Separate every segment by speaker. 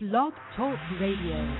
Speaker 1: Blog Talk Radio.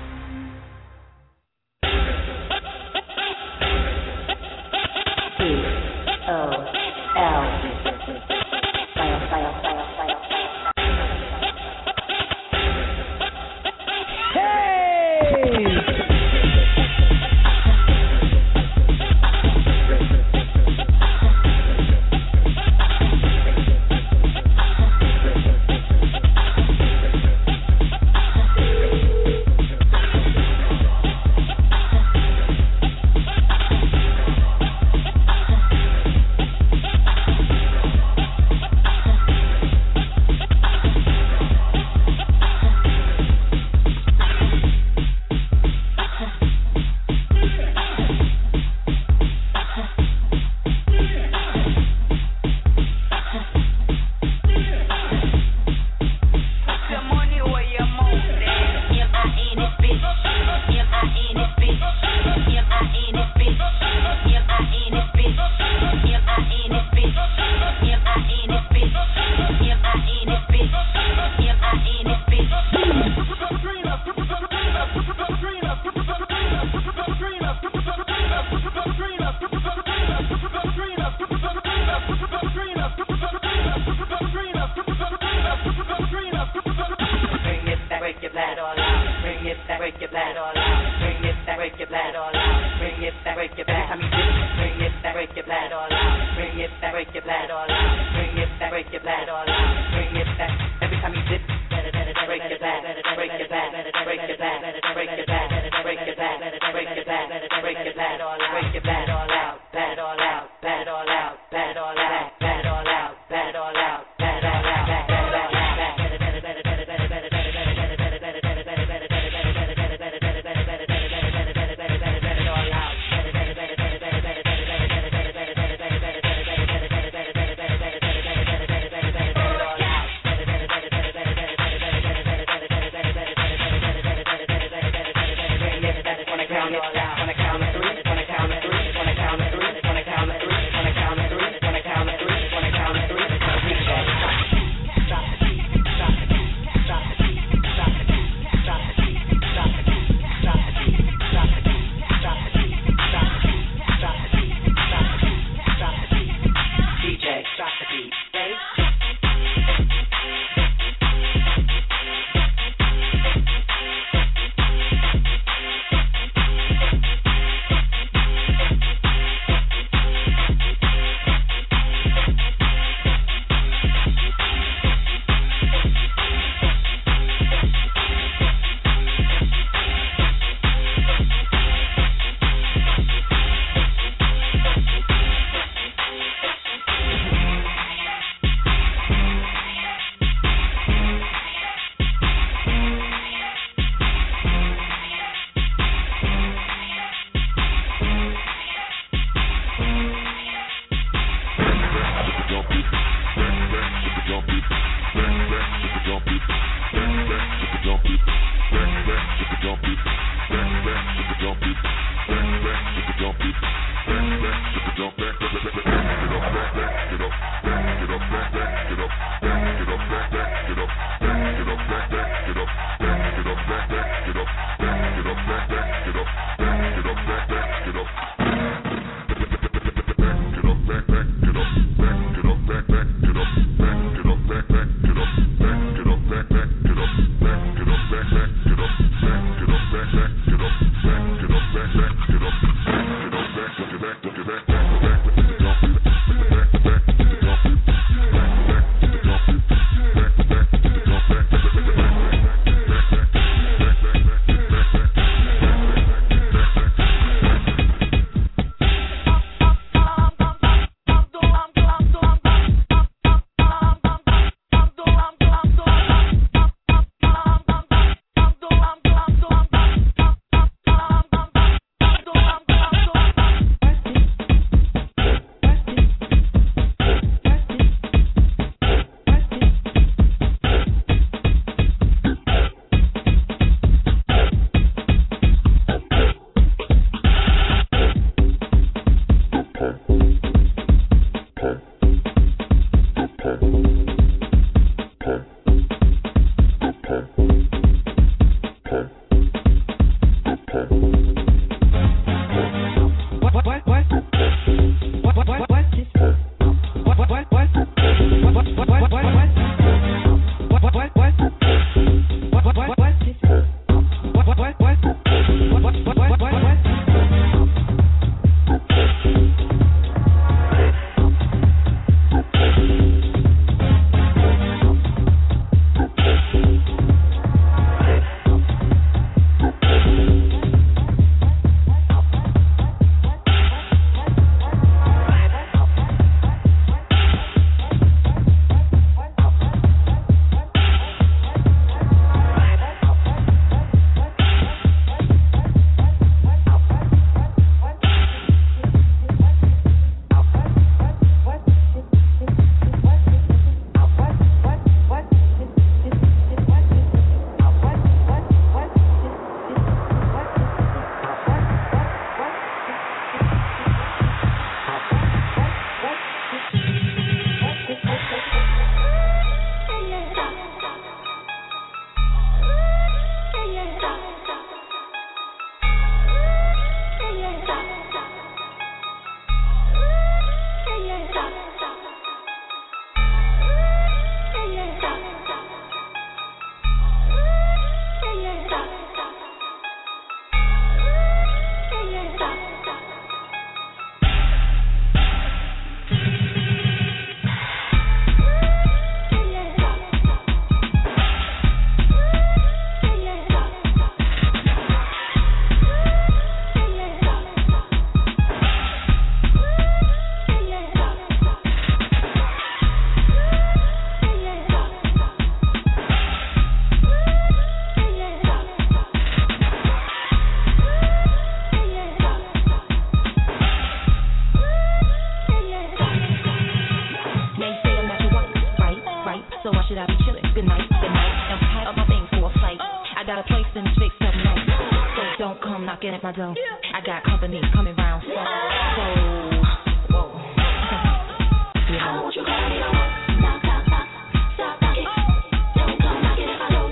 Speaker 2: a place and fix up low. So don't come knocking at my door. I got company coming round, so whoa. You know. I don't want you calling me no more. Knock, knock, knock. Stop knocking. Don't come knocking at my door.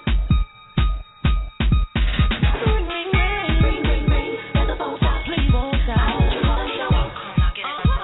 Speaker 2: Ring, ring, ring. Ring, ring, ring. Let the phone stop. Please won't stop. I don't want you calling me no more. Come knocking at my door.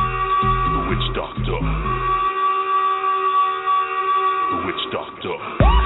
Speaker 3: The witch doctor.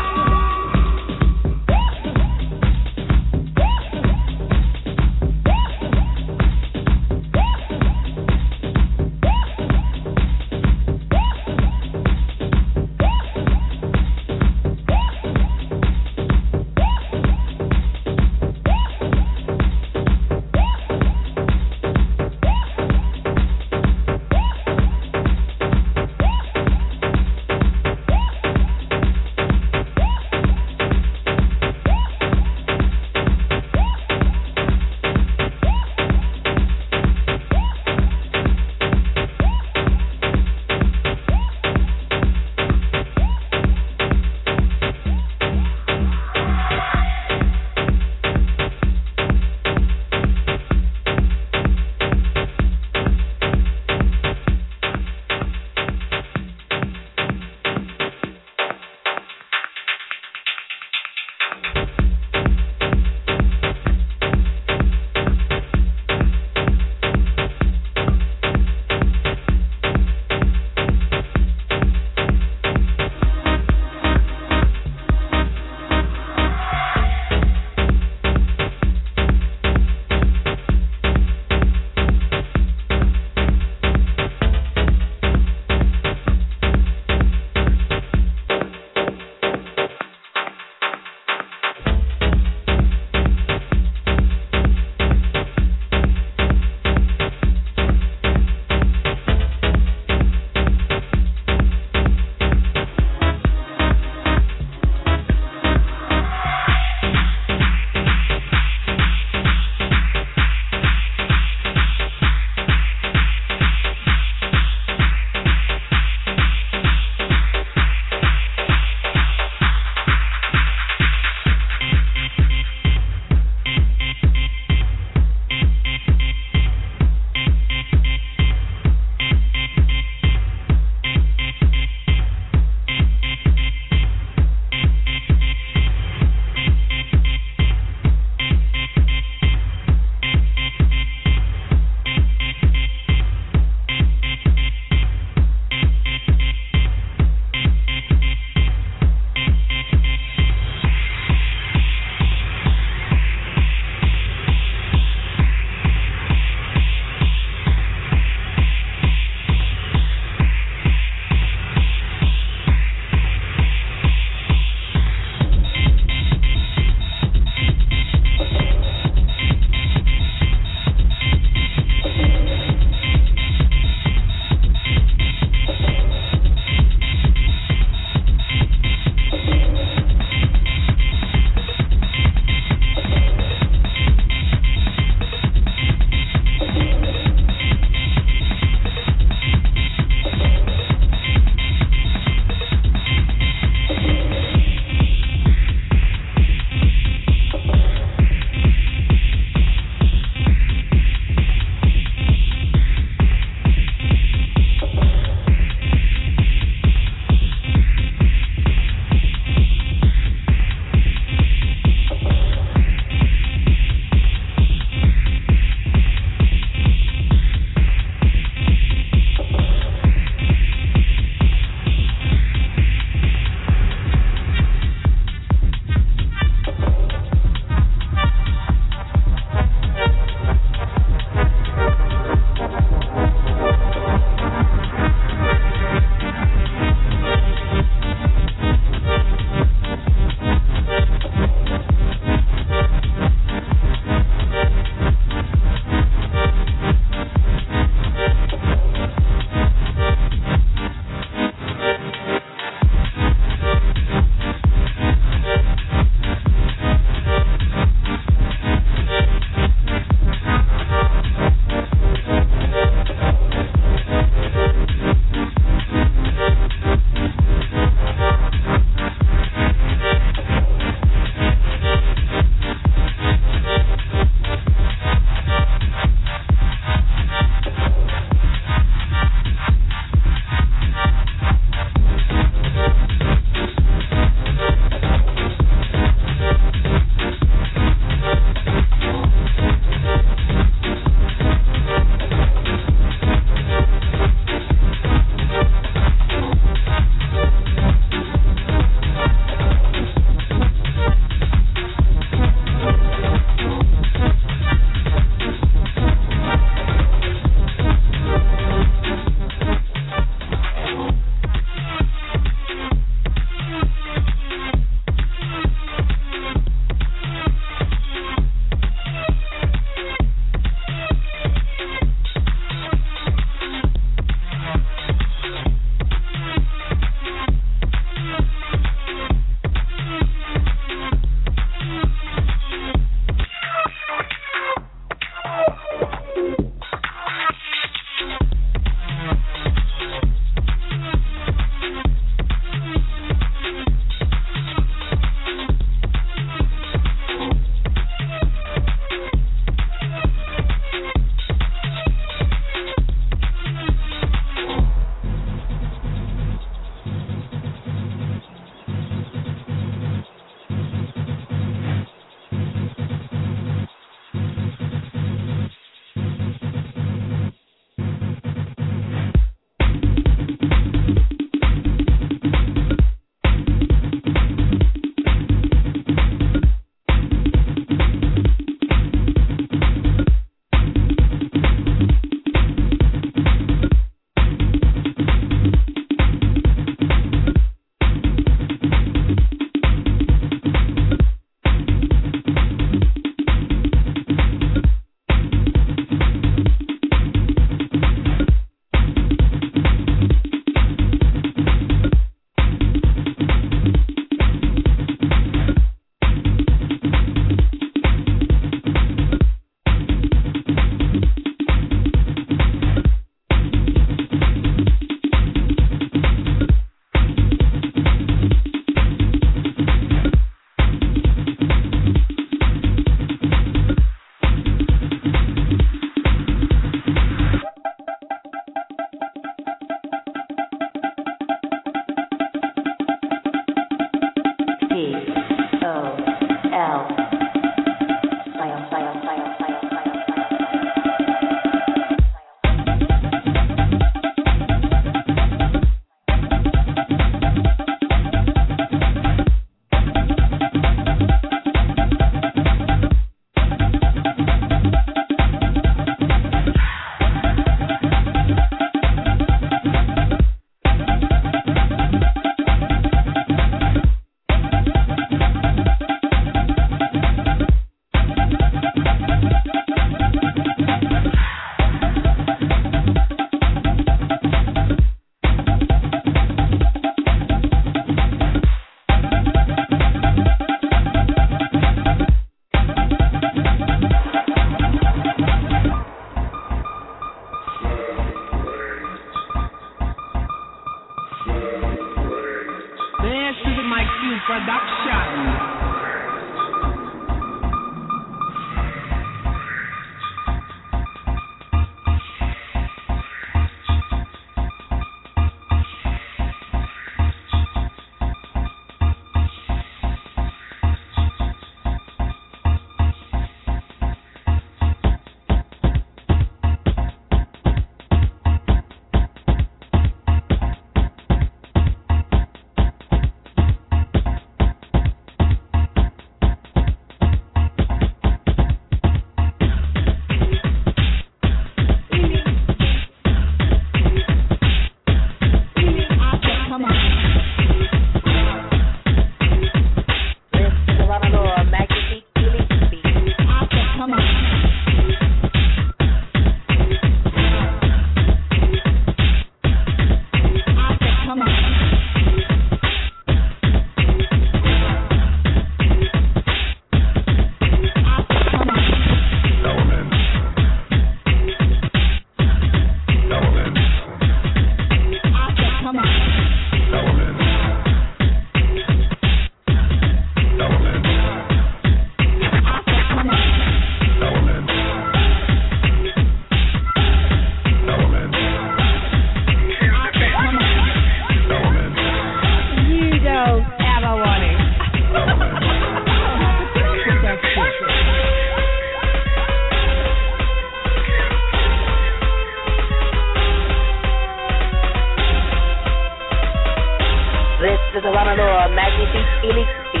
Speaker 2: Elite Beats.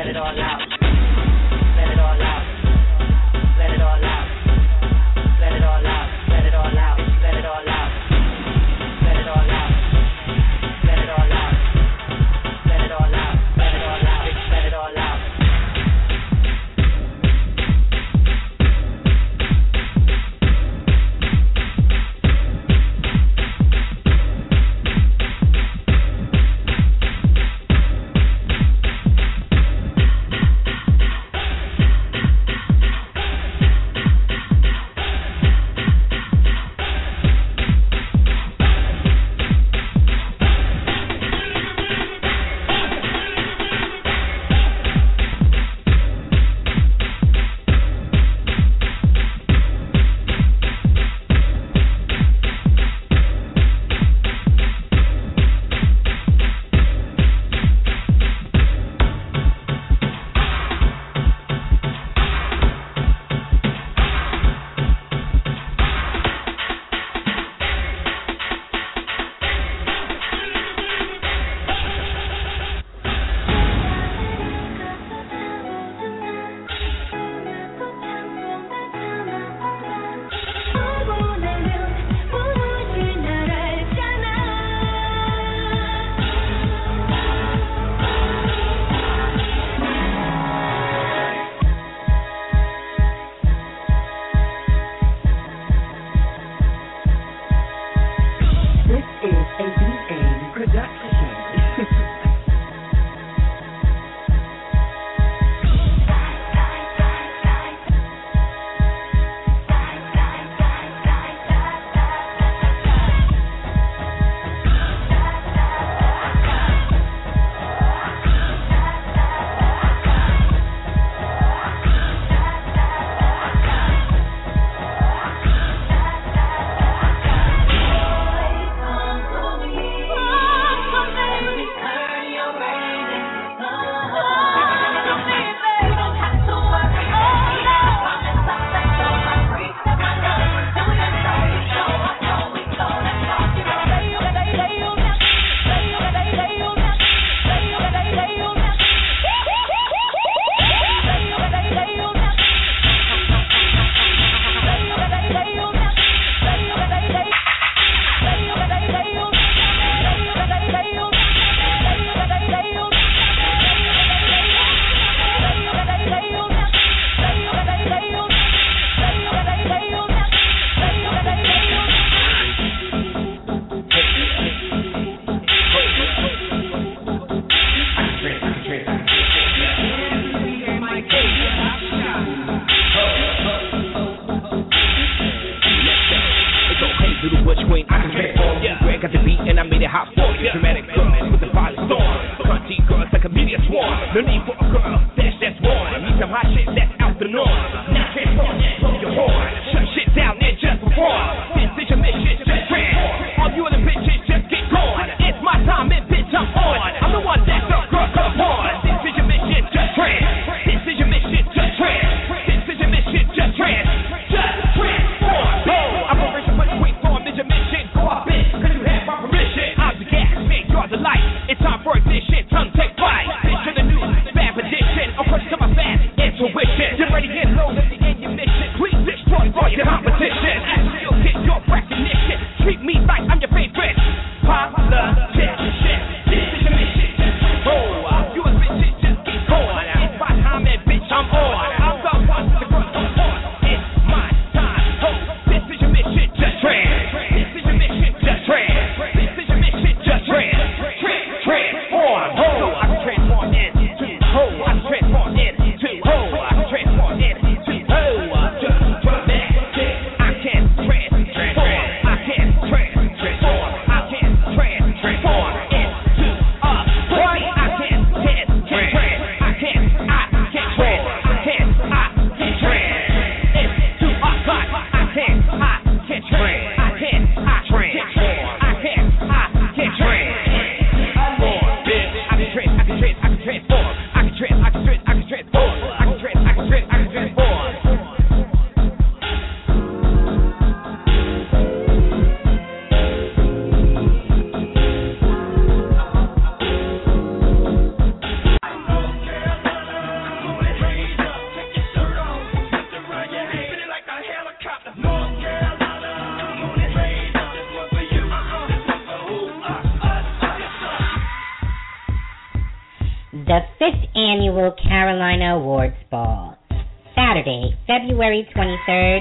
Speaker 2: let it all out. Let it all out. Let it all out. Let it all out. Let it all out. Let it all out. Let it all out. Let it all out. Let it all out. Let it all out. Let it all out.
Speaker 3: Annual Carolina Awards Ball, Saturday, February 23rd,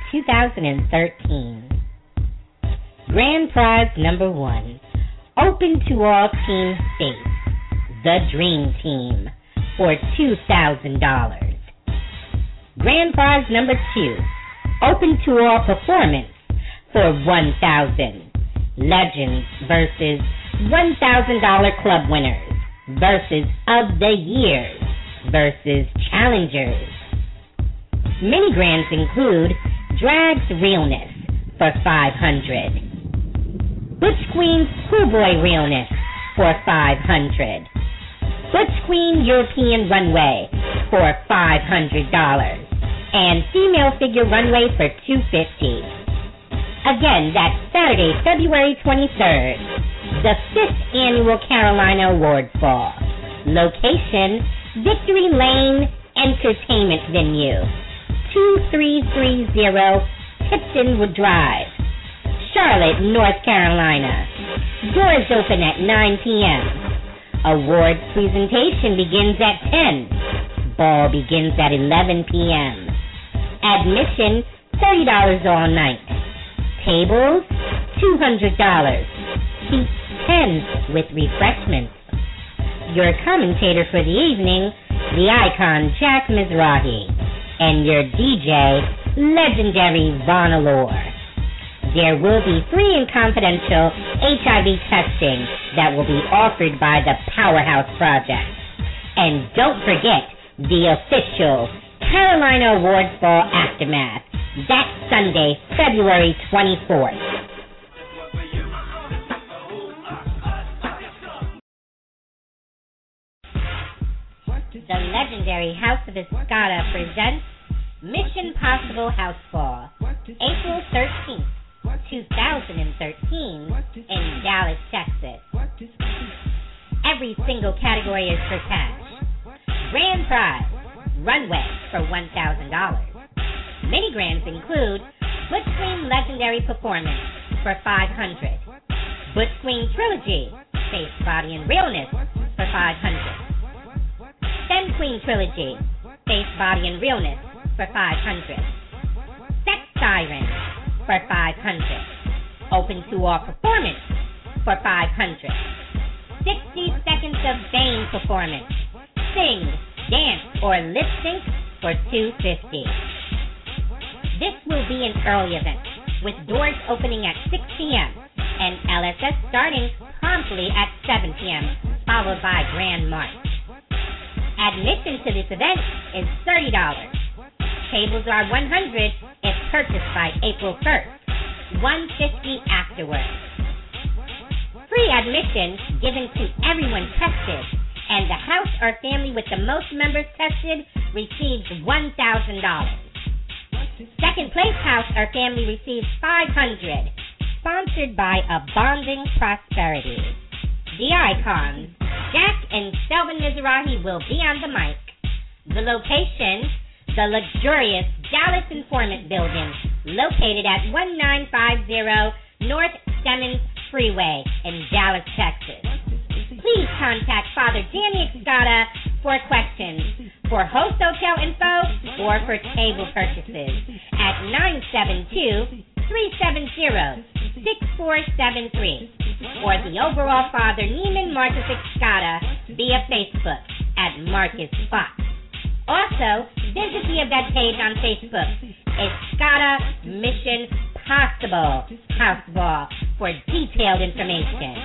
Speaker 3: 2013. Grand prize number 1, open to all team states, the Dream Team, for $2,000. Grand prize number 2, open to all performance, for $1,000. Legends versus $1,000 club winners versus of the years versus challengers. Mini grands include Drag's Realness for $500. Butch Queen's Poolboy Realness for $500. Butch Queen European Runway for $500. And Female Figure Runway for $250. Again, that's Saturday, February 23rd, the 5th Annual Carolina Awards Ball. Location, Victory Lane Entertainment Venue, 2330 Tiptonwood Drive, Charlotte, North Carolina. Doors open at 9 p.m. Awards presentation begins at 10. Ball begins at 11 p.m. Admission, $30 all night. Tables, $200. Seats 10 with refreshments. Your commentator for the evening, the icon Jack Mizrahi, and your DJ, legendary Von Allure. There will be free and confidential HIV testing that will be offered by the Powerhouse Project. And don't forget the official Carolina Awards Ball Aftermath. That's Sunday, February 24th. The legendary House of Escada presents Mission Possible House Ball, April 13th, 2013, in Dallas, Texas. Every single category is for cash. Grand prize, runway for $1,000. Mini grands include Butch Queen Legendary Performance for $500. Butch Queen Trilogy, Face, Body, and Realness for $500. Femme Queen Trilogy, Face, Body, and Realness for $500. Sex Siren for $500. Open to all performance for $500. 60 seconds of Bane performance. Sing, dance, or lip sync for $250. This will be an early event, with doors opening at 6 p.m. and LSS starting promptly at 7 p.m., followed by Grand March. Admission to this event is $30. Tables are $100 if purchased by April 1st, $150 afterwards. Free admission given to everyone tested, and the house or family with the most members tested receives $1,000. Second place house or family receives $500. Sponsored by Bonding Prosperity. The icons, Jack and Selvin Mizrahi, will be on the mic. The location, the luxurious Dallas Informant Building, located at 1950 North Stemmons Freeway in Dallas, Texas. Please contact Father Danny Escada for questions, for host hotel info, or for table purchases at 972-370-6473, or the overall Father Neiman Marcus Escada via Facebook at Marcus Fox. Also, visit the event page on Facebook, Escada Mission Possible House Ball, for detailed information.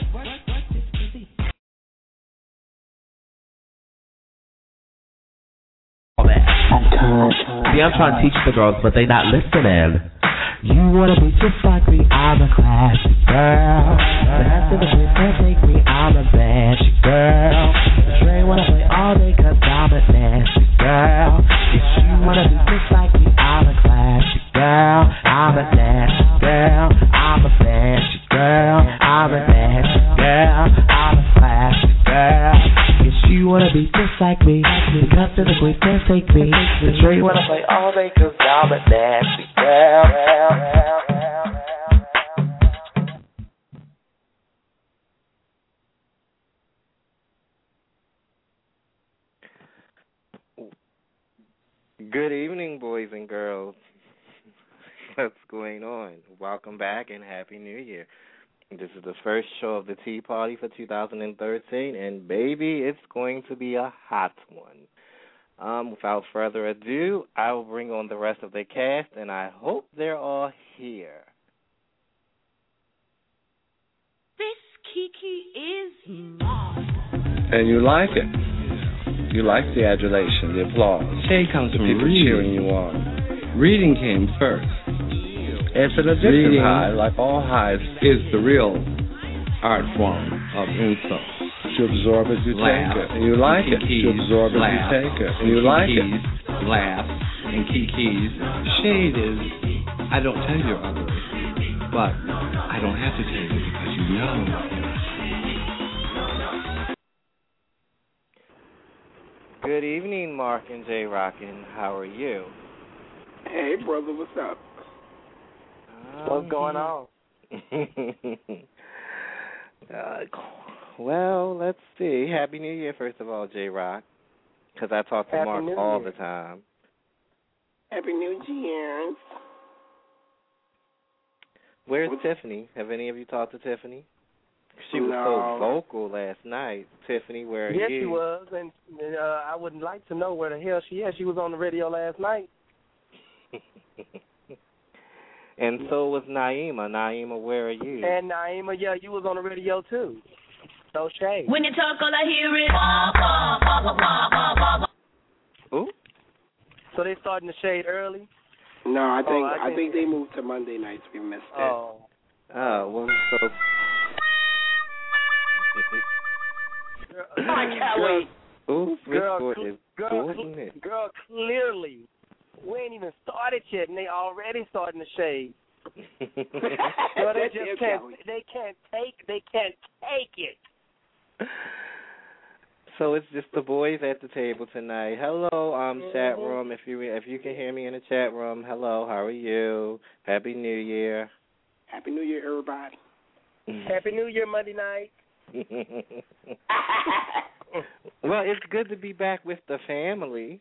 Speaker 4: See, I'm trying to teach the girls, but they not listening. You wanna be just like me, I'm a classic girl. But after the bitch can't take me, I'm a banshee girl. Trey wanna play all day cause I'm a nasty girl. If you wanna be just like me, I'm a classic girl. I'm a nasty girl. I'm a banshee girl. I'm a nasty girl. I'm a classic girl. If you wanna be just like me, because to the queen can't take me. The Trey wanna play all day cause I'm a nasty girl.
Speaker 5: Good evening, boys and girls. What's going on? Welcome back and Happy New Year. This is the first show of the Tea Party for 2013, and baby, it's going to be a hot one. Without further ado, I will bring on the rest of the cast, and I hope they're all here.
Speaker 1: This Kiki is mom.
Speaker 6: And you like it. You like the adulation, the applause.
Speaker 7: Shade comes from
Speaker 6: people
Speaker 7: reading.
Speaker 6: Cheering you on.
Speaker 7: Reading came first.
Speaker 6: It's an addictive high, like all highs.
Speaker 7: Is the real art form of insult.
Speaker 6: You absorb as you
Speaker 7: Laugh.
Speaker 6: take it. And you like it. You absorb as you take it. And you like it.
Speaker 7: Laugh and Kiki's. Shade is, I don't tell you others, but I don't have to tell you because you know.
Speaker 5: Good evening, Mark and J. Rockin'. How are you?
Speaker 8: Hey, brother, what's up?
Speaker 9: What's going on?
Speaker 5: Well, let's see. Happy New Year, first of all, J. Rock, because I talk to
Speaker 9: Happy
Speaker 5: Mark
Speaker 9: New
Speaker 5: all
Speaker 9: Year.
Speaker 5: the time.
Speaker 8: Happy New Year.
Speaker 5: Where's Tiffany? Have any of you talked to Tiffany? She was
Speaker 8: No.
Speaker 5: so vocal last night. Tiffany, where are
Speaker 9: Yes,
Speaker 5: you?
Speaker 9: she was, and I would like to know where the hell she is. She was on the radio last night.
Speaker 5: And so was Naima. Naima, where are you?
Speaker 9: And Naima, yeah, you was on the radio too. No shade.
Speaker 2: When you talk, all I hear is.
Speaker 5: Ooh.
Speaker 9: So they starting the shade early?
Speaker 8: No, I think
Speaker 9: I
Speaker 8: think they moved to Monday nights. We missed it.
Speaker 9: Oh.
Speaker 5: Oh, well, so...
Speaker 9: Kelly.
Speaker 5: Ooh,
Speaker 9: Girl,
Speaker 5: is
Speaker 9: girl, clearly, we ain't even started yet, and they already starting the shade. Girl, they just can't. They can't take it.
Speaker 5: So it's just the boys at the table tonight. Hello, chat room. If you can hear me in the chat room, hello. How are you? Happy New Year.
Speaker 8: Happy New Year, everybody.
Speaker 9: Happy New Year, Monday night.
Speaker 5: Well, it's good to be back with the family.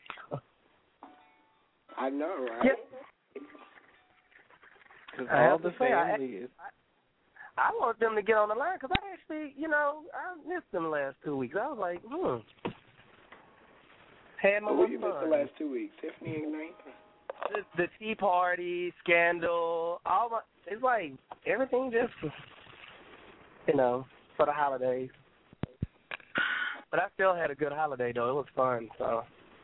Speaker 8: I know, right?
Speaker 9: Yeah.
Speaker 5: Because all the family is...
Speaker 9: I want them to get on the line because I actually, I missed them the last 2 weeks. I was like, Had my
Speaker 8: What
Speaker 9: fun.
Speaker 8: you missed the last 2 weeks? Tiffany Ignite?
Speaker 9: The Tea Party, Scandal, it's like everything just, for the holidays. But I still had a good holiday, though. It was fun, so.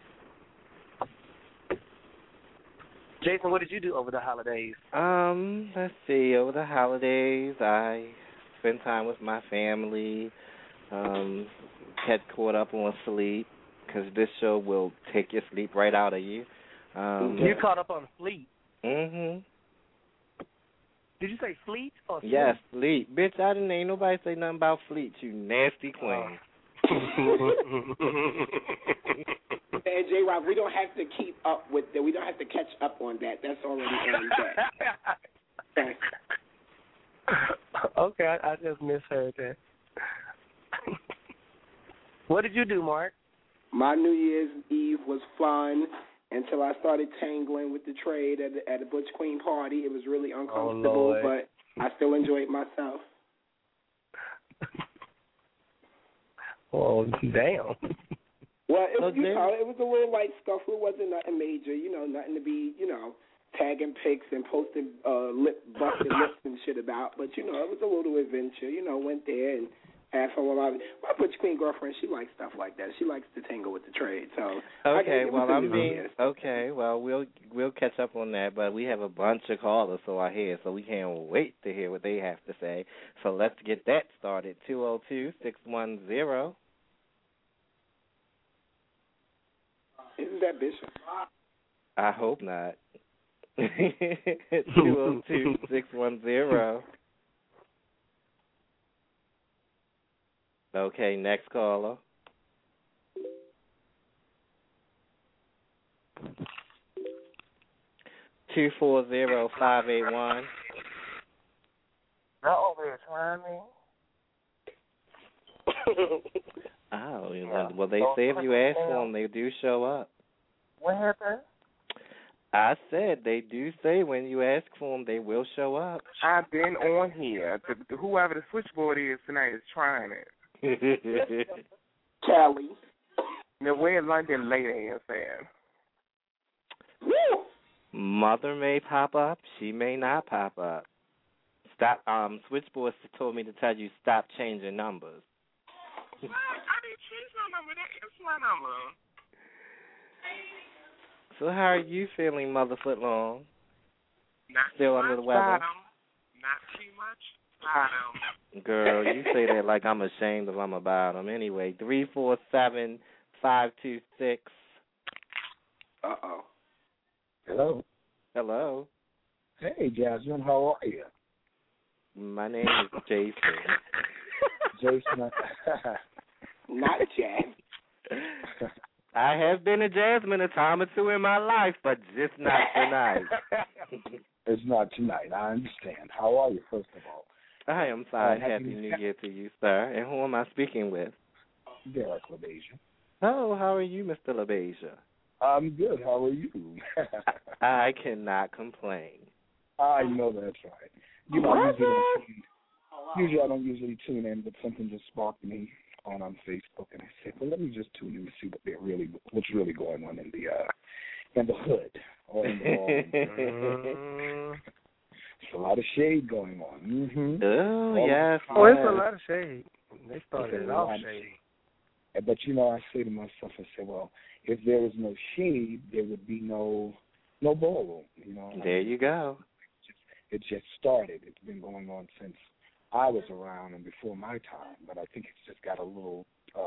Speaker 9: Jason, what did you do over the holidays?
Speaker 5: Let's see. Over the holidays, I spent time with my family, get caught up on sleep, because this show will take your sleep right out of you.
Speaker 9: You caught up on sleep?
Speaker 5: Mm-hmm.
Speaker 9: Did you say sleep or sleep?
Speaker 5: Yes, sleep. Bitch, ain't nobody say nothing about sleep, you nasty queen.
Speaker 8: And J-Rock, we don't have to keep up with that. We don't have to catch up on that. That's already on that.
Speaker 9: Okay, I just misheard that. What did you do, Mark?
Speaker 8: My New Year's Eve was fun until I started tangling with the trade at a Butch Queen party. It was really uncomfortable, but I still enjoyed myself.
Speaker 9: Oh, damn.
Speaker 8: Well, it was a little light scuffle. It wasn't nothing major, nothing to be, tagging pics and posting busted lips and shit about. But, it was a little adventure. Went there and had fun with my Butch Queen girlfriend. She likes stuff like that. She likes to tangle with the trade. So we'll catch up on that. But we have a bunch of callers, so we can't wait to hear what they have to say. So let's get that started. 202-610. Isn't that Bishop?
Speaker 5: I hope not. 202-610. Okay, next caller. 240-581.
Speaker 9: Not over here trying me.
Speaker 5: Well, they say if you ask for them, they do show up.
Speaker 9: What happened?
Speaker 5: I said they do say when you ask for them, they will show up.
Speaker 10: I've been on here. Whoever the switchboard is tonight is trying it.
Speaker 8: Kelly.
Speaker 10: Now, where London lady is at?
Speaker 5: Mother may pop up. She may not pop up. Stop. Switchboard told me to tell you stop changing numbers.
Speaker 10: What? I didn't change my number. That is my number.
Speaker 5: So how are you feeling, Mother Footlong?
Speaker 10: Not
Speaker 5: Still
Speaker 10: too
Speaker 5: under
Speaker 10: much
Speaker 5: the weather?
Speaker 10: bottom. Not too much bottom.
Speaker 5: Girl, you say that like I'm ashamed of I'm about them. Anyway, 347-526.
Speaker 8: Uh-oh.
Speaker 11: Hello.
Speaker 5: Hello.
Speaker 11: Hey, Jasmine, how are you?
Speaker 5: My name is Jason.
Speaker 11: Jason.
Speaker 8: Not Jan.
Speaker 5: I have been a Jasmine a time or two in my life, but just not tonight.
Speaker 11: It's not tonight. I understand. How are you, first of all?
Speaker 5: I am fine. Happy New Year to you, sir. And who am I speaking with?
Speaker 11: Derek LaBeija.
Speaker 5: Oh, how are you, Mr. LaBeija?
Speaker 11: I'm good. How are you?
Speaker 5: I cannot complain.
Speaker 11: I know that's right. You know, usually I don't usually tune in, but something just sparked me on Facebook, and I said, well, let me just tune in to see what's really going on in the hood or in the mall. It's a lot of shade going on. Mm-hmm.
Speaker 5: Oh, yes.
Speaker 9: Oh, it's a lot of shade. They started it off shade.
Speaker 11: But, you know, I say to myself, I say, well, if there was no shade, there would be no ballroom, you know.
Speaker 5: There you go.
Speaker 11: It just started. It's been going on since I was around and before my time, but I think it's just got a little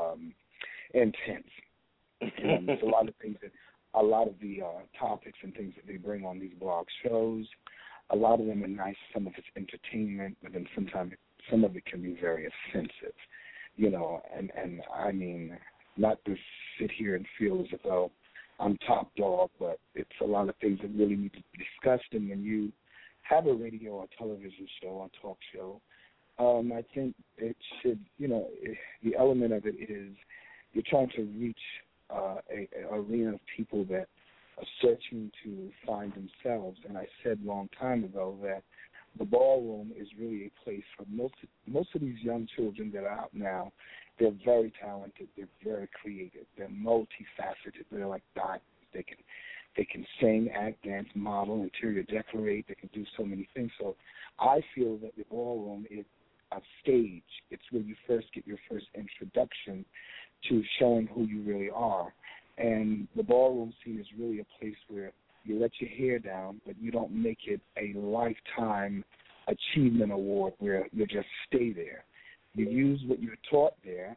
Speaker 11: intense. It's a lot of things a lot of the topics and things that they bring on these blog shows, a lot of them are nice. Some of it's entertainment, but then sometimes some of it can be very offensive, you know. And I mean, not to sit here and feel as though I'm top dog, but it's a lot of things that really need to be discussed. And when you have a radio or television show or talk show, I think it should, you know, the element of it is you're trying to reach an arena of people that are searching to find themselves. And I said a long time ago that the ballroom is really a place for most of these young children that are out now. They're very talented. They're very creative. They're multifaceted. They're like diamonds. They can sing, act, dance, model, interior decorate. They can do so many things. So I feel that the ballroom is a stage. It's where you first get your first introduction to showing who you really are. And the ballroom scene is really a place where you let your hair down, but you don't make it a lifetime achievement award where you just stay there. You use what you're taught there,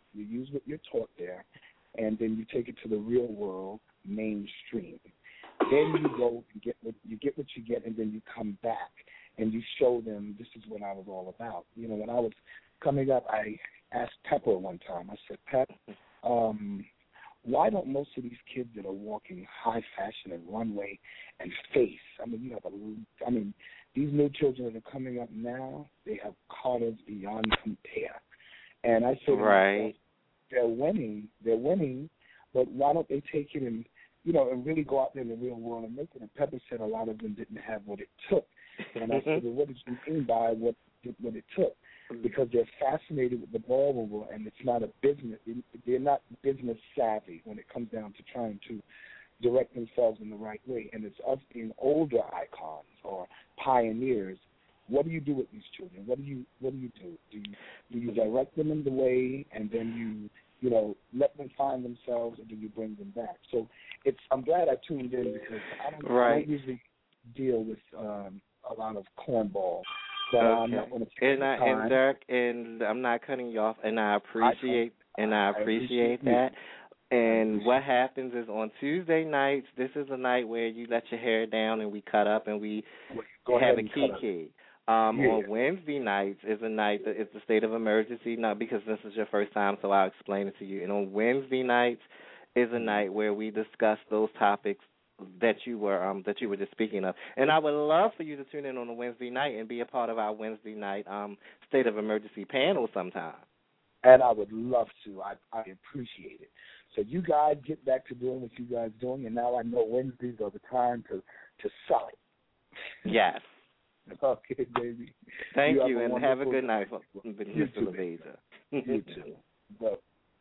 Speaker 11: and then you take it to the real world, mainstream. Then you go and get what you get, and then you come back and you show them this is what I was all about. You know, when I was coming up, I asked Pepper one time. I said, Pep, why don't most of these kids that are walking high fashion and runway and face? I mean, these new children that are coming up now, they have Carters beyond compare. And I said,
Speaker 5: right,
Speaker 11: they're winning, but why don't they take it and, you know, and really go out there in the real world and make it? And Pepper said a lot of them didn't have what it took. And I said, well, what did you mean by what it took? Because they're fascinated with the ballroom world, and it's not a business. They're not business savvy when it comes down to trying to direct themselves in the right way. And it's us being older icons or pioneers. What do you do with these children? What do you do? Do you direct them in the way, and then you know, let them find themselves, or do you bring them back? So I'm glad I tuned in because I don't usually deal with a lot of cornball. But I'm not going to take the time.
Speaker 5: And Derek, and I'm not cutting you off, and I appreciate that. And what happens is on Tuesday nights, this is a night where you let your hair down and we cut up and we have a kiki. On Wednesday nights is a night that it's the state of emergency, not because this is your first time, so I'll explain it to you. And on Wednesday nights is a night where we discuss those topics that you were just speaking of. And I would love for you to tune in on a Wednesday night and be a part of our Wednesday night state of emergency panel sometime.
Speaker 11: And I would love to. I appreciate it. So you guys get back to doing what you guys doing, and now I know Wednesdays are the time to sell it.
Speaker 5: Yes.
Speaker 11: Okay, baby.
Speaker 5: Thank you, and have a good night,
Speaker 11: You
Speaker 5: Mr.
Speaker 11: too,
Speaker 5: LaBeija.
Speaker 11: You too. Bye.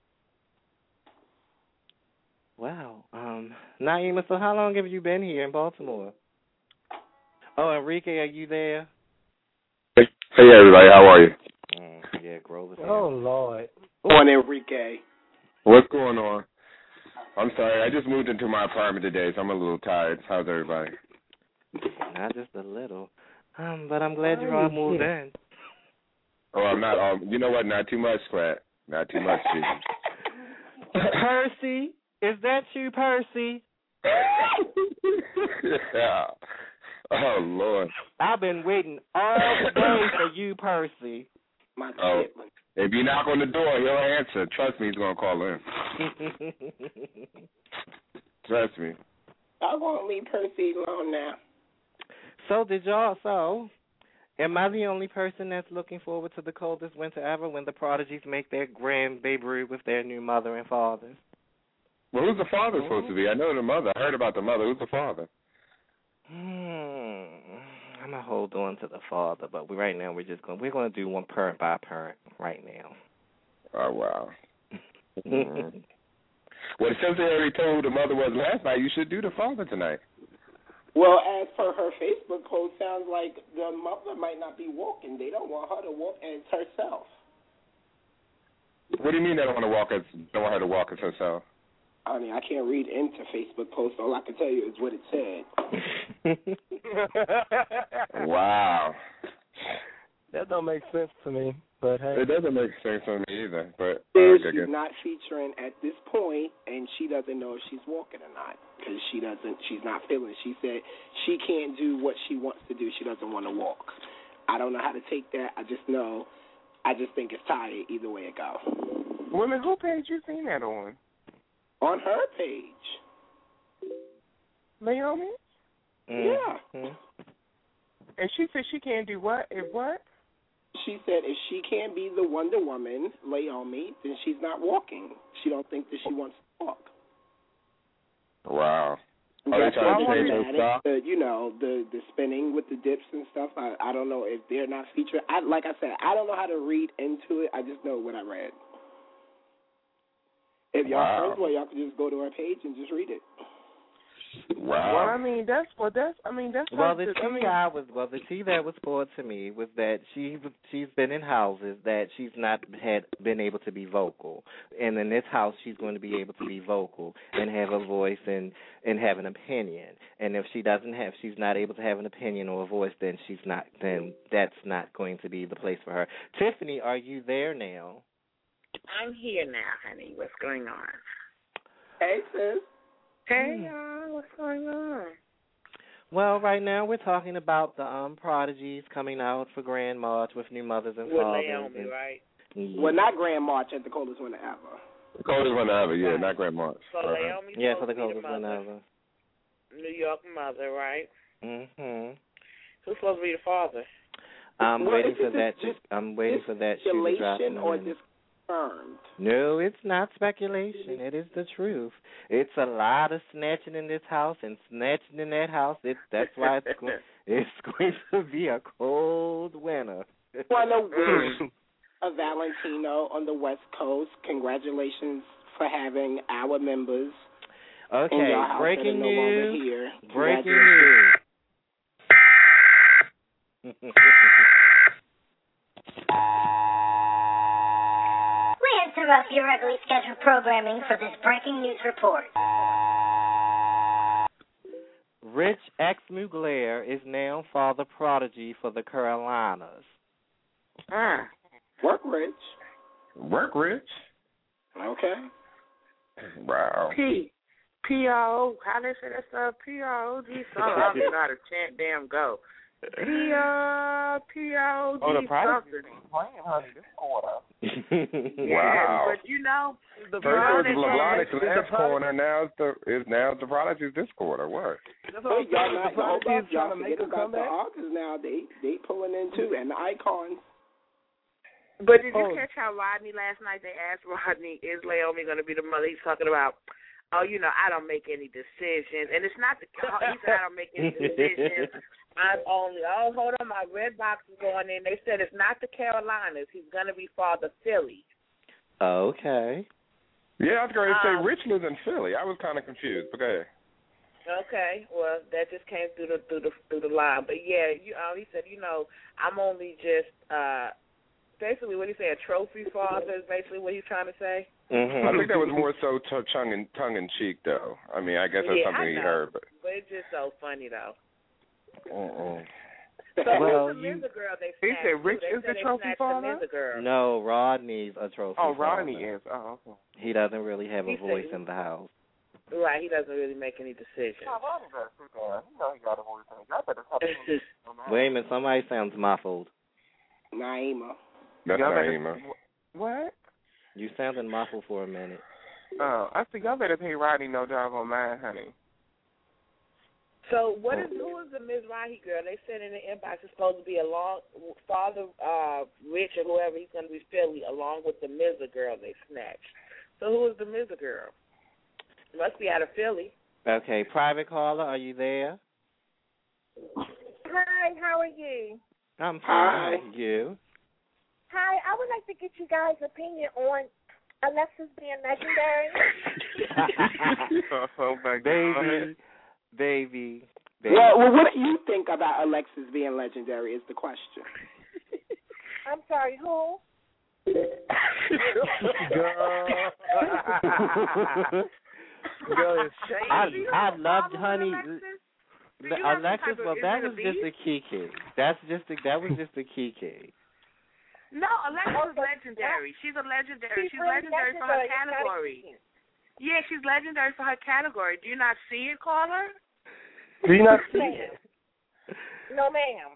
Speaker 5: Wow. Naima, so how long have you been here in Baltimore? Oh, Enrique, are you there?
Speaker 12: Hey, everybody. How are you?
Speaker 5: Yeah, Grover's here.
Speaker 9: Oh, Lord.
Speaker 8: Go on, Enrique.
Speaker 12: What's going on? I'm sorry. I just moved into my apartment today, so I'm a little tired. How's everybody?
Speaker 5: Not just a little. But I'm glad you're all moved in.
Speaker 12: Oh, I'm not. You know what? Not too much, Squat. Not too much, Chief.
Speaker 5: Percy, is that you, Percy?
Speaker 12: Yeah. Oh, Lord.
Speaker 5: I've been waiting all day for you, Percy.
Speaker 12: Oh, if you knock on the door, he'll answer. Trust me, he's going to call in. Trust me.
Speaker 8: I won't leave Percy alone now.
Speaker 5: So, am I the only person that's looking forward to the coldest winter ever when the Prodigies make their grand debut with their new mother and fathers?
Speaker 12: Well, who's the father supposed to be? I know the mother. I heard about the mother. Who's the father?
Speaker 5: I'm gonna hold on to the father, but right now we're gonna do one parent by parent right now.
Speaker 12: Oh wow. Well, since they already told who the mother was last night, you should do the father tonight.
Speaker 8: Well, as per her Facebook post, sounds like the mother might not be walking. They don't want her to walk as herself.
Speaker 12: What do you mean they don't want her to walk as herself?
Speaker 8: I mean, I can't read into Facebook posts. All I can tell you is what it said.
Speaker 12: Wow.
Speaker 9: That don't make sense to me, but hey.
Speaker 12: It doesn't make sense to me either, but
Speaker 8: she's not featuring at this point, and she doesn't know if she's walking or not because she's not feeling it. She said she can't do what she wants to do. She doesn't want to walk. I don't know how to take that. I just think it's tired either way it goes.
Speaker 10: Women, who page you seen that on?
Speaker 8: On her page.
Speaker 10: Naomi?
Speaker 8: Yeah.
Speaker 10: And she said she can't do what? If what?
Speaker 8: She said if she can't be the Wonder Woman, Naomi, then she's not walking. She don't think that she wants to walk.
Speaker 12: Wow. Are they trying to change her style?
Speaker 8: The spinning with the dips and stuff. I don't know if they're not featured. Like I said, I don't know how to read into it. I just know what I read. If y'all friends, well, y'all can just go to our page and just read it.
Speaker 12: Wow.
Speaker 10: Well, that's.
Speaker 5: Well, the tea that was poured to me was that she's been in houses that she's not been able to be vocal, and in this house she's going to be able to be vocal and have a voice and have an opinion. And if she's not able to have an opinion or a voice, then that's not going to be the place for her. Tiffany, are you there now?
Speaker 13: I'm here now, honey. What's going on?
Speaker 8: Hey, sis.
Speaker 13: Hey, y'all. What's going on?
Speaker 5: Well, right now we're talking about the Prodigies coming out for Grand March with new mothers and fathers.
Speaker 13: With Naomi, right?
Speaker 5: Yeah.
Speaker 8: Well, not Grand March at the coldest winter ever.
Speaker 12: The coldest winter ever, yeah, not Grand March.
Speaker 13: So Naomi's
Speaker 5: for the coldest winter ever.
Speaker 13: New York mother, right?
Speaker 5: Mm-hmm.
Speaker 13: Who's supposed to be the father?
Speaker 5: I'm waiting for that shoe to drop in a minute. No, it's not speculation. It is the truth. It's a lot of snatching in this house and snatching in that house. That's why it's going to be a cold winter.
Speaker 8: Want to wish a Valentino on the West Coast. Congratulations for having our members.
Speaker 5: Okay,
Speaker 8: in your house
Speaker 5: breaking
Speaker 8: that are no
Speaker 5: news.
Speaker 8: longer here.
Speaker 5: Breaking news.
Speaker 3: Interrupt your regularly scheduled programming for this breaking news report.
Speaker 5: Rich X. Mugler is now father prodigy for the Carolinas.
Speaker 8: Work rich.
Speaker 12: Work rich.
Speaker 8: Okay.
Speaker 12: Wow.
Speaker 13: P-R-O, how they say that stuff? P-R-O-G, something. I don't know how to chant damn go. P-R-O-G,
Speaker 10: the Prodigies
Speaker 13: something.
Speaker 10: Playing, honey, this quarter.
Speaker 12: Wow.
Speaker 13: But you know, the
Speaker 12: First it was
Speaker 13: Prodigies
Speaker 12: LeBlanc last quarter, now it's the Prodigies this quarter. What?
Speaker 8: Y'all trying to make a comeback? The Hawkers now, they pulling in too, and the Icons.
Speaker 13: But did you catch how Rodney last night, they asked Rodney, is Naomi going to be the mother? He's talking about, I don't make any decisions. And it's not he said, I don't make any decisions. I'm only, hold on, my red box is going in. They said it's not the Carolinas. He's going to be Father Philly.
Speaker 12: Okay. Yeah, I was going to say Rich lives in Philly. I was kind of confused, but go ahead.
Speaker 13: Okay, well, that just came through the line. But, yeah, he said, I'm only just basically, what he say, a trophy father is basically what he's trying to say.
Speaker 12: Mm-hmm. I think that was more so tongue in cheek, though. I mean, I guess that's something he heard. But
Speaker 13: it's just so funny, though.
Speaker 12: So
Speaker 13: well, who's the girl they
Speaker 10: he said Rich is the trophy father?
Speaker 5: No, Rodney's a trophy father.
Speaker 10: Rodney is. Oh, okay.
Speaker 5: He doesn't really have a voice in the house.
Speaker 13: Right, he doesn't really make any decisions.
Speaker 5: Wait a minute, somebody sounds muffled.
Speaker 8: Naima.
Speaker 12: That's Naima.
Speaker 10: What?
Speaker 5: You sounded muffled for a minute.
Speaker 10: Oh, I think y'all better pay Rodney no doggone mind, honey.
Speaker 13: So who is the Ms. Rahi girl? They said in the inbox it's supposed to be Father Rich or whoever he's going to be Philly, along with the Mizza girl they snatched. So who is the Mizza girl? Must be out of Philly.
Speaker 5: Okay, private caller, are you there?
Speaker 14: Hi, how are you?
Speaker 5: I'm fine. You?
Speaker 14: Hi, I would like to get you guys' opinion on Alexis being legendary.
Speaker 10: Oh my God.
Speaker 5: Baby.
Speaker 8: Well, what do you think about Alexis being legendary is the question.
Speaker 14: I'm sorry, who?
Speaker 5: Girl, I loved honey. Alexis, well, that was just a kiki. That was just a kiki.
Speaker 13: No, Alexis is legendary. She's a legendary. She's legendary for her category. Yeah, she's legendary for her category. Do you not see it, caller?
Speaker 10: Do you not see it?
Speaker 14: No, ma'am.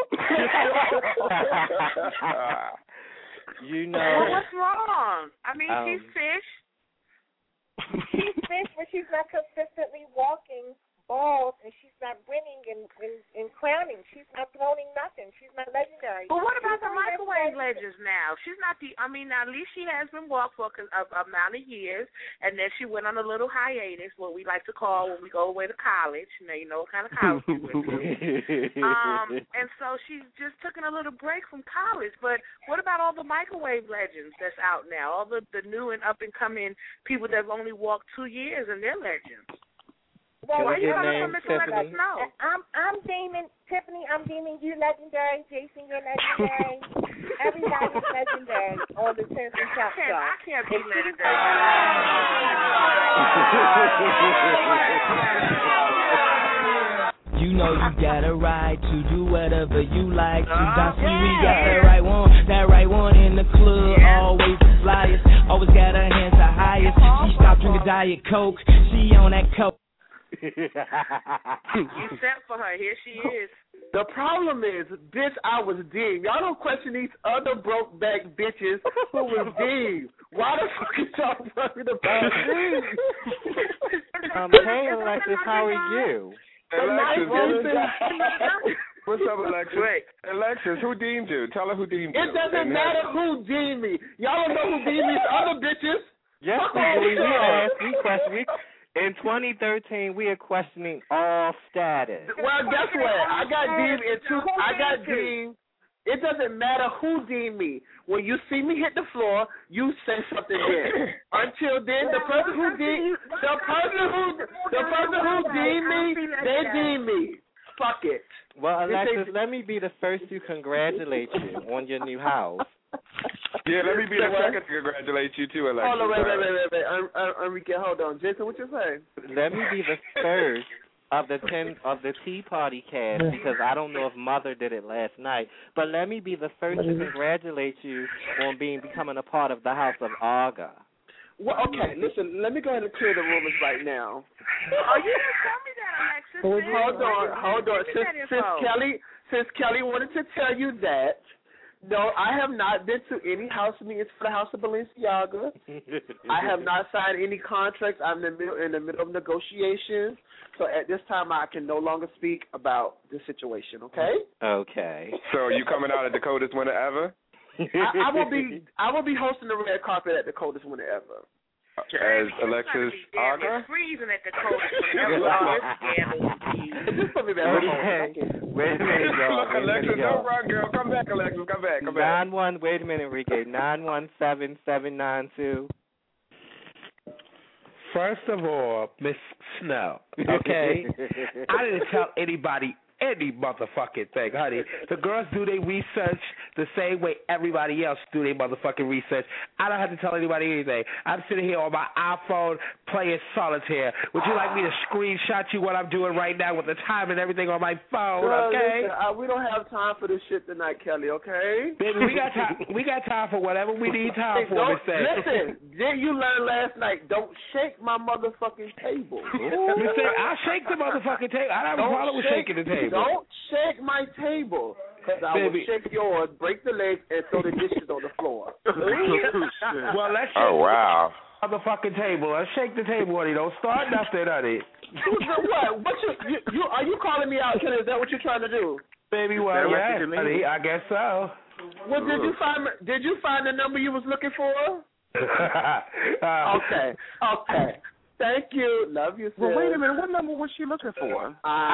Speaker 13: Well, what's wrong? I mean, she's fish.
Speaker 14: She's fish, but she's not consistently walking balls, and she's not winning and crowning. She's not throwing nothing. She's not legendary.
Speaker 13: But what about the microwave legends now? She's not now at least she has been walked for a amount of years, and then she went on a little hiatus, what we like to call when we go away to college. Now you know what kind of college we went to. And so she's just taking a little break from college. But what about all the microwave legends that's out now? All the new and up-and-coming people that have only walked 2 years and they're legends.
Speaker 14: Well,
Speaker 5: why you calling
Speaker 14: Tiffany? I'm deeming Tiffany. I'm deeming you legendary. Jason, you're legendary. Everybody's legendary on the Tenth and Top Show.
Speaker 13: I can't be legendary.
Speaker 4: You know you got a right to do whatever you like to. We got that right one in the club. Always the flyest. Always got her hands the highest. She stopped drinking Diet Coke. She on that Coke.
Speaker 13: You sent for her. Here she is.
Speaker 15: The problem is, bitch, I was deemed. Y'all don't question these other broke back bitches who was deemed. Why the fuck is y'all talking about me?
Speaker 5: Hey, Alexis, how are you?
Speaker 12: What's up, Alexis? Alexis, who deemed you? Tell her who deemed you.
Speaker 15: It doesn't matter who deemed me. Y'all don't know who deemed these other bitches.
Speaker 5: Yes, we do. In 2013, we are questioning all status.
Speaker 15: Well, guess what? I got deemed. It doesn't matter who deemed me. When you see me hit the floor, you say something then. Until then, the person who deemed me, they deemed me. Fuck it.
Speaker 5: Well, Alexis, let me be the first to congratulate you on your new house.
Speaker 12: Yeah, let me be the second to congratulate you too, Alexis.
Speaker 15: Hold on, wait. Enrique, hold on. Jason, what you saying?
Speaker 5: Let me be the first of the Tea Party cast, because I don't know if Mother did it last night, but let me be the first to congratulate you on becoming a part of the House of Aga.
Speaker 15: Well, okay, listen, let me go ahead and clear the rumors right now.
Speaker 13: Oh, you didn't tell me that, Alexis.
Speaker 15: Hold on. Since Kelly wanted to tell you that, no, I have not been to any house meetings for the House of Balenciaga. I have not signed any contracts. I'm in the middle of negotiations. So at this time, I can no longer speak about the situation, okay?
Speaker 5: Okay.
Speaker 12: So you coming out of Dakota's winner ever?
Speaker 15: I will be hosting the red carpet at the coldest winter ever.
Speaker 12: As Alexis Aga?
Speaker 13: It's freezing at the coldest winter.
Speaker 5: Just put me back. Wait a minute, y'all.
Speaker 12: Look, Alexis, don't run, girl. Come back, Alexis. Come back.
Speaker 5: Wait a minute, Enrique. 917-792.
Speaker 4: First of all, Miss Snow, okay? I didn't tell anybody any motherfucking thing, honey. The girls do their research the same way everybody else do their motherfucking research. I don't have to tell anybody anything. I'm sitting here on my iPhone playing solitaire. Would you like me to screenshot you what I'm doing right now with the time and everything on my phone, okay?
Speaker 15: Listen, we don't have time for this shit tonight, Kelly, okay?
Speaker 4: Baby, we got time for whatever we need time for, Miss Say.
Speaker 15: Listen, didn't you learn last night, don't shake my motherfucking table.
Speaker 4: Miss Say, I'll shake the motherfucking table. I don't have a problem with shaking the table.
Speaker 15: Don't shake my table, because I will shake yours, break the legs, and throw the dishes on the floor.
Speaker 4: Well, let's shake the motherfucking table. Let's shake the table, honey. Don't start nothing, honey.
Speaker 15: What? You are you calling me out, Kelly? Is that what you're trying to do?
Speaker 4: Baby, well, yeah, honey, I guess so.
Speaker 15: Well, did you find the number you was looking for? Okay. Thank you. Love you, sis.
Speaker 10: Well, wait a minute. What number was she looking for?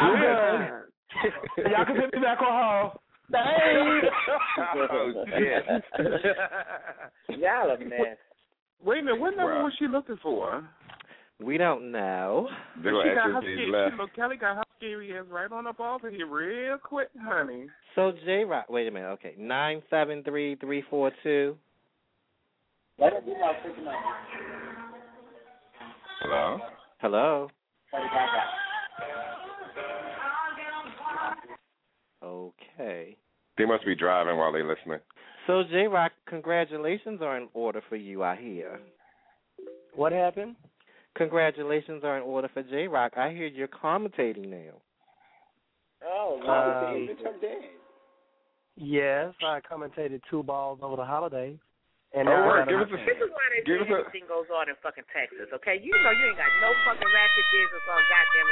Speaker 4: Y'all can hit me back on hold.
Speaker 15: Thanks.
Speaker 12: Oh, shit.
Speaker 5: Y'all are nasty.
Speaker 10: Wait a minute. What number was she looking for?
Speaker 5: We don't know.
Speaker 10: Kelly got her scary ass right on up off of here real quick, honey.
Speaker 5: So, J-Rock, wait a minute. Okay, 973-342.
Speaker 12: Hello?
Speaker 5: Hello? Okay.
Speaker 12: They must be driving while they're listening.
Speaker 5: So, J-Rock, congratulations are in order for you, I hear.
Speaker 9: What happened?
Speaker 5: Congratulations are in order for J-Rock. I hear you're commentating now.
Speaker 8: Oh,
Speaker 9: yes, I commentated 2 balls over the holiday. And
Speaker 13: this is why they do everything goes on in fucking Texas, okay? You know you ain't got no fucking ratchet business on goddamn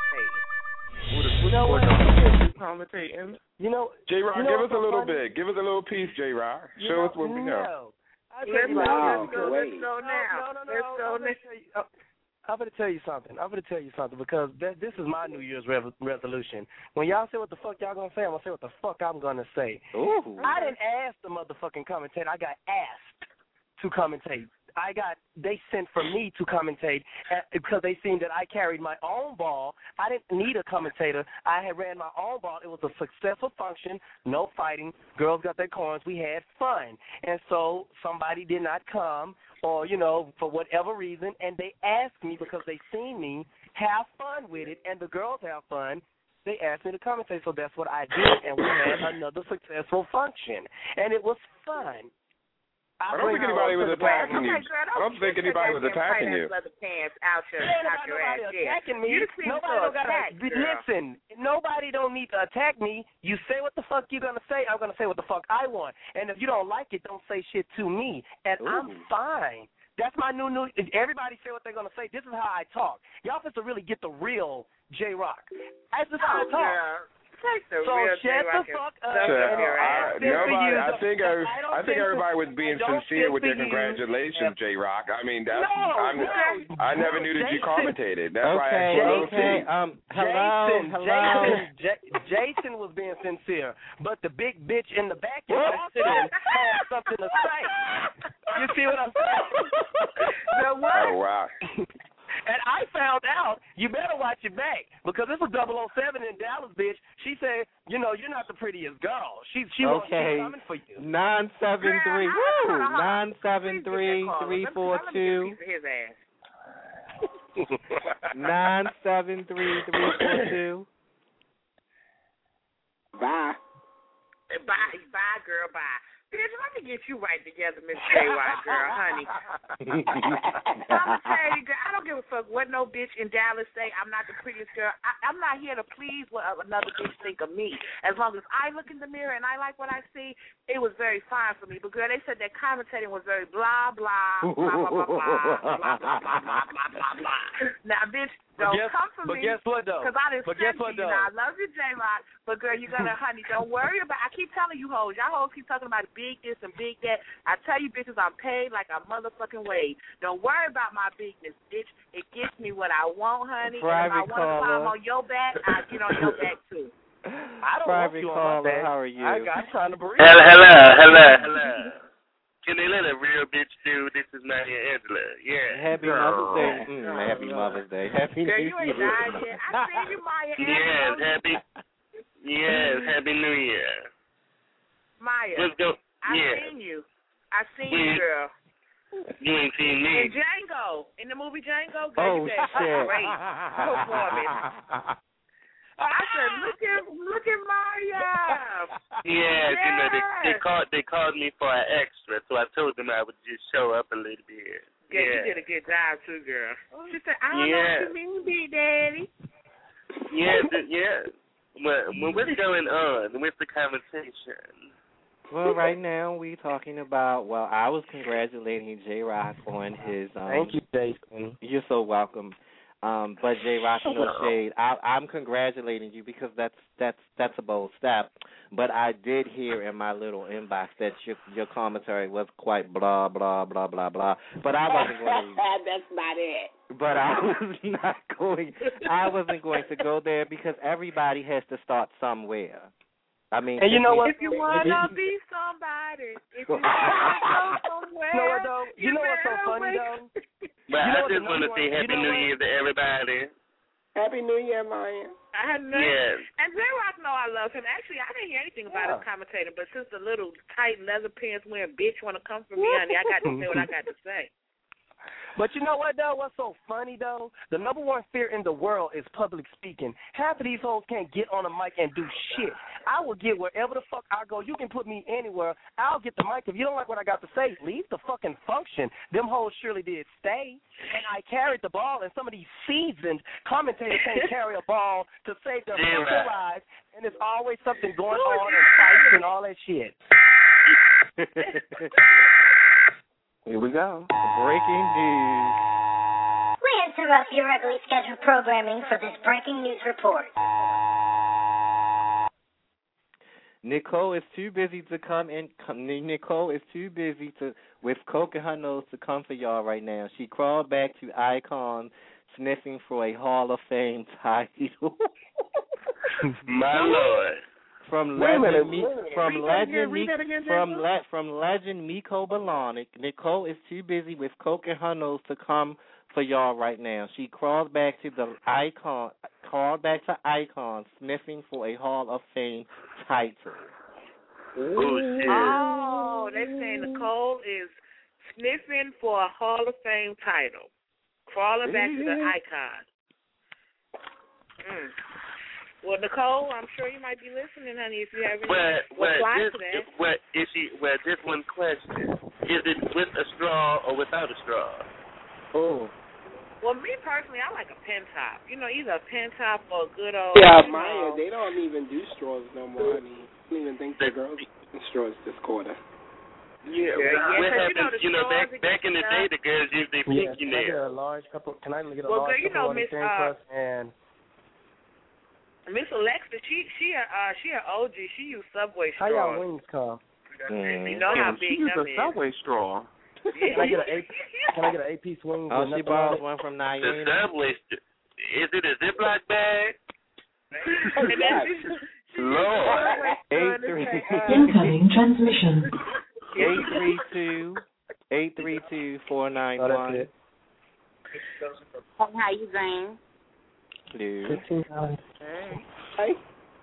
Speaker 13: commentating.
Speaker 9: You know,
Speaker 12: J-Rock, give us a little bit. Give us a little piece, J-Rock. Show us what we know.
Speaker 13: Let's go now.
Speaker 9: I'm going to tell you something. Because this is my New Year's resolution. When y'all say what the fuck y'all going to say, I'm going to say what the fuck I'm going to say.
Speaker 5: Ooh.
Speaker 9: I didn't ask the motherfucking commentator. I got asked to commentate. They sent for me to commentate because they seen that I carried my own ball. I didn't need a commentator. I had ran my own ball. It was a successful function, no fighting. Girls got their coins. We had fun. And so somebody did not come or, for whatever reason, and they asked me because they seen me have fun with it, and the girls have fun. They asked me to commentate, so that's what I did, and we had another successful function. And it was fun.
Speaker 12: I don't think anybody was attacking you. I don't think anybody was attacking you.
Speaker 13: Pants out your ass.
Speaker 9: Attacking me. Listen, nobody don't need to attack me. You say what the fuck you're going to say. I'm going to say what the fuck I want. And if you don't like it, don't say shit to me. And I'm fine. That's my new. Everybody say what they're going to say. This is how I talk. Y'all supposed to really get the real J-Rock. That's just how I talk.
Speaker 13: So
Speaker 9: shut the fuck up.
Speaker 12: I think everybody was being sincere with their congratulations, J-Rock. I mean, I never knew that you commentated. That's why I asked
Speaker 5: hello.
Speaker 9: Jason was being sincere, but the big bitch in the back had something to say. You see what I'm saying?
Speaker 12: Oh, wow.
Speaker 9: And I found out, you better watch your back, because this was 007 in Dallas, bitch. She said, you're not the prettiest girl. She's coming for you.
Speaker 5: 973-342. 973-342.
Speaker 8: Bye.
Speaker 13: Bye, girl, bye. Bitch, let me get you right together, Miss J-Rock, girl, honey. I'm going to tell you, girl, I don't give a fuck what no bitch in Dallas say. I'm not the prettiest girl. I'm not here to please what another bitch think of me. As long as I look in the mirror and I like what I see, it was very fine for me. But, girl, they said that commentating was very blah, blah, blah, blah, blah, blah, blah, blah, blah, blah, blah, blah, blah. Now, bitch, Don't come for me.
Speaker 9: But guess what, though?
Speaker 13: Because I didn't send you. Now, I love you, J-Rock. But, girl, you're going to, honey, don't worry about I keep telling you hoes. Y'all hoes keep talking about big this and big that. I tell you, bitches, I'm paid like a motherfucking wage. Don't worry about my bigness, bitch. It gets me what I want, honey.
Speaker 5: Private
Speaker 13: and if I want to climb on your back, I get on your back, too.
Speaker 9: I don't
Speaker 5: Private
Speaker 9: want you on my back.
Speaker 5: How are you?
Speaker 9: I'm trying to breathe.
Speaker 16: Hello. Can they let a real bitch do? This is Maya Angela. Yeah.
Speaker 5: Happy Mother's Day. Happy Mother's Day. Happy New Year.
Speaker 13: You ain't died yet. I see you, Maya.
Speaker 16: Happy New Year.
Speaker 13: Maya.
Speaker 16: Let's go.
Speaker 13: I seen you. I seen you, girl.
Speaker 16: You ain't seen me.
Speaker 13: In Django. In the movie Django.
Speaker 5: Oh,
Speaker 13: shit.
Speaker 5: Great
Speaker 13: performance. I said, look at Maya.
Speaker 16: Yes, you know, they called me for an extra, so I told them I would just show up a little bit.
Speaker 13: Yeah, you did a good job too, girl. She said, I don't know what you mean, Big Daddy.
Speaker 16: Yeah. Well, what's going on with the conversation?
Speaker 5: Well, right now we talking about. Well, I was congratulating J-Rock on his.
Speaker 9: Thank you, Jason.
Speaker 5: You're so welcome. But J-Rock, no shade. I'm congratulating you because that's a bold step. But I did hear in my little inbox that your commentary was quite blah blah blah blah blah. But I wasn't going to.
Speaker 8: That's not it.
Speaker 5: But I wasn't going to go there because everybody has to start somewhere. I mean,
Speaker 9: and you know what?
Speaker 13: If you wanna be somebody, if you wanna go somewhere,
Speaker 9: you know what's so funny though?
Speaker 16: But I just want to say Happy New Year to everybody.
Speaker 8: Happy New Year, Maya.
Speaker 16: Yes.
Speaker 13: And J-Rock know I love him. Actually, I didn't hear anything about his commentator, but since the little tight leather pants wearing bitch want to come for me, honey, I got to say what I got to say.
Speaker 9: But you know what, though? What's so funny, though? The number one fear in the world is public speaking. Half of these hoes can't get on a mic and do shit. I will get wherever the fuck I go. You can put me anywhere. I'll get the mic. If you don't like what I got to say, leave the fucking function. Them hoes surely did stay. And I carried the ball, and some of these seasoned commentators can't carry a ball to save their fucking lives. And there's always something going on and fights and all that shit.
Speaker 5: Here we go. Breaking news.
Speaker 17: We interrupt your regularly scheduled programming for this breaking news report.
Speaker 5: Nicole is too busy to come in. Nicole is too busy with coke in her nose to come for y'all right now. She crawled back to Icon, sniffing for a Hall of Fame title.
Speaker 16: My Lord.
Speaker 5: From legend Miko Balonic, Nicole is too busy with coke in her nose to come for y'all right now. She crawled back to Icon, sniffing for a Hall of Fame title.
Speaker 13: Oh, they're saying Nicole is sniffing for a Hall of Fame title, crawling back to the Icon. Well, Nicole, I'm sure you might be listening, honey, if you have any reply to that.
Speaker 16: Just one question. Is it with a straw or without a straw?
Speaker 5: Oh.
Speaker 13: Well, me personally, I like a pen top. You know, either a pen top or a good old...
Speaker 8: Yeah, Maya, they don't even do straws no more, honey. I don't even think the girls do straws this quarter.
Speaker 16: Yeah, what happens, back in the day, the girls used their pinky nails.
Speaker 9: Can I get a large couple of thin and...
Speaker 13: Miss Alexa, she an OG. She used Subway straws.
Speaker 9: How y'all wings come?
Speaker 13: You know how big them is.
Speaker 12: She used a Subway straw.
Speaker 9: Can I get an 8-piece wing?
Speaker 5: Oh, she borrowed one from Naima.
Speaker 16: The Subway. Is it a Ziploc bag?
Speaker 5: Lord.
Speaker 18: Incoming transmission.
Speaker 5: 832-491.
Speaker 19: How you doing?
Speaker 5: $15.
Speaker 8: Hey.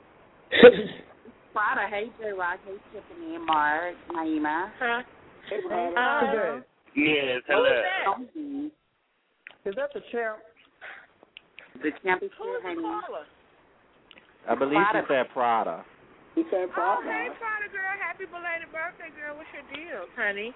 Speaker 19: Prada, hey J-Rock, hey Tiffany, Mark, Naima.
Speaker 13: Huh?
Speaker 8: Hey, Prada.
Speaker 16: Yes, hello.
Speaker 9: Is that the champ?
Speaker 19: The champ is here, honey.
Speaker 5: I believe she said Prada.
Speaker 8: He said Prada.
Speaker 13: Oh, hey, Prada girl. Happy belated birthday, girl. What's your deal, honey?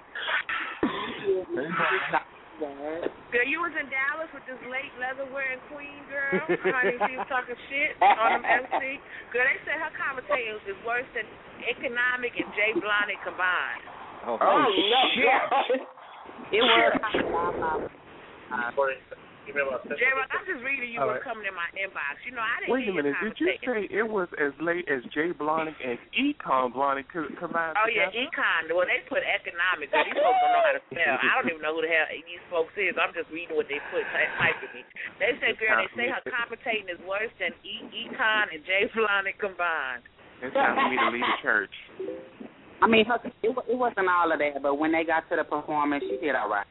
Speaker 13: Girl, you was in Dallas with this late leather-wearing queen, girl. Honey, she was talking shit on them MC. Girl, they said her commentating is worse than Economic and Jay Blondet combined.
Speaker 5: Oh,
Speaker 8: no.
Speaker 19: It was.
Speaker 13: J-Rock, I'm just reading you what's coming in my inbox. You know, I didn't
Speaker 10: Wait a minute. Did you say it was as late as Jay Blonick and Econ Blonick combined?
Speaker 13: Oh, yeah, Econ. Well, they put economics. These folks don't know how to spell. I don't even know who the hell these folks is. I'm just reading what they put typing me. They say, girl, they say her commentating is worse than Econ and Jay Blonick combined.
Speaker 10: It's time for me to leave the church.
Speaker 19: I mean, it wasn't all of that, but when they got to the performance, she did all right.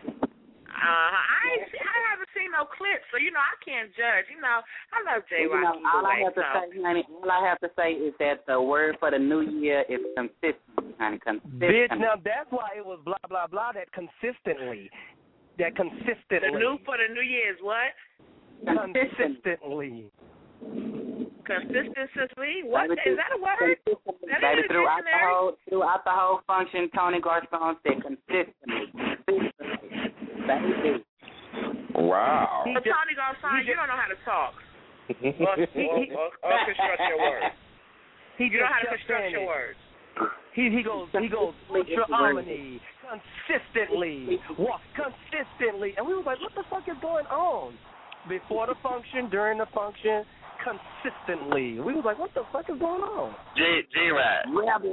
Speaker 13: I haven't seen no clips, so I can't judge. I love J-Rock.
Speaker 19: All I have to say, honey, is that the word for the new year is consistency, honey. Consistency.
Speaker 9: Bitch, now that's why it was blah blah blah. That consistently.
Speaker 13: The new for the new year is what?
Speaker 9: Consistently.
Speaker 13: Consistency? What is that a word?
Speaker 19: Baby, throughout the whole function, Tony Garcon said consistently. Baby.
Speaker 12: Wow.
Speaker 13: But Tony Garcon, you don't know how to talk. or construct your words. You know how to construct your words.
Speaker 9: He goes ultra harmony, consistently, walk consistently, and we were like, what the fuck is going on? Before the function, during the function, consistently. We was like, what the fuck is going on?
Speaker 16: J-Rod.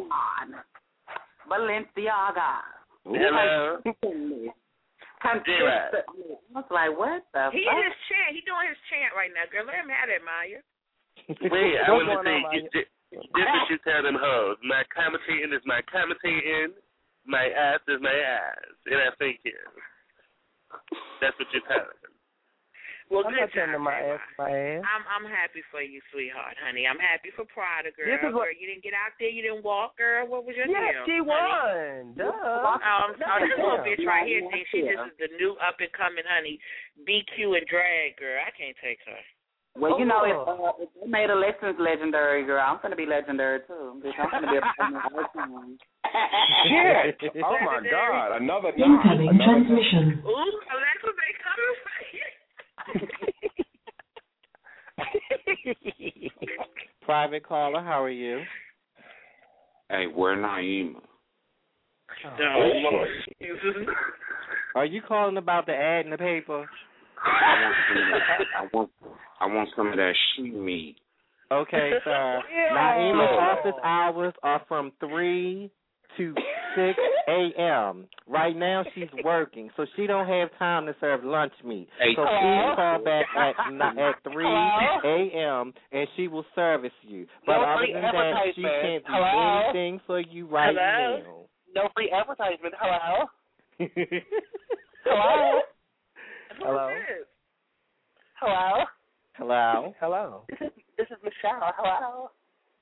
Speaker 19: Balenciaga.
Speaker 16: Hello.
Speaker 19: J-Rod. I was like, what the fuck?
Speaker 13: He doing his chant right now, girl. Let him have it, Maya.
Speaker 16: Wait, I want to say, this is you tell them hoes. My commentating is my commentating. My ass is my ass. And I thank you. That's what you're telling them.
Speaker 13: Well,
Speaker 9: I'm not telling my ass, my ass.
Speaker 13: I'm happy for you, sweetheart, honey. I'm happy for Prada, girl. Girl, you didn't get out there. You didn't walk, girl. What was your deal?
Speaker 9: She won. Duh.
Speaker 13: This little bitch right here thinks she just is the new up-and-coming, honey, BQ and drag, girl. I can't take her.
Speaker 19: Well, if they made Alexis legendary, girl, I'm going to be legendary, too. Bitch, I'm going to be a
Speaker 12: Shit. Oh, my God. Another
Speaker 18: incoming transmission.
Speaker 13: Ooh, Alexis, they coming for you.
Speaker 5: Private caller, how are you?
Speaker 6: Hey, where Naima?
Speaker 5: Are you calling about the ad in the paper?
Speaker 6: I want some of that sheep meat.
Speaker 5: Okay, sir. Naima's office hours are from 3 to 6 a.m. Right now she's working, so she don't have time to serve lunch meat. So please call back at 3 a.m. and she will service you. But other than that, she can't do anything for you right now.
Speaker 9: No free advertisement. Hello?
Speaker 13: Hello?
Speaker 9: Hello?
Speaker 13: Hello?
Speaker 5: Hello?
Speaker 9: Hello?
Speaker 13: This is Michelle. Hello?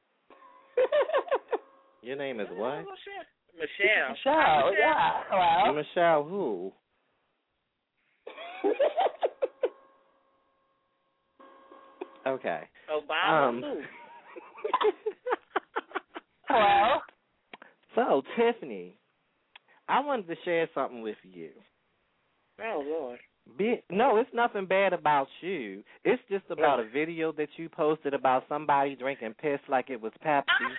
Speaker 5: Your name is what?
Speaker 13: Michelle.
Speaker 9: Michelle, yeah. Hello?
Speaker 5: Michelle who? Okay.
Speaker 13: Obama who?
Speaker 9: Hello?
Speaker 5: So, Tiffany, I wanted to share something with you.
Speaker 13: Oh, Lord.
Speaker 5: No, it's nothing bad about you. It's just about a video that you posted about somebody drinking piss like it was Pepsi.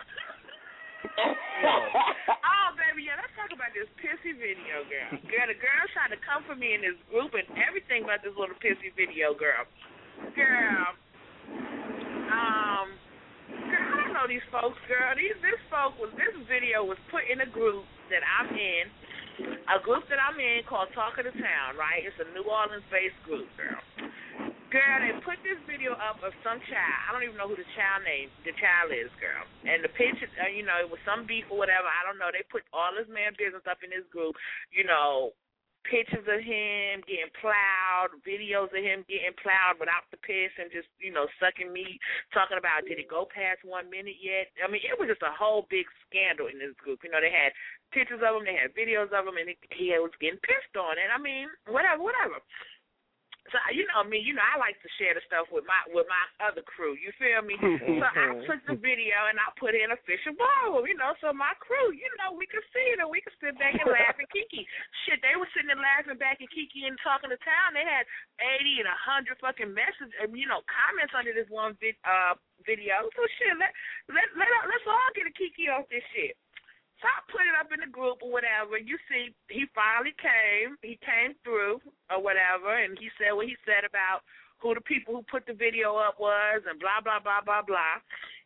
Speaker 13: Oh, baby, let's talk about this pissy video, girl. The girl's trying to come for me in this group and everything about this little pissy video, girl. Girl, I don't know these folks, girl. This video was put in a group that I'm in. A group that I'm in called Talk of the Town, right? It's a New Orleans-based group, girl. Girl, they put this video up of some child. I don't even know who the child is, girl. And the picture, it was some beef or whatever. I don't know. They put all this man business up in this group, pictures of him getting plowed, videos of him getting plowed without the piss and just, sucking meat, talking about did it go past 1 minute yet? I mean, it was just a whole big scandal in this group. They had pictures of him, they had videos of him, and he was getting pissed on. And, I mean, whatever. So, I like to share the stuff with my other crew. You feel me? So I took the video and I put in an official ballroom, so my crew, we could see it and we could sit back and laugh and kiki. Shit, they were sitting there laughing back and kiki and talking to town. They had 80 and 100 fucking messages, comments under this one video. So shit, let's all get a kiki off this shit. So I put it up in the group or whatever. You see, he finally came. He came through or whatever, and he said what he said about who the people who put the video up was and blah, blah, blah, blah, blah.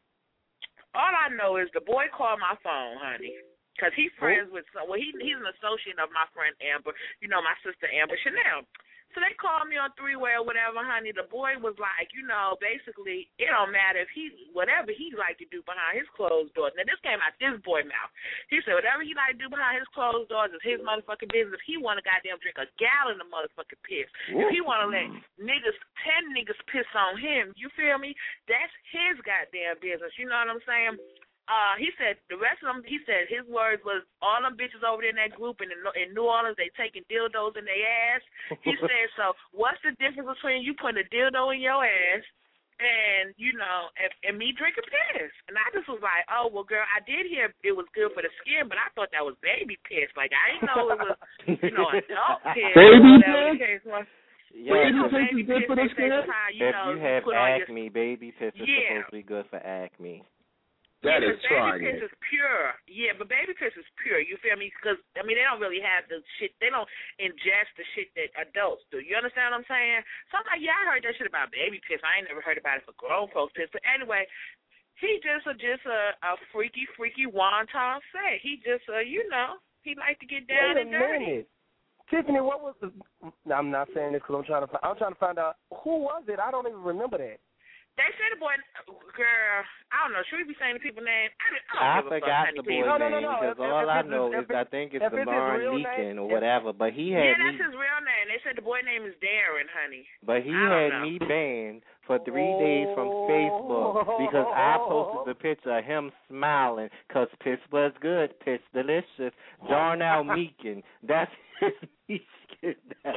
Speaker 13: All I know is the boy called my phone, honey, because he's friends with he's an associate of my friend Amber, my sister Amber Chanel. So they called me on three-way or whatever, honey. The boy was like, basically, it don't matter if whatever he like to do behind his closed doors. Now, this came out this boy mouth. He said whatever he like to do behind his closed doors is his motherfucking business. If he want to goddamn drink a gallon of motherfucking piss, if he want to let 10 niggas piss on him, you feel me? That's his goddamn business. You know what I'm saying? He said the rest of them, he said his words was, all them bitches over there in that group in New Orleans, they taking dildos in their ass. He said, so what's the difference between you putting a dildo in your ass and, and me drinking piss? And I just was like, oh, well, girl, I did hear it was good for the skin, but I thought that was baby piss. Like, I didn't know it was, adult piss.
Speaker 5: Baby
Speaker 13: piss?
Speaker 5: Baby piss
Speaker 13: is good for the skin?
Speaker 5: If you have acne, baby piss is supposed to be good for acne.
Speaker 12: That is trying.
Speaker 13: Baby piss is pure. Yeah, but baby piss is pure. You feel me? Because, they don't really have the shit. They don't ingest the shit that adults do. You understand what I'm saying? So I'm like, yeah, I heard that shit about baby piss. I ain't never heard about it for grown folks piss. But anyway, he just a freaky wonton say. He just, he like to get down and dirty.
Speaker 9: Tiffany, what was the... I'm not saying this because I'm trying to find out, who was it? I don't even remember that.
Speaker 13: They said the boy, girl, I don't know. Should we be saying the people's name?
Speaker 5: I forgot the boy's name because all I know is I think it's Lamar Meekin or whatever. But he had
Speaker 13: that's his real name. They said the boy name is Darren, honey.
Speaker 5: But he had me banned for 3 days from Facebook because I posted the picture of him smiling because piss was good, piss delicious. Darnell Meekin, that's his Meekin.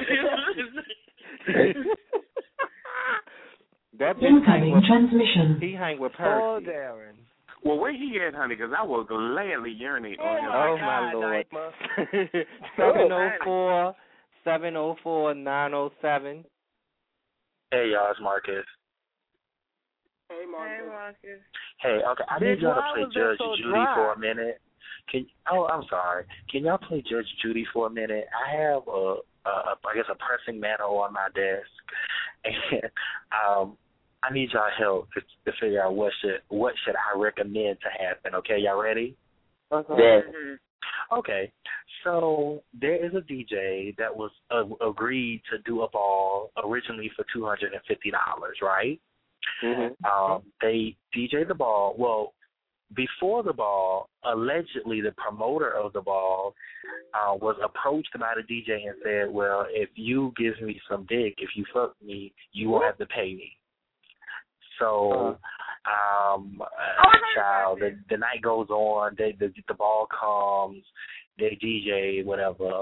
Speaker 5: That
Speaker 18: incoming transmission.
Speaker 5: He hang with Percy.
Speaker 9: Oh, Darren.
Speaker 12: Well, where he at, honey? Because I will gladly urinate on him.
Speaker 5: Oh, my Lord. 704-907.
Speaker 20: Hey, y'all, it's Marcus.
Speaker 8: Hey, Marcus.
Speaker 20: Hey, okay, I need y'all to play Judge Judy for a minute. I'm sorry. Can y'all play Judge Judy for a minute? I have I guess a pressing matter on my desk, and I need y'all help to figure out what should I recommend to happen. Okay, y'all ready?
Speaker 8: Okay.
Speaker 20: Yeah. Okay. So there is a DJ that was agreed to do a ball originally for $250, right?
Speaker 5: Mm-hmm.
Speaker 20: They DJ the ball. Well, before the ball, allegedly the promoter of the ball was approached by the DJ and said, well, if you give me some dick, if you fuck me, you won't have to pay me. So, child, the night goes on, the ball comes, they DJ, whatever.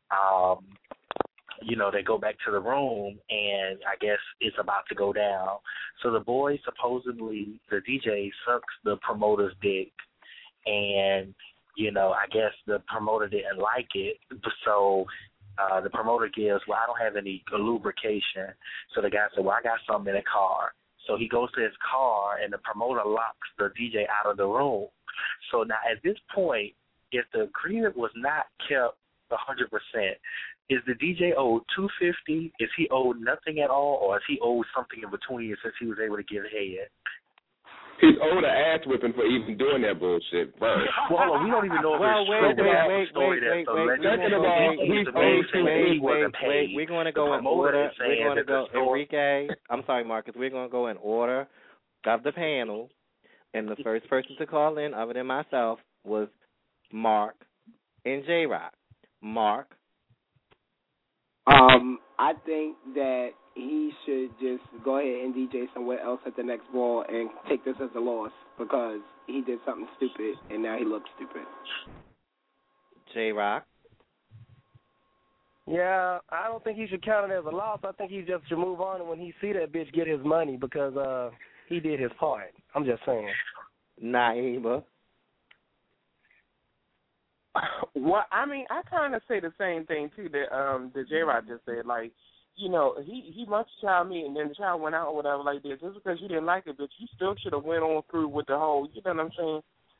Speaker 20: They go back to the room, and I guess it's about to go down. So the boy, supposedly, the DJ sucks the promoter's dick, and, I guess the promoter didn't like it. So the promoter gives, well, I don't have any lubrication. So the guy said, well, I got something in the car. So he goes to his car, and the promoter locks the DJ out of the room. So now at this point, if the agreement was not kept 100%, is the DJ owed $250? Is he owed nothing at all, or is he owed something in between since he was able to give head?
Speaker 12: He's owed an ass whipping for even doing that bullshit first.
Speaker 20: Well, we don't even know if it's true.
Speaker 5: Wait. We're going to go in order. We're going to go, Enrique. I'm sorry, Marcus. We're going to go in order of the panel, and the first person to call in, other than myself, was Mark and J-Rock. Mark.
Speaker 8: I think that he should just go ahead and DJ somewhere else at the next ball and take this as a loss because he did something stupid and now he looks stupid.
Speaker 5: J-Rock?
Speaker 9: Yeah, I don't think he should count it as a loss. I think he just should move on and when he see that bitch get his money because he did his part. I'm just saying.
Speaker 5: Naima?
Speaker 10: Well, I mean, I kind of say the same thing too that J-Rock just said. Like, he must child me, and then the child went out or whatever like this. Just because you didn't like it, but you still should have went on through with the whole. You know what I'm saying?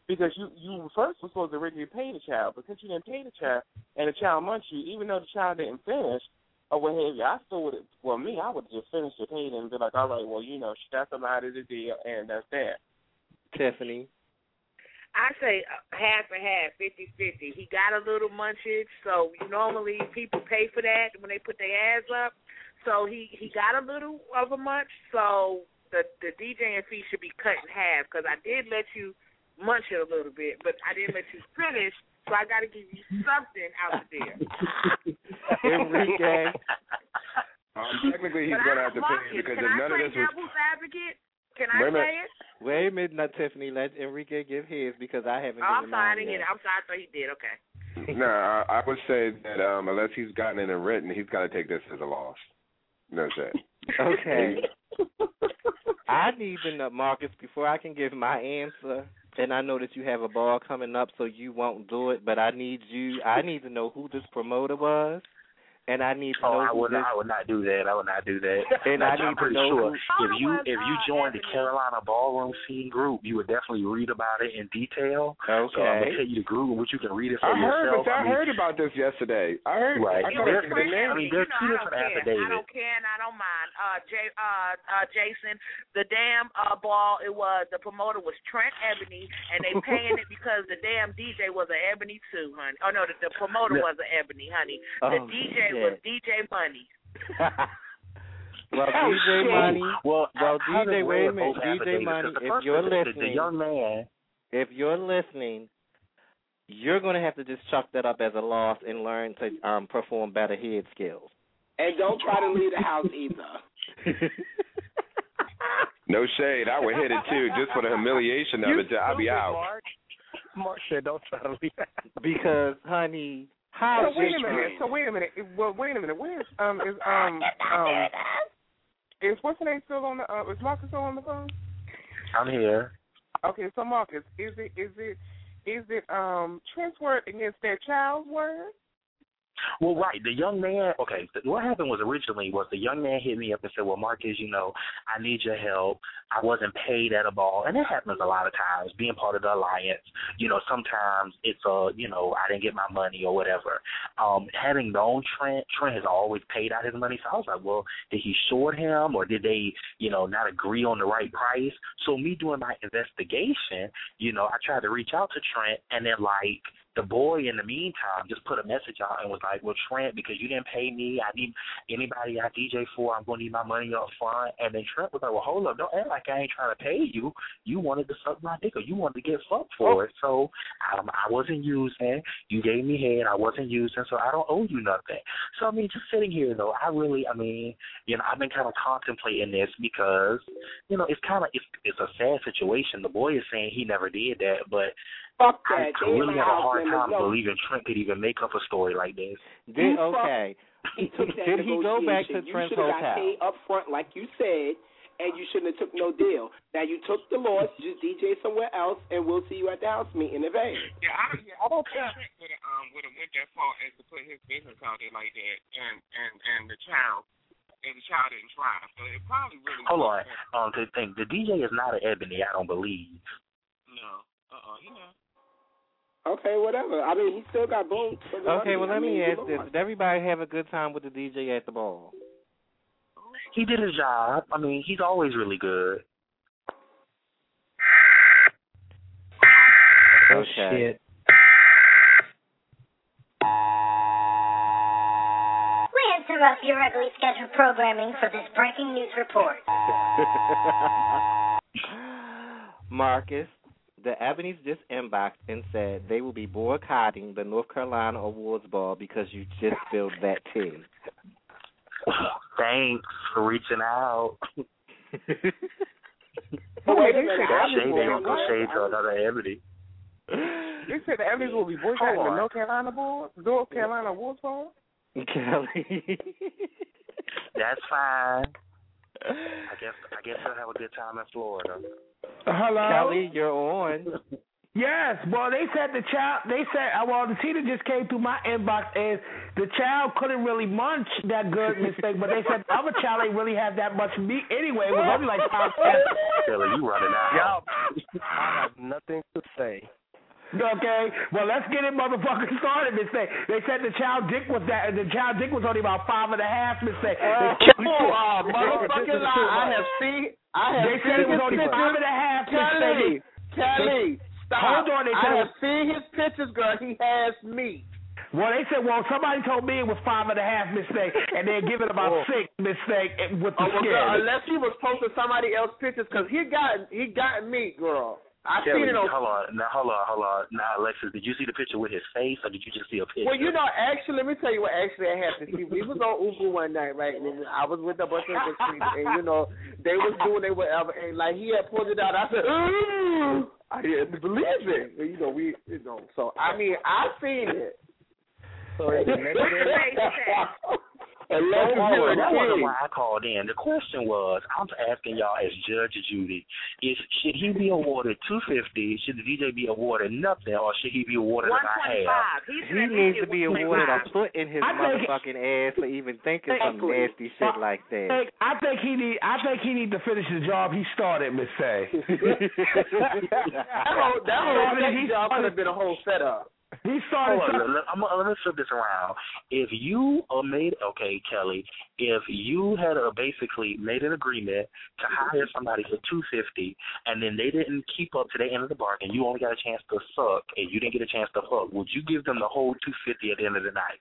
Speaker 10: because you first were supposed to originally pay the child, but since you didn't pay the child and the child munched you, even though the child didn't finish or what have you, I still would. Well, me, I would just finish the pay and be like, all right, well, that's a lot of the deal, and that's that.
Speaker 5: Tiffany.
Speaker 13: I say half and half, 50-50. He got a little munchage, so normally people pay for that when they put their ass up. So he got a little of a munch, so the DJing fee should be cut in half because I did let you munch it a little bit, but I didn't let you finish, so I got to give you something out there.
Speaker 5: Enrique.
Speaker 12: Technically, he's going to have to pay because if none of this was...
Speaker 13: Devil's advocate? Can I say it?
Speaker 5: Wait a minute, not Tiffany. Let Enrique give his because I haven't given
Speaker 13: mine
Speaker 5: yet.
Speaker 13: I'm sorry, I thought he did. Okay.
Speaker 12: No, I would say that unless he's gotten it in written, he's got to take this as a loss. That's it.
Speaker 5: Okay. I need to know, Marcus, before I can give my answer, and I know that you have a ball coming up, so you won't do it, but I need to know who this promoter was. And I need to know.
Speaker 20: I would not do that. I would not do that.
Speaker 5: And I need to know
Speaker 20: sure if you joined the Carolina Ballroom Scene group, you would definitely read about it in detail.
Speaker 5: Okay.
Speaker 20: So I'm gonna tell you to Google, which you can read it for yourself.
Speaker 12: I heard about this yesterday. I heard.
Speaker 20: Right.
Speaker 12: There's
Speaker 20: two different affidavits.
Speaker 13: I don't care and I don't mind. Jason, the damn ball. The promoter was Trent Ebony, and they paying it because the damn DJ was an Ebony too, honey. Oh no, the promoter was an Ebony, honey. The DJ was DJ Money.
Speaker 5: Well, DJ Money.
Speaker 20: Well,
Speaker 5: DJ, wait a minute. DJ Money, if you're listening,
Speaker 20: the young man.
Speaker 5: If you're listening, you're going to have to just chalk that up as a loss and learn to perform better head skills.
Speaker 8: And don't try to leave the house either.
Speaker 12: No shade. I would hit it too, just for the humiliation of it. I'll be out.
Speaker 9: Mark said, "Don't try to leave."
Speaker 5: Because, honey.
Speaker 10: Wait a minute. Well, wait a minute. Where is what's her name still on the? Is Marcus still on the phone?
Speaker 20: I'm here.
Speaker 10: Okay, so Marcus, is it Trent's word against that child's word?
Speaker 20: Well, right. The young man, okay, what happened was originally the young man hit me up and said, well, Marcus, I need your help. I wasn't paid at a ball. And it happens a lot of times, being part of the alliance. Sometimes it's, I didn't get my money or whatever. Having known Trent has always paid out his money. So I was like, well, did he short him or did they, not agree on the right price? So me doing my investigation, I tried to reach out to Trent and then, the boy, in the meantime, just put a message out and was like, well, Trent, because you didn't pay me, I need anybody I DJ for, I'm going to need my money up front. And then Trent was like, well, hold up, don't act like I ain't trying to pay you. You wanted to suck my dick or you wanted to get fucked for it. So I wasn't using. You gave me head. I wasn't using, so I don't owe you nothing. So, just sitting here, though, I've been kind of contemplating this because, it's a sad situation. The boy is saying he never did that, but
Speaker 8: fuck that.
Speaker 20: I really have a hard time believing Trent could even make up a story like this.
Speaker 5: Okay. Did he go back to Trent's hotel?
Speaker 8: You should have got paid up front, like you said, and you shouldn't have took no deal. Now you took the loss, just DJ somewhere else, and we'll see you at the house meeting in Vegas.
Speaker 10: Yeah, I don't think Trent would have went that far as to put his business out there like that, and the child. And the child didn't try, so it probably really.
Speaker 20: Hold on, the DJ is not an Ebony, I don't believe.
Speaker 10: No, he not.
Speaker 8: Okay, whatever. He still got boom.
Speaker 5: Okay, well, let me ask this. Did everybody have a good time with the DJ at the ball?
Speaker 20: He did his job. He's always really good.
Speaker 5: Oh, shit.
Speaker 17: We interrupt your regularly scheduled programming for this breaking news report.
Speaker 5: Marcus. The Ebony's just inboxed and said they will be boycotting the North Carolina Awards Ball because you just spilled that tea.
Speaker 20: Thanks for reaching out. Shade to another Ebony.
Speaker 10: They said the Ebony's will be boycotting the North Carolina Awards Ball?
Speaker 5: Kelly.
Speaker 20: That's fine. I guess I'll have a good time in Florida.
Speaker 15: Hello?
Speaker 5: Kelly, you're on.
Speaker 15: Yes. Well, they said the Tina just came through my inbox and the child couldn't really munch that good mistake, but they said the other child ain't really have that much meat anyway. It was only like 5 cents.
Speaker 20: Kelly, you running out.
Speaker 9: I have nothing to say.
Speaker 21: Okay, well let's get it motherfucking started, Miss Thing. They said the child dick was only about 5.5, Miss Thing.
Speaker 15: Motherfucking lie. They said it was only 5.5, Miss Kelly, stop.
Speaker 21: Hold on,
Speaker 15: I have seen his pictures, girl. He has meat.
Speaker 21: Well, they said, somebody told me it was 5.5, Miss Thing, and they're giving about 6, Miss Thing, with the skin.
Speaker 15: Girl, unless he was posting somebody else's pictures, because he got meat, girl. I seen it on.
Speaker 20: Hold on. Now, Alexis, did you see the picture with his face, or did you just see a picture?
Speaker 15: Well, actually, let me tell you what actually happened. We was on Uber one night, right? And I was with a bunch of people, and they was doing whatever, and like he had pulled it out. I said, ooh, I didn't believe it. So I mean, I seen it. So
Speaker 20: that wasn't why I called in. The question was, I'm asking y'all as Judge Judy, should he be awarded $250? Should the DJ be awarded nothing, or should he be awarded about half?
Speaker 5: He needs to be awarded a foot in his motherfucking ass for even thinking some nasty shit like that.
Speaker 21: I think he need to finish the job he started, Miss Say.
Speaker 15: that whole job could have been a whole setup.
Speaker 21: He started.
Speaker 20: Let me flip this around. If you Kelly, if you had basically made an agreement to hire somebody for $250, and then they didn't keep up to the end of the bargain, you only got a chance to suck, and you didn't get a chance to fuck, would you give them the whole $250 at the end of the night?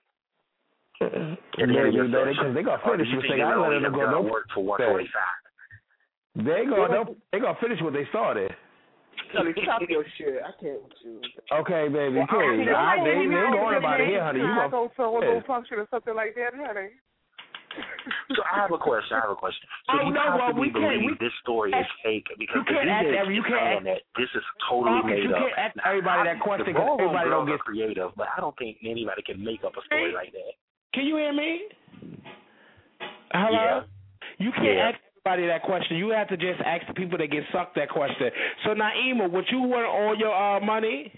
Speaker 21: Because they gonna finish. I let them go.
Speaker 20: Don't work for $145.
Speaker 21: They gonna finish what they started.
Speaker 15: Kelly, stop your shit. I can't with you.
Speaker 21: Okay, baby, please. They ain't going about it here, honey. You
Speaker 15: go function or something like that, honey.
Speaker 20: So I have a question. So you possibly believe this story is fake because the DJ is saying that this is totally made up.
Speaker 21: You can't ask everybody that question because everybody don't get
Speaker 20: creative, but I don't think anybody can make up a story like that.
Speaker 21: Can you hear me? Hello?
Speaker 20: Yeah.
Speaker 21: You can't ask that question. You have to just ask the people that get sucked that question. So Naima, would you want all your money?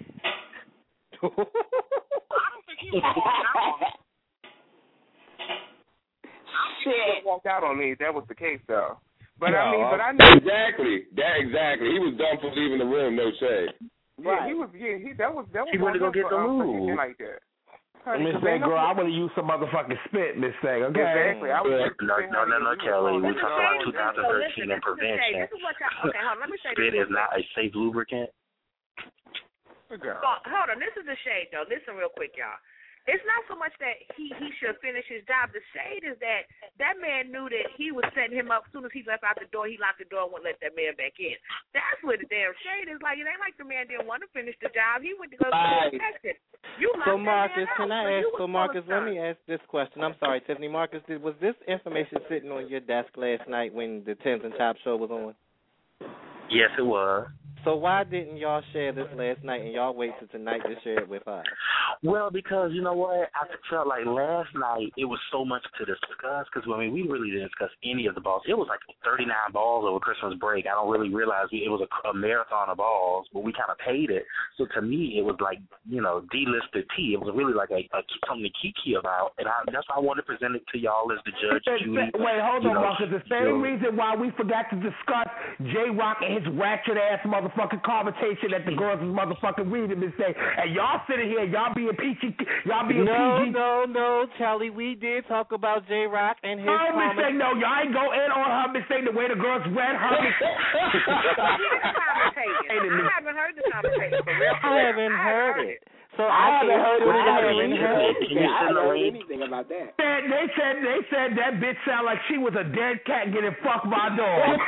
Speaker 10: Shit. Walked out on me if that was the case though. But
Speaker 12: no,
Speaker 10: I knew
Speaker 12: exactly. He was dumb for leaving the room, no shade.
Speaker 10: Yeah, right. That was
Speaker 20: he wanted to go get the move
Speaker 10: like that.
Speaker 21: Miss Thing, girl, I want to use some motherfucking spit, Miss Thing, okay?
Speaker 10: Exactly.
Speaker 20: No, Kelly. We're talking about 2013 and prevention.
Speaker 13: Let me say
Speaker 20: spit is not a safe lubricant.
Speaker 13: Hold on. This is the shade, though. Listen real quick, y'all. It's not so much that he should finish his job. The shade is that man knew that he was setting him up. As soon as he left out the door, he locked the door and wouldn't let that man back in. That's what the damn shade is like. It ain't like the man didn't want to finish the job. He went to go protect it.
Speaker 5: Marcus, let me ask this question. I'm sorry, Tiffany. Marcus, was this information sitting on your desk last night when the Tins and Chop show was on?
Speaker 20: Yes, it was.
Speaker 5: So why didn't y'all share this last night and y'all wait till tonight to share it with us?
Speaker 20: Well, because you know what? I felt like last night it was so much to discuss because, we really didn't discuss any of the balls. It was like 39 balls over Christmas break. I don't really realize it was a marathon of balls, but we kind of paid it. So to me, it was like, D-listed tea. It was really like a something to kiki about, and that's why I wanted to present it to y'all as the Judge Judy.
Speaker 21: Wait, hold on, Marcus. The same reason why we forgot to discuss J-Rock and his ratchet-ass motherfucking conversation that the girls was motherfucking reading and say, and y'all sitting here, y'all being peachy,
Speaker 5: No, Charlie, we did talk about J-Rock and his
Speaker 21: comments. No, y'all ain't go in on her mistake the way the girls read her mistake.
Speaker 13: I haven't heard the conversation.
Speaker 5: I haven't heard it. So
Speaker 21: I haven't heard it.
Speaker 15: I haven't heard anything about that.
Speaker 21: They said that bitch sound like she was a dead cat getting fucked by a dog.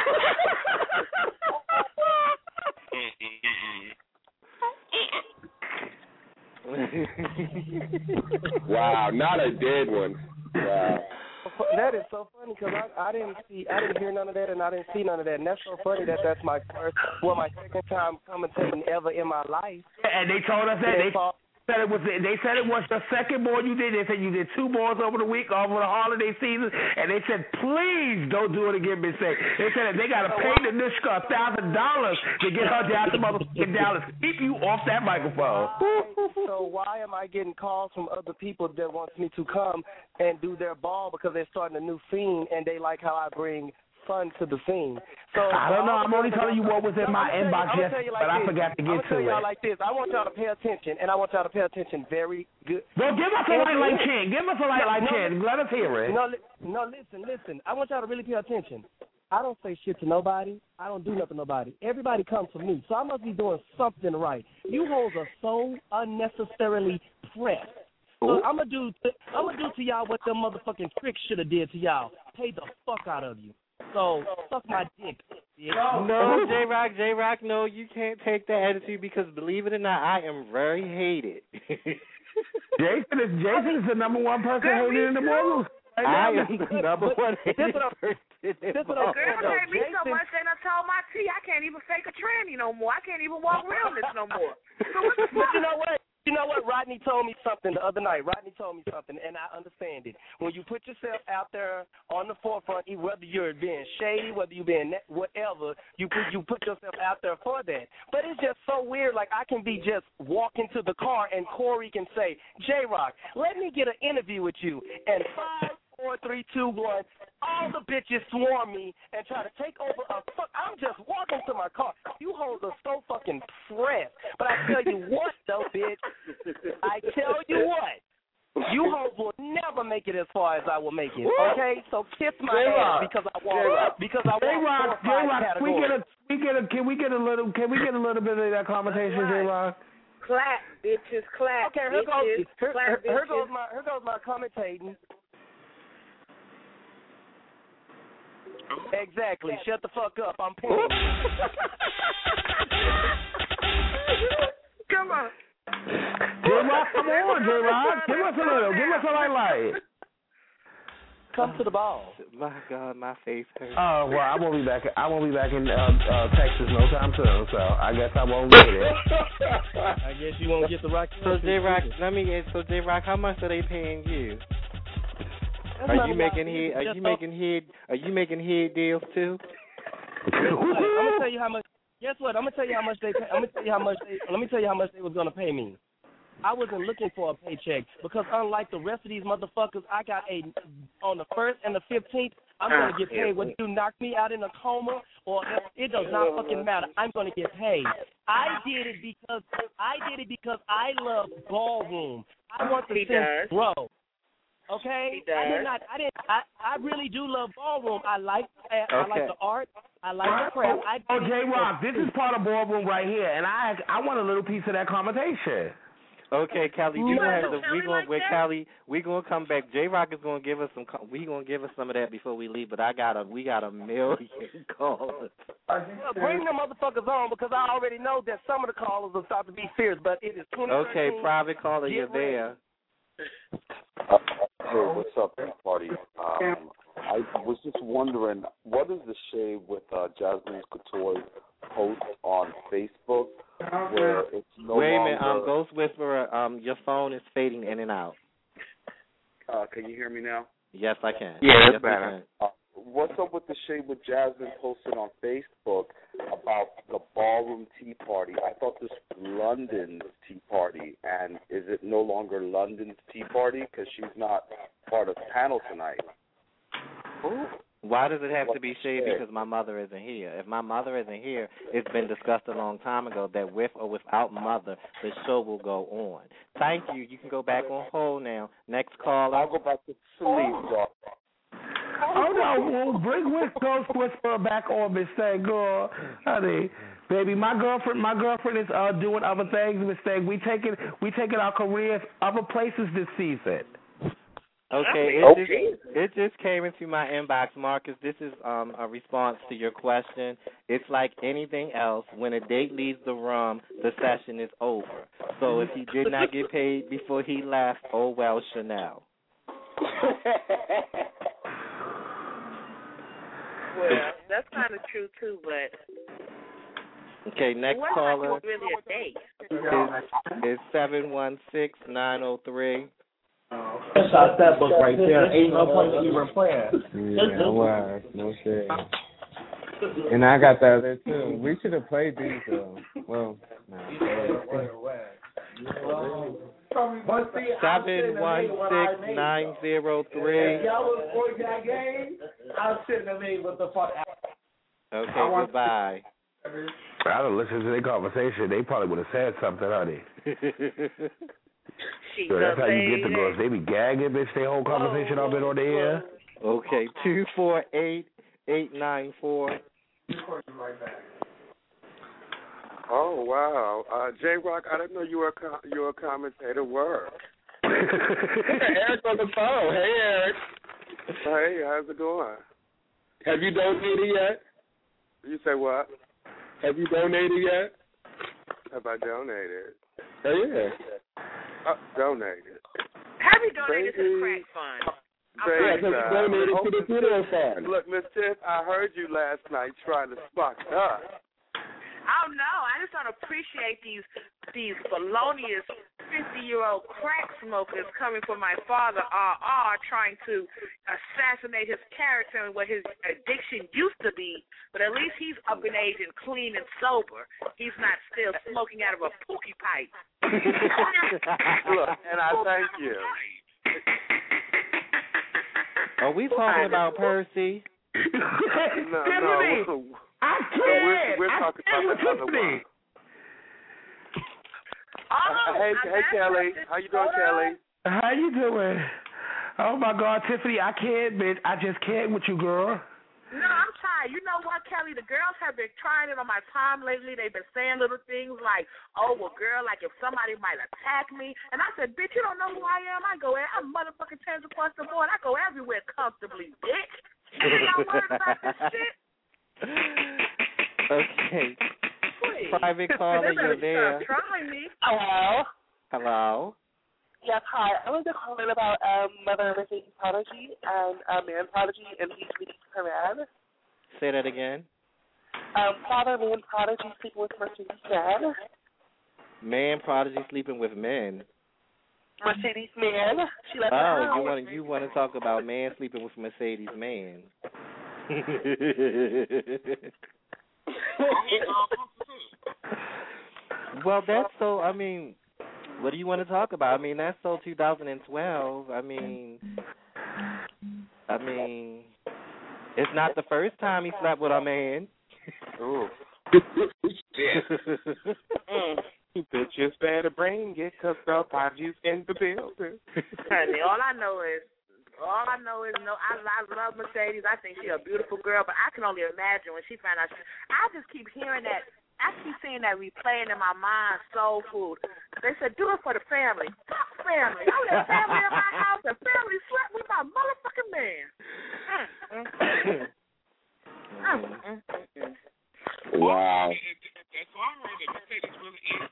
Speaker 12: Wow, not a dead one. Wow.
Speaker 9: That is so funny because I didn't hear none of that and I didn't see none of that, and that's so funny that that's my second time commentating ever in my life.
Speaker 21: And they told us that they said it was the second ball you did. They said you did 2 balls over the week, over the holiday season, and they said please don't do it again, Miss Say. They said they got to pay the Nishka $1,000 to get her down to motherfucking Dallas. Keep you off that microphone.
Speaker 9: So why am I getting calls from other people that wants me to come and do their ball because they're starting a new scene and they like how I bring son to the scene. So
Speaker 21: I don't know. I'm only telling you what was in my inbox yesterday, but I forgot to get to it.
Speaker 9: I'm tell y'all like this. I want y'all to pay attention, and I want y'all to pay attention very good.
Speaker 21: Well, give us a light like Ken. Give us a light like Ken. Let us hear it.
Speaker 9: No, listen. I want y'all to really pay attention. I don't say shit to nobody. I don't do nothing to nobody. Everybody comes to me, so I must be doing something right. You hoes are so unnecessarily pressed. So I'm gonna do to y'all what them motherfucking tricks should have did to y'all. Pay the fuck out of you. So suck my dick.
Speaker 5: No, J-Rock, no, you can't take that attitude because believe it or not, I am very hated.
Speaker 21: Jason is the number one person hated in the world.
Speaker 5: I am the number one hated person.
Speaker 13: The girl hate me so much that I told my T I can't even fake a tranny no more. I can't even walk realness no more. So what the fuck?
Speaker 9: But you know what? You know what? Rodney told me something the other night. And I understand it. When you put yourself out there on the forefront, whether you're being shady, whether you're being whatever, you put yourself out there for that. But it's just so weird. Like, I can be just walking to the car and Corey can say, J-Rock, let me get an interview with you. And 5, 4, 3, 2, 1, all the bitches swarm me and try to take over I'm just walking to my car. You hoes are so fucking pressed. But I tell you what, though, bitch. I tell you what. You hoes will never make it as far as I will make it. Okay? So kiss my ass because I want J-Rock,
Speaker 21: can we get a little bit of that conversation, J-Rock?
Speaker 13: Clap, bitches, clap.
Speaker 9: Okay, here goes my commentating. Exactly. Shut the fuck up. I'm paying.
Speaker 13: Come on.
Speaker 21: J-Rock, come on, J-Rock. Give us a little. Give us a light.
Speaker 9: Come to the ball.
Speaker 5: My God, my face hurts.
Speaker 21: Oh, well, I won't be back in Texas no time soon, so I guess I won't get it.
Speaker 9: I guess you won't get the rock.
Speaker 5: So J-Rock, how much are they paying you? Are you making head deals too?
Speaker 9: I'm gonna tell you how much. Guess what? I'm gonna tell you how much they. Let me tell you how much they was gonna pay me. I wasn't looking for a paycheck because unlike the rest of these motherfuckers, I got on the 1st and the 15th. I'm gonna get paid. Whether you knock me out in a coma or it does not fucking matter. I'm gonna get paid. I did it because I love ballroom. I want the sense grow. Okay, I really do love ballroom. I like the art. I like the craft.
Speaker 21: J-Rock, this is part of ballroom right here, and I want a little piece of that conversation.
Speaker 5: Okay, Callie, we're gonna come back. J-Rock is gonna give us some of that before we leave. But we got a million callers.
Speaker 9: Bring them motherfuckers on because I already know that some of the callers will start to be fierce. But it is 2013.
Speaker 5: Okay, private caller, you're there.
Speaker 1: Hey, what's up, party? I was just wondering, what is the shade with Jasmine Couture's post on Facebook where it's no longer...
Speaker 5: Wait a minute, Ghost Whisperer, your phone is fading in and out.
Speaker 1: Can you hear me now?
Speaker 5: Yes, I can.
Speaker 1: Yeah, it's better. What's up with the shade with Jasmine posted on Facebook about the ballroom tea party? I thought this was London's tea party, and is it no longer London's tea party because she's not part of the panel tonight?
Speaker 5: Why does it have to be shade because my mother isn't here? If my mother isn't here, it's been discussed a long time ago that with or without mother, the show will go on. Thank you. You can go back on hold now. Next caller.
Speaker 1: I'll go back to sleep, dog.
Speaker 21: Oh no! Well, bring Ghost Whisperer back on, Miss Stang. Honey, baby, my girlfriend is doing other things, Miss Stang. We taking our careers other places this season.
Speaker 5: Okay, it just came into my inbox, Marcus. This is a response to your question. It's like anything else. When a date leaves the room, the session is over. So if he did not get paid before he left, oh well, Chanel.
Speaker 13: Well, that's kind of true too, but
Speaker 5: okay, next caller
Speaker 13: was really a date.
Speaker 5: is 716-903.
Speaker 21: Shot that book right there. Ain't no point in even playing.
Speaker 6: Yeah, wow, no shit. And I got the other two. We should have played these though. Well, no.
Speaker 5: 716-903.
Speaker 21: I shouldn't have made what the fuck.
Speaker 5: Okay, goodbye.
Speaker 21: I don't listen to their conversation. They probably would have said something, honey. So that's how you get the girls. They be gagging, bitch. Their whole conversation all been on the air.
Speaker 5: Okay, 248-894.
Speaker 12: Oh wow, J Rock, I didn't know you were a commentator. Word.
Speaker 15: Eric on the phone. Hey, Eric.
Speaker 12: Hey, how's it going?
Speaker 15: Have you donated yet?
Speaker 12: You say what?
Speaker 15: Have you donated yet?
Speaker 12: Have I donated?
Speaker 15: Oh yeah.
Speaker 12: Donated.
Speaker 13: Have you donated to the crack fund?
Speaker 15: Donated to the Twitter fund.
Speaker 12: Look, Miss Tiff, I heard you last night trying to spark us.
Speaker 13: Oh no, I just don't appreciate these felonious 50-year-old crack smokers coming for my father, trying to assassinate his character and what his addiction used to be. But at least he's up in age and clean and sober. He's not still smoking out of a pookie pipe.
Speaker 12: Look, and I thank you.
Speaker 5: Are we talking about Percy?
Speaker 12: No.
Speaker 21: I can't.
Speaker 12: We're talking about the other one. Hey, Kelly. How you doing, Kelly?
Speaker 21: How you doing? Oh, my God, Tiffany, I can't, bitch. I just can't with you, girl.
Speaker 13: No, I'm tired. You know what, Kelly? The girls have been trying it on my time lately. They've been saying little things like, oh, well, girl, like if somebody might attack me. And I said, bitch, you don't know who I am. I'm motherfucking turns across the board. I go everywhere comfortably, bitch. And then y'all worried about this shit?
Speaker 5: Okay.
Speaker 13: Please.
Speaker 5: Private caller, you're there.
Speaker 13: Stop trying me.
Speaker 7: Hello. Yes, hi. I was calling about Mother Mercedes Prodigy and Man Prodigy and he's leaving Quran.
Speaker 5: Say that again.
Speaker 7: Father Man Prodigy sleeping with Mercedes Man.
Speaker 5: Man Prodigy sleeping with men.
Speaker 7: Mercedes Man. She left the house.
Speaker 5: You want to talk about man sleeping with Mercedes Man? Well, that's so. I mean, what do you want to talk about? I mean, that's so 2012. I mean, it's not the first time he slept with a man.
Speaker 12: Ooh. Bitches better bring it, 'cause the party's in the building.
Speaker 13: Honey, all I know is, I love Mercedes. I think she's a beautiful girl, but I can only imagine when she found out. I just keep hearing that. I keep seeing that replaying in my mind, soul food. They said, do it for the family. Fuck family. I let family in my house and family slept with my motherfucking man.
Speaker 12: Wow. So I heard that Mercedes really is,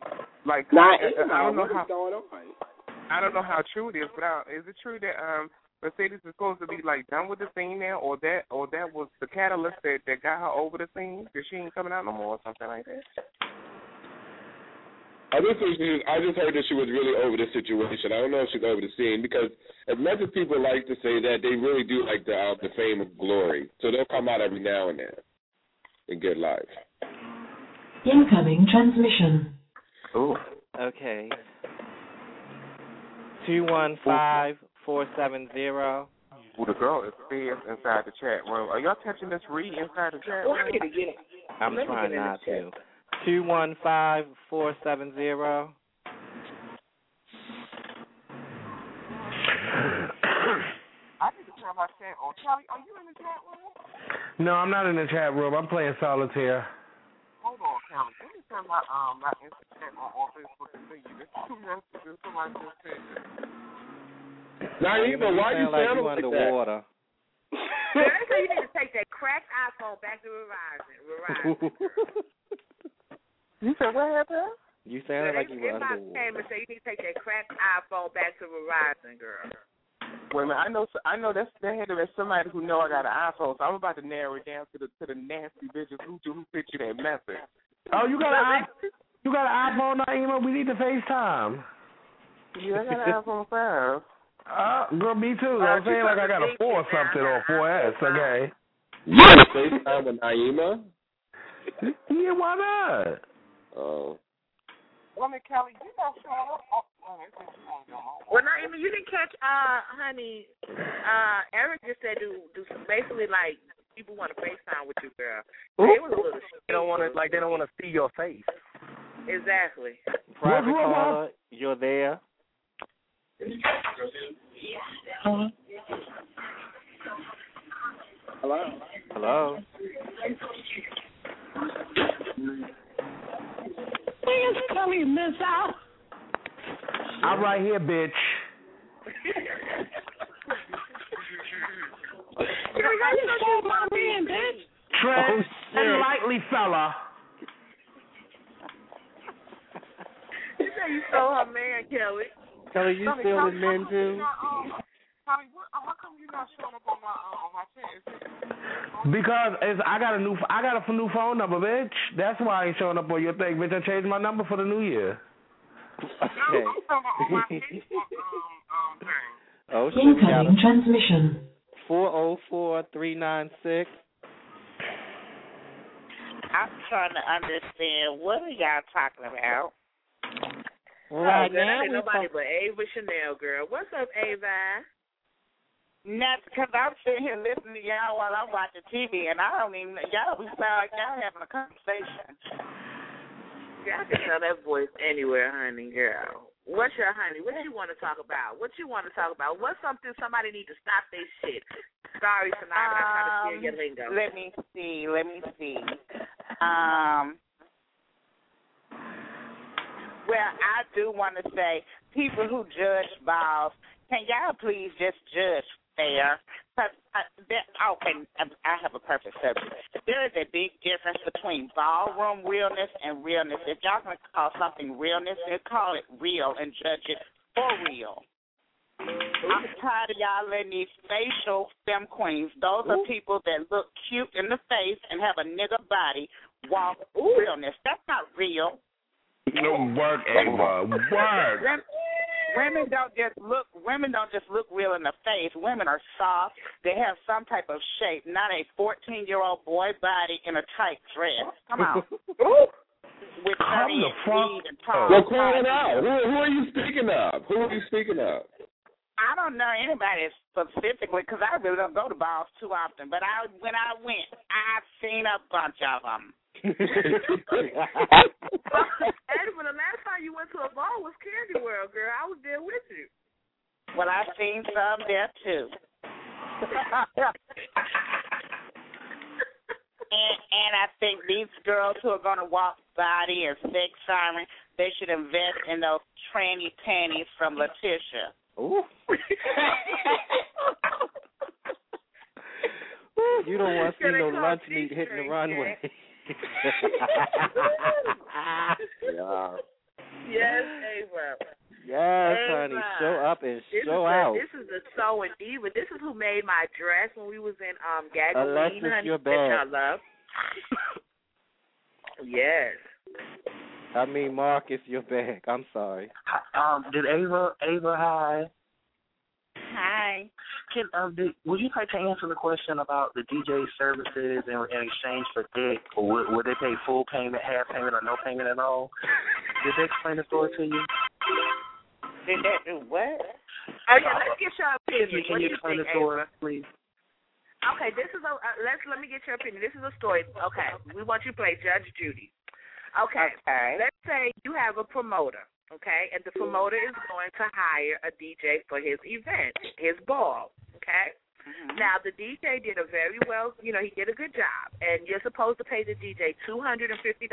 Speaker 12: I don't know how true it is, but is it true that Mercedes is supposed to be done with the scene now, or that was the catalyst that got her over the scene, that she ain't coming out no more, or something like that?
Speaker 15: I just heard that she was really over the situation. I don't know if she's over the scene, because as much as people like to say that, they really do like the fame of glory. So they'll come out every now and then and get life.
Speaker 18: Incoming transmission.
Speaker 5: Ooh. Okay. 215-470.
Speaker 12: Well, the girl is fierce inside the chat room. Are y'all touching this read inside the chat room?
Speaker 5: I'm trying not to. 215-470.
Speaker 12: I need to turn my chat on. Charlie, are you in the chat room?
Speaker 21: No, I'm not in the chat room. I'm playing solitaire.
Speaker 12: Hold on, Callie. Let me turn my Instagram on Facebook and see you. There's two messages. Somebody just said that.
Speaker 15: Naima, why you sound
Speaker 5: like underwater?
Speaker 13: They say you need to take that cracked iPhone back to Verizon.
Speaker 12: You said what happened?
Speaker 5: You sounded like you were underwater.
Speaker 13: Came and say you need to take that cracked iPhone back to Verizon, girl.
Speaker 12: Wait a minute, I know that had to be somebody who know I got an iPhone, so I'm about to narrow it down to the nasty bitches who sent you that message.
Speaker 21: Oh, you got an iPhone, Naima? We need to FaceTime.
Speaker 12: Yeah, I got an iPhone 5.
Speaker 21: Girl, me too. I'm saying like I got a 4 or something or 4S, okay?
Speaker 15: You want to FaceTime with Naima?
Speaker 21: Yeah, why not?
Speaker 15: Oh.
Speaker 12: Well, I mean, Kelly, you not showing up.
Speaker 13: Well, no, I mean, you didn't catch, honey. Eric just said do basically like people want to FaceTime with you, girl. It was a little.
Speaker 9: They don't want to see your face.
Speaker 13: Exactly.
Speaker 5: Private caller, you're there.
Speaker 8: Hello.
Speaker 5: Hello.
Speaker 21: Where's Kelly, Miss Out? I'm right here, bitch.
Speaker 13: You my man, bitch.
Speaker 21: Tread lightly, fella.
Speaker 13: You say you stole her man, Kelly.
Speaker 5: Kelly, you stealing men too?
Speaker 12: Tommy, how come you not showing up on my thing?
Speaker 21: Because I got a new phone number, bitch. That's why I ain't showing up on your thing, bitch. I changed my number for the new year.
Speaker 5: Okay. Oh, shit.
Speaker 18: Incoming transmission.
Speaker 5: 404-396.
Speaker 13: I'm trying to understand what are y'all talking about.
Speaker 5: Right
Speaker 13: girl,
Speaker 5: now,
Speaker 13: ain't nobody but Ava Chanel, girl. What's up, Ava?
Speaker 19: Nothing, because I'm sitting here listening to y'all while I'm watching TV, and I don't even, y'all sound like y'all having a conversation.
Speaker 13: Yeah, I can tell that voice anywhere, honey, girl. What's your honey? What you want to talk about? What you want to talk about? What's something somebody need to stop their shit? Sorry, tonight, I'm trying to steal your lingo.
Speaker 19: Let me see. Well, I do want to say, people who judge balls, can y'all please just judge fair? And I have a perfect subject. There is a big difference between ballroom realness and realness. If y'all going to call something realness, then call it real and judge it for real. I'm tired of y'all letting these facial femme queens, those are people that look cute in the face and have a nigger body, walk realness. That's not real.
Speaker 21: No work, Ava. Work.
Speaker 19: Women don't just look real in the face. Women are soft. They have some type of shape, not a 14-year-old boy body in a tight dress. Come on. With
Speaker 21: Come the fuck.
Speaker 2: Well, call it out. Who are you speaking of?
Speaker 19: I don't know anybody specifically because I really don't go to balls too often. But when I went, I've seen a bunch of them.
Speaker 13: And for the last time you went to a ball was Candy World, girl. I was there with you.
Speaker 19: Well, I've seen some there too. and I think these girls who are going to walk body and sex siren, they should invest in those tranny panties from Letitia.
Speaker 5: Ooh. You don't want to see no lunch meat hitting the runway.
Speaker 2: Yeah.
Speaker 13: Yes, Ava.
Speaker 5: Yes, honey. Show up and show out.
Speaker 13: This is the Sew and Diva. This is who made my dress when we was in Gagaween,
Speaker 5: Alexis,
Speaker 13: honey.
Speaker 5: your bag.
Speaker 13: I love. Yes.
Speaker 5: I mean, Marcus, your bag. I'm sorry.
Speaker 20: Did Ava? Hi.
Speaker 19: Hi.
Speaker 20: Would you like to answer the question about the DJ services in exchange for dick? Or would they pay full payment, half payment, or no payment at all? Did they explain the story to you?
Speaker 19: Did they do what?
Speaker 13: Oh yeah, let's get your opinion.
Speaker 20: Can you explain the story, please?
Speaker 13: Okay, this is let me get your opinion. This is a story. Okay, we want you to play Judge Judy. Okay. Let's say you have a promoter. Okay, and the promoter is going to hire a DJ for his event, his ball. Okay. Mm-hmm. Now the DJ did a very well. He did a good job, and you're supposed to pay the DJ $250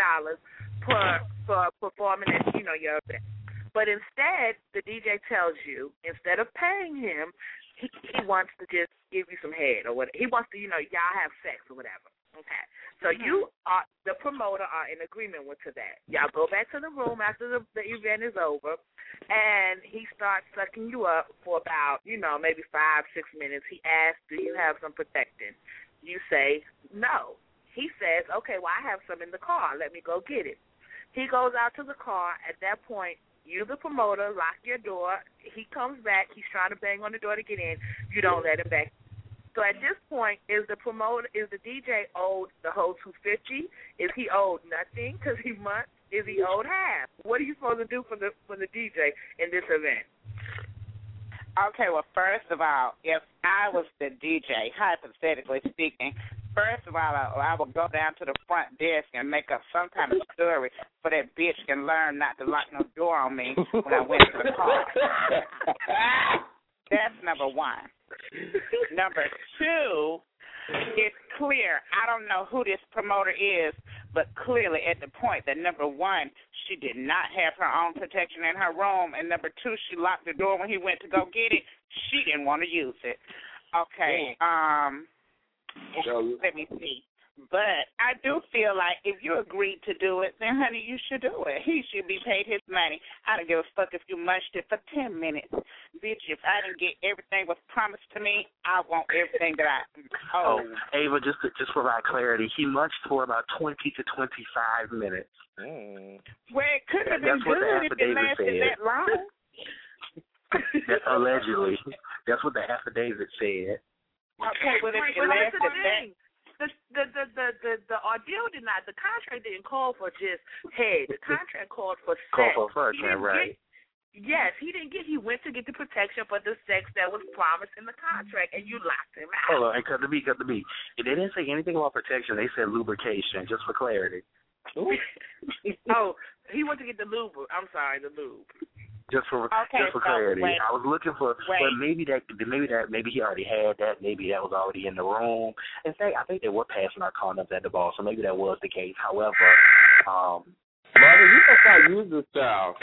Speaker 13: for performing at your event. But instead, the DJ tells you instead of paying him, he wants to just give you some head or whatever. He wants to, y'all have sex or whatever. Okay. So you are the promoter are in agreement to that. Y'all go back to the room after the event is over, and he starts sucking you up for about maybe 5-6 minutes. He asks, "Do you have some protectant?" You say no. He says, "Okay, well I have some in the car. Let me go get it." He goes out to the car. At that point, you, the promoter, lock your door. He comes back. He's trying to bang on the door to get in. You don't let him back. So at this point, is the DJ owed the whole $250? Is he owed nothing because he must? Is he owed half? What are you supposed to do for the DJ in this event?
Speaker 19: Okay, well, first of all, if I was the DJ, hypothetically speaking, first of all, I would go down to the front desk and make up some kind of story so that bitch can learn not to lock no door on me when I went to the car. That's number one. Number two, it's clear. I don't know who this promoter is, but clearly at the point that, number one, she did not have her own protection in her room, and number two, she locked the door when he went to go get it. She didn't want to use it. Okay, let me see. But I do feel like if you agreed to do it, then, honey, you should do it. He should be paid his money. I don't give a fuck if you munched it for 10 minutes. Bitch, if I didn't get everything was promised to me, I want everything that I owe.
Speaker 20: Oh, Ava, just to provide clarity, he munched for about 20 to 25 minutes.
Speaker 19: Well, it could have been good if it lasted that long.
Speaker 20: Allegedly. That's what the affidavit said.
Speaker 19: Okay, well, if it lasted that...
Speaker 13: The ordeal did not. The contract didn't call for just head. The contract called for sex.
Speaker 20: Called for first, right?
Speaker 13: Yes, he didn't get. He went to get the protection for the sex that was promised in the contract, and you locked him out.
Speaker 20: Hold on, and cut the beat. They didn't say anything about protection. They said lubrication, just for clarity.
Speaker 13: Oh, he went to get the lube. I'm sorry, the lube.
Speaker 20: Just for clarity, I was looking for, but maybe he already had that. Maybe that was already in the room. In fact, I think they were passing our condoms at the ball, so maybe that was the case. However,
Speaker 2: brother, you must not use this style.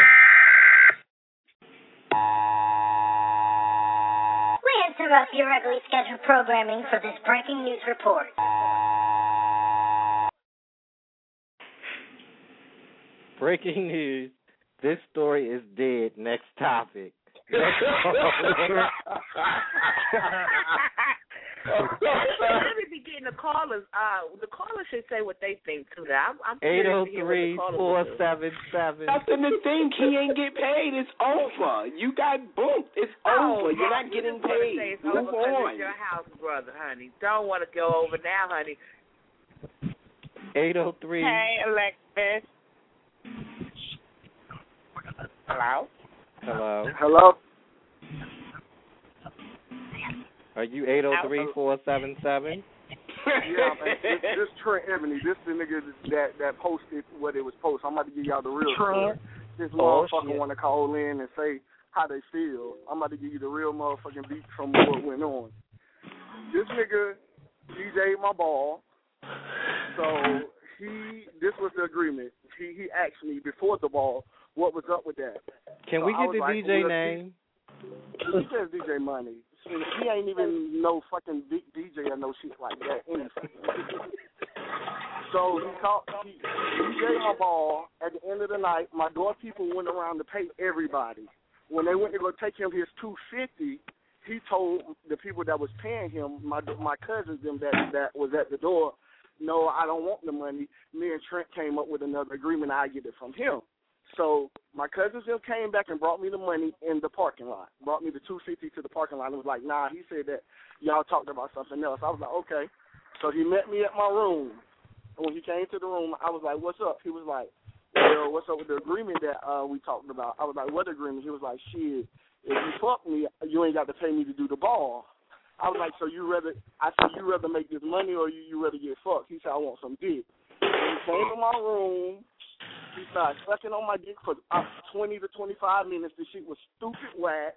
Speaker 17: We interrupt your regularly scheduled programming for this breaking news report.
Speaker 5: Breaking news. This story is dead. Next topic.
Speaker 13: Should be getting the callers. The callers should say what they think too. I'm
Speaker 5: 803-477.
Speaker 15: That's the thing. He ain't get paid. It's over. You got booked. It's over. You're not getting paid. Move on.
Speaker 13: It's your house, brother, honey. Don't want to go over now, honey.
Speaker 5: 803.
Speaker 19: Hey, Alexis. Hello?
Speaker 11: Hello?
Speaker 5: Are you 803-477?
Speaker 11: Yeah, man. This Trent Ebony. This the nigga that posted what it was posted. I'm about to give y'all the real story. This motherfucker want to call in and say how they feel. I'm about to give you the real motherfucking beat from what went on. This nigga DJ'd my ball. So this was the agreement. He asked me before the ball, what was up with that?
Speaker 5: Can we get the DJ name?
Speaker 11: He says DJ Money. He ain't even no fucking big DJ or no shit like that. Anything. So he DJ'd my ball. At the end of the night, my door people went around to pay everybody. When they went to go take him his $250, he told the people that was paying him, my cousins, them that was at the door, no, I don't want the money. Me and Trent came up with another agreement. I get it from him. So my cousins just came back and brought me the money in the parking lot. Brought me the $250 to the parking lot. And was like, nah, he said that y'all talked about something else. I was like, okay. So he met me at my room. And when he came to the room, I was like, what's up? He was like, well, what's up with the agreement that we talked about? I was like, what agreement? He was like, shit, if you fuck me, you ain't got to pay me to do the ball. I was like, so you rather make this money or you rather get fucked? He said, I want some dick. And he came to my room. He started sucking on my dick for 20 to 25 minutes. The shit was stupid whack.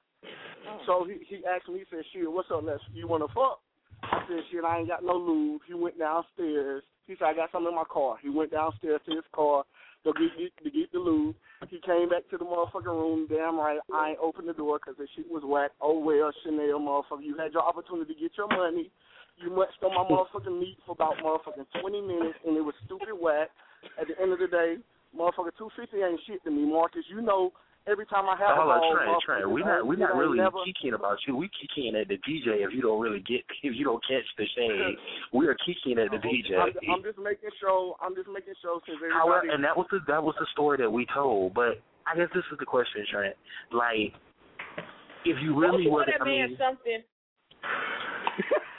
Speaker 11: So he asked me, he said, shit, what's up, Les? You want to fuck? I said, shit, I ain't got no lube. He went downstairs. He said, I got something in my car. He went downstairs to his car to get the lube. He came back to the motherfucking room. Damn right, I ain't opened the door because the shit was whack. Oh, well, Chanel, motherfucker, you had your opportunity to get your money. You munched on my motherfucking meat for about motherfucking 20 minutes, and it was stupid whack. At the end of the day, motherfucker, $250 ain't shit to me, Marcus. You know, every time I have a ball,
Speaker 20: Trent, we're not really kicking about you. We kicking at the DJ if you don't catch the shade. We are kicking at the DJ.
Speaker 11: I'm just making sure since everybody.
Speaker 20: However, and that was the story that we told. But I guess this is the question, Trent. Like, if you really
Speaker 13: something.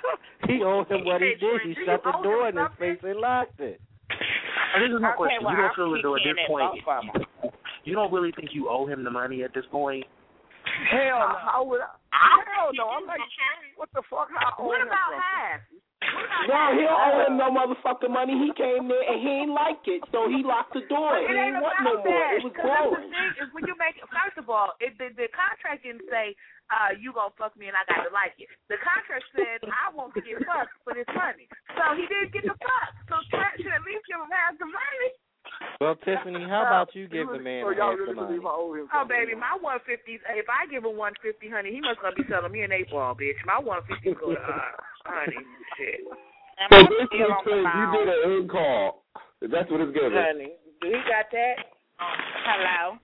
Speaker 5: He owed him what he did. He shut the door in his face and locked it.
Speaker 20: This is my question.
Speaker 19: Well,
Speaker 20: You don't feel as though at this point,
Speaker 19: both of them.
Speaker 20: you don't really think you owe him the money at this point?
Speaker 11: Hell no. How would hell no. I'm like, what the fuck?
Speaker 13: What about half?
Speaker 15: No, he don't owe him no motherfucking money. He came there and he ain't like it, so he locked the door. He ain't want no more. It was grown.
Speaker 13: The thing is, when you make it, first of all, the contract didn't say you gonna fuck me and I got to like it. The contract said I want to get fucked for this money, so he didn't get the fuck. So Trent should at least give him half the money.
Speaker 5: Well, Tiffany, how about you give the man half the money?
Speaker 13: Oh, baby, my 150s. If I give him 150, honey, he must gonna be selling me an 8-ball, bitch. My 150s go to honey, shit.
Speaker 2: So basically, you did an in call. That's what it's giving.
Speaker 19: Honey, do he got that? Hello.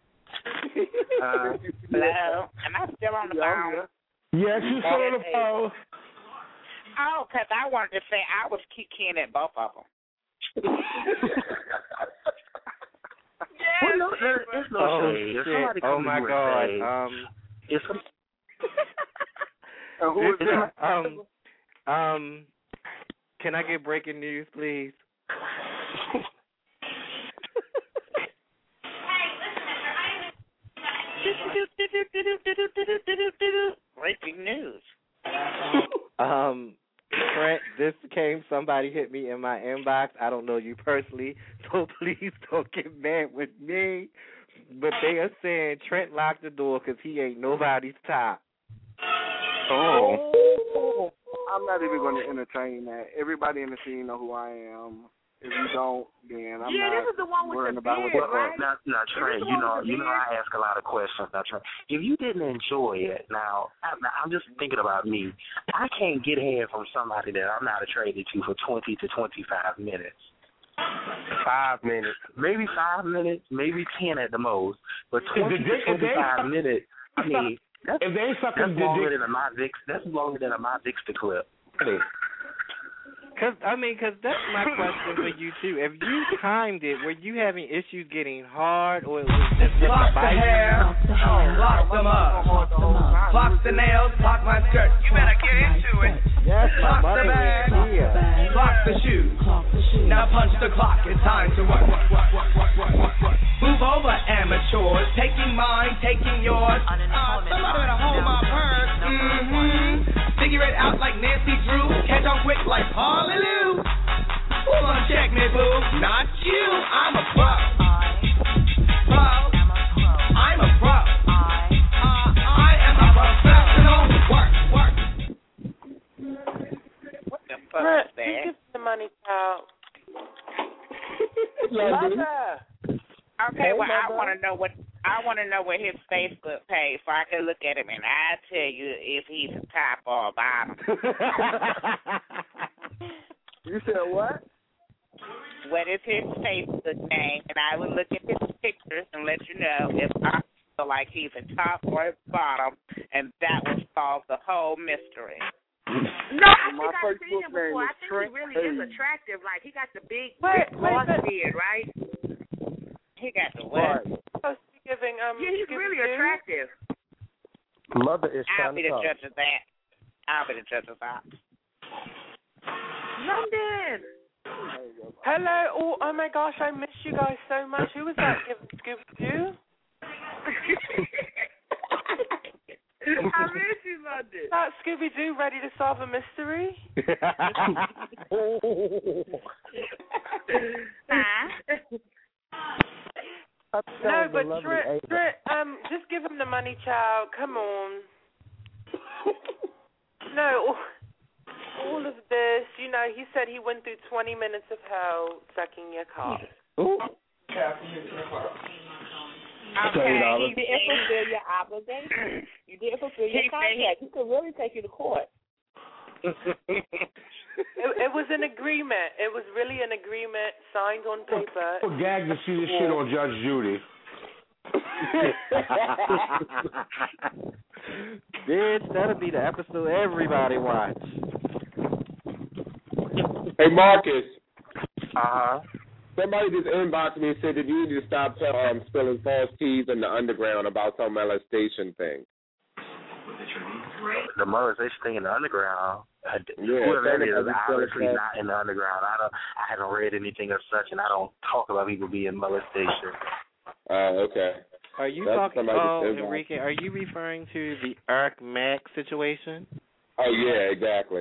Speaker 19: Hello. Am I still on the phone?
Speaker 21: Yes, you still on the phone.
Speaker 19: Oh, because I wanted to say I was kicking at both of them.
Speaker 20: Well, no, there's no shade. If somebody
Speaker 5: Oh
Speaker 20: comes
Speaker 5: my
Speaker 20: to you
Speaker 5: God.
Speaker 20: and say, if some,
Speaker 11: who is that?
Speaker 5: Can I get breaking news, please?
Speaker 19: Breaking news.
Speaker 5: Trent, somebody hit me in my inbox. I don't know you personally, so please don't get mad with me. But they are saying Trent locked the door because he ain't nobody's top.
Speaker 11: Oh. I'm not even going to entertain that. Everybody in the scene know who I am. If you don't, then I'm not
Speaker 13: this is the one with
Speaker 11: worrying
Speaker 13: the
Speaker 11: about
Speaker 13: beard,
Speaker 11: what
Speaker 13: right?
Speaker 20: Now, Trent, you know I ask a lot of questions. Now, Trent, if you didn't enjoy it, now I'm just thinking about me. I can't get head from somebody that I'm not attracted to for 20 to 25 minutes.
Speaker 2: 5 minutes.
Speaker 20: Maybe 5 minutes, maybe 10 at the most. But 20 to 25 minutes, I mean, that's longer than a my Vix. That's longer than a my Vixter clip.
Speaker 5: Because that's my question for you, too. If you timed it, were you having issues getting hard, or it was just
Speaker 3: Lock the hair, lock them up. Lock the nails, lock my skirt. You better get into it.
Speaker 5: Yes,
Speaker 3: lock the bag, lock the shoes. Now punch the clock, it's time to work. Move over, amateurs. Taking mine, taking yours. Somebody better hold my purse. Figure it out like Nancy Drew. Catch on quick like Hallelujah. Hold on, check me, boo. Not you. I'm a pro. I'm a pro. I am a professional. Work.
Speaker 19: What the fuck is that?
Speaker 14: Give the money out.
Speaker 19: Okay, well, I want to know what his Facebook page, so I can look at him and I'll tell you if he's a top or a bottom.
Speaker 11: You said what?
Speaker 19: What is his Facebook name? And I will look at his pictures and let you know if I feel like he's a top or a bottom, and that will solve the whole mystery.
Speaker 13: No, I think I've seen him before. I think he really is attractive. Like, he got the big boss beard, right?
Speaker 19: He got the what?
Speaker 13: He's really attractive.
Speaker 9: Mother is
Speaker 19: I'll
Speaker 9: trying
Speaker 19: be
Speaker 9: to
Speaker 19: the
Speaker 9: talk.
Speaker 19: judge of that. I'll be the judge of that.
Speaker 13: London.
Speaker 14: Hello. Oh my gosh, I miss you guys so much. Who was that? Scooby-Doo?
Speaker 13: I miss you, London.
Speaker 14: That Scooby-Doo ready to solve a mystery? No, but Trent, just give him the money, child. Come on. No, all of this, he said he went through 20 minutes of hell sucking your cock.
Speaker 19: Okay,
Speaker 14: you didn't fulfill your obligation. You didn't fulfill your contract. He could really take you to court. It was an agreement. It was really an agreement signed on paper.
Speaker 21: Gag to see this shit on Judge Judy.
Speaker 5: Bitch, that'll be the episode everybody watch.
Speaker 2: Hey, Marcus.
Speaker 20: Uh-huh.
Speaker 2: Somebody just inboxed me and said that you need to stop spilling false teas in the underground about some molestation thing.
Speaker 20: The molestation thing in the underground. Whoever that is obviously not in the underground. I haven't read anything of such, and I don't talk about people being molestation.
Speaker 2: Okay.
Speaker 5: Are you talking? Enrique, are you referring to the Eric Mack situation?
Speaker 2: Oh yeah, exactly.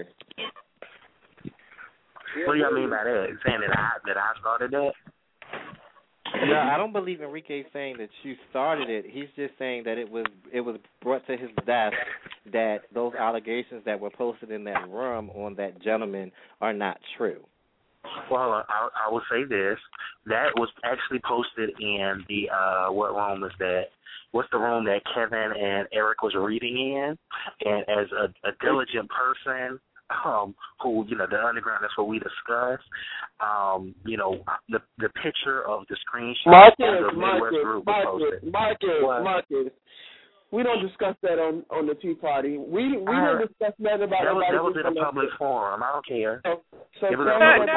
Speaker 20: What do y'all mean by that? Saying that I started that?
Speaker 5: No, I don't believe Enrique's saying that you started it. He's just saying that it was brought to his desk that those allegations that were posted in that room on that gentleman are not true.
Speaker 20: Well, I will say this. That was actually posted in the, what room is that? What's the room that Kevin and Eric was reading in? And as a diligent person, who, the underground, that's what we discussed, the picture of the screenshot of the Midwest group was posted.
Speaker 15: Marcus, we don't discuss that on the Tea Party. We don't discuss that about
Speaker 20: that was in a public forum. I don't care.
Speaker 15: So
Speaker 20: don't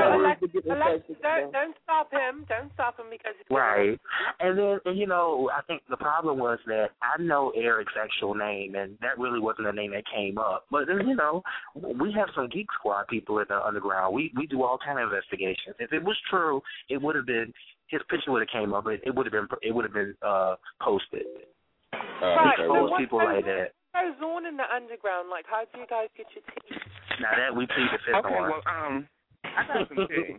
Speaker 14: stop him. Don't stop him because it's
Speaker 20: right. And then I think the problem was that I know Eric's actual name, and that really wasn't a name that came up. But we have some Geek Squad people in the underground. We do all kind of investigations. If it was true, it would have been his picture would have came up. It would have been posted.
Speaker 14: Right.
Speaker 20: So people like that.
Speaker 14: What goes on in the underground? Like, how do you guys get your tea?
Speaker 20: Now that we plead the fifth on.
Speaker 12: Well, I got some tea.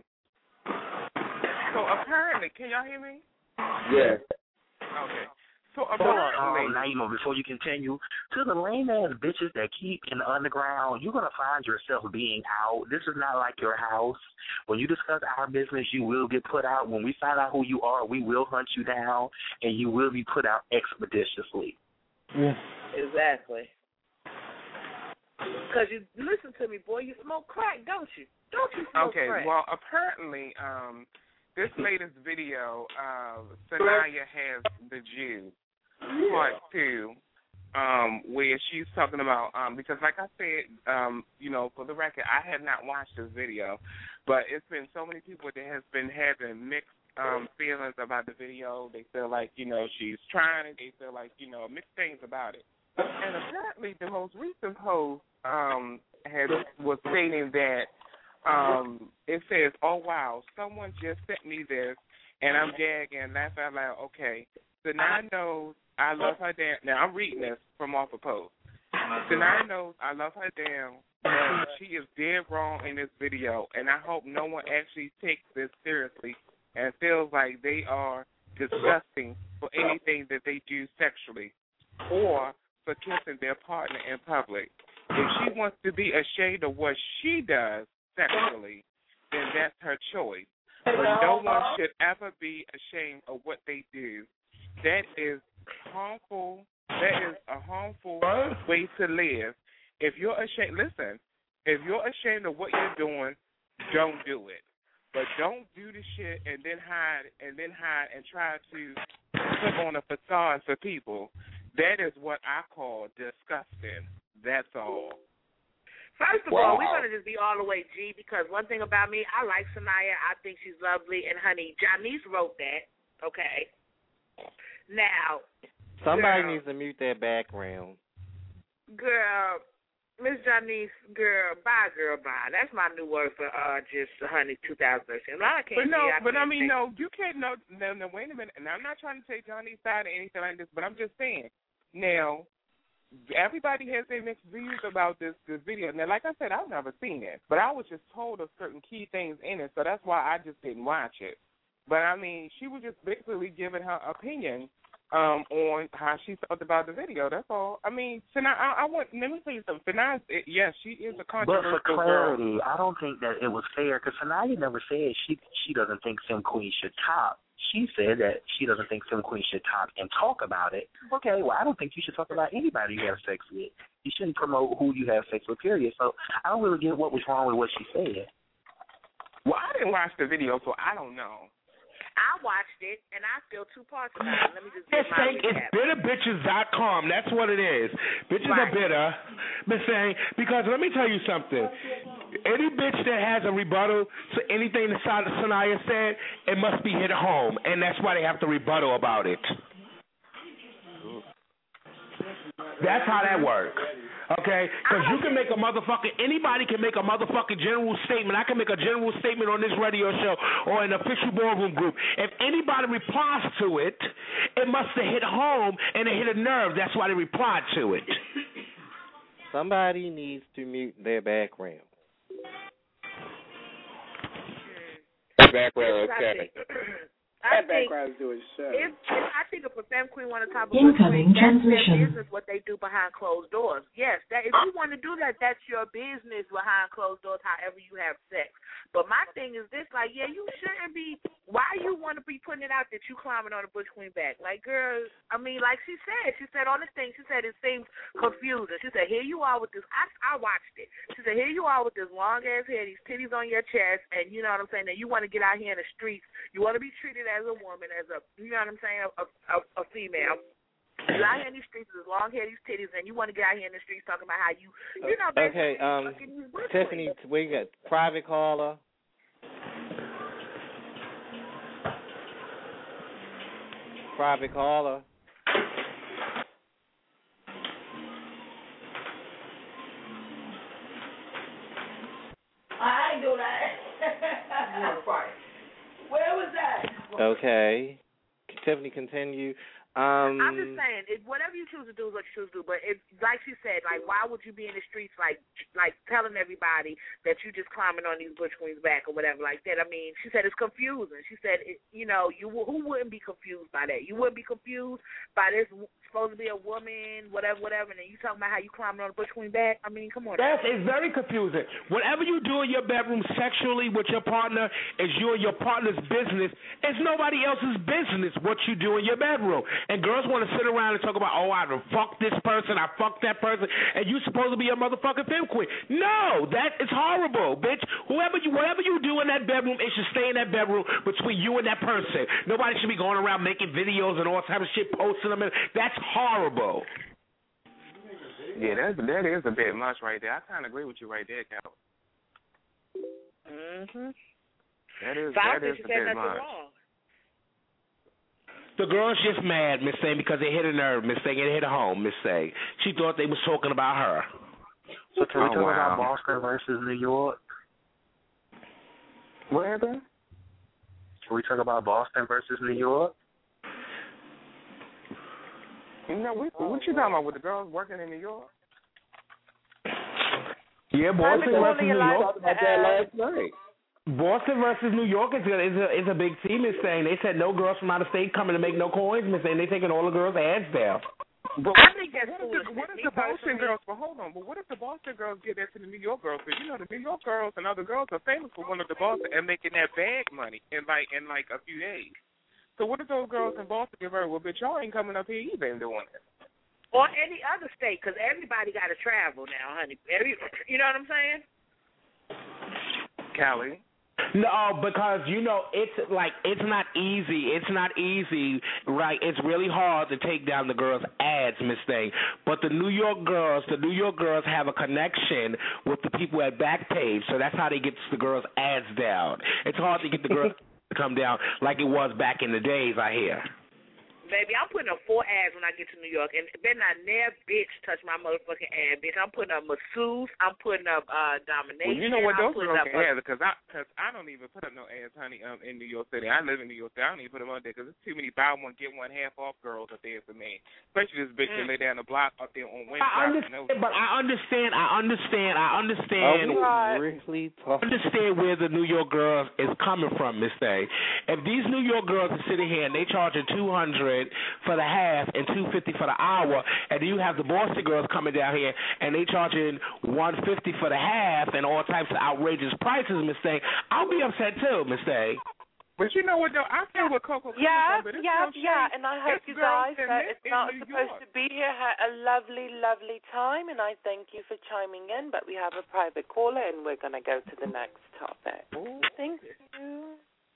Speaker 12: So apparently, can y'all hear me?
Speaker 2: Yeah.
Speaker 12: Okay. So
Speaker 20: Naima, before you continue, to the lame ass bitches that keep in the underground, you're gonna find yourself being out. This is not like your house. When you discuss our business, you will get put out. When we find out who you are, we will hunt you down, and you will be put out expeditiously.
Speaker 19: Yeah. Exactly. Because you listen to me, boy. You smoke crack, don't you? Don't you smoke crack?
Speaker 12: Okay. Well, apparently, this latest video, Sanaya has the Jew. Part 2, where she's talking about, because like I said, for the record, I have not watched this video, but it's been so many people that has been having mixed feelings about the video. They feel like, she's trying it. They feel like, mixed things about it. And apparently the most recent post was stating that it says, oh, wow, someone just sent me this, and I'm gagging, laugh out loud. Okay, so now I know I love her down. Now, I'm reading this from off a post. Sanaya knows I love her down, and she is dead wrong in this video, and I hope no one actually takes this seriously and feels like they are disgusting for anything that they do sexually or for kissing their partner in public. If she wants to be ashamed of what she does sexually, then that's her choice. But no one should ever be ashamed of what they do. That is harmful. That is a harmful way to live. If you're ashamed, listen, if you're ashamed of what you're doing, don't do it. But don't do the shit and then hide and try to put on a facade for people. That is what I call disgusting. That's all.
Speaker 19: First of all, we're going to just be all the way G, because one thing about me, I like Sanaya. I think she's lovely. And, honey, Janice wrote that, okay? Now,
Speaker 5: somebody needs to mute their background.
Speaker 19: Girl, Miss Janice, girl, bye. That's my new word for just honey 2013.
Speaker 12: You can't know. No, wait a minute. And I'm not trying to take Johnny's side or anything like this, but I'm just saying. Now, everybody has their mixed views about this video. Now, like I said, I've never seen it, but I was just told of certain key things in it, so that's why I just didn't watch it. But I mean, she was just basically giving her opinion on how she felt about the video. That's all. I mean, Sanaya, let me tell you something. Sanaya, yes, she is a controversial
Speaker 20: But for clarity,
Speaker 12: girl.
Speaker 20: I don't think that it was fair, because Sanaya never said she doesn't think Femme Queen should top. She said that she doesn't think Femme Queen should top and talk about it. Okay, well, I don't think you should talk about anybody you have sex with. You shouldn't promote who you have sex with, period. So I don't really get what was wrong with what she said.
Speaker 12: Well, I didn't watch the video, so I don't know.
Speaker 19: I watched it, and I feel two parts about it. Let me just get my recap.
Speaker 21: It's bitterbitches.com. That's what it is. Bitches are bitter. Miss Thing, because let me tell you something. Any bitch that has a rebuttal to anything that Sanaya said, it must be hit home, and that's why they have to rebuttal about it. That's how that works. Okay? Because you can make a anybody can make a motherfucking general statement. I can make a general statement on this radio show or an official ballroom group. If anybody replies to it, it must have hit home and it hit a nerve. That's why they replied to it.
Speaker 5: Somebody needs to mute their background.
Speaker 10: Background, okay.
Speaker 8: That background's doing shit.
Speaker 13: If I think if a femme queen want to talk about
Speaker 18: incoming
Speaker 13: that's
Speaker 18: transmission.
Speaker 13: their business, what they do behind closed doors. Yes, that if you want to do that, that's your business behind closed doors, however you have sex. But my thing is this, like, yeah, you shouldn't be, why you want to be putting it out that you climbing on a Butch Queen back? Like, girl, I mean, like she said on this thing, she said it seems confusing. She said, here you are with this, I watched it. She said, here you are with this long-ass hair, these titties on your chest, and you know what I'm saying, that you want to get out here in the streets. You want to be treated as a woman, as a, you know what I'm saying, a female. You're out here in these streets with long hair, these titties, and you want to get out here in the streets talking about how you know,
Speaker 5: okay, Tiffany, we got private caller. Private caller.
Speaker 3: I ain't do that. Where was that?
Speaker 5: Okay. Tiffany, continue.
Speaker 13: I'm just saying, whatever you choose to do is what you choose to do. But like she said, like, why would you be in the streets, like telling everybody that you just climbing on these Butch Queens back or whatever like that? I mean, she said it's confusing. She said, who wouldn't be confused by that? You wouldn't be confused by this supposed to be a woman, whatever, and then you talking about how you climbing on a Butch Queen back? I mean, come on.
Speaker 21: It's very confusing. Whatever you do in your bedroom sexually with your partner is you and your partner's business. It's nobody else's business what you do in your bedroom. And girls want to sit around and talk about, oh, I done fucked this person, I fucked that person, and you supposed to be a motherfucking femme queen. No, that is horrible, bitch. Whatever you do in that bedroom, it should stay in that bedroom between you and that person. Nobody should be going around making videos and all type of shit, posting them. That's horrible.
Speaker 10: Yeah, that is a bit much right there. I kind of agree with you right there, Cal.
Speaker 13: Mhm.
Speaker 10: That is a bit much.
Speaker 13: Wrong.
Speaker 21: The girl's just mad, Miss Thing, because it hit a nerve, Miss Thing. It hit a home, Miss Thing. She thought they was talking about her.
Speaker 20: So can we talk about Boston versus New York?
Speaker 10: What happened?
Speaker 20: Can we talk about Boston versus New York?
Speaker 10: What you talking about with the girls working in New York?
Speaker 21: Yeah, Boston versus New York.
Speaker 2: Talked about that last night.
Speaker 21: Boston versus New York is a big team, Miss Thing. They said no girls from out of state coming to make no coins, Miss Thing. They taking all the girls' ads down.
Speaker 10: But
Speaker 13: I think that's
Speaker 10: what if the Boston girls? But hold on. But what if the Boston girls get that to the New York girls? Because the New York girls and other girls are famous for going to the Boston and making that bag money in like a few days. So what if those girls in Boston get her? Well, bitch, y'all ain't coming up here either and doing it.
Speaker 13: Or any other state, because everybody got to travel now, honey. You know what I'm saying?
Speaker 10: Callie.
Speaker 21: No, because it's not easy. It's not easy, right? It's really hard to take down the girls' ads, Miss Thing. But the New York girls have a connection with the people at Backpage, so that's how they get the girls' ads down. It's hard to get the girls to come down like it was back in the days, I hear.
Speaker 13: Baby, I'm putting up 4 ads when I get to New York, and better not never bitch touch my motherfucking ad, bitch. I'm putting up masseuse, I'm putting up domination.
Speaker 10: Well, you know what, those girls can have it, because I don't even put up no ads, honey, in New York City. I live in New York City. I don't even put them up there, because there's too many buy one, get one half off girls up there for me. Especially this bitch that lay down the block up there on Wednesday.
Speaker 21: I understand where the New York girls is coming from, Miss Thing. If these New York girls are sitting here and they charging $200 for the half and $250 for the hour, and then you have the Boston girls coming down here and they charging $150 for the half and all types of outrageous prices, Miss Thing, I'll be upset too, Miss Thing.
Speaker 10: But you know what, though? I feel with Coco.
Speaker 4: Yeah, and I hope you guys that it's not supposed to be here had a lovely, lovely time, and I thank you for chiming in, but we have a private caller, and we're going to go to the next topic. Thank you.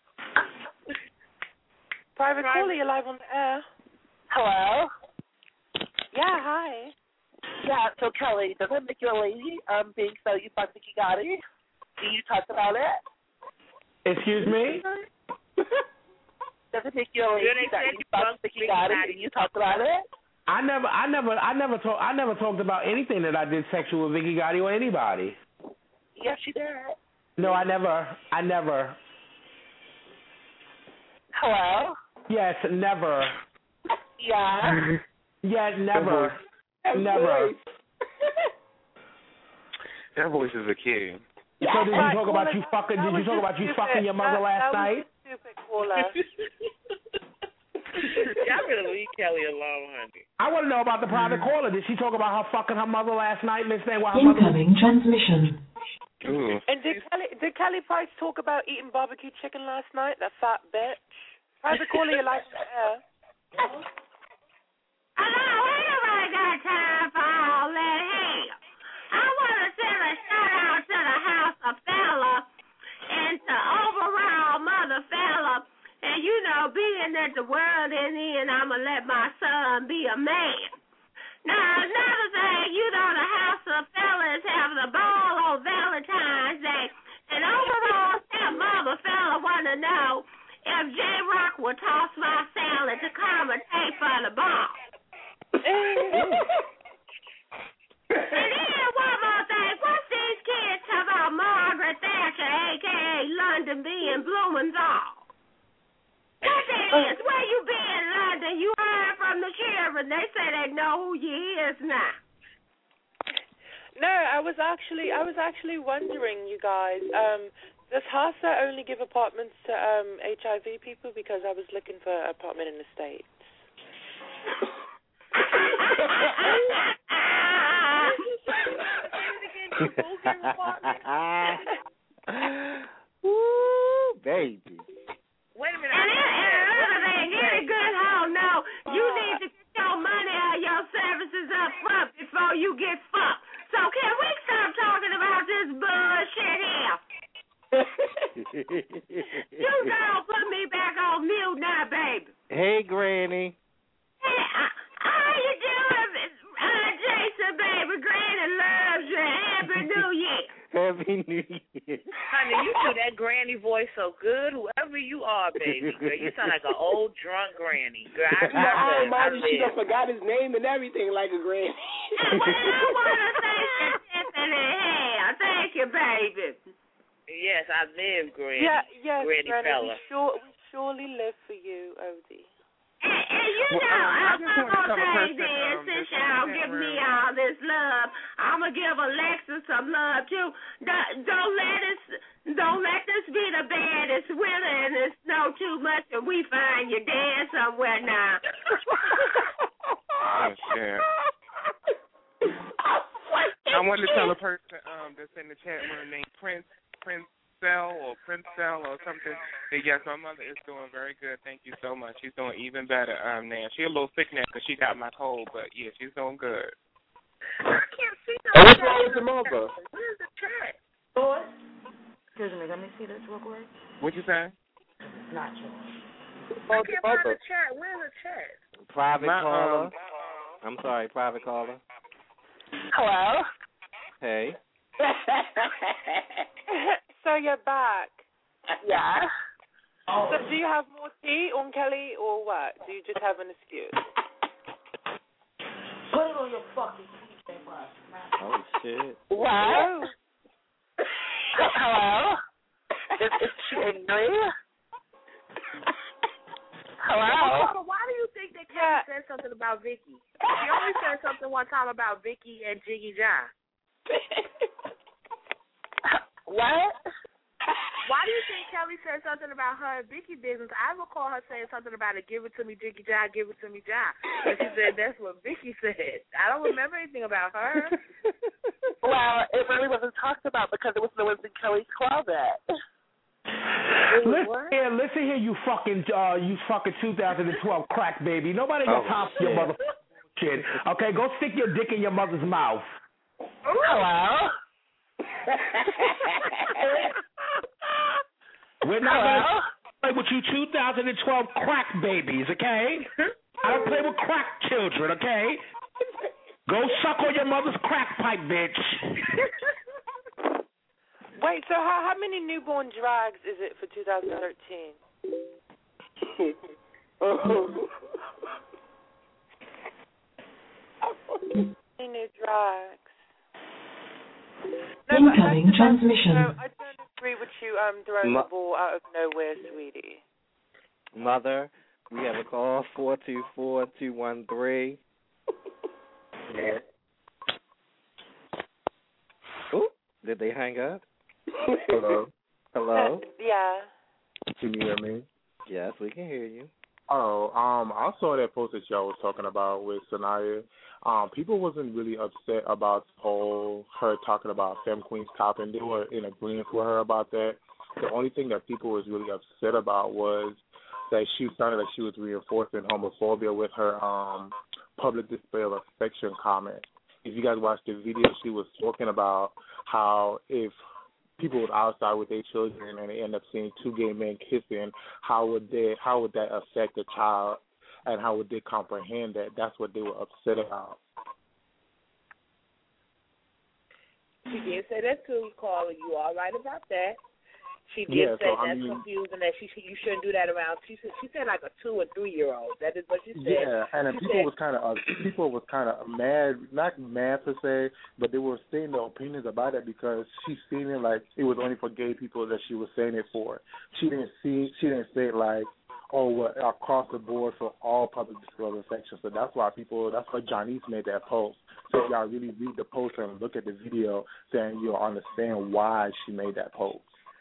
Speaker 4: Private caller, you're live on the air.
Speaker 7: Hello?
Speaker 4: Yeah, hi.
Speaker 7: Yeah, so Kelly, does it make you a lady being so you fuck Nikki Gotti? Do you talk about it?
Speaker 21: Excuse me?
Speaker 7: Does it make you a lady that you fuck Nikki Gotti and you talk about it?
Speaker 21: I never talked about anything that I did sexual with Vicky Gotti or anybody.
Speaker 13: Yes, you did.
Speaker 21: No, I never.
Speaker 13: Hello?
Speaker 21: Yes, never.
Speaker 13: Yeah.
Speaker 21: Yeah, never. Never.
Speaker 12: That voice is a kid.
Speaker 21: So did you talk about you fucking? Did you talk about you fucking your mother last night?
Speaker 4: Stupid caller.
Speaker 13: Y'all better leave Kelly alone, honey.
Speaker 21: I want to know about the private caller. Did she talk about her fucking her mother last night, Miss Thing?
Speaker 18: Incoming transmission.
Speaker 12: Ooh.
Speaker 4: And did Kelly Price talk about eating barbecue chicken last night? That fat bitch. Private caller, you like the air.
Speaker 16: Hello, ain't nobody got time for all that hell. I want to send a shout out to the house of fella and to overall mother fella. And, you know, being that the world is in, I'm going to let my son be a man. Now, another thing, you know, the house of fellas have the ball on Valentine's Day. And overall, stepmother fella want to know if J-Rock would toss my salad to commentate for the ball. And then one more thing, what's these kids talk about Margaret Thatcher, a.k.a. London B. and Blumenthal? What that is? Where you been, London? You heard from the children. They say they know who you is now.
Speaker 4: No, I was actually wondering, you guys, does HASA only give apartments to HIV people? Because I was looking for an apartment in the States.
Speaker 5: Woo, baby.
Speaker 16: Wait a minute. And another thing, any good hoe know you need to get your money or your services up front before you get fucked. So can we stop talking about this bullshit here? You don't put me back on mute now, baby.
Speaker 5: Hey, Granny.
Speaker 16: Hey, how you doing, Jason, baby? Granny loves you. Happy New Year.
Speaker 5: Happy New Year.
Speaker 13: Honey, you do that granny voice so good, whoever you are, baby. Girl, you sound like an old drunk granny. Girl, I
Speaker 8: she done forgot his name and everything like a granny.
Speaker 16: Well, I want to say Tiffany Hale. Thank you, baby.
Speaker 13: Yes, I live, Granny.
Speaker 4: Yes,
Speaker 13: Granny fella.
Speaker 4: We surely live for you, Odie.
Speaker 16: And you know, I'm going to say this, since y'all give me all this love, I'm going to give Alexa some love, too. Don't let this be the bad. It's winter and it's snow too much and we find you dead somewhere now.
Speaker 12: Oh, shit. I wanted to tell a person that's in the chat room named Princell or something that yes, my mother is doing very good. Thank you so much. She's doing even better now. She's a little sick now because she got my cold, but yeah, she's doing good.
Speaker 13: I can't see no
Speaker 2: What's wrong with your mother?
Speaker 13: Where's the chat?
Speaker 16: Boy. Excuse me, let me see this real quick.
Speaker 12: What you say?
Speaker 16: Not yours.
Speaker 13: I can't find the chat. Where's the chat?
Speaker 5: Private caller. I'm sorry, private caller.
Speaker 13: Hello?
Speaker 5: Hey.
Speaker 4: So you're back.
Speaker 13: Yeah.
Speaker 4: So do you have more tea on Kelly or what? Do you just have an excuse?
Speaker 16: Put it on your fucking tea,
Speaker 5: Oh, shit.
Speaker 13: What? Hello? Is she angry? Hello? Why do you think that Kelly said something about Vicky? She only said something one time about Vicky and Jiggy John. What? Why do you think Kelly said something about her and Vicky business? I recall her saying something about it, give it to me, Jiggy John, give it to me, John. And she said that's what Vicky said. I don't remember anything about her. Well, it really wasn't talked about because it was in Kelly's closet.
Speaker 21: Listen here, you fucking 2012 crack baby. Nobody got time for your motherfucking shit. Okay, go stick your dick in your mother's mouth.
Speaker 13: Hello?
Speaker 21: We're not going to play with you 2012 crack babies, okay? I don't play with crack children, okay? Go suck on your mother's crack pipe, bitch.
Speaker 4: Wait, so how many newborn drags is it for 2013? new drugs.
Speaker 18: Incoming transmission.
Speaker 4: I don't agree with you throwing the ball out of nowhere, sweetie.
Speaker 5: Mother, we have a call, 424-213. Yeah. Oh, did they hang up?
Speaker 6: Hello.
Speaker 5: Hello?
Speaker 4: Yeah.
Speaker 6: Can you hear me?
Speaker 5: Yes, we can hear you.
Speaker 1: Oh, I saw that post that y'all was talking about with Sanaya. People wasn't really upset about her talking about Femme Queen's Top, and they were in agreement with her about that. The only thing that people was really upset about was that she sounded like she was reinforcing homophobia with her public display of affection comment. If you guys watched the video, she was talking about how if people were outside with their children and they end up seeing two gay men kissing, how would that affect a child, and how would they comprehend that? That's what they were upset about.
Speaker 13: She did say that too, Carla. You all right about that? She did say that's confusing, that you shouldn't do that around. She said like a 2 or 3 year old. That is what she said.
Speaker 1: Yeah, and people was kind of mad, not mad per se, but they were saying their opinions about it because she seemed like it was only for gay people that she was saying it for. She didn't say it like, across the board for all public display of affection. So that's why Janice made that post. So if y'all really read the post and look at the video, then you'll understand why she made that post.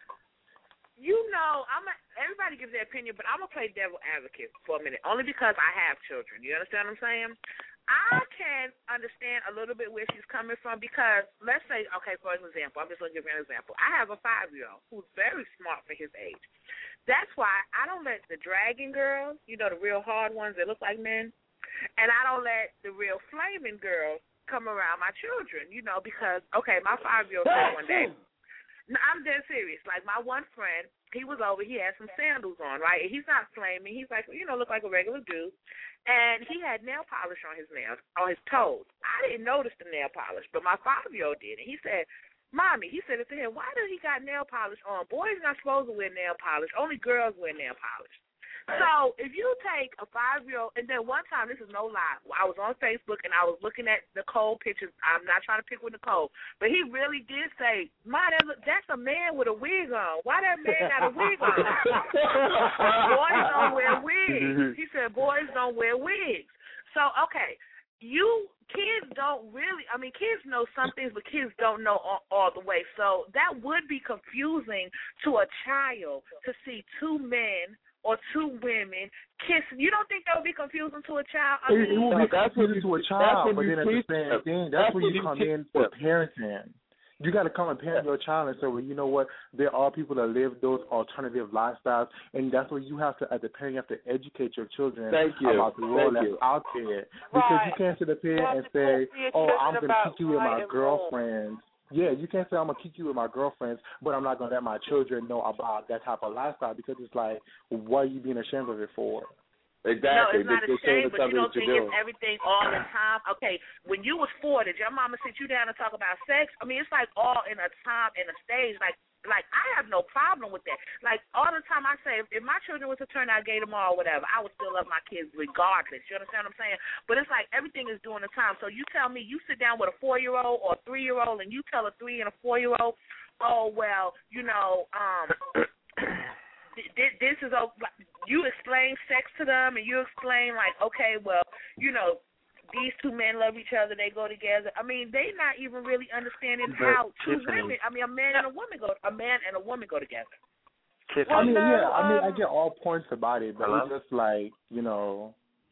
Speaker 13: You know, everybody gives their opinion, but I'm going to play devil advocate for a minute, only because I have children. You understand what I'm saying? I can understand a little bit where she's coming from because, let's say, okay, for example, I'm just going to give you an example. I have a 5-year-old who's very smart for his age. That's why I don't let the dragon girls, you know, the real hard ones that look like men, and I don't let the real flaming girls come around my children, you know, because, okay, my 5-year-old said one day, no, I'm dead serious. Like, my one friend, he was over, he had some sandals on, right? And he's not flaming. He's like, you know, look like a regular dude. And he had nail polish on his nails, on his toes. I didn't notice the nail polish, but my 5-year-old did. And he said, Mommy, he said it to him, why does he got nail polish on? Boys not supposed to wear nail polish. Only girls wear nail polish. So if you take a 5-year-old, and then one time, this is no lie, I was on Facebook and I was looking at Nicole pictures. I'm not trying to pick with Nicole, but he really did say, Ma, that's a man with a wig on. Why that man got a wig on? Boys don't wear wigs. He said boys don't wear wigs. So, okay, kids don't really, kids know some things, but kids don't know all the way. So that would be confusing to a child to see two men or two women kissing. You don't think that would be confusing to a child?
Speaker 1: It will be confusing to a child, but then at the same thing, that's where you come in for parenting. You got to come and parent your child and say, well, you know what, there are people that live those alternative lifestyles, and that's where you have to, as a parent, you have to educate your children about the world that's out there. Because you can't sit up here and say, I'm going to kick you with my girlfriends. Yeah, you can't say I'm going to kick you with my girlfriends, but I'm not going to let my children know about that type of lifestyle, because it's like, what are you being ashamed of it for?
Speaker 2: Exactly.
Speaker 13: No, it's not a shame, but you don't think it's everything all the time. Okay, when you was 4, did your mama sit you down and talk about sex? It's like all in a time and a stage. Like I have no problem with that. Like, all the time I say, if my children was to turn out gay tomorrow or whatever, I would still love my kids regardless. You understand what I'm saying? But it's like everything is doing the time. So you tell me, you sit down with a 4-year-old or a 3-year-old and you tell a 3 and a 4-year-old, oh, well, you know, this is, you explain sex to them and you explain like, okay, well, you know, these two men love each other, they go together. They not even really understanding how two women, a man and a woman go together.
Speaker 1: I get all points about it, but it's just like, you know.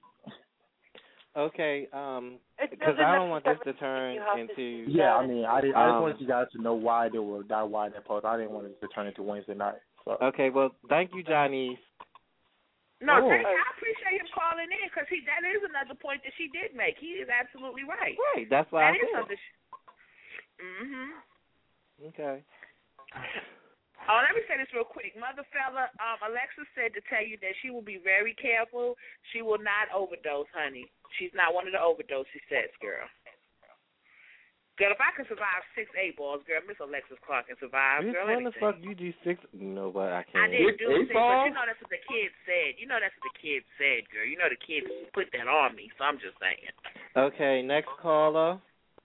Speaker 5: Okay, because I don't want this to turn into.
Speaker 1: Yeah, I just wanted you guys to know why they post. I didn't want it to turn into Wednesday night. So.
Speaker 5: Okay, well, thank you, Johnny.
Speaker 13: No, I appreciate him calling in, because that is another point that she did make. He is absolutely right.
Speaker 5: Right, that's why
Speaker 13: that is something.
Speaker 5: Okay.
Speaker 13: Oh, let me say this real quick. Mother fella, Alexa said to tell you that she will be very careful. She will not overdose, honey. She's not one of the overdoses, girl. Girl, if I can survive 6 8-balls, girl, Miss Alexis Clark can survive, girl.
Speaker 5: When the fuck you do 6? No, but I can't.
Speaker 13: I didn't do 6, but you know that's what the kids said. Girl. You know the kids put that on me, so I'm just saying.
Speaker 5: Okay, next caller.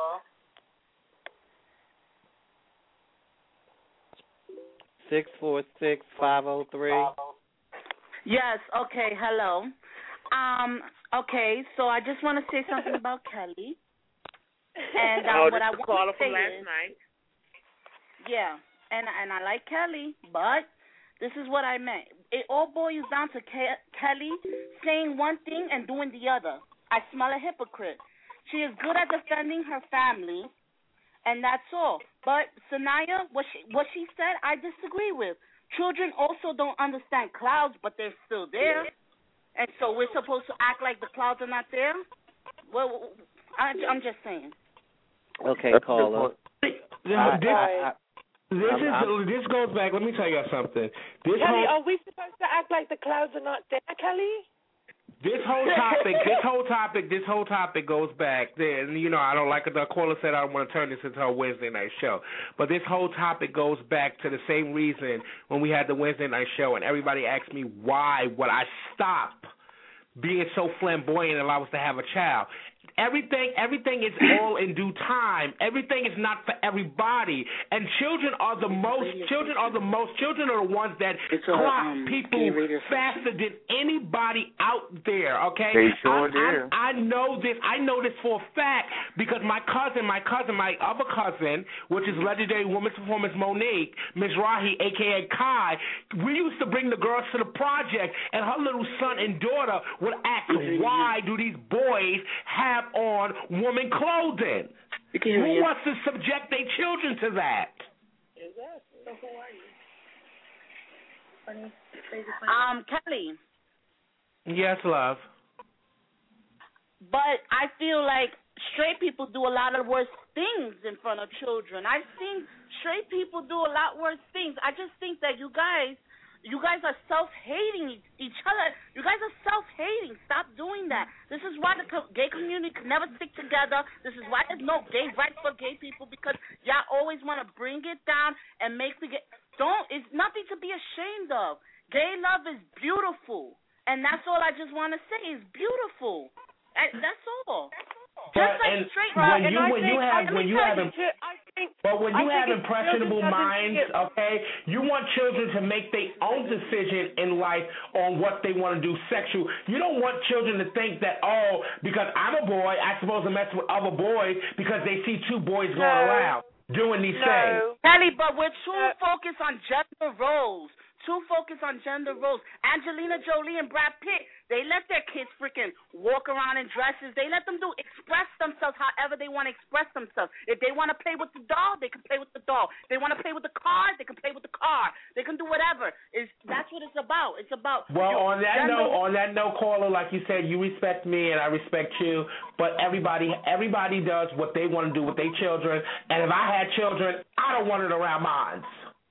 Speaker 5: 646-503.
Speaker 17: Yes, okay, hello. Okay, so I just want to say something about Kelly. And what I want to say is,
Speaker 13: night.
Speaker 17: Yeah, and I like Kelly, but this is what I meant. It all boils down to Kelly saying one thing and doing the other. I smell a hypocrite. She is good at defending her family, and that's all. But Sanaya, what she said, I disagree with. Children also don't understand clouds, but they're still there. And so we're supposed to act like the clouds are not there? Well, I'm just saying.
Speaker 5: Okay, caller.
Speaker 21: This goes back. Let me tell you something.
Speaker 4: Kelly, are we supposed to act like the clouds are not there, Kelly?
Speaker 21: This whole topic goes back there. And, you know, I don't like it. The caller said I don't want to turn this into a Wednesday night show. But this whole topic goes back to the same reason when we had the Wednesday night show and everybody asked me why would I stop being so flamboyant and allow us to have a child. Everything is all in due time. Everything is not for everybody. And children are the ones that clock people faster than anybody out there, okay?
Speaker 10: They sure do.
Speaker 21: I know this for a fact because my other cousin, which is legendary women's performance Monique, Ms. Rahi, a.k.a. Kai, we used to bring the girls to the project and her little son and daughter would ask, why do these boys have on woman clothing? Who wants to subject their children to that?
Speaker 17: Exactly. So who are you? Kelly.
Speaker 21: Yes, love.
Speaker 17: But I feel like straight people do a lot of worse things in front of children. I've seen straight people do a lot worse things. I just think that you guys are self-hating each other. You guys are self-hating. Stop doing that. This is why the gay community can never stick together. This is why there's no gay rights for gay people, because y'all always want to bring it down and make the gay. It's nothing to be ashamed of. Gay love is beautiful, and that's all I just want to say is beautiful. That's all. Just like straight love.
Speaker 21: When you have impressionable minds, okay, you want children to make their own decision in life on what they want to do sexual. You don't want children to think that, because I'm a boy, I'm supposed to mess with other boys because they see two boys going around doing these things.
Speaker 17: Kelly, but we're too focused on gender roles. Angelina Jolie and Brad Pitt, they let their kids freaking walk around in dresses. They let them express themselves however they want to express themselves. If they want to play with the doll, they can play with the doll. They want to play with the car, they can play with the car. They can do whatever. That's what it's about. It's about.
Speaker 21: Well, on that note, caller, like you said, you respect me and I respect you. But everybody does what they want to do with their children. And if I had children, I don't want it around mine.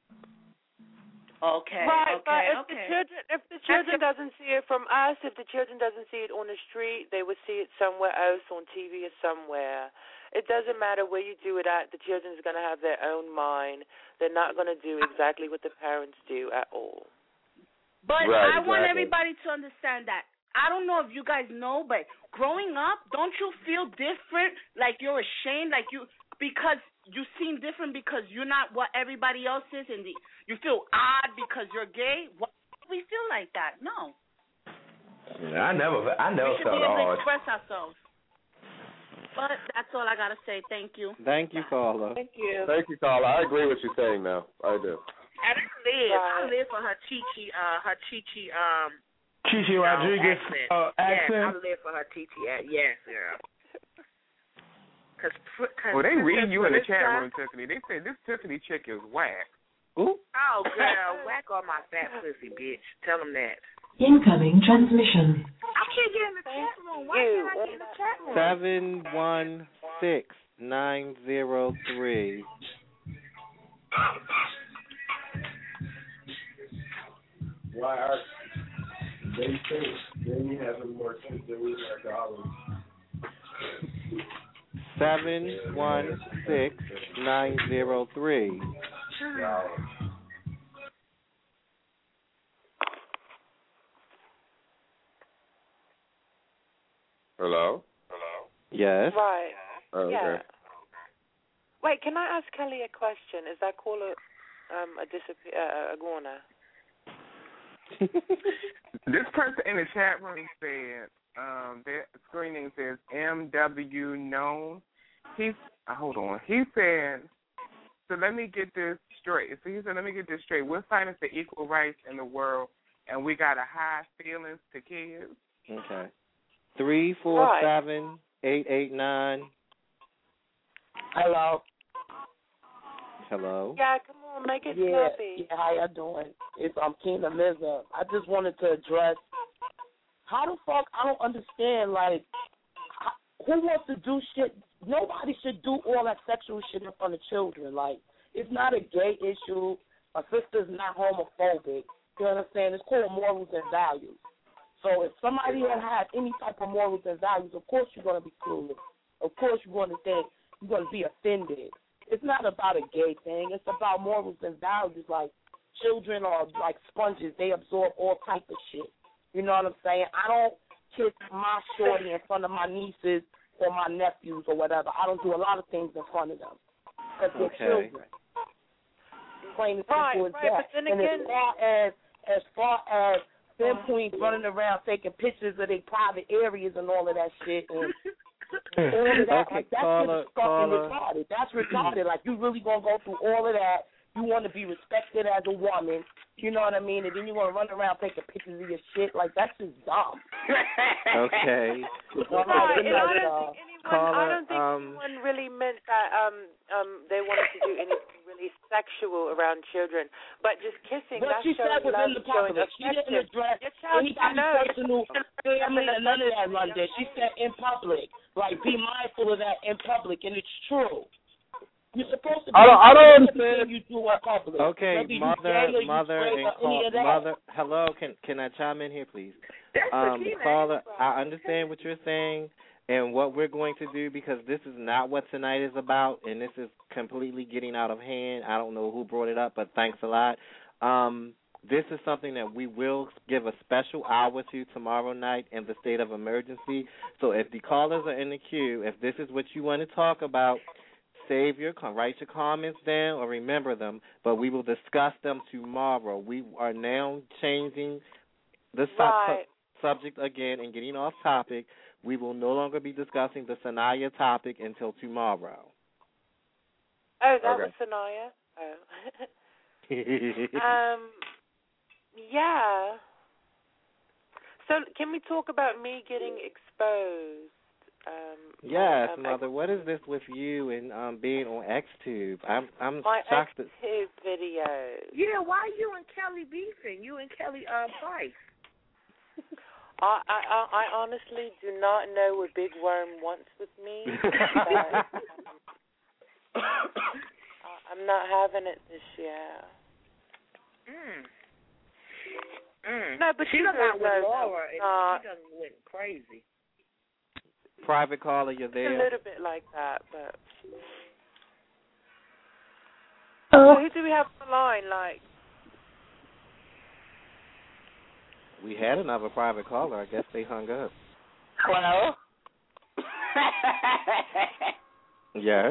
Speaker 17: Okay.
Speaker 4: Right, but if the children doesn't see it from us, if the children doesn't see it on the street, they would see it somewhere else on TV or somewhere. It doesn't matter where you do it at. The children's going to have their own mind. They're not going to do exactly what the parents do at all.
Speaker 17: But I want everybody to understand that. I don't know if you guys know, but growing up, don't you feel different? Like you're ashamed, because you seem different because you're not what everybody else is, and you feel odd because you're gay. Why do we feel like that? No.
Speaker 21: I never felt odd.
Speaker 17: We should be able to express ourselves. But that's all I gotta say. Thank you.
Speaker 5: Thank you, caller.
Speaker 17: Thank you.
Speaker 2: Thank you, caller. I agree with what you're saying now. I do.
Speaker 13: And I live for her Chichi
Speaker 21: Rodriguez accent.
Speaker 13: Yes, I live for her Chichi. Yes, girl.
Speaker 10: Well, they reading you in the chat room, Tiffany. They say this Tiffany chick is whack.
Speaker 13: Ooh. Oh, girl, whack on my fat pussy, bitch. Tell them that.
Speaker 18: Incoming transmission.
Speaker 13: I can't get in the chat room. Why can't I get in the chat room?
Speaker 5: 716-903.
Speaker 2: Why are they think they having more kids than we are dollars?
Speaker 5: 716-903.
Speaker 2: Hello?
Speaker 5: Yes.
Speaker 4: Right.
Speaker 2: Oh, okay.
Speaker 4: Yeah. Wait, can I ask Kelly a question? Is that caller a goner.
Speaker 12: This person in the chat room said, their screen name says MW Known. Hold on. He said, so let me get this straight. So he said, let me get this straight. We're fighting for equal rights in the world, and we got a high feelings to kids.
Speaker 5: Okay. 347-889.
Speaker 15: Hello.
Speaker 4: Yeah, come on, make it snappy.
Speaker 15: Yeah, how y'all doing? It's Keena Mizza. I just wanted to address how the fuck I don't understand. Like, who wants to do shit? Nobody should do all that sexual shit in front of children. Like, it's not a gay issue. My sister's not homophobic. You understand? It's called morals and values. So if somebody has any type of morals and values, of course you're going to be clueless. Of course you're going to think you're going to be offended. It's not about a gay thing. It's about morals and values. Like, children are like sponges. They absorb all type of shit. You know what I'm saying? I don't kiss my shorty in front of my nieces or my nephews or whatever. I don't do a lot of things in front of them because they're children. Plain and simple as that.
Speaker 4: But then
Speaker 15: and
Speaker 4: again,
Speaker 15: as far as them queens running around taking pictures of their private areas and all of that shit and all of that, like, that's just fucking retarded. That's retarded. Like, you really gonna go through all of that? You want to be respected as a woman, you know what I mean? And then you want to run around taking pictures of your shit. Like, that's just dumb.
Speaker 5: Okay.
Speaker 4: I don't think anyone really meant that they wanted to do anything really sexual around children. But just kissing,
Speaker 15: what
Speaker 4: that's
Speaker 15: she said was in the public. She didn't address anybody's personal family or none of that, London. She said in public. Like, be mindful of that in public, and it's true. You're supposed to be
Speaker 5: I don't understand.
Speaker 15: You do in public.
Speaker 5: Okay, mother, hello, can I chime in here, please? Caller, I understand what you're saying and what we're going to do, because this is not what tonight is about, and this is completely getting out of hand. I don't know who brought it up, but thanks a lot. This is something that we will give a special hour to tomorrow night in the state of emergency. So if the callers are in the queue, if this is what you want to talk about, write your comments down or remember them, but we will discuss them tomorrow. We are now changing the subject again and getting off topic. We will no longer be discussing the Sanaya topic until tomorrow.
Speaker 4: Oh, that was Sanaya? Oh. Yeah. So can we talk about me getting exposed?
Speaker 5: Yes, Mother. What is this with you and being on XTube? I'm
Speaker 4: my
Speaker 5: shocked.
Speaker 4: XTube videos.
Speaker 13: Yeah, why you and Kelly beefing? You and Kelly Price.
Speaker 4: I honestly do not know what Big Worm wants with me. But, I'm not having it this year. No, but
Speaker 13: she doesn't with Laura. She doesn't went crazy.
Speaker 5: Private caller, you're there.
Speaker 4: A little bit like that, but. So who do we have on the line? Like.
Speaker 5: We had another private caller. I guess they hung up.
Speaker 15: Hello.
Speaker 5: Yes.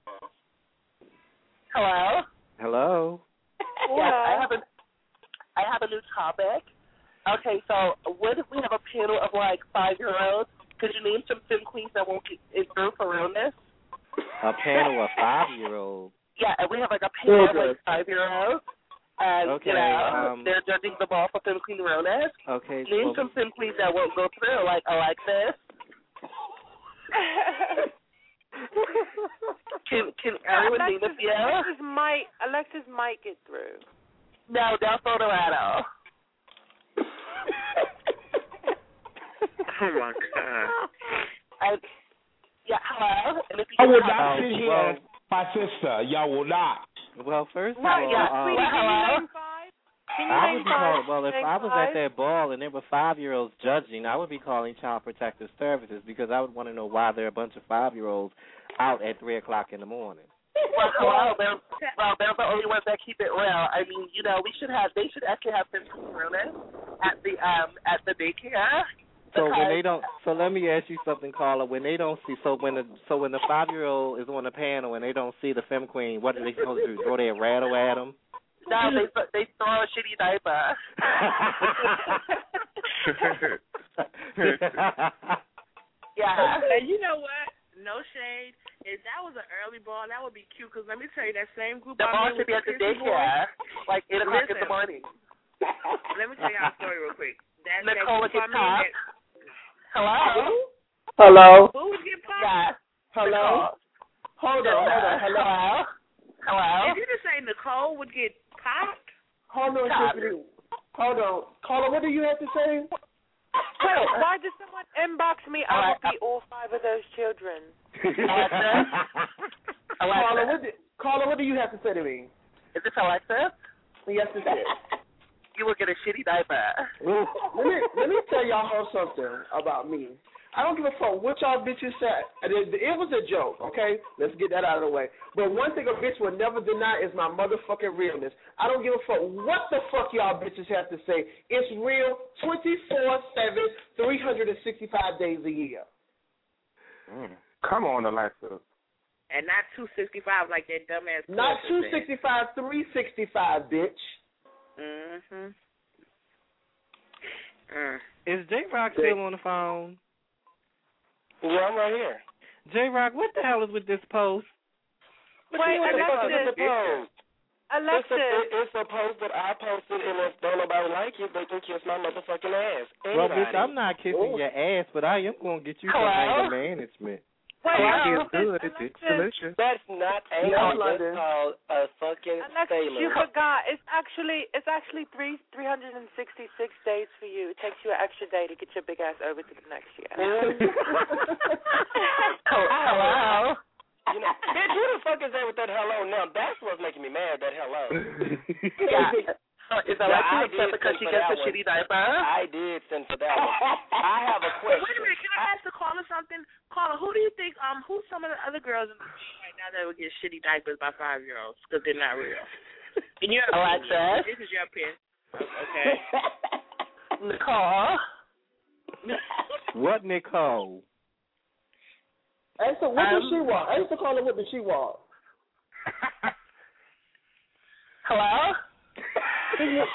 Speaker 15: Hello.
Speaker 5: Hello.
Speaker 15: Yeah, I have a new topic. Okay, so what if we have a panel of like 5-year-olds? Could you name some film queens that won't get in through for realness?
Speaker 5: A panel of 5-year-olds.
Speaker 15: Yeah, and we have like a panel of like 5-year-olds. And,
Speaker 5: okay,
Speaker 15: they're judging the ball for film queen realness.
Speaker 5: Okay.
Speaker 15: Name some film queens that won't go through, like Alexis. Can everyone name a few?
Speaker 4: Alexis might get through.
Speaker 15: No, Del Sotorado.
Speaker 12: Oh my God.
Speaker 15: Yeah, hello.
Speaker 21: I will not sit here as my sister. Y'all will not.
Speaker 5: Well, first of
Speaker 4: all,
Speaker 5: if I was at that ball and there were 5-year-olds judging, I would be calling Child Protective Services, because I would want to know why there are a bunch of 5-year-olds out at 3:00 in the morning.
Speaker 15: Well, they're the only ones that keep it real. I mean, you know, they should actually have physical realness at the daycare.
Speaker 5: So when they don't, so let me ask you something, caller. When they don't see, when the 5-year-old is on the panel and they don't see the femme queen, what are they supposed to do? Throw their rattle at them?
Speaker 15: Now they throw a shitty diaper. Yeah.
Speaker 13: And you know what? No shade. If that was an early ball, that would be cute. Because let me tell you, that same group.
Speaker 15: The ball should be at the daycare, like 8 o'clock in the morning.
Speaker 13: Let me tell you our story real quick.
Speaker 15: Nicole gets popped. Hello.
Speaker 8: Hello.
Speaker 13: Who would get popped?
Speaker 15: Yeah.
Speaker 8: Hello. Hold on.
Speaker 15: Hello. Hello.
Speaker 13: Did you just say Nicole would get popped?
Speaker 8: Hold on, Tiffany. Hold on. Caller, what do you have to say?
Speaker 4: Wait, why did someone inbox me? I will be all 5 of those children.
Speaker 8: Caller, what do you have to say to me?
Speaker 15: Is this Alexa?
Speaker 8: Yes, it is.
Speaker 15: You will get a shitty diaper.
Speaker 8: Let me tell y'all something about me. I don't give a fuck what y'all bitches said. It was a joke, okay? Let's get that out of the way. But one thing a bitch will never deny is my motherfucking realness. I don't give a fuck what the fuck y'all bitches have to say. It's real 24/7, 365 days a year.
Speaker 10: Come on, Alexa.
Speaker 13: And not 265 like that dumbass.
Speaker 8: Not 265, 365, bitch.
Speaker 5: Is J-Rock still on the phone?
Speaker 9: Yeah, I'm right here.
Speaker 5: J-Rock, what the hell is with this post?
Speaker 4: Wait, Alexis.
Speaker 9: It's a post that I posted, and if don't nobody like it, they can kiss my motherfucking ass. Anybody.
Speaker 5: Well, bitch, I'm not kissing your ass, but I am going to get you some anger management.
Speaker 10: It's good. It's delicious.
Speaker 9: That's not anger. That's called a fucking sailor.
Speaker 4: You forgot. It's actually 366 days for you. It takes you an extra day to get your big ass over to the next year.
Speaker 9: Hello. You know, bitch, who the fuck is that with that hello now? That's what's making me mad, that hello.
Speaker 15: Yeah. Is that like you because she gets a shitty diaper?
Speaker 9: I did send for that one. I have a question.
Speaker 13: Wait a minute, can I ask the caller something? Caller, who do you think, who's some of the other girls in the room right now that would get shitty diapers by 5-year-olds because they're not real? In your opinion. This is your opinion. Okay.
Speaker 15: Nicole.
Speaker 5: What, Nicole?
Speaker 8: Ask her, what does she want? Ask the caller, what does she want?
Speaker 15: Hello?
Speaker 8: Excuse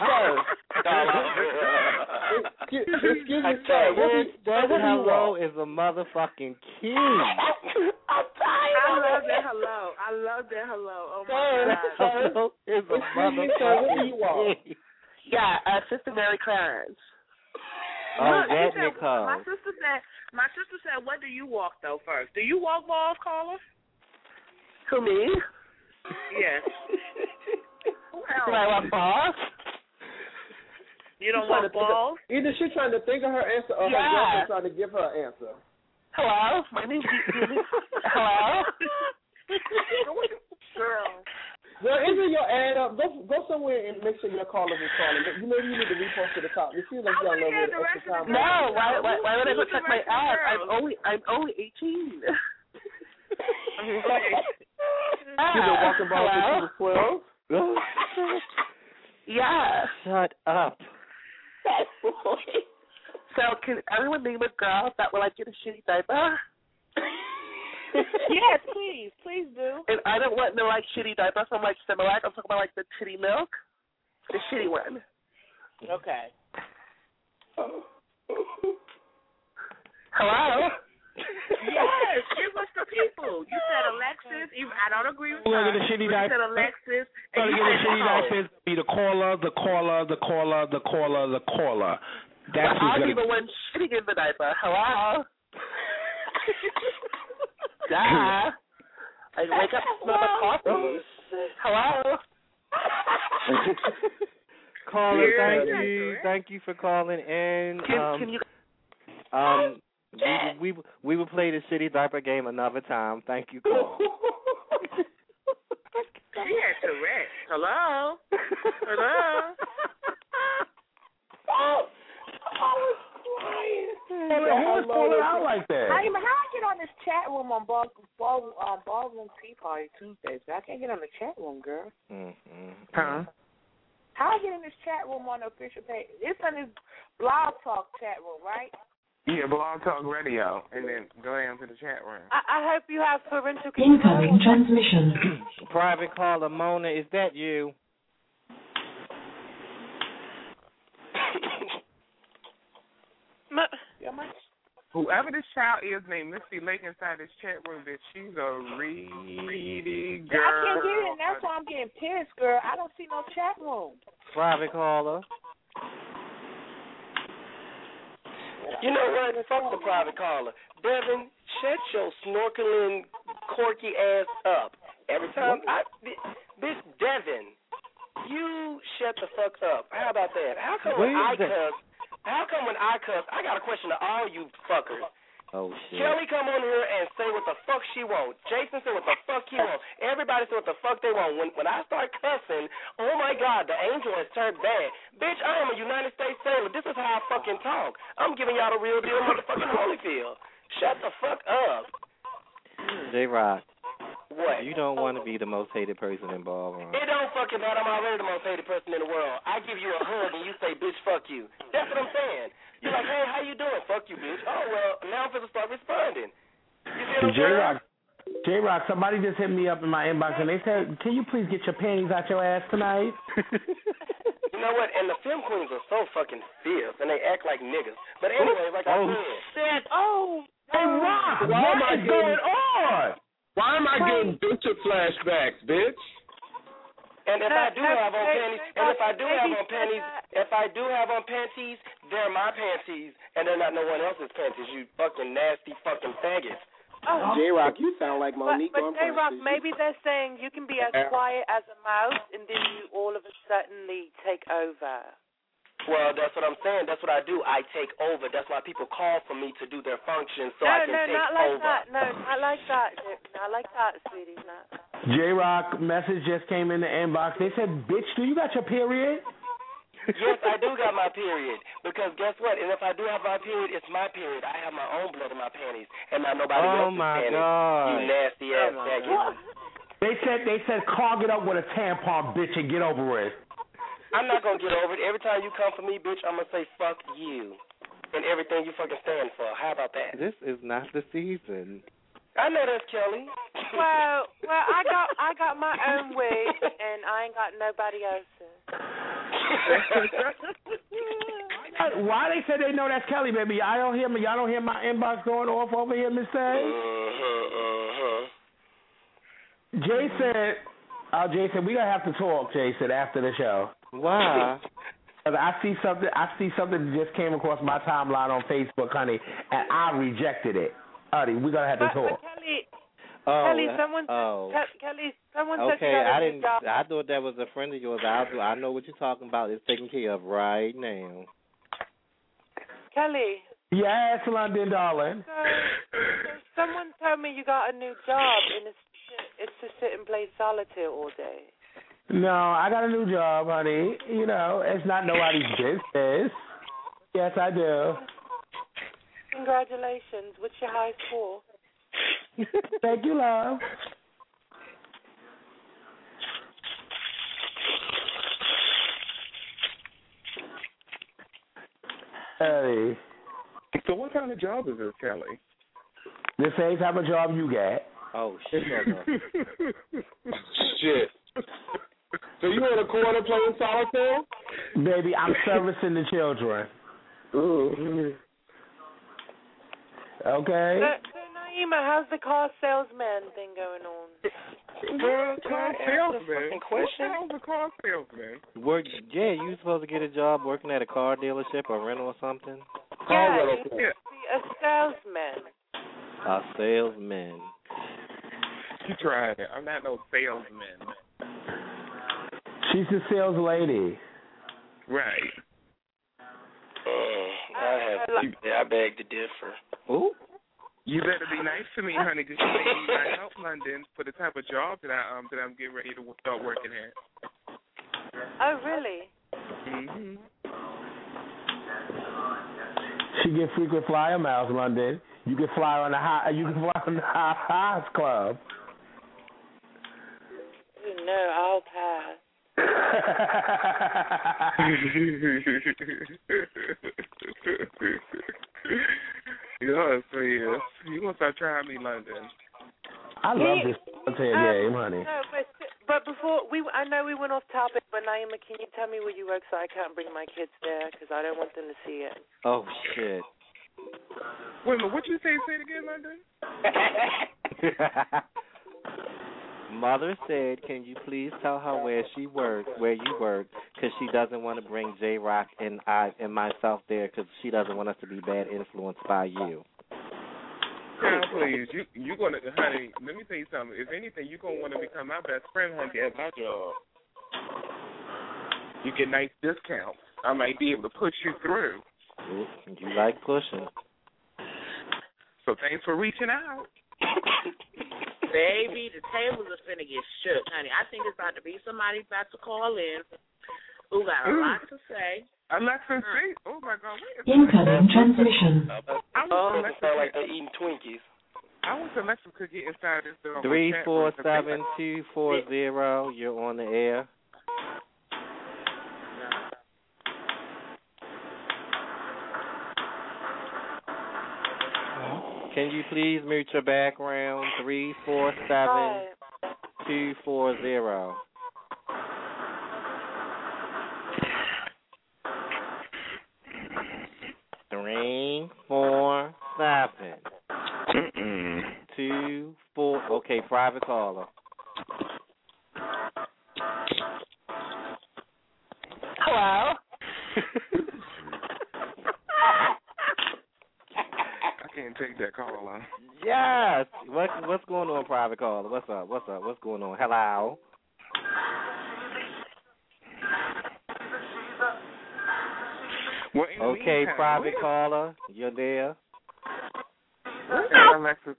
Speaker 8: me, sir.
Speaker 5: That hello is a motherfucking key.
Speaker 13: I love that hello. Oh, my God.
Speaker 5: Hello is a motherfucking key.
Speaker 15: Yeah, Sister Mary Clarence.
Speaker 5: Oh, that Nicole.
Speaker 13: My sister said, what do you walk, though, first? Do you walk balls, caller?
Speaker 15: Who, me?
Speaker 13: Yes.
Speaker 15: Do I walk balls?
Speaker 13: You don't want balls?
Speaker 8: Either she's trying to think of her answer or her girlfriend trying to give her an answer.
Speaker 15: Hello? My name's Hello?
Speaker 13: Girl.
Speaker 8: Well, isn't your ad up? Go somewhere and make sure your caller is calling. Maybe you need to repost to the top. It seems like y'all know what extra time.
Speaker 15: No, why would I go check my ad? I'm only 18.
Speaker 8: You been walking balls since you was 12?
Speaker 15: Yeah.
Speaker 5: Shut up.
Speaker 15: So can everyone name a girl that would like get a shitty diaper?
Speaker 13: Yes, please do.
Speaker 15: And I don't want no like shitty diaper from like Similac. I'm talking about like the titty milk, the shitty one.
Speaker 13: Okay.
Speaker 15: Hello.
Speaker 13: Yes, give us the people. You said Alexis. I don't agree with
Speaker 21: you.
Speaker 13: Her.
Speaker 21: Get a shitty
Speaker 13: you
Speaker 21: diaper.
Speaker 13: said Alexis.
Speaker 21: And you get a shitty diaper. Be the caller. That's
Speaker 15: I'll be the one shitting in the diaper. Hello. Duh. I wake up to smell the coffee. Hello.
Speaker 5: Caller, thank you for calling in.
Speaker 15: Can you?
Speaker 5: We will play the shitty diaper game another time. Thank you, caller.
Speaker 13: She had Tourette's. Hello.
Speaker 21: Out like that.
Speaker 14: How I get on this chat room on Ballroom Tea Party Tuesdays? I can't get on the chat room, girl.
Speaker 10: Huh?
Speaker 14: How I get in this chat room on the official page? It's on this Blog Talk chat room, right?
Speaker 10: Yeah, Blog Talk Radio, and then go down to the chat room.
Speaker 4: I hope you have parental control.
Speaker 18: Incoming transmission.
Speaker 5: Private caller, Mona, is that you?
Speaker 12: Whoever this child is named Missy Lake inside this chat room, bitch, she's a reedy girl.
Speaker 13: I can't get in. That's why I'm getting pissed, girl. I don't see no chat room.
Speaker 5: Private caller.
Speaker 11: You know what? Fuck the private caller. Devin, shut your snorkeling, corky ass up. Every time bitch, Devin, you shut the fuck up. How about that? How come when I cuss, I got a question to all you fuckers.
Speaker 5: Oh, shit.
Speaker 11: Kelly come on here and say what the fuck she want. Jason say what the fuck he want. Everybody say what the fuck they want. When I start cussing, oh my God, the angel has turned bad. Bitch, I am a United States sailor. This is how I fucking talk. I'm giving y'all the real deal motherfucking Holyfield. Shut the fuck up.
Speaker 5: J-Rock.
Speaker 11: What?
Speaker 5: You don't want to be the most hated person in ballroom.
Speaker 11: It don't fucking matter. I'm already the most hated person in the world. I give you a hug and you say, bitch, fuck you. That's what I'm saying. You're like, hey, how you doing? Fuck you, bitch. Oh, well, now I'm supposed to start responding. You see what I'm saying?
Speaker 21: J-Rock, somebody just hit me up in my inbox and they said, can you please get your panties out your ass tonight?
Speaker 11: You know what? And the film queens are so fucking fierce and they act like niggas. But anyway, like I said.
Speaker 21: Hey, Rock, what is going on?
Speaker 2: Why am I getting picture flashbacks, bitch?
Speaker 11: And if I do have on panties, if I do have on panties, they're my panties, and they're not no one else's panties. You fucking nasty fucking faggots.
Speaker 8: Oh. J-Rock, you sound like Monique.
Speaker 4: But J-Rock, maybe they're saying you can be as quiet as a mouse, and then you all of a suddenly take over.
Speaker 11: Well, that's what I'm saying. That's what I do. I take over. That's why people call for me to do their functions so I can take over.
Speaker 4: No, not like that. Not like that, sweetie. Not.
Speaker 21: J-Rock, message just came in the inbox. They said, bitch, do you got your period?
Speaker 11: Yes, I do got my period. Because guess what? And if I do have my period, it's my period. I have my own blood in my panties and not nobody else's panties.
Speaker 5: God.
Speaker 11: You nasty ass faggot.
Speaker 21: They said clog it up with a tampon, bitch, and get over it.
Speaker 11: I'm not going to get over it. Every time you come for me, bitch, I'm going to say fuck you and everything you fucking stand for. How about that?
Speaker 5: This is not the season.
Speaker 11: I know that's Kelly.
Speaker 4: Well, I got my own way, and I ain't got nobody else's.
Speaker 21: Why they said they know that's Kelly, baby? Y'all don't hear me. Y'all don't hear my inbox going off over here, Miss A? Jason, Jason, we gonna have to talk, Jason, after the show.
Speaker 5: Why?
Speaker 21: I see something that just came across my timeline on Facebook, honey, and I rejected it. Honey, we're gonna have to talk.
Speaker 4: Kelly, someone said you got a new job.
Speaker 5: I thought that was a friend of yours. I know what you're talking about. It's taken care of right now.
Speaker 4: Kelly.
Speaker 21: Yes, London, darling.
Speaker 4: So someone told me you got a new job, and it's to sit and play solitaire all day.
Speaker 21: No, I got a new job, honey. You know, it's not nobody's business. Yes, I do.
Speaker 4: Congratulations. What's your high score?
Speaker 21: Thank you, love. Hey.
Speaker 2: So what kind of job is this, Kelly?
Speaker 21: The same type of job you get.
Speaker 5: Oh, shit.
Speaker 2: Shit. So you in a corner playing solitaire?
Speaker 21: Baby, I'm servicing the children.
Speaker 2: Ooh.
Speaker 21: Okay.
Speaker 4: So Naima, how's the car salesman thing going on?
Speaker 12: Girl, car salesman.
Speaker 11: Question?
Speaker 12: How's the car salesman?
Speaker 5: You supposed to get a job working at a car dealership or rental or something?
Speaker 4: A salesman.
Speaker 5: A salesman.
Speaker 12: You tried it. I'm not no salesman.
Speaker 21: She's a sales lady.
Speaker 12: Right.
Speaker 11: I beg to differ.
Speaker 5: Ooh.
Speaker 12: You better be nice to me, honey, because you may need my help, London, for the type of job that I'm getting ready to start working at.
Speaker 4: Oh, really?
Speaker 12: Mhm.
Speaker 21: She get frequent flyer miles, London. You can fly on the Highs Club.
Speaker 4: No, I'll pass.
Speaker 12: Yes, yes. You gonna start trying me, London?
Speaker 21: I love this game, honey.
Speaker 4: No, but before I know we went off topic, but Naima, can you tell me where you work so I can't bring my kids there because I don't want them to see it.
Speaker 5: Oh shit.
Speaker 12: Wait a minute, what you say? Say it again, London.
Speaker 5: Mother said, "Can you please tell her where you work, because she doesn't want to bring J-Rock and myself there, because she doesn't want us to be bad influenced by you."
Speaker 12: Now, please, you gonna, honey? Let me tell you something. If anything, you gonna want to become my best friend, honey, at my job. You get nice discounts. I might be able to push you through.
Speaker 5: Ooh, you like pushing.
Speaker 12: So thanks for reaching out.
Speaker 13: Baby, the tables are finna get shook, honey. I think it's about to be somebody about to call in who got a lot to say.
Speaker 12: Alexa, say, oh my God.
Speaker 18: Incoming transmission.
Speaker 11: It sound like they're eating Twinkies.
Speaker 12: I wish Alexa could get inside this door.
Speaker 5: 347240. You're on the air. Can you please mute your background? 347240. Three, 4, 7. 2, 4. Okay, private caller.
Speaker 11: Hello.
Speaker 12: I can't take that call, huh?
Speaker 5: Yes. What's going on, private caller? What's up? What's going on? Hello.
Speaker 12: Well,
Speaker 5: okay,
Speaker 12: meantime,
Speaker 5: private caller, you're there.
Speaker 12: Alexis.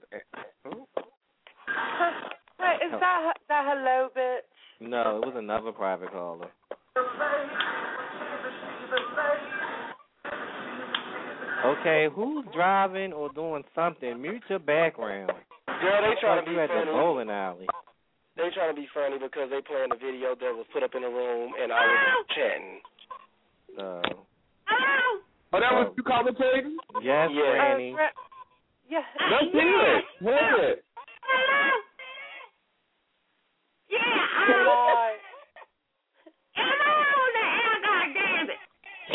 Speaker 4: Hey, is that hello, bitch?
Speaker 5: No, it was another private caller. Okay, who's driving or doing something? Mute your background.
Speaker 11: Girl, they trying to be
Speaker 5: at
Speaker 11: funny.
Speaker 5: The bowling alley.
Speaker 11: They trying to be funny because they playing the video that was put up in the room and I was chatting.
Speaker 5: Hello?
Speaker 15: Oh, that was you commentating?
Speaker 5: Yes, Granny.
Speaker 4: Yeah.
Speaker 15: Let's hear it. Hear it.
Speaker 16: Hello? Yeah, am I on the air, goddammit?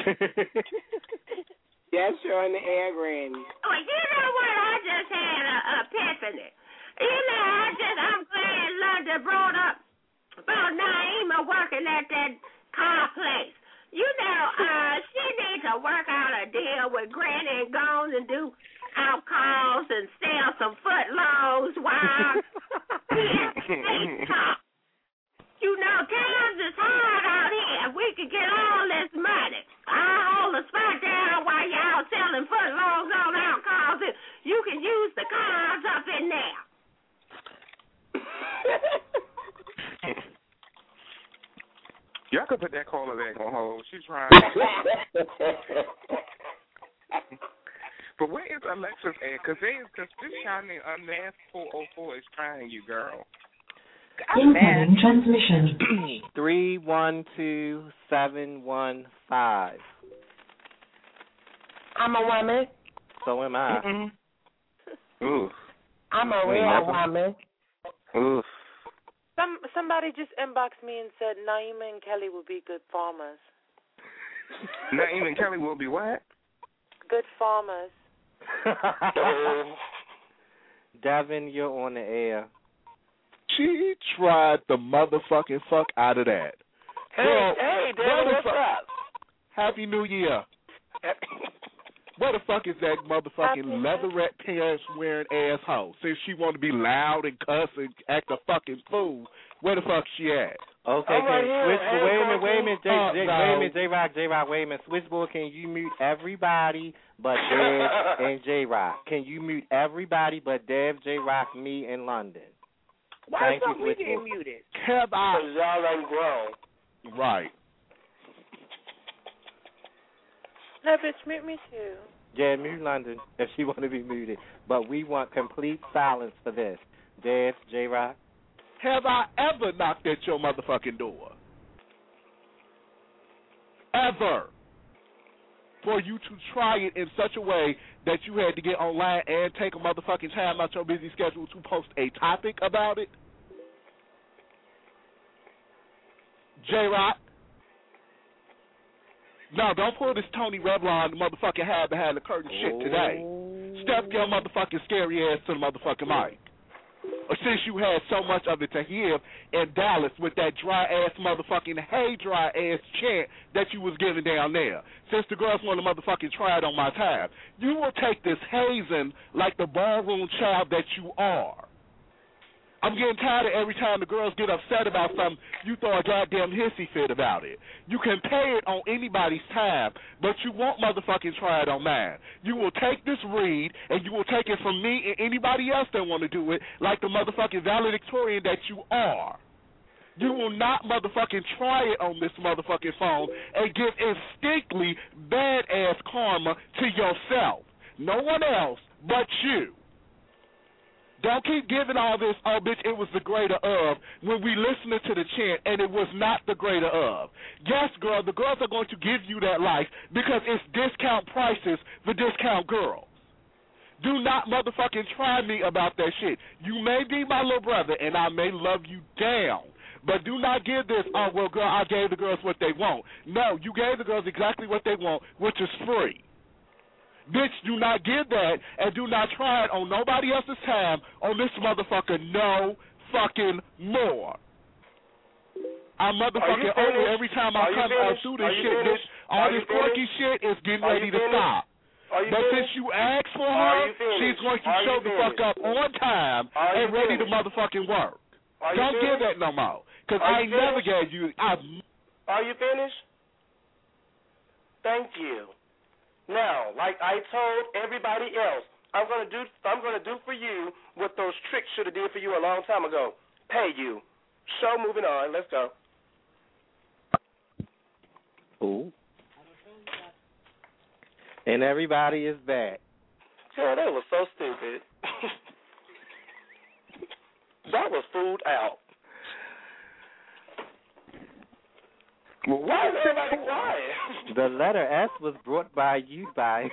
Speaker 8: Yes, you're on the air, Granny.
Speaker 16: Well, you know what? I just had an epiphany. I'm glad London brought up about Naima working at that car place. You know, she needs to work out a deal with Granny and go and do outcalls and sell some footlongs while they talk. You know, times is hard out here. If we could get all this money, I'll hold the spot down while y'all selling footlongs on outcalls, and you can use the cars up in there.
Speaker 12: Y'all could put that caller back on hold. She's trying. But where is Alexis at? Because this shining unmasked 404 is trying you, girl.
Speaker 18: Incoming transmission.
Speaker 5: 312715.
Speaker 14: I'm a woman.
Speaker 5: So am I.
Speaker 12: Oof.
Speaker 14: I'm a real woman.
Speaker 12: Oof.
Speaker 4: Somebody just inboxed me and said Naima and Kelly will be good farmers.
Speaker 12: Naima and Kelly will be what?
Speaker 4: Good farmers.
Speaker 5: Devin, you're on the air.
Speaker 19: She tried the motherfucking fuck out of that.
Speaker 11: Hey, Devin, what's up?
Speaker 19: Happy New Year. Where the fuck is that motherfucking leatherette pants wearing asshole? Since she want to be loud and cuss and act a fucking fool, where the fuck she at?
Speaker 5: Okay, wait a minute, J-Rock, wait a minute. Switchboard, can you mute everybody but Dev and J-Rock? Can you mute everybody but Dev, J-Rock, me, and London?
Speaker 13: Why don't we get muted?
Speaker 19: Have I?
Speaker 11: Because y'all ain't grown.
Speaker 19: Right.
Speaker 4: No, bitch, mute me too.
Speaker 5: Yeah, mute London if she want to be muted. But we want complete silence for this. Dev, J-Rock?
Speaker 19: Have I ever knocked at your motherfucking door? Ever. For you to try it in such a way that you had to get online and take a motherfucking time out your busy schedule to post a topic about it? J-Rock? No, don't pull this Tony Revlon motherfucking hide behind the curtain shit today. step your motherfucking scary ass to the motherfucking mic. Or since you had so much of it to hear in Dallas with that dry-ass motherfucking dry-ass chant that you was giving down there. Since the girls want to motherfucking try it on my time. You will take this hazing like the ballroom child that you are. I'm getting tired of every time the girls get upset about something, you throw a goddamn hissy fit about it. You can pay it on anybody's time, but you won't motherfucking try it on mine. You will take this read, and you will take it from me and anybody else that want to do it like the motherfucking valedictorian that you are. You will not motherfucking try it on this motherfucking phone and give instinctly badass karma to yourself. No one else but you. Don't keep giving all this, oh, bitch, it was the greater of, when we listening to the chant and it was not the greater of. Yes, girl, the girls are going to give you that life because it's discount prices for discount girls. Do not motherfucking try me about that shit. You may be my little brother and I may love you down, but do not give this, oh, well, girl, I gave the girls what they want. No, you gave the girls exactly what they want, which is free. Bitch, do not give that and do not try it on nobody else's time on this motherfucker no fucking more. I'm motherfucking over every time I come through this shit, bitch. All this quirky shit is getting ready to stop. But since you asked for her, she's going to show the fuck up on time and ready to motherfucking work. Don't give that no more, because I ain't never gave you.
Speaker 11: Are you finished? Thank you. Now, like I told everybody else, I'm gonna do for you what those tricks should have did for you a long time ago. Pay you. Show moving on. Let's go.
Speaker 5: Ooh. And everybody is back.
Speaker 11: Yeah, that was so stupid. That was food out.
Speaker 19: Well,
Speaker 11: why is everybody quiet?
Speaker 5: The letter S was brought by you by.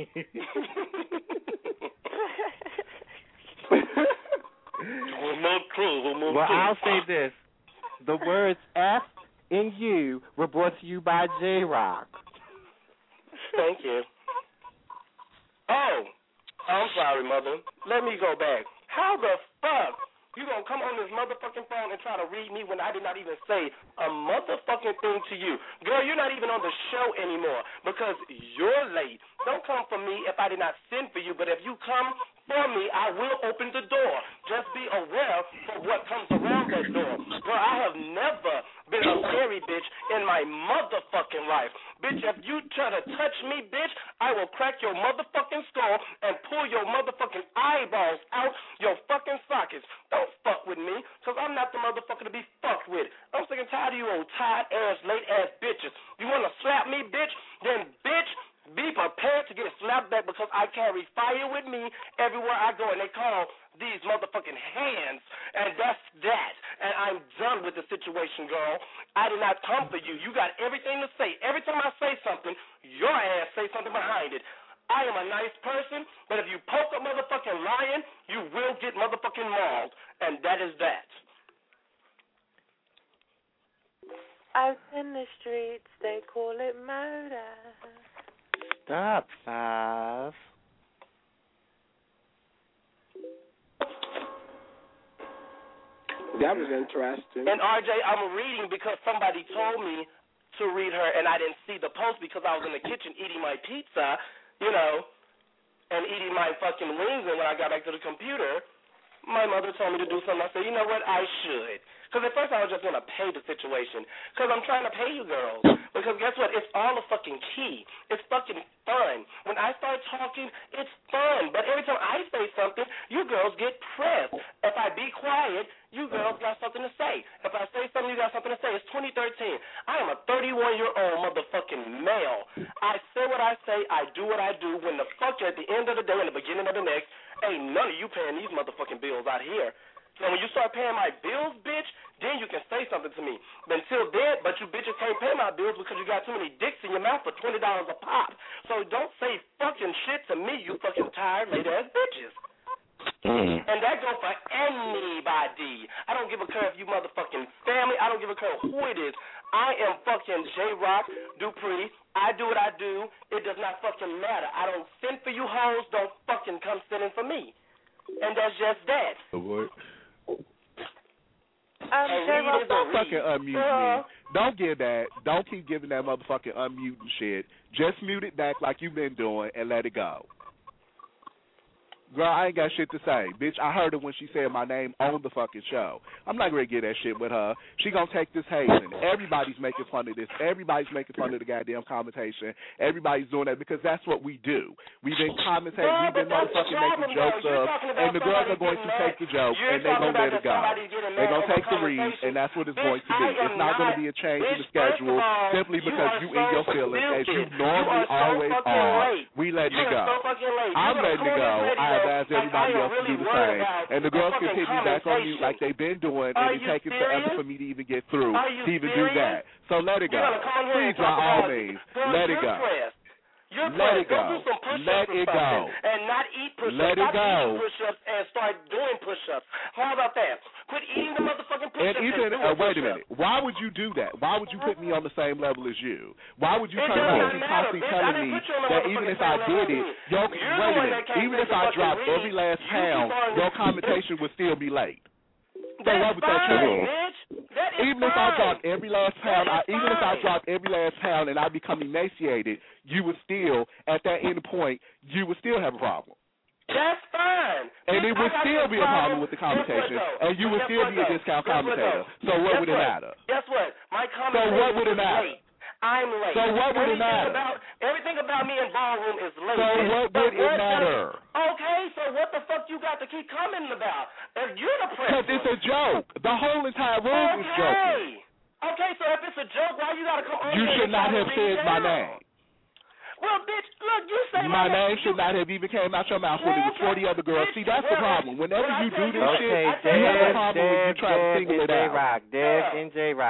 Speaker 5: Well, I'll say this. The words F and U were brought to you by J-Rock.
Speaker 11: Thank you. Oh, I'm sorry, Mother. Let me go back. How the fuck you gonna come on this motherfucking phone and try to read me when I did not even say a motherfucking thing to you? Girl, you're not even on the show anymore because you're late. Don't come for me if I did not send for you, but if you come for me, I will open the door. Just be aware for what comes around that door. Girl, I have never been a scary bitch in my motherfucking life. Bitch, if you try to touch me, bitch, I will crack your motherfucking skull and pull your motherfucking eyeballs out your fucking sockets. Don't fuck with me, because I'm not the motherfucker to be fucked with. I'm sick and tired of you old tired-ass, late-ass bitches. You want to slap me, bitch? Then, bitch, be prepared to get slapped back because I carry fire with me everywhere I go, and they call these motherfucking hands, and that's that. And I'm done with the situation, girl. I did not come for you. You got everything to say. Every time I say something, your ass say something behind it. I am a nice person, but if you poke a motherfucking lion, you will get motherfucking mauled, and that is that.
Speaker 4: Out in the streets, they call it murder.
Speaker 5: Stop, Five.
Speaker 8: That was interesting.
Speaker 11: And RJ, I'm reading because somebody told me to read her, and I didn't see the post because I was in the kitchen eating my pizza, you know, and eating my fucking wings. And when I got back to the computer, my mother told me to do something. I said, you know what, I should. Because at first I was just going to pay the situation. Because I'm trying to pay you girls. Because guess what? It's all a fucking key. It's fucking fun. When I start talking, it's fun. But every time I say something, you girls get pressed. If I be quiet, you girls got something to say. If I say something, you got something to say. It's 2013. I am a 31-year-old motherfucking male. I say what I say. I do what I do. When the fuck at the end of the day and the beginning of the next, ain't none of you paying these motherfucking bills out here. So when you start paying my bills, bitch, then you can say something to me. But until then, but you bitches can't pay my bills because you got too many dicks in your mouth for $20 a pop. So don't say fucking shit to me, you fucking tired, late-ass bitches. And that goes for anybody. I don't give a care if you motherfucking family. I don't give a care who it is. I am fucking J-Rock Dupree. I do what I do. It does not fucking matter. I don't send for you hoes. Don't fuck fucking come sit in for me. And that's just that.
Speaker 19: What?
Speaker 11: Don't
Speaker 19: fucking unmute me. Don't give that. Don't keep giving that motherfucking unmuting shit. Just mute it back like you've been doing and let it go. Girl, I ain't got shit to say. Bitch, I heard her when she said my name on the fucking show. I'm not going to get that shit with her. She going to take this hazing. Everybody's making fun of this. Everybody's making fun of the goddamn commentation. Everybody's doing that because that's what we do. We've been commentating. We've been motherfucking making jokes of, and the girls are going to take the joke, and they're going to let it go. They're going to take the read, and that's what it's going to be. It's not going to be a change in the schedule simply because you in your feelings, as you normally always are. We letting it go. I'm letting it go. I advise everybody else to do the same. And the girls can hit me back on mute like they've been doing, and it takes forever for me to even get through to even do that. So let it go. Please, by all means, let it go. Let it go. Let it go.
Speaker 11: And not eat push-ups.
Speaker 19: Let it go.
Speaker 11: Eat push-ups and start doing push-ups. How about that? Quit eating the motherfucking push-ups.
Speaker 19: And even, wait a minute. Why would you do that? Why would you put me on the same level as you? Why would you turn around and constantly telling me that even if I did it, wait a minute, even if I dropped every last pound, your commentation would still be late? So what would that change? Even if I dropped every last pound, even if I dropped every last pound and I become emaciated, you would still, at that end point, you would still have a problem.
Speaker 11: That's fine.
Speaker 19: And it would still be a problem with the commentation, and you would still be a discount commentator. So what would it matter?
Speaker 11: Guess what? My commentation
Speaker 19: So what would it matter?
Speaker 11: I'm late.
Speaker 19: So what would it matter?
Speaker 11: Everything about me in ballroom is late.
Speaker 19: So what would it matter?
Speaker 11: Okay, so what the fuck you got to keep commenting about? If you're the president.
Speaker 19: Because it's a joke. The whole entire room is joking.
Speaker 11: Okay, so if it's a joke, why you got to come on?
Speaker 19: You should not have said my name.
Speaker 11: Well, bitch, look, you say
Speaker 19: my name should not have even came out your mouth when there was 40 other girls. See, that's the problem. Whenever you do this shit, you have a problem when you try to single it out.
Speaker 5: Dev and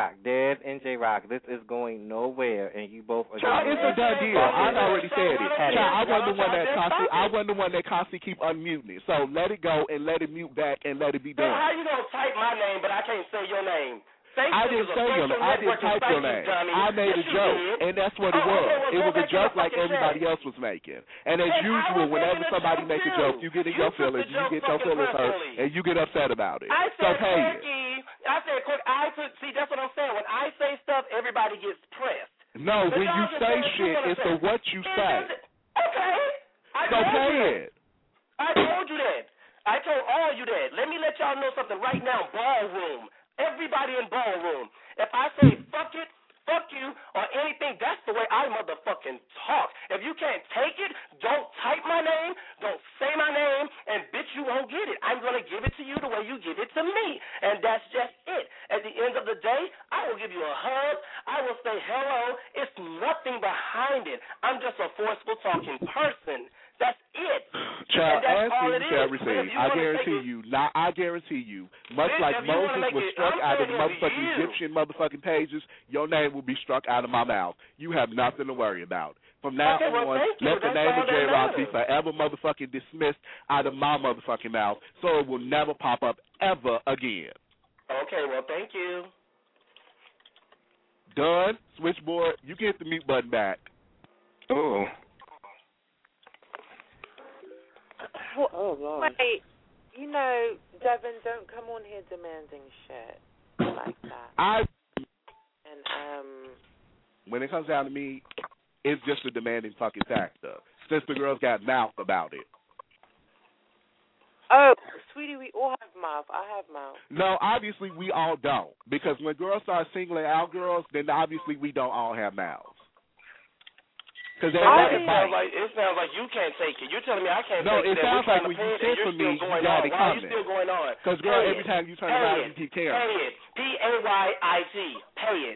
Speaker 5: J Rock. This is going nowhere, and you both are.
Speaker 19: Child, it's a done deal. I already said it. Child, I wasn't the one that constantly keep unmuting it. So let it go and let it mute back and let it be done.
Speaker 11: How you gonna type my name, but I can't say your name?
Speaker 19: I didn't say your name. I didn't type your name. I made a joke, and that's what it was. It was a joke like everybody else was making. And as usual, whenever somebody makes a joke, you get in your feelings, you get your feelings hurt, and you get upset about it. So pay it.
Speaker 11: See, that's what I'm saying. When I say stuff, everybody gets pressed.
Speaker 19: No, when you say shit, it's the what you say.
Speaker 11: Okay.
Speaker 19: So pay it.
Speaker 11: I told you that. I told all you that. Let me let y'all know something right now. Ballroom. Everybody in ballroom. If I say fuck it, fuck you, or anything, that's the way I motherfucking talk. If you can't take it, don't type my name, don't say my name, and bitch, you won't get it. I'm going to give it to you the way you give it to me. And that's just it. At the end of the day, I will give you a hug. I will say hello. It's nothing behind it. I'm just a forceful talking person. That's it.
Speaker 19: Child, as you shall receive. I guarantee you, much like Moses was struck out of the motherfucking Egyptian motherfucking pages, your name will be struck out of my mouth. You have nothing to worry about. From now on, let the name of J-Rock be forever motherfucking dismissed out of my motherfucking mouth, so it will never pop up ever again.
Speaker 11: Okay, well, thank you.
Speaker 19: Done. Switchboard, you can hit the mute button back.
Speaker 10: Oh.
Speaker 4: Oh, Lord. Wait, Devin, don't come on here demanding shit like that.
Speaker 19: When it comes down to me, it's just a demanding fucking factor. Since the girls got mouth about it.
Speaker 4: Oh, sweetie, we all have mouth. I have mouth.
Speaker 19: No, obviously we all don't. Because when girls start singling out girls, then obviously we don't all have mouths.
Speaker 11: It sounds like you can't take it. You're telling me I can't take it.
Speaker 19: No, it sounds like when you sit for me, you got it coming.
Speaker 11: Why are you still going on?
Speaker 19: Because, girl, every time you turn around, you keep caring.
Speaker 11: Pay it. P-A-Y-I-T. Pay it.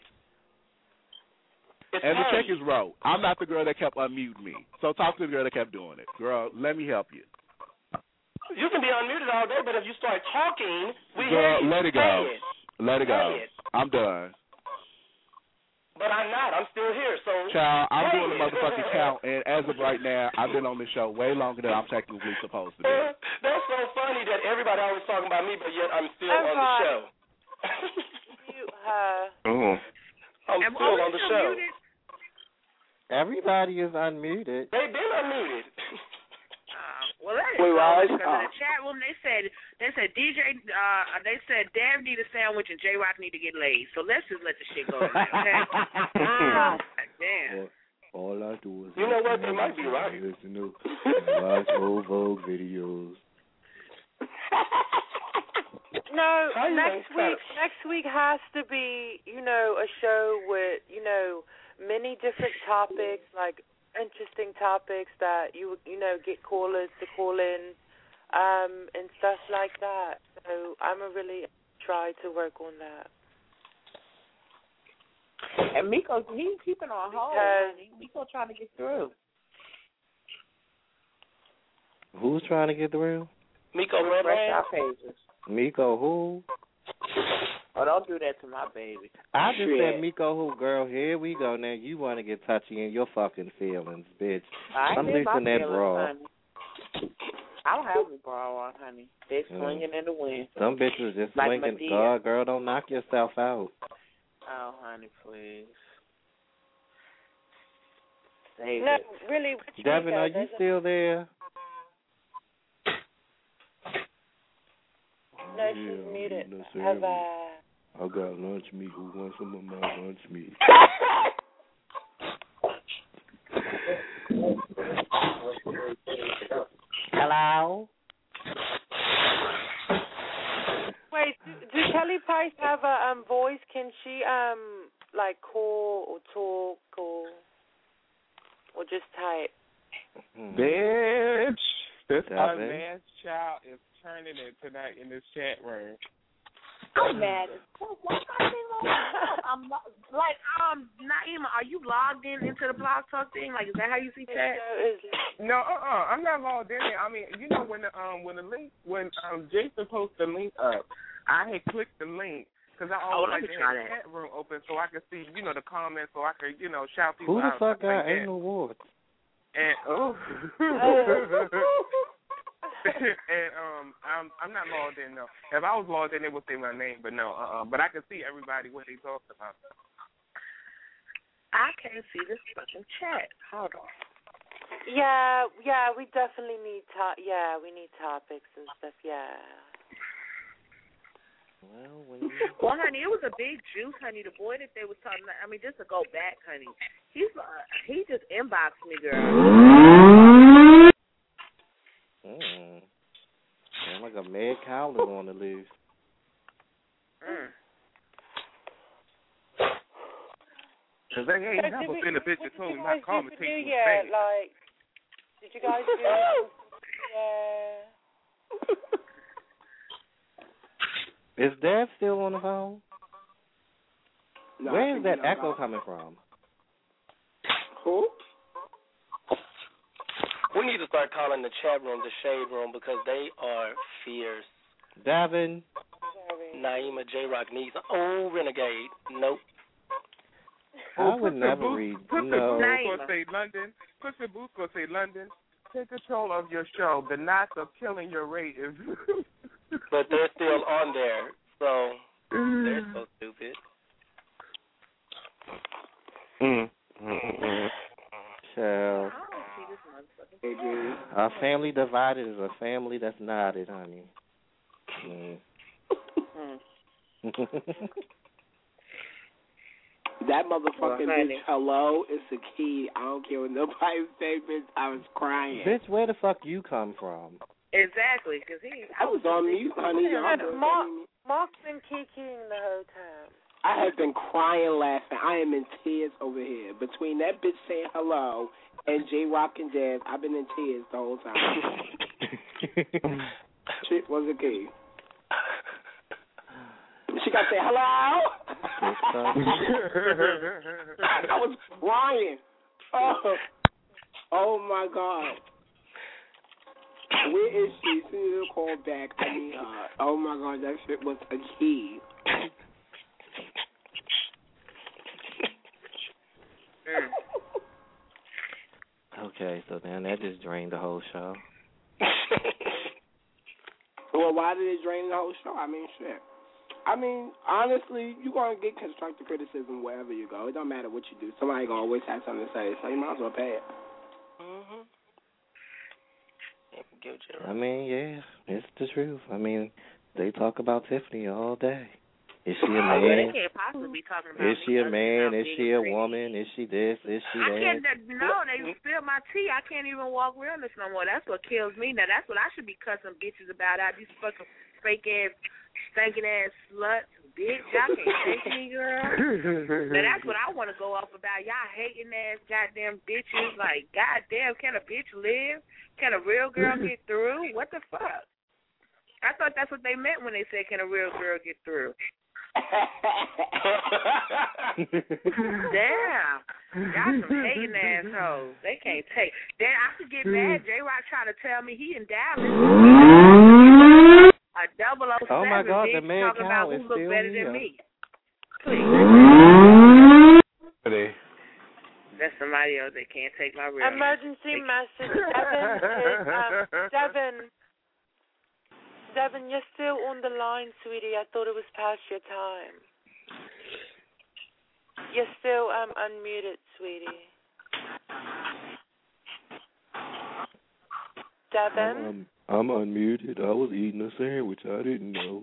Speaker 19: And the check is wrote. I'm not the girl that kept unmuting me. So talk to the girl that kept doing it. Girl, let me help you.
Speaker 11: You can be unmuted all day, but if you start talking, we
Speaker 19: girl,
Speaker 11: hear you.
Speaker 19: Let it go. Let it go.
Speaker 11: Pay it.
Speaker 19: I'm done.
Speaker 11: But I'm not. I'm still here. So,
Speaker 19: child, I'm doing the motherfucking count, and as of right now, I've been on this show way longer than I'm technically supposed to be.
Speaker 11: That's so funny that everybody always talking about me, but yet I'm still on the show. I'm still on the show.
Speaker 5: Muted? Everybody is unmuted.
Speaker 11: They've been unmuted.
Speaker 13: Well, that is
Speaker 15: Wait, why?
Speaker 13: because in the chat room they said DJ they said Dev need a sandwich and J Rock need to get laid. So let's just let the shit go. Okay. Damn.
Speaker 19: All I do is
Speaker 11: you know what? They might be right.
Speaker 19: Listen to watch old Vogue videos.
Speaker 4: No, next week has to be, a show with, many different topics, like interesting topics that you get callers to call in, and stuff like that. So I'm gonna really try to work on that.
Speaker 13: And Miko, he's keeping on hold. Miko trying to get through.
Speaker 5: Who's trying to get through?
Speaker 11: Miko
Speaker 13: refresh our pages.
Speaker 5: Miko who?
Speaker 13: Oh, don't do that to my baby.
Speaker 5: I just said Miko who, girl. Here we go. Now you want to get touchy in your fucking feelings, bitch. I'm losing that bra.
Speaker 13: Honey. I don't have a bra on, honey. They're swinging in the wind.
Speaker 5: Some bitches just
Speaker 13: like
Speaker 5: swinging.
Speaker 13: Medea.
Speaker 5: God, girl, don't knock yourself out.
Speaker 13: Oh, honey, please.
Speaker 4: No, really.
Speaker 5: Devin, are you still there?
Speaker 4: No, she's muted.
Speaker 19: I got lunch meat. Who wants some of my lunch meat?
Speaker 5: Hello?
Speaker 4: Wait, do Kelly Price have a voice? Can she like call or talk or just type?
Speaker 12: Bitch, this
Speaker 5: Devin?
Speaker 12: man's child is turning it tonight in this chat room.
Speaker 13: I'm mad as fuck. What's I'm like, Naima, are you logged into the Blog Talk thing? Like, is that how you see chat?
Speaker 12: No, I'm not logged in there. I mean, when Jason posted the link up, I had clicked the link because I always like to have the chat room open so I could see, the comments, so I could, shout people out.
Speaker 5: Who the fuck got anal warts?
Speaker 12: And and I'm not logged in though. If I was logged in, it would say my name, but no, but I can see everybody what they talked about.
Speaker 13: I can't see this fucking chat. Hold on.
Speaker 4: Yeah, we definitely need we need topics and stuff. Yeah.
Speaker 13: Well, honey, it was a big juice, honey. The boy that they was talking about, I mean, just to go back, honey, he just inboxed me, girl.
Speaker 5: I'm like a mad cow on the loose.
Speaker 12: Cause they ain't never been a bitch that told me my commentating was fake.
Speaker 4: Like, did you guys do
Speaker 5: Is Dad still on the phone?
Speaker 8: No,
Speaker 5: where is that echo coming from?
Speaker 8: Who?
Speaker 11: We need to start calling the chat room the Shade Room because they are fierce.
Speaker 5: Davin.
Speaker 11: Naima J Rock needs renegade. Nope.
Speaker 5: I would never read. No.
Speaker 12: Pussy Boots gonna say London. Take control of your show. The knots of killing your rate is.
Speaker 11: But they're still on there, so they're so stupid.
Speaker 5: So, a family divided is a family that's knotted, honey.
Speaker 8: That motherfucking bitch, hello, is the key. I don't care what nobody say, bitch. I was crying.
Speaker 5: Bitch, where the fuck you come from?
Speaker 13: Exactly, because
Speaker 8: I was on mute, honey.
Speaker 4: Mark's been kikiing the whole time.
Speaker 8: I have been crying, laughing. I am in tears over here. Between that bitch saying hello and J Rock and Jazz, I've been in tears the whole time. Shit was a key. She got to say hello. I was crying. Oh my God. Where is she? Send her a call back. I need her. Oh my God, that shit was a key.
Speaker 5: Okay, so then that just drained the whole show.
Speaker 8: Well, why did it drain the whole show? I mean, shit. I mean, honestly, you're going to get constructive criticism wherever you go. It don't matter what you do. Somebody going to always have something to say, so you might as well pay it.
Speaker 11: you, Gerald.
Speaker 5: I mean, yeah, it's the truth. I mean, they talk about Tiffany all day. Is she a man?
Speaker 13: They can't possibly be talking about
Speaker 5: Is she a
Speaker 13: me
Speaker 5: man? Is she a
Speaker 13: pretty.
Speaker 5: woman? Is she this? Is she
Speaker 13: I
Speaker 5: that?
Speaker 13: can't. No, they spill my tea. I can't even walk realness no more. That's what kills me. Now that's what I should be cussing bitches about. Out these fucking fake ass, stinking ass sluts, bitch. Y'all can't take me, girl. Now that's what I want to go off about. Y'all hating ass goddamn bitches. Like, goddamn, can a bitch live? Can a real girl get through? What the fuck? I thought that's what they meant when they said, "Can a real girl get through?" Damn. Y'all some hating assholes. They can't take. Then I could get mad. J-Rock trying to tell me he in Dallas. A 007
Speaker 5: Oh my God, the
Speaker 13: bitch
Speaker 5: man
Speaker 13: talking about
Speaker 5: count
Speaker 13: who
Speaker 5: is
Speaker 13: look
Speaker 5: still
Speaker 13: better
Speaker 5: here.
Speaker 13: than me. Please. That's somebody else that can't take my real.
Speaker 4: Emergency message. Devin, you're still on the line, sweetie. I thought it was past your time. You're still unmuted, sweetie. Devin?
Speaker 19: I'm unmuted. I was eating a sandwich. I didn't know.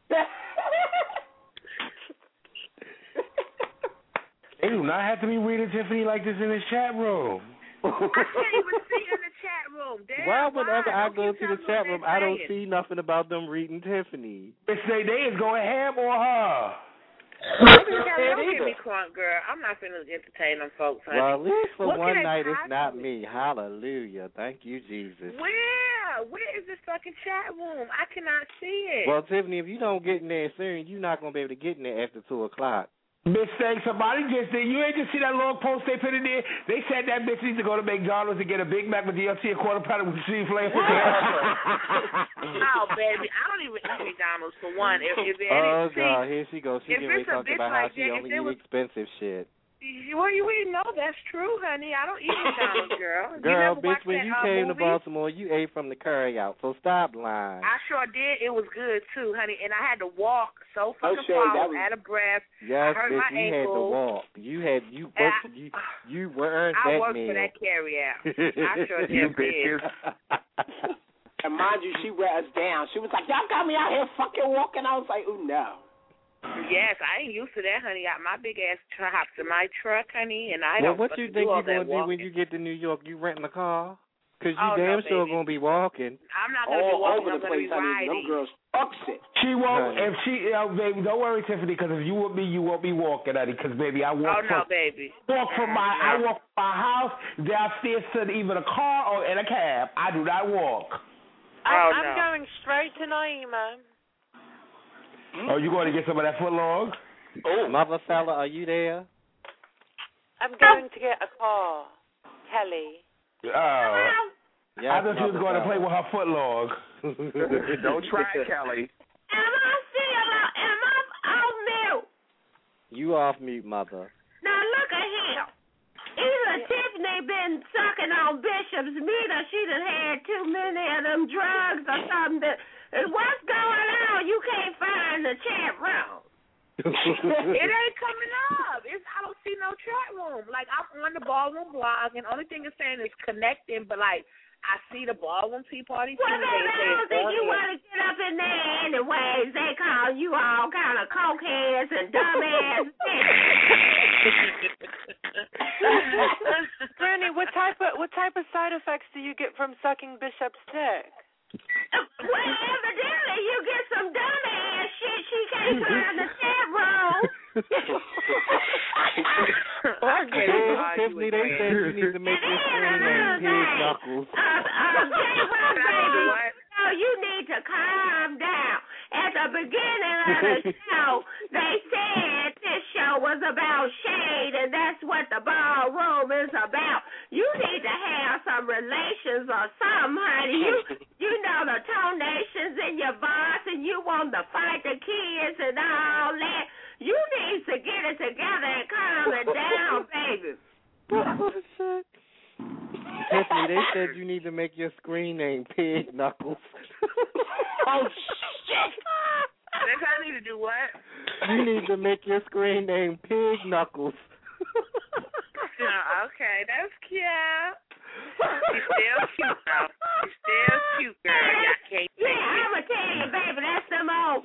Speaker 21: They do not have to be reading Tiffany like this in this chat room.
Speaker 13: I can't even see in the chat room. Damn,
Speaker 5: Why whenever I go
Speaker 13: keep
Speaker 5: to the
Speaker 13: telling me
Speaker 5: chat
Speaker 13: what
Speaker 5: room,
Speaker 13: they're
Speaker 5: I don't
Speaker 13: saying.
Speaker 5: see nothing about them reading Tiffany?
Speaker 21: They say they is going ham on her.
Speaker 13: Don't get me crunk, girl. I'm not finna entertain them folks, honey.
Speaker 5: Well, at least for
Speaker 13: What
Speaker 5: one
Speaker 13: can
Speaker 5: night
Speaker 13: they
Speaker 5: it's not
Speaker 13: possibly-
Speaker 5: me. Hallelujah. Thank you, Jesus.
Speaker 13: Where is this fucking chat room? I cannot see it.
Speaker 5: Well, Tiffany, if you don't get in there soon, you're not going to be able to get in there after 2 o'clock.
Speaker 21: Mistake. Somebody just did. You ain't just see that long post they put in there? They said that bitch needs to go to McDonald's and get a Big Mac with DLC, a quarter pounder with cheese flavor.
Speaker 13: Oh, baby, I don't even eat McDonald's for one. If
Speaker 5: Oh,
Speaker 13: see,
Speaker 5: God, here she goes. She
Speaker 13: if
Speaker 5: getting ready
Speaker 13: it's
Speaker 5: to
Speaker 13: a
Speaker 5: talk
Speaker 13: bitch
Speaker 5: about how
Speaker 13: like
Speaker 5: she
Speaker 13: that,
Speaker 5: only
Speaker 13: if there
Speaker 5: eat
Speaker 13: was-
Speaker 5: expensive shit.
Speaker 13: Well, you ain't know that's true, honey. I don't eat McDonald's, girl. You
Speaker 5: Girl,
Speaker 13: never
Speaker 5: bitch,
Speaker 13: watched
Speaker 5: when
Speaker 13: that,
Speaker 5: you came to
Speaker 13: movie?
Speaker 5: Baltimore, you ate from the curry out, so stop lying.
Speaker 13: I sure did. It was good too, honey. And I had to walk so fucking
Speaker 5: Shane,
Speaker 13: far,
Speaker 5: that
Speaker 13: I was
Speaker 5: was-
Speaker 13: out of breath.
Speaker 5: Yes,
Speaker 13: I hurt
Speaker 5: bitch,
Speaker 13: my
Speaker 5: you
Speaker 13: ankle.
Speaker 5: had to walk. You weren't
Speaker 13: I
Speaker 5: that
Speaker 13: worked
Speaker 5: meal.
Speaker 13: for that carry out. I sure
Speaker 5: You
Speaker 13: did.
Speaker 5: bitches.
Speaker 8: And mind you, she wet us down. She was like, y'all got me out here fucking walking. I was like, ooh, no.
Speaker 13: Yes, I ain't used to that, honey. My big ass hops in my truck, honey, and I
Speaker 5: Well,
Speaker 13: don't
Speaker 5: what
Speaker 13: fucking
Speaker 5: you think
Speaker 13: do all
Speaker 5: you're going
Speaker 13: that
Speaker 5: to do
Speaker 13: walking.
Speaker 5: when you get to New York? You renting a car? Because you
Speaker 13: Oh, no,
Speaker 5: damn sure
Speaker 13: baby.
Speaker 5: going to be walking.
Speaker 13: I'm not going to be
Speaker 8: All
Speaker 13: walking.
Speaker 8: over
Speaker 13: I'm
Speaker 8: the
Speaker 13: going to
Speaker 8: place,
Speaker 13: be
Speaker 8: honey. Them
Speaker 13: riding.
Speaker 8: girls fucks it.
Speaker 21: She won't.
Speaker 5: Honey.
Speaker 21: If she, baby, don't worry, Tiffany, because if you with me, you won't be walking, honey. Because baby, I walk.
Speaker 13: Oh, no, baby.
Speaker 21: I walk from my house downstairs to either a car or in a cab. I do not walk.
Speaker 4: I'm going straight to Naima.
Speaker 21: Oh, you going to get some of that foot long?
Speaker 5: Oh, mother fella, are you there?
Speaker 4: I'm going to get a car. Kelly.
Speaker 21: Oh.
Speaker 5: Yes,
Speaker 21: I thought she was
Speaker 5: mother
Speaker 21: going to
Speaker 5: fella.
Speaker 21: play with her foot long. Don't try, Kelly.
Speaker 16: Am I off mute?
Speaker 5: You off mute, mother.
Speaker 16: Now look at here. Either Tiffany been sucking on Bishop's meat or she done had too many of them drugs or something. What's going on? You can't find the chat room.
Speaker 13: It ain't coming up. I don't see no chat room. Like, I'm on the ballroom blog, and the only thing it's saying is connecting, but, like, I see the ballroom tea party.
Speaker 16: Well, baby, I don't think you want to get up in there anyways. They call you all kind of cokeheads and dumbass.
Speaker 4: Granny, what type of side effects do you get from sucking Bishop's dick?
Speaker 16: Well, evidently you get some dumbass shit. She can't find the chat room.
Speaker 5: Tiffany, they said you need to make your screen name Pig Knuckles.
Speaker 16: No, you need to calm down. At the beginning of the show, they said this show was about shade, and that's what the ballroom is about. You need to have some relations or something, honey. You know the tonations in your voice, and you want to fight the kids and all that. You need to get it together and calm it down, baby.
Speaker 5: Oh, shit. Tiffany, they said you need to make your screen name Pig Knuckles.
Speaker 8: Oh, shit.
Speaker 13: Next I need to do what?
Speaker 5: You need to make your screen name Pig Knuckles.
Speaker 13: Okay, that's cute. She's still cute, though. She's still cute, girl. Y'all can't take it.
Speaker 16: I'm going to tell you, baby, that's them old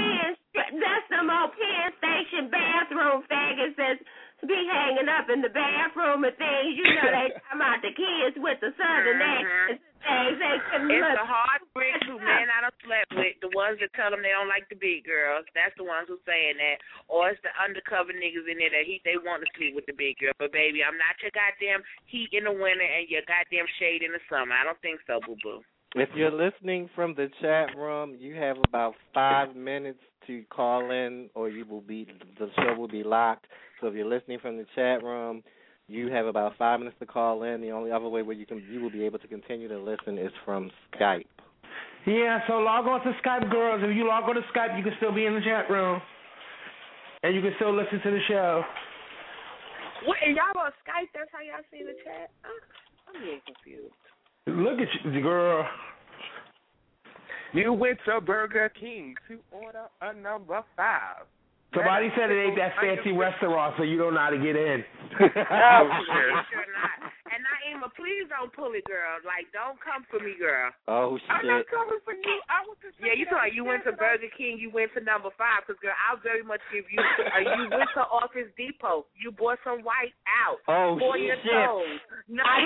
Speaker 16: Penn Station bathroom faggots that be hanging up in the bathroom and things. You know, they talking about the kids with the southern accents and things.
Speaker 13: It's the hard bricks who men I done slept with, the ones that tell them they don't like the big girls. That's the ones who saying that. Or it's the undercover niggas in there that they want to sleep with the big girl. But, baby, I'm not your goddamn heat in the winter and your goddamn shade in the summer. I don't think so, boo-boo.
Speaker 5: If you're listening from the chat room, you have about 5 minutes to call in, or the show will be locked. So if you're listening from the chat room, you have about 5 minutes to call in. The only other way where you will be able to continue to listen is from Skype.
Speaker 21: Yeah, so log on to Skype, girls. If you log on to Skype, you can still be in the chat room, and you can still listen to the show.
Speaker 13: What, and y'all on Skype? That's how y'all see the chat? I'm getting confused.
Speaker 21: Look at you, girl.
Speaker 12: You went to Burger King to order a number 5.
Speaker 21: Somebody said it ain't that fancy restaurant, so you don't know how to get in.
Speaker 13: Oh, sure not. And Naima, please don't pull it, girl. Like, don't come for me, girl.
Speaker 5: Oh, shit.
Speaker 13: I'm not coming for you. You thought you went to Burger King, you went to number 5, because, girl, I'll very much give you, you went to Office Depot. You bought some white out.
Speaker 5: Oh,
Speaker 13: for your
Speaker 5: shit.
Speaker 13: toes. No,
Speaker 5: I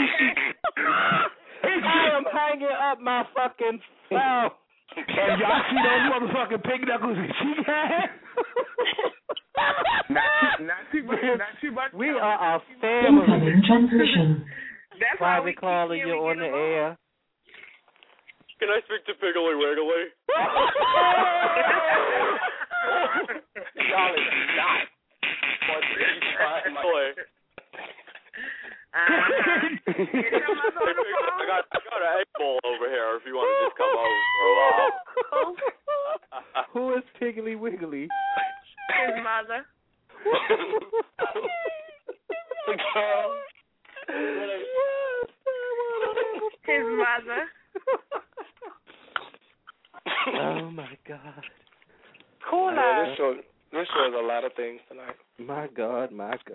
Speaker 5: am hanging up my fucking phone.
Speaker 21: And y'all see those motherfucking pink knuckles that she had?
Speaker 12: Not too much.
Speaker 5: We are a family.
Speaker 18: Incoming transmission.
Speaker 13: That's
Speaker 5: Private caller, you're on the air.
Speaker 3: Can I speak to Piggly Wiggly? Y'all is not. I got an 8-ball over here if you want to just come over for a while.
Speaker 5: Who is Piggly Wiggly?
Speaker 13: His mother. His mother.
Speaker 5: Oh, my God.
Speaker 11: Cool. This show is a lot of things tonight.
Speaker 5: My God.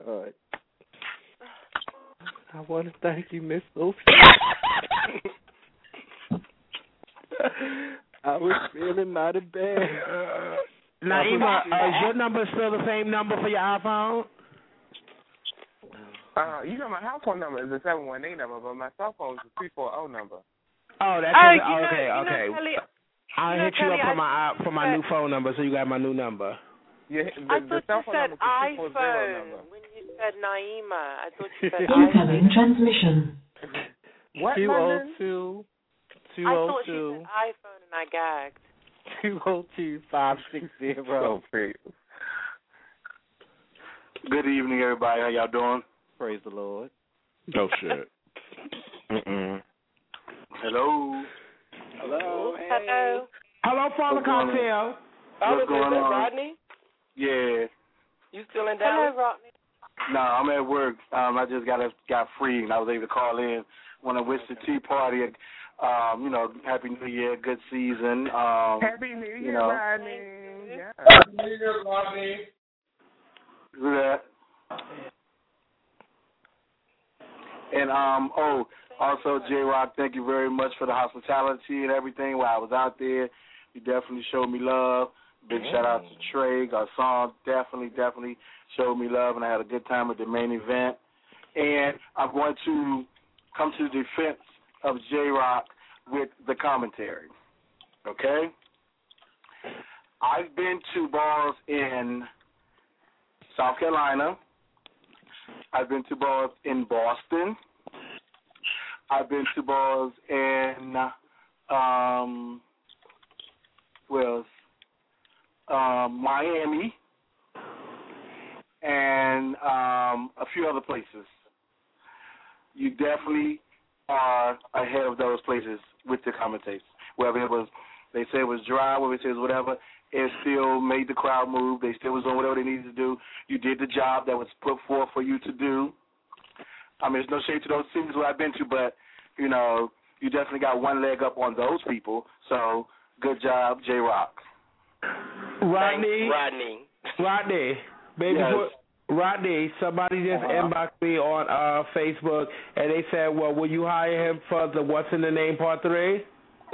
Speaker 5: I want to thank you, Miss Sophie. I was feeling mighty bad.
Speaker 21: Naima, is your number still the same number for your iPhone?
Speaker 12: You know my house phone number is a 718 number, but my cell phone is a 340 number.
Speaker 21: Oh, that's okay.
Speaker 4: Kelly,
Speaker 21: I'll hit you up for my new phone number, so you got my new number.
Speaker 12: Yeah,
Speaker 4: I thought
Speaker 12: you
Speaker 4: said iPhone when you said Naima. I thought you said iPhone.
Speaker 18: Incoming transmission.
Speaker 12: What?
Speaker 5: 202.
Speaker 4: I thought she said iPhone and I gagged.
Speaker 5: 202-560.
Speaker 3: Good evening, everybody. How y'all doing?
Speaker 5: Praise the Lord.
Speaker 19: No shit.
Speaker 3: Hello.
Speaker 21: Hey.
Speaker 4: Hello.
Speaker 21: Hello, Father Cocktail.
Speaker 3: What's going on?
Speaker 11: Rodney?
Speaker 3: Yeah.
Speaker 11: You still in Dallas?
Speaker 4: Hello, Rodney.
Speaker 3: No, I'm at work. I just got free and I was able to call in. Want to wish the Tea Party, Happy New Year, good season.
Speaker 12: Happy New Year, Rodney.
Speaker 3: Yeah. Happy New Year, Rodney. Do that. And also J-Rock, thank you very much for the hospitality and everything while I was out there. You definitely showed me love. Big shout out to Trey. Our song definitely showed me love, and I had a good time at the main event. And I'm going to come to the defense of J-Rock with the commentary. Okay? I've been to bars in South Carolina. I've been to bars in Boston. I've been to bars in Miami and a few other places. You definitely are ahead of those places with the commentators. Whether they say it was dry, whether they say it was whatever, it still made the crowd move. They still was doing whatever they needed to do. You did the job that was put forth for you to do. I mean, there's no shade to those cities where I've been to, but, you definitely got one leg up on those people. So, good job, J-Rock.
Speaker 21: Rodney.
Speaker 11: Baby,
Speaker 3: yes.
Speaker 21: Rodney, somebody just inboxed me on Facebook, and they said, well, will you hire him for the What's in the Name Part 3?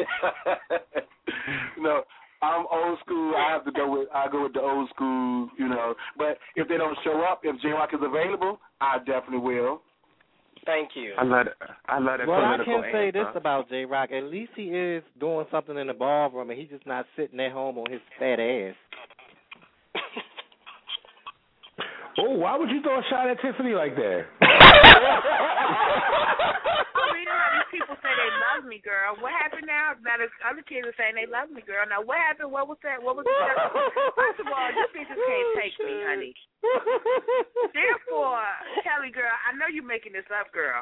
Speaker 3: No, I'm old school. I go with the old school, But if they don't show up, if J-Rock is available, I definitely will.
Speaker 11: Thank you.
Speaker 12: I love that.
Speaker 5: Well, I can say this about J-Rock. At least he is doing something in the ballroom, and he's just not sitting at home on his fat ass.
Speaker 21: Oh, why would you throw a shot at Tiffany like that?
Speaker 13: People say they love me, girl. What happened now? Now the other kids are saying they love me, girl. Now what happened? What was that? What was that? First of all, you bitches can't take me, honey. Therefore, Kelly, girl, I know you're making this up, girl.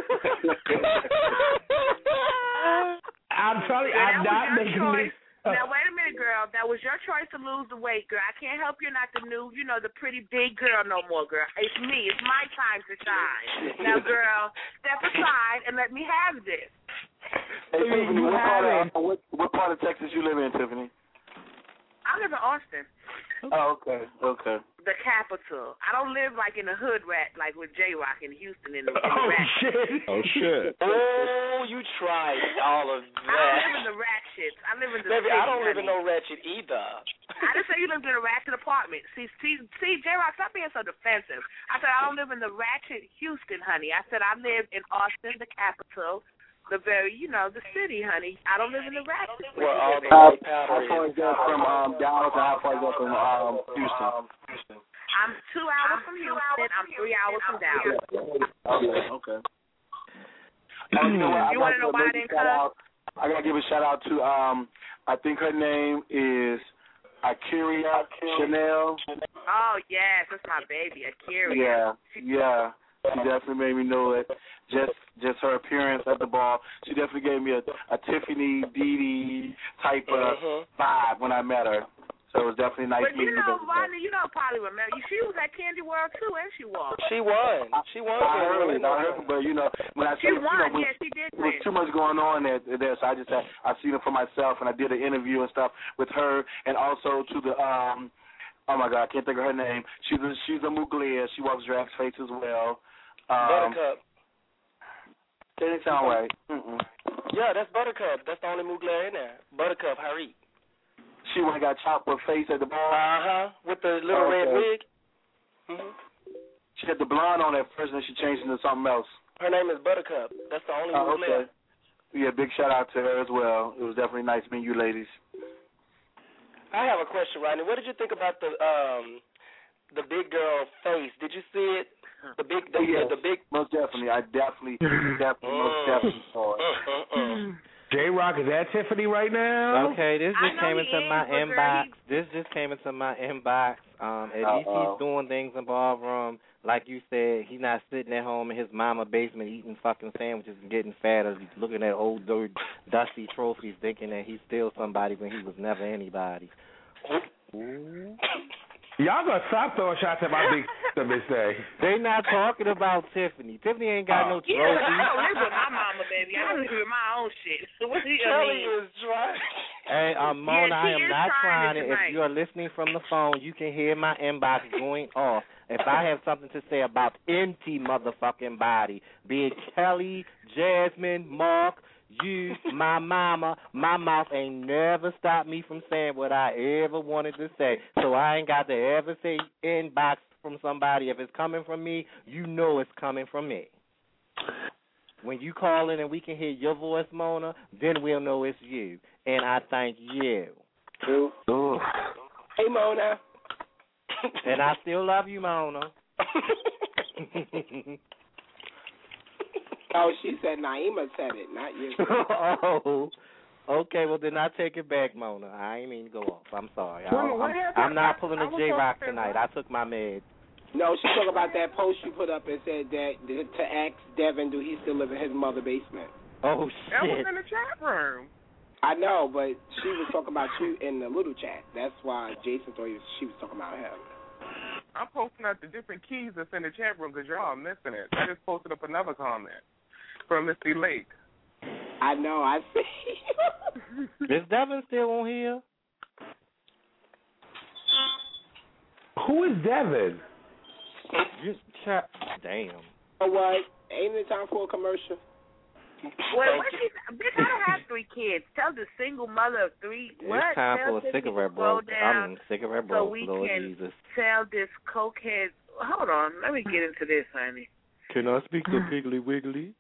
Speaker 21: I'm telling you, I'm not making this.
Speaker 13: Now, wait a minute, girl. That was your choice to lose the weight, girl. I can't help you're not the new, the pretty big girl no more, girl. It's me. It's my time to shine. Now, girl, step aside and let me have this.
Speaker 3: Hey, Tiffany, what part of Texas you live in, Tiffany?
Speaker 13: I live in Austin.
Speaker 3: Oh, okay.
Speaker 13: The capital. I don't live like in the hood rat, like with J-Rock in Houston in the rat.
Speaker 21: Oh, shit.
Speaker 11: Oh, you tried all of that.
Speaker 13: I don't live in the rat shit. I live in the
Speaker 11: Baby,
Speaker 13: city,
Speaker 11: I don't live
Speaker 13: honey.
Speaker 11: in no ratchet either.
Speaker 13: I didn't say you lived in a ratchet apartment. See, J-Rock, stop being so defensive. I said I don't live in the ratchet Houston, honey. I said I live in Austin, the capital. The very, the city, honey. I don't live in the ratchet.
Speaker 11: Well, all the white powder
Speaker 3: How far is that from Dallas, and how far is that from Houston?
Speaker 13: I'm 2 hours from Houston. I'm 3 hours from Dallas.
Speaker 3: Okay.
Speaker 13: You want to know why I didn't come?
Speaker 3: I got to give a shout-out to, I think her name is Akira Chanel.
Speaker 13: Oh, yes. That's my baby, Akira.
Speaker 3: Yeah. She definitely made me know it. Just her appearance at the ball. She definitely gave me a Tiffany Dee type of vibe when I met her. So it was definitely nice meeting her.
Speaker 13: But Rodney, probably remember. She was at Candy World too, and she won.
Speaker 11: She won.
Speaker 3: But when I
Speaker 13: she won, she did.
Speaker 3: There was too much going on there. So I seen it for myself, and I did an interview and stuff with her, and also to the oh my God, I can't think of her name. She's a Mugler. She walks Drag's face as well.
Speaker 11: Buttercup.
Speaker 3: That didn't sound right.
Speaker 11: Yeah, that's Buttercup. That's the only Mugler in there. Buttercup, Harit.
Speaker 3: She went and got chopped with face at the ball.
Speaker 11: With the little red wig.
Speaker 3: She had the blonde on at first, and then she changed into something else.
Speaker 11: Her name is Buttercup. That's the only Mugler.
Speaker 3: Okay. Yeah, big shout out to her as well. It was definitely nice meeting you ladies.
Speaker 11: I have a question, Rodney. What did you think about the big girl face? Did you see it? The big.
Speaker 3: Most definitely. I definitely saw it.
Speaker 21: J-Rock, is that Tiffany right now?
Speaker 5: Okay, this just came into my inbox. At least he's doing things in ballroom. Like you said, he's not sitting at home in his mama basement eating fucking sandwiches and getting fatter, looking at old dusty trophies, thinking that he's still somebody when he was never anybody. Ooh.
Speaker 21: Y'all gonna stop throwing shots at my big sister, Miss Day.
Speaker 5: They not talking about Tiffany. Tiffany ain't got no trophies.
Speaker 13: Yeah, I don't live with my mama, baby. I live with my own shit. What do you mean?
Speaker 11: Was trying.
Speaker 5: Hey, Mona, I am not trying it. If you are listening from the phone, you can hear my inbox going off. If I have something to say about empty motherfucking body, be it Kelly, Jasmine, Mark, you, my mama, my mouth ain't never stopped me from saying what I ever wanted to say. So I ain't got to ever say inbox from somebody. If it's coming from me, you know it's coming from me. When you call in and we can hear your voice, Mona, then we'll know it's you. And I thank you.
Speaker 11: Hey, Mona.
Speaker 5: And I still love you, Mona.
Speaker 8: Oh, she said Naima said it, not you.
Speaker 5: Oh, okay. Well, then I take it back, Mona. I ain't mean to go off. I'm sorry. I'm not pulling a J-Rock tonight. I took my meds.
Speaker 8: No, she talking about that post you put up and said that to ask Devin, do he still live in his mother's basement?
Speaker 5: Oh, shit.
Speaker 12: That was in the chat room.
Speaker 8: I know, but she was talking about you in the little chat. That's why Jason thought she was talking about him.
Speaker 12: I'm posting out the different keys that's in the chat room because y'all missing it. I just posted up another comment from Misty Lake.
Speaker 8: I know, I see.
Speaker 5: Is Devin still on here?
Speaker 21: Who is Devin?
Speaker 5: Damn.
Speaker 8: Oh, what? Ain't it time for a commercial?
Speaker 13: Well, bitch, I don't have 3 kids. Tell the single mother of 3. What?
Speaker 5: It's time for a cigarette break. I'm cigarette broke,
Speaker 13: so we
Speaker 5: Lord
Speaker 13: can
Speaker 5: Jesus.
Speaker 13: tell this cokehead. Hold on, let me get into this, honey.
Speaker 19: Can I speak to Piggly Wiggly?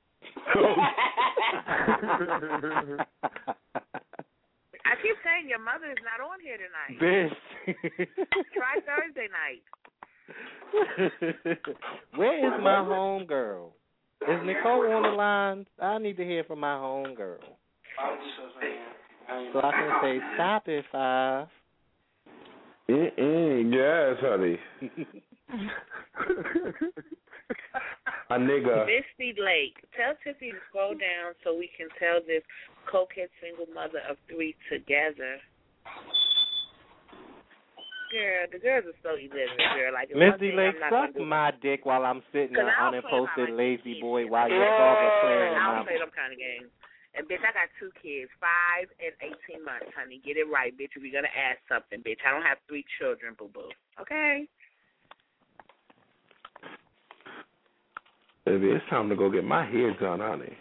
Speaker 13: I keep saying your mother is not on here tonight.
Speaker 5: Bitch.
Speaker 13: Try Thursday night.
Speaker 5: Where is my home girl? Is Nicole on the line? I need to hear from my home girl. So I can say, stop it, 5.
Speaker 21: Yes, honey. A nigga.
Speaker 13: Misty Lake. Tell Tiffany to scroll down so we can tell this cokehead single mother of 3 together. Girl, the girls are so illiterate, girl. Like,
Speaker 5: Misty Lake, suck my dick while I'm sitting there unimposted lazy boy while your father playing in my...
Speaker 13: I don't play them kind of games. And, bitch, I got 2 kids, 5 and 18 months, honey. Get it right, bitch, if you're going to ask something, bitch. I don't have 3 children, boo-boo. Okay?
Speaker 21: Baby, it's time to go get my hair done, honey.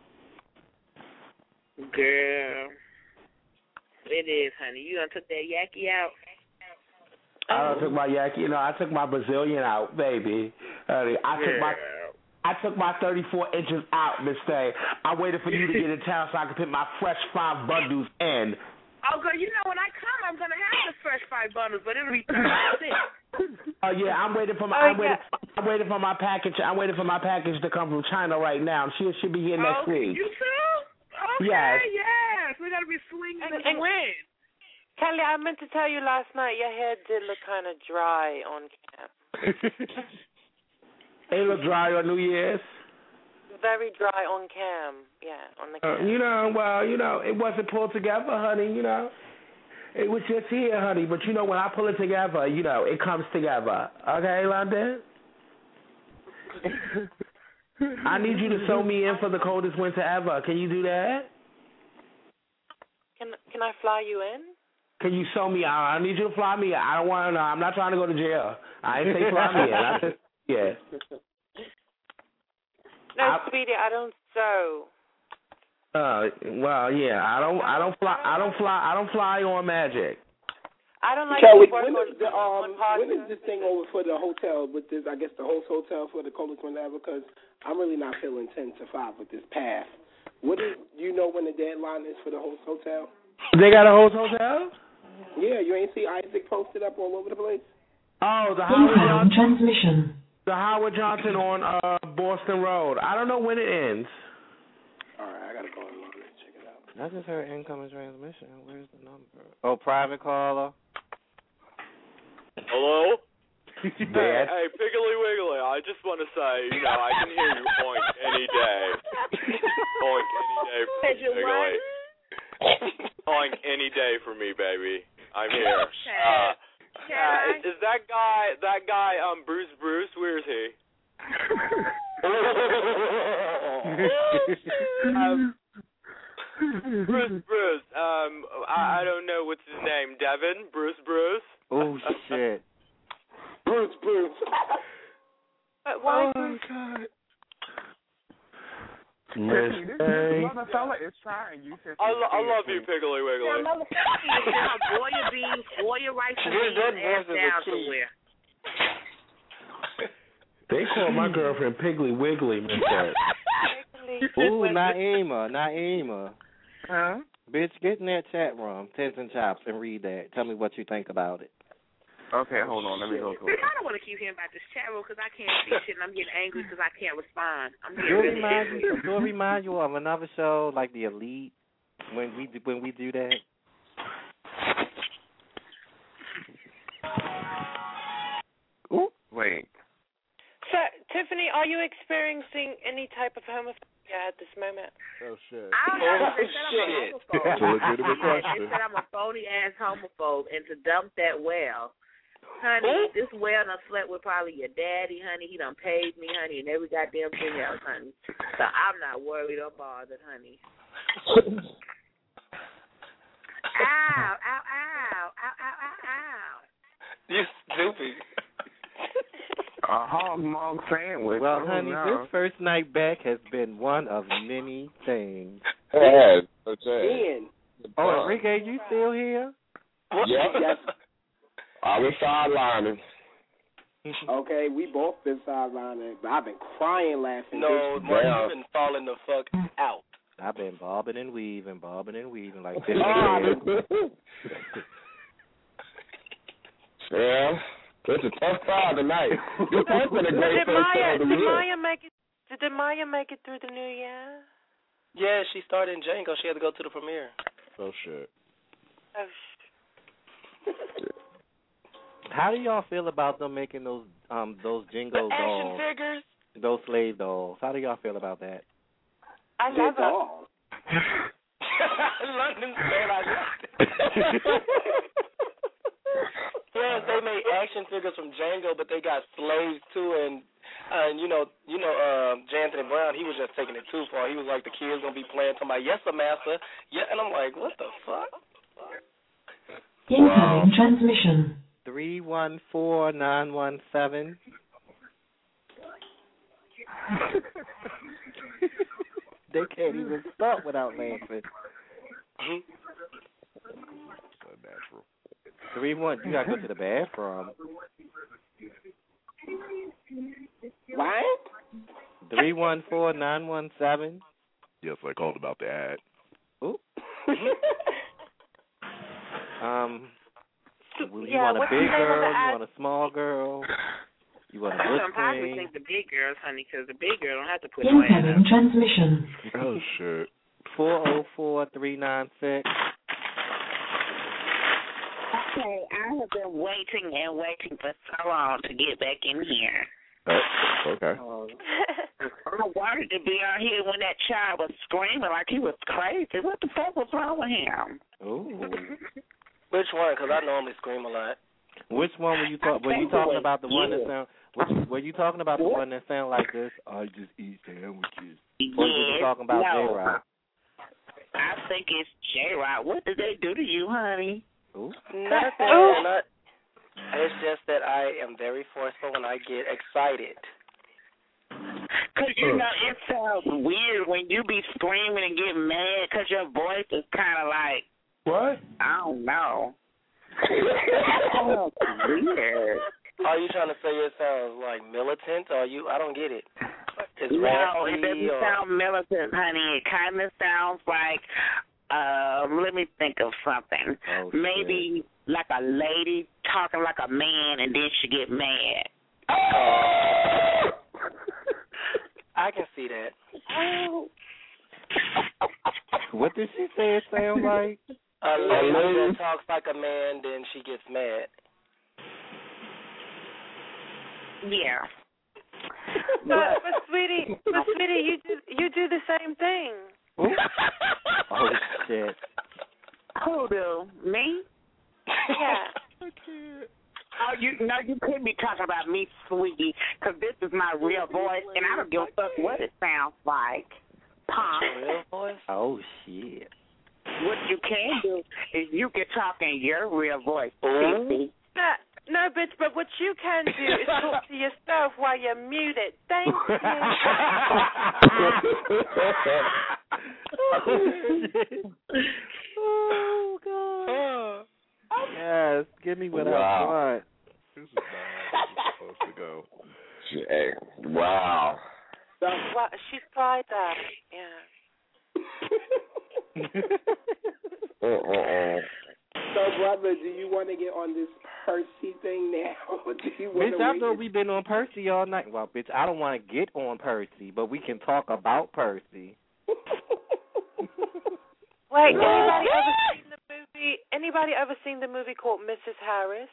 Speaker 13: Girl. It is, honey. You done took that yaki out?
Speaker 21: I took my yaki, I took my Brazilian out, baby. Honey, I took my 34 inches out, Miss Day. I waited for you to get in town so I could put my fresh 5 bundles in.
Speaker 13: Oh, girl, when I come, I'm going to have the fresh 5 bundles, but it'll be 36.
Speaker 21: Oh yeah, I'm waiting for my package. I'm waiting for my package to come from China right now. She should be here next week.
Speaker 13: You too? Okay, yes. We gotta be swinging the wind.
Speaker 4: Kelly, I meant to tell you last night your hair did look kind of dry on cam.
Speaker 21: It looked dry on New Year's.
Speaker 4: Very dry on cam. Yeah, on the cam.
Speaker 21: It wasn't pulled together, honey. It was just here, honey. But when I pull it together, it comes together. Okay, London? I need you to sew me in for the coldest winter ever. Can you do that?
Speaker 4: Can I fly you in?
Speaker 21: Can you sew me out? I need you to fly me in. I don't want to know. I'm not trying to go to jail. I ain't say fly me in. I said, yeah.
Speaker 4: No, sweetie, I don't sew.
Speaker 21: Well, yeah. I don't fly on magic.
Speaker 4: I don't like
Speaker 8: Kelly,
Speaker 4: to work
Speaker 8: when is this thing over for the hotel with this, I guess the host hotel for the coldest winter ever? Because I'm really not feeling 10 to 5 with this path. Do you know when the deadline is for the host hotel?
Speaker 21: They got a host hotel?
Speaker 8: Yeah, you ain't see Isaac posted up all over the place?
Speaker 21: Oh, the
Speaker 18: Howard Johnson.
Speaker 21: The Howard Johnson on Boston Road. I don't know when it ends.
Speaker 8: All right, I got to go online and check it out.
Speaker 5: I just heard incoming transmission. Where's the number? Oh, private caller.
Speaker 20: Hello?
Speaker 21: Hey,
Speaker 20: Piggly Wiggly, I just want to say, I can hear you oink any day. Oink any day for me, Piggly. Oink any day for me, baby. I'm here. Is that guy, Bruce, where is he? Bruce, I don't know what's his name. Devin? Bruce?
Speaker 5: Oh, shit.
Speaker 8: Bruce.
Speaker 4: But why
Speaker 21: Oh, God.
Speaker 12: Tiffany, this mother fella is trying you, Tiffany.
Speaker 20: I love you, Piggly Wiggly.
Speaker 13: Yeah, motherfucker, boil your beans, boil your rice and beans, ass down somewhere.
Speaker 21: They call my girlfriend Piggly Wiggly, Miss
Speaker 5: Ooh, Naima.
Speaker 12: Huh?
Speaker 5: Bitch, get in that chat room, Tits and Chops, and read that. Tell me what you think about it.
Speaker 12: Okay, hold on. Let me go to it.
Speaker 13: I don't want to keep hearing about this chat room because I can't see shit and I'm getting angry because I can't respond. I'm getting really angry.
Speaker 5: Do it remind you of another show like The Elite when we do that?
Speaker 12: Ooh, wait.
Speaker 4: So, Tiffany, are you experiencing any type of homophobia at this moment?
Speaker 19: Oh, shit.
Speaker 13: I don't know. They said I'm a homophobe.
Speaker 19: That's a legitimate question.
Speaker 13: They said I'm a phony-ass homophobe and to dump that well. Honey, this well done slept with probably your daddy, honey. He done paid me, honey, and every goddamn thing else, honey. So I'm not worried or bothered, honey. Ow, ow, ow, ow, ow, ow, ow.
Speaker 20: You stupid.
Speaker 12: A hog mog sandwich.
Speaker 5: Well,
Speaker 12: oh,
Speaker 5: honey,
Speaker 12: no.
Speaker 5: this first night back has been one of many things.
Speaker 2: It has. Okay.
Speaker 5: Oh, Enrique, you still here?
Speaker 2: Yes. I was sidelining.
Speaker 8: Okay, we both been sidelining, but I've been crying laughing.
Speaker 11: No, Mark, you've been falling the fuck out.
Speaker 5: I've been bobbing and weaving like this.
Speaker 2: Yeah, it's a tough crowd tonight. This has been a great first show of the year.
Speaker 4: Did Maya make it through the new year?
Speaker 11: Yeah, she started in Django. She had to go to the premiere.
Speaker 19: Oh, shit.
Speaker 5: How do y'all feel about them making those Jingo dolls?
Speaker 11: Action figures?
Speaker 5: Those slave dolls. How do y'all feel about that?
Speaker 4: I love them.
Speaker 11: London said I loved it. Yes, they made action figures from Django, but they got slaves too, and Anthony Brown, he was just taking it too far. He was like, the kids gonna be playing, talking about, yes, sir, master. Yeah, and I'm like, what the fuck?
Speaker 18: Incoming transmission.
Speaker 5: 314917. They can't even stop without laughing. 31. You gotta go to the bathroom.
Speaker 8: What?
Speaker 5: 314917.
Speaker 19: Yes, I called about the ad.
Speaker 5: Ooh. You want a big girl? You want a small girl? You want a good
Speaker 13: I probably
Speaker 5: queen?
Speaker 13: think the big girls, honey, because the big girl don't have to put no ad
Speaker 18: Incoming transmission.
Speaker 19: Oh, shit.
Speaker 5: 404396.
Speaker 7: Okay, I have been waiting and waiting for so long to get back in here.
Speaker 19: Okay.
Speaker 7: I wanted to be on here when that child was screaming like he was crazy. What the fuck was wrong with him?
Speaker 5: Ooh.
Speaker 11: Which one? Because I normally scream a lot.
Speaker 5: Which one were you talking? Were you talking about the one that sound? Were you talking about the one that sound like this? I just eat sandwiches. Or were you talking about J-Rock?
Speaker 7: I think it's J-Rock. What did they do to you, honey?
Speaker 5: Ooh.
Speaker 11: Nothing. It's just that I am very forceful when I get excited.
Speaker 7: Because, it sounds weird when you be screaming and get mad because your voice is kind of like,
Speaker 19: what?
Speaker 7: I don't know. It sounds weird.
Speaker 11: Are you trying to say it sounds like militant? Or I don't get it. It's
Speaker 7: no,
Speaker 11: raspy,
Speaker 7: it doesn't sound militant, honey. It kind of sounds like, let me think of something.
Speaker 5: Oh,
Speaker 7: maybe like a lady talking like a man and then she get mad.
Speaker 11: I can see that.
Speaker 5: What did she say it sound like?
Speaker 11: A lady that talks like a man, then she gets mad.
Speaker 7: Yeah.
Speaker 4: But sweetie, you do the same thing.
Speaker 5: Oh shit.
Speaker 7: Who do? Me?
Speaker 4: Yeah.
Speaker 7: Oh, you couldn't be talking about me, sweetie, because this is my real voice, and I don't give a fuck what it sounds like. Punk.
Speaker 11: Real voice?
Speaker 5: Oh shit.
Speaker 7: What you can do is you can talk in your real voice, Cece.
Speaker 4: No, bitch, but what you can do is talk to yourself while you're muted. Thank you.
Speaker 5: Oh, God. Yes, give me what I want.
Speaker 19: This is not how this is supposed to go.
Speaker 2: Wow.
Speaker 4: So, she tried that, yeah.
Speaker 8: So, brother, do you want to get on this Percy thing now? Or do you want
Speaker 5: bitch, I thought we've been on Percy all night. Well, bitch, I don't want to get on Percy, but we can talk about Percy.
Speaker 4: Wait, anybody ever seen the movie called Mrs. Harris?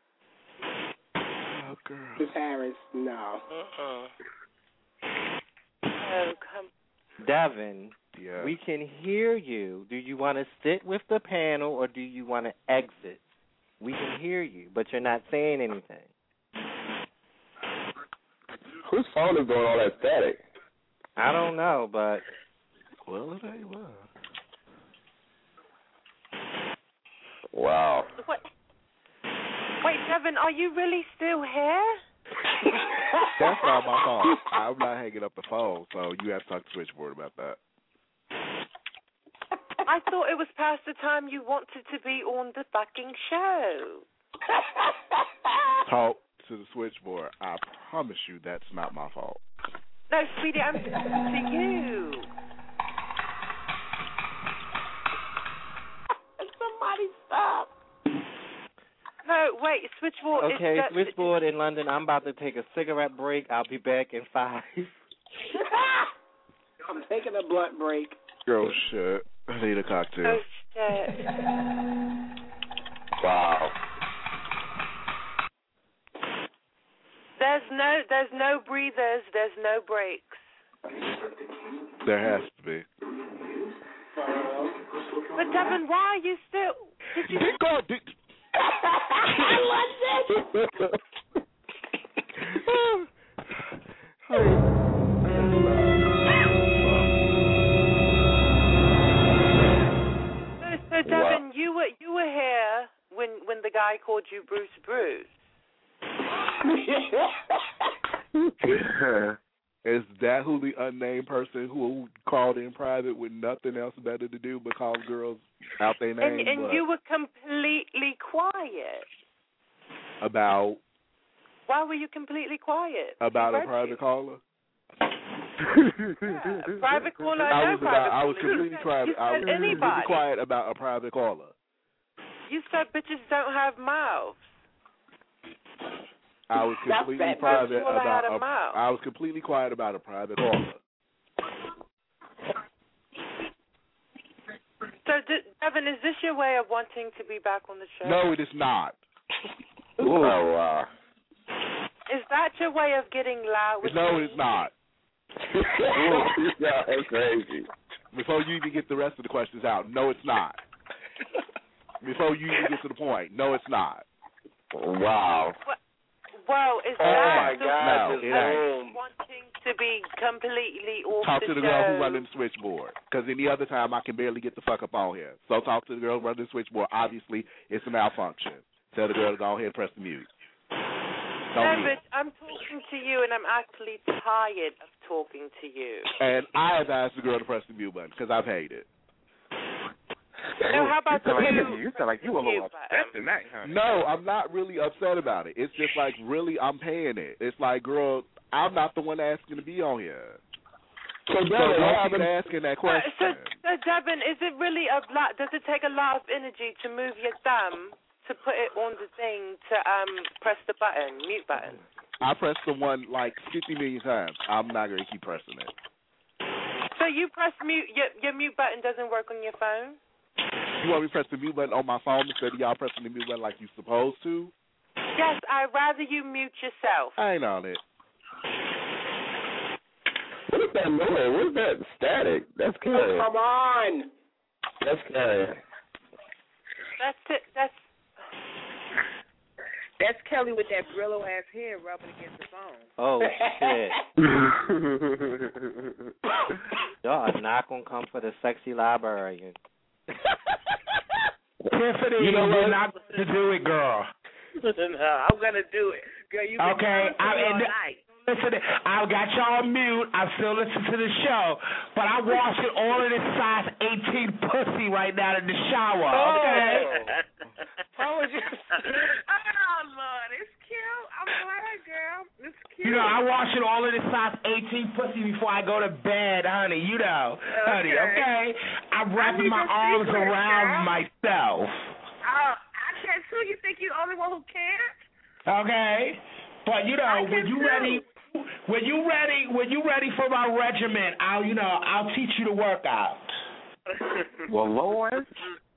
Speaker 19: Oh, girl.
Speaker 8: Mrs. Harris, no.
Speaker 4: Oh, come.
Speaker 5: Devin,
Speaker 19: yeah.
Speaker 5: We can hear you. Do you want to sit with the panel or do you want to exit? We can hear you, but you're not saying anything.
Speaker 2: Whose phone is doing all that static?
Speaker 5: I don't know, but...
Speaker 19: Well, it ain't well.
Speaker 2: Wow.
Speaker 4: Wait, Devin, are you really still here?
Speaker 19: That's not my fault. I'm not hanging up the phone, so you have to talk to Switchboard about that.
Speaker 4: I thought it was past the time you wanted to be on the fucking show.
Speaker 19: Talk to the Switchboard. I promise you that's not my fault.
Speaker 4: No, sweetie, I'm talking to you.
Speaker 17: Somebody stop.
Speaker 4: No, wait, Switchboard.
Speaker 5: Okay, Switchboard in London. I'm about to take a cigarette break. I'll be back in 5.
Speaker 8: I'm taking a blunt break.
Speaker 19: Girl, shit. I need a cocktail.
Speaker 4: Oh, shit.
Speaker 2: Wow.
Speaker 4: There's no breathers. There's no breaks.
Speaker 19: There has to be.
Speaker 4: But Devin, why are you still? Did you? So Devin, you were here when the guy called you Bruce.
Speaker 19: Is that who the unnamed person who called in private with nothing else better to do but call girls out their name?
Speaker 4: And you were completely quiet.
Speaker 19: About?
Speaker 4: Why were you completely quiet?
Speaker 19: About a private caller?
Speaker 4: Yeah, private caller.
Speaker 19: I was completely quiet. I was completely quiet about a private caller.
Speaker 4: You said bitches don't have mouths.
Speaker 19: I was completely private about I was completely quiet about a private caller.
Speaker 4: So, Devin, is this your way of wanting to be back on the show?
Speaker 19: No, it is not.
Speaker 2: Oh, wow.
Speaker 4: Is that your way of getting loud with
Speaker 19: No,
Speaker 4: me?
Speaker 19: it is not.
Speaker 2: Yeah, that's crazy.
Speaker 19: Before you even get the rest of the questions out, no, it's not. Before you even get to the point, no, it's not.
Speaker 2: Wow.
Speaker 4: Well, is
Speaker 2: oh
Speaker 4: that
Speaker 2: my God,
Speaker 4: no, wanting to be completely off
Speaker 19: Talk
Speaker 4: the
Speaker 19: to the
Speaker 4: show?
Speaker 19: girl who running the switchboard, because any other time I can barely get the fuck up on here. So talk to the girl running the switchboard. Obviously, it's a malfunction. Tell the girl to go ahead and press the mute.
Speaker 4: But I'm talking to you, and I'm actually tired of talking to you.
Speaker 19: And I have asked the girl to press the mute button because I've hated it.
Speaker 4: No, how about
Speaker 12: you sound like you a little upset tonight, huh?
Speaker 19: No, I'm not really upset about it. It's just like, really, I'm paying it. It's like, girl, I'm not the one asking to be on here. So don't keep asking that question.
Speaker 4: So, Devin, is it really a lot? Does it take a lot of energy to move your thumb to put it on the thing to press the button, mute button?
Speaker 19: I pressed the one like 50 million times. I'm not going to keep pressing it.
Speaker 4: So you press mute, your mute button doesn't work on your phone?
Speaker 19: You want me to press the mute button on my phone instead of y'all pressing the mute button like you're supposed to?
Speaker 4: Yes, I'd rather you mute yourself.
Speaker 19: I ain't on it.
Speaker 2: What is that noise? What is that static? That's Kelly.
Speaker 8: Oh, come on.
Speaker 2: That's Kelly.
Speaker 4: That's it.
Speaker 13: That's Kelly with that Brillo ass hair rubbing against the phone.
Speaker 5: Oh shit! Y'all are not gonna come for the sexy librarian.
Speaker 21: Tiffany, you know you're not going to do it, girl.
Speaker 13: No, I'm gonna do it, girl. You been all night.
Speaker 21: Listen, I got y'all on mute. I still listen to the show, but I'm washing all of this size 18 pussy right now in the shower. Okay.
Speaker 13: Oh Lord, it's cute. I'm glad, girl. It's cute.
Speaker 21: You know, I wash it all of this size 18 pussy before I go to bed, honey. You know, honey. Okay. I'm wrapping my arms around myself.
Speaker 13: I can't. So you think you're the only one who can't?
Speaker 21: Okay. But you know, when you ready for my regimen, I'll teach you to work out.
Speaker 12: Well, Lord.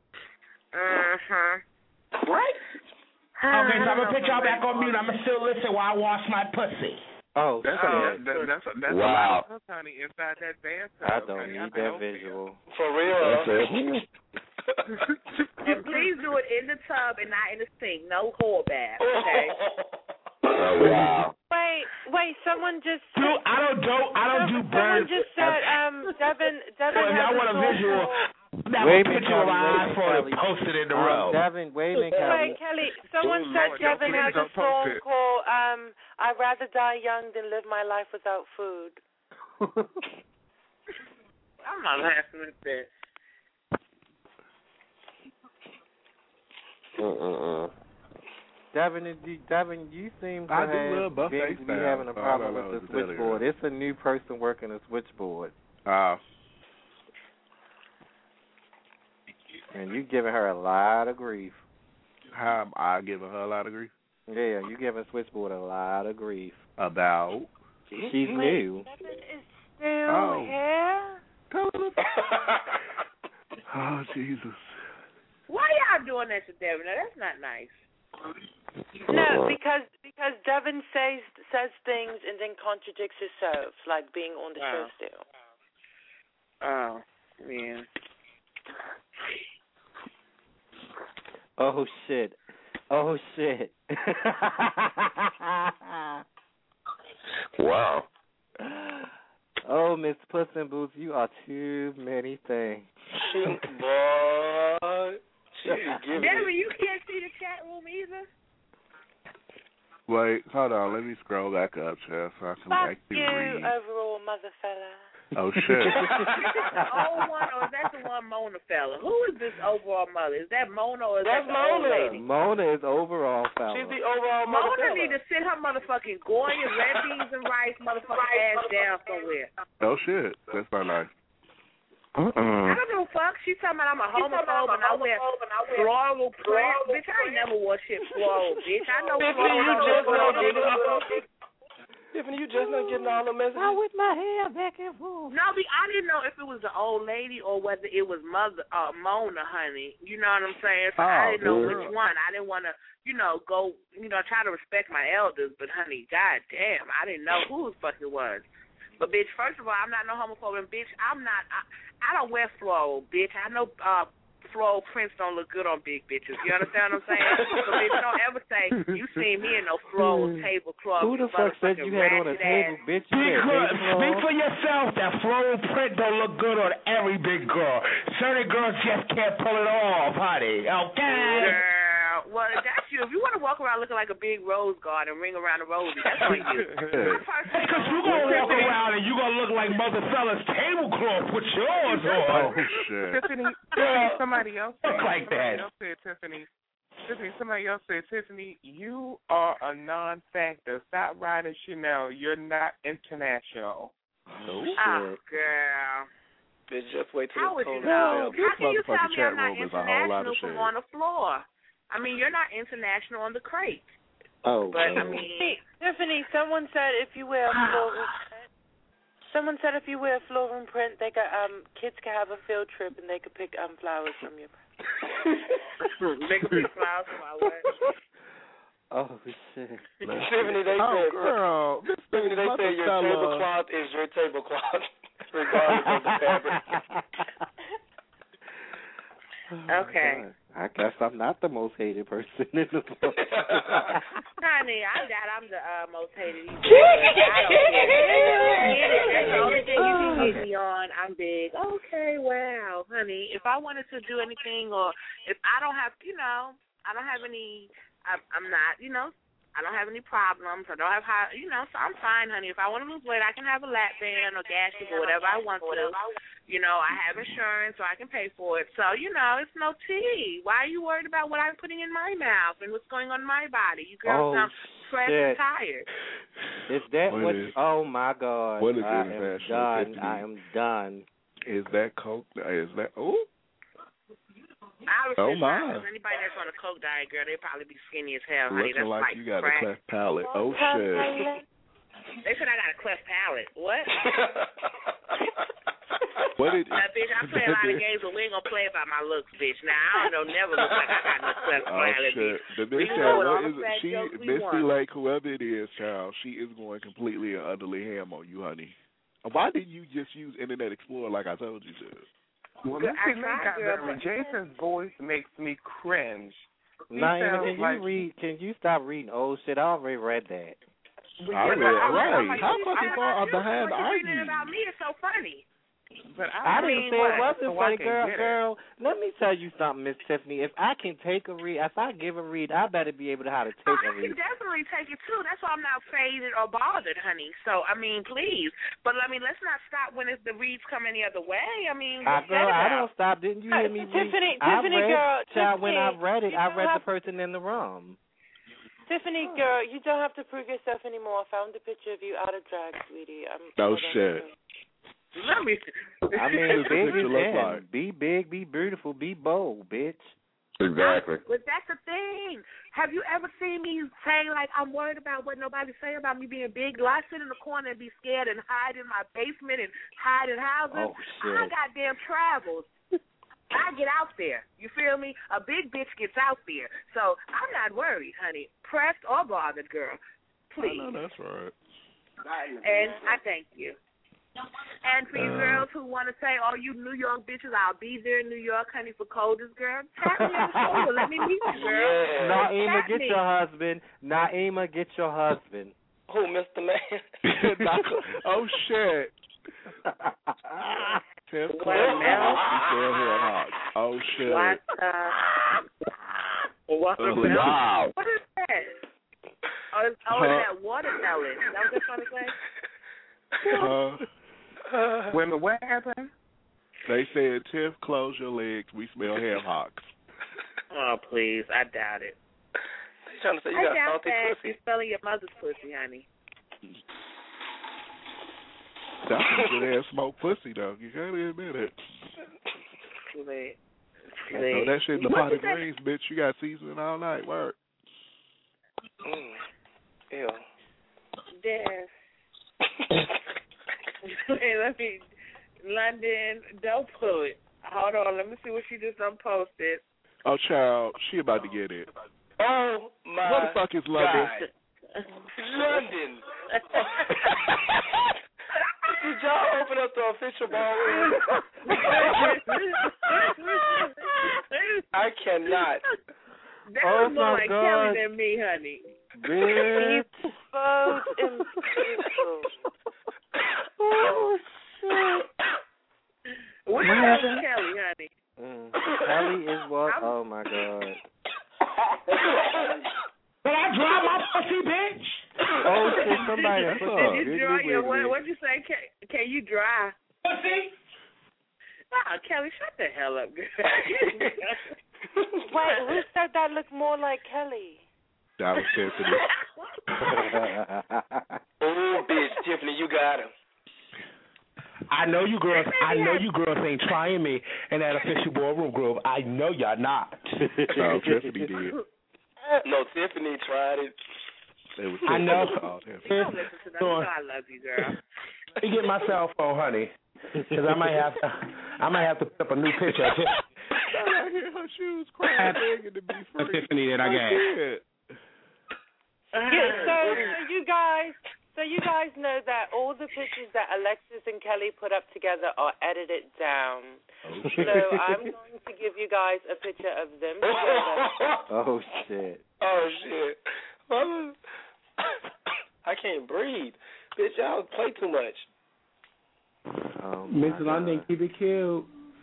Speaker 13: What?
Speaker 21: Okay, so I'm gonna put y'all back on mute. I'm gonna still listen while I wash my pussy.
Speaker 5: Oh,
Speaker 12: that's
Speaker 2: wow.
Speaker 12: A lot of honey inside that bathtub.
Speaker 5: I don't need that visual.
Speaker 11: For real.
Speaker 13: And please do it in the tub and not in the sink. No whore bath, okay?
Speaker 2: Oh, wow.
Speaker 4: Wait, someone just
Speaker 21: said, I don't do burns.
Speaker 4: Someone just said, Devin
Speaker 21: if y'all want a visual, Picture of my iPhone and post it in the row.
Speaker 5: Devin, wait a minute, Kelly.
Speaker 4: Wait, Kelly, someone said Devin has a song called I'd Rather Die Young Than Live My Life Without Food.
Speaker 13: I'm not laughing at that.
Speaker 5: Devin, you seem to be having a problem with the switchboard. It's a new person working the switchboard. And you giving her a lot of grief.
Speaker 19: How am I giving her a lot of grief?
Speaker 5: Yeah, you giving switchboard a lot of grief.
Speaker 19: About?
Speaker 5: She's new.
Speaker 4: Devin is still here?
Speaker 19: Oh, Jesus.
Speaker 13: Why y'all doing that to Devin? Now, that's not nice.
Speaker 4: No, because Devin says things and then contradicts himself, like being on the show still.
Speaker 13: Oh, man.
Speaker 5: Oh, shit.
Speaker 2: Wow.
Speaker 5: Oh, Miss Puss in Boots, you are too many things.
Speaker 11: Boy.
Speaker 13: Devin, you can't see the chat room either?
Speaker 19: Wait, hold on. Let me scroll back up, Chef, so I can actually read.
Speaker 4: Overall mother fella.
Speaker 19: Oh, shit.
Speaker 13: Is this the old one, or is that the one Mona fella? Who is this overall mother? Is that Mona, or is that the old lady?
Speaker 5: Mona is overall fella.
Speaker 11: She's the overall mother
Speaker 13: Mona
Speaker 11: fella.
Speaker 13: need to sit her motherfucking Goya, red beans and rice motherfucking ass down somewhere.
Speaker 19: Oh, shit. That's not nice.
Speaker 13: I don't give a fuck. She's talking about I'm a homophobe and I wear floral print. Bitch, I ain't never wore shit floral, bitch. I know floral.
Speaker 11: Tiffany, you just not getting all the messages.
Speaker 16: I whip my hair back and forth.
Speaker 13: No, I didn't know if it was the old lady or whether it was Mona, honey. You know what I'm saying? So I didn't know which one. I didn't want to, go, try to respect my elders. But, honey, goddamn, I didn't know who the fuck it was. But, bitch, first of all, I'm not no homophobe. And, bitch, I don't wear floral, bitch. I know floral prints don't look good on big bitches. You understand what I'm saying? So, bitch, don't ever say you seen me in no floral tablecloth.
Speaker 5: Who the fuck said you had on a table, bitch?
Speaker 21: Speak for yourself. That floral print don't look good on every big girl. Certain girls just can't pull it off, honey. Okay?
Speaker 13: Girl, well, that's you. If you want to walk around looking like a big rose garden and ring around the roses, that's on you.
Speaker 21: Because you going to walk around and you going to look like Mother Fella's tablecloth with yours on.
Speaker 19: Oh, shit.
Speaker 12: Tiffany, somebody else said, somebody else said, Tiffany, you are a non-factor. Stop riding Chanel. You're not international.
Speaker 13: Oh, girl.
Speaker 11: Bitch, just wait till
Speaker 13: How
Speaker 11: it's cold.
Speaker 13: How can you tell me I'm not
Speaker 19: is a whole lot of
Speaker 13: international
Speaker 19: shit.
Speaker 13: from on the floor? I mean, you're not international on the crate.
Speaker 5: Oh,
Speaker 13: but I mean,
Speaker 4: Tiffany, someone said if you wear a floral print, they got kids can have a field trip and they could pick flowers from your.
Speaker 13: They could pick flowers from my what?
Speaker 5: Oh shit!
Speaker 11: Tiffany, they said, Tiffany, they said your tablecloth is your tablecloth, regardless of the fabric.
Speaker 13: Okay.
Speaker 5: I guess I'm not the most hated person in the world.
Speaker 13: Honey, I doubt I'm the most hated either. I don't care. That's the only thing you can get me on. I'm big. Okay, wow, honey. If I wanted to do anything, or if I don't have, I don't have any. I'm not, I don't have any problems. I don't have so I'm fine, honey. If I want to lose weight, I can have a lap band or gastric or whatever I want to. I have insurance, so I can pay for it. So, it's no tea. Why are you worried about what I'm putting in my mouth and what's going on in my body? You girls sound stressed and tired.
Speaker 5: Is that what? Oh my God!
Speaker 19: What is
Speaker 5: I am done. I am done.
Speaker 19: Is that coke? Is that? Oh.
Speaker 13: Oh my! Anybody that's on a coke diet, girl, they'd probably be skinny as hell, honey.
Speaker 19: Looking
Speaker 13: That's
Speaker 19: like you got
Speaker 13: crack.
Speaker 19: a cleft palate. Oh shit!
Speaker 13: They said I got a cleft palate. What?
Speaker 19: What did?
Speaker 13: Now, bitch, I play a lot of games, but we ain't gonna play about my looks, bitch. Now I don't never look like I got no cleft palate.
Speaker 19: Shit. The bitch what is it? She Misty Lake, whoever it is, child. She is going completely and utterly ham on you, honey. Why didn't you just use Internet Explorer like I told you to?
Speaker 12: Well, Jason's voice makes me cringe.
Speaker 5: Can you stop reading old shit? I already read that.
Speaker 19: Right. How fucking far behind are you?
Speaker 13: Reading about me is so funny.
Speaker 12: But
Speaker 5: I didn't say it wasn't funny,
Speaker 12: girl.
Speaker 5: Girl, let me tell you something, Miss Tiffany. If I can take a read, if I give a read, I better be able to how to take a
Speaker 13: I
Speaker 5: read.
Speaker 13: can definitely take it too. That's why I'm not faded or bothered, honey. So I mean, please. But I mean, let's not stop when the reads come any other way. I mean,
Speaker 5: Girl, I don't stop. Didn't you hear me read?
Speaker 4: Tiffany, girl.
Speaker 5: When I read it, I read
Speaker 4: the
Speaker 5: person in the room.
Speaker 4: Tiffany, girl, you don't have to prove yourself anymore. I found a picture of you out of drag, sweetie.
Speaker 19: No shit.
Speaker 13: Let me.
Speaker 5: I mean, big is
Speaker 19: look
Speaker 5: in.
Speaker 19: like.
Speaker 5: Be big, be beautiful, be bold, bitch.
Speaker 19: Exactly.
Speaker 13: But that's the thing. Have you ever seen me say, like, I'm worried about what nobody say about me being big? Do I sit in the corner and be scared and hide in my basement and hide in houses?
Speaker 5: Oh, shit.
Speaker 13: I goddamn travels. I get out there. You feel me? A big bitch gets out there. So I'm not worried, honey. Pressed or bothered, girl. Please.
Speaker 19: I know that's right.
Speaker 13: And I thank you. And for you girls who want to say, oh, you New York bitches, I'll be there in New York, honey, for Coldest, girl. Tap me on the shoulder. Let me meet you, girl.
Speaker 5: Naima,
Speaker 13: Tap
Speaker 5: get
Speaker 13: me.
Speaker 5: your husband. Naima, get your husband.
Speaker 11: Who, Mr. Man?
Speaker 19: Oh, shit. Tiff
Speaker 13: What now?
Speaker 19: Oh, shit.
Speaker 13: What
Speaker 19: Wow.
Speaker 13: What is that? Oh, it's that watermelon. That was a funny thing?
Speaker 12: Women, what happened?
Speaker 19: They said, Tiff, close your legs. We smell ham hocks.
Speaker 13: Oh, please. I doubt it.
Speaker 11: They trying to say you got salty pussy.
Speaker 13: You're smelling your mother's pussy, honey.
Speaker 19: That's some good ass smoked pussy, though. You gotta admit it. Throw that shit in the pot of greens, bitch. You got seasoning all night. Work.
Speaker 11: Ew.
Speaker 13: There. Hey, let me, London, don't pull it. Hold on, let me see what she just posted.
Speaker 19: Oh, child, she about to get it.
Speaker 11: Oh, my
Speaker 19: What the fuck is London?
Speaker 11: God. London. Did y'all open up the official ballroom? I cannot.
Speaker 13: That was more like Kelly than me, honey.
Speaker 5: Bitch.
Speaker 4: Oh, shit.
Speaker 13: What happened, Kelly, honey?
Speaker 5: Kelly is what? Oh, my God.
Speaker 21: But I drive my pussy, bitch.
Speaker 5: Oh, shit, somebody put that.
Speaker 13: Did you draw your, what'd you say? Can you dry?
Speaker 21: Pussy?
Speaker 13: Nah, Kelly, shut the hell up, girl.
Speaker 4: Wait, who said that looked more like Kelly?
Speaker 19: That was Tiffany.
Speaker 11: Oh, bitch, Tiffany, you got him.
Speaker 21: I know you girls ain't trying me in that official ballroom group. I know y'all not.
Speaker 19: No, Tiffany did.
Speaker 11: No, Tiffany tried it.
Speaker 21: I know.
Speaker 13: Don't listen to them. You know I love you, girl.
Speaker 21: Let me get my cell phone, honey, because I might have to put up a new picture of
Speaker 19: I hear her shoes crying, begging to be free.
Speaker 21: Tiffany that I got.
Speaker 4: So you guys know that all the pictures that Alexis and Kelly put up together are edited down.
Speaker 19: Oh,
Speaker 4: so I'm going to give you guys a picture of them.
Speaker 5: Oh, shit.
Speaker 11: Oh, shit. I can't breathe. Bitch, y'all play too much.
Speaker 21: Miss London, keep it cute.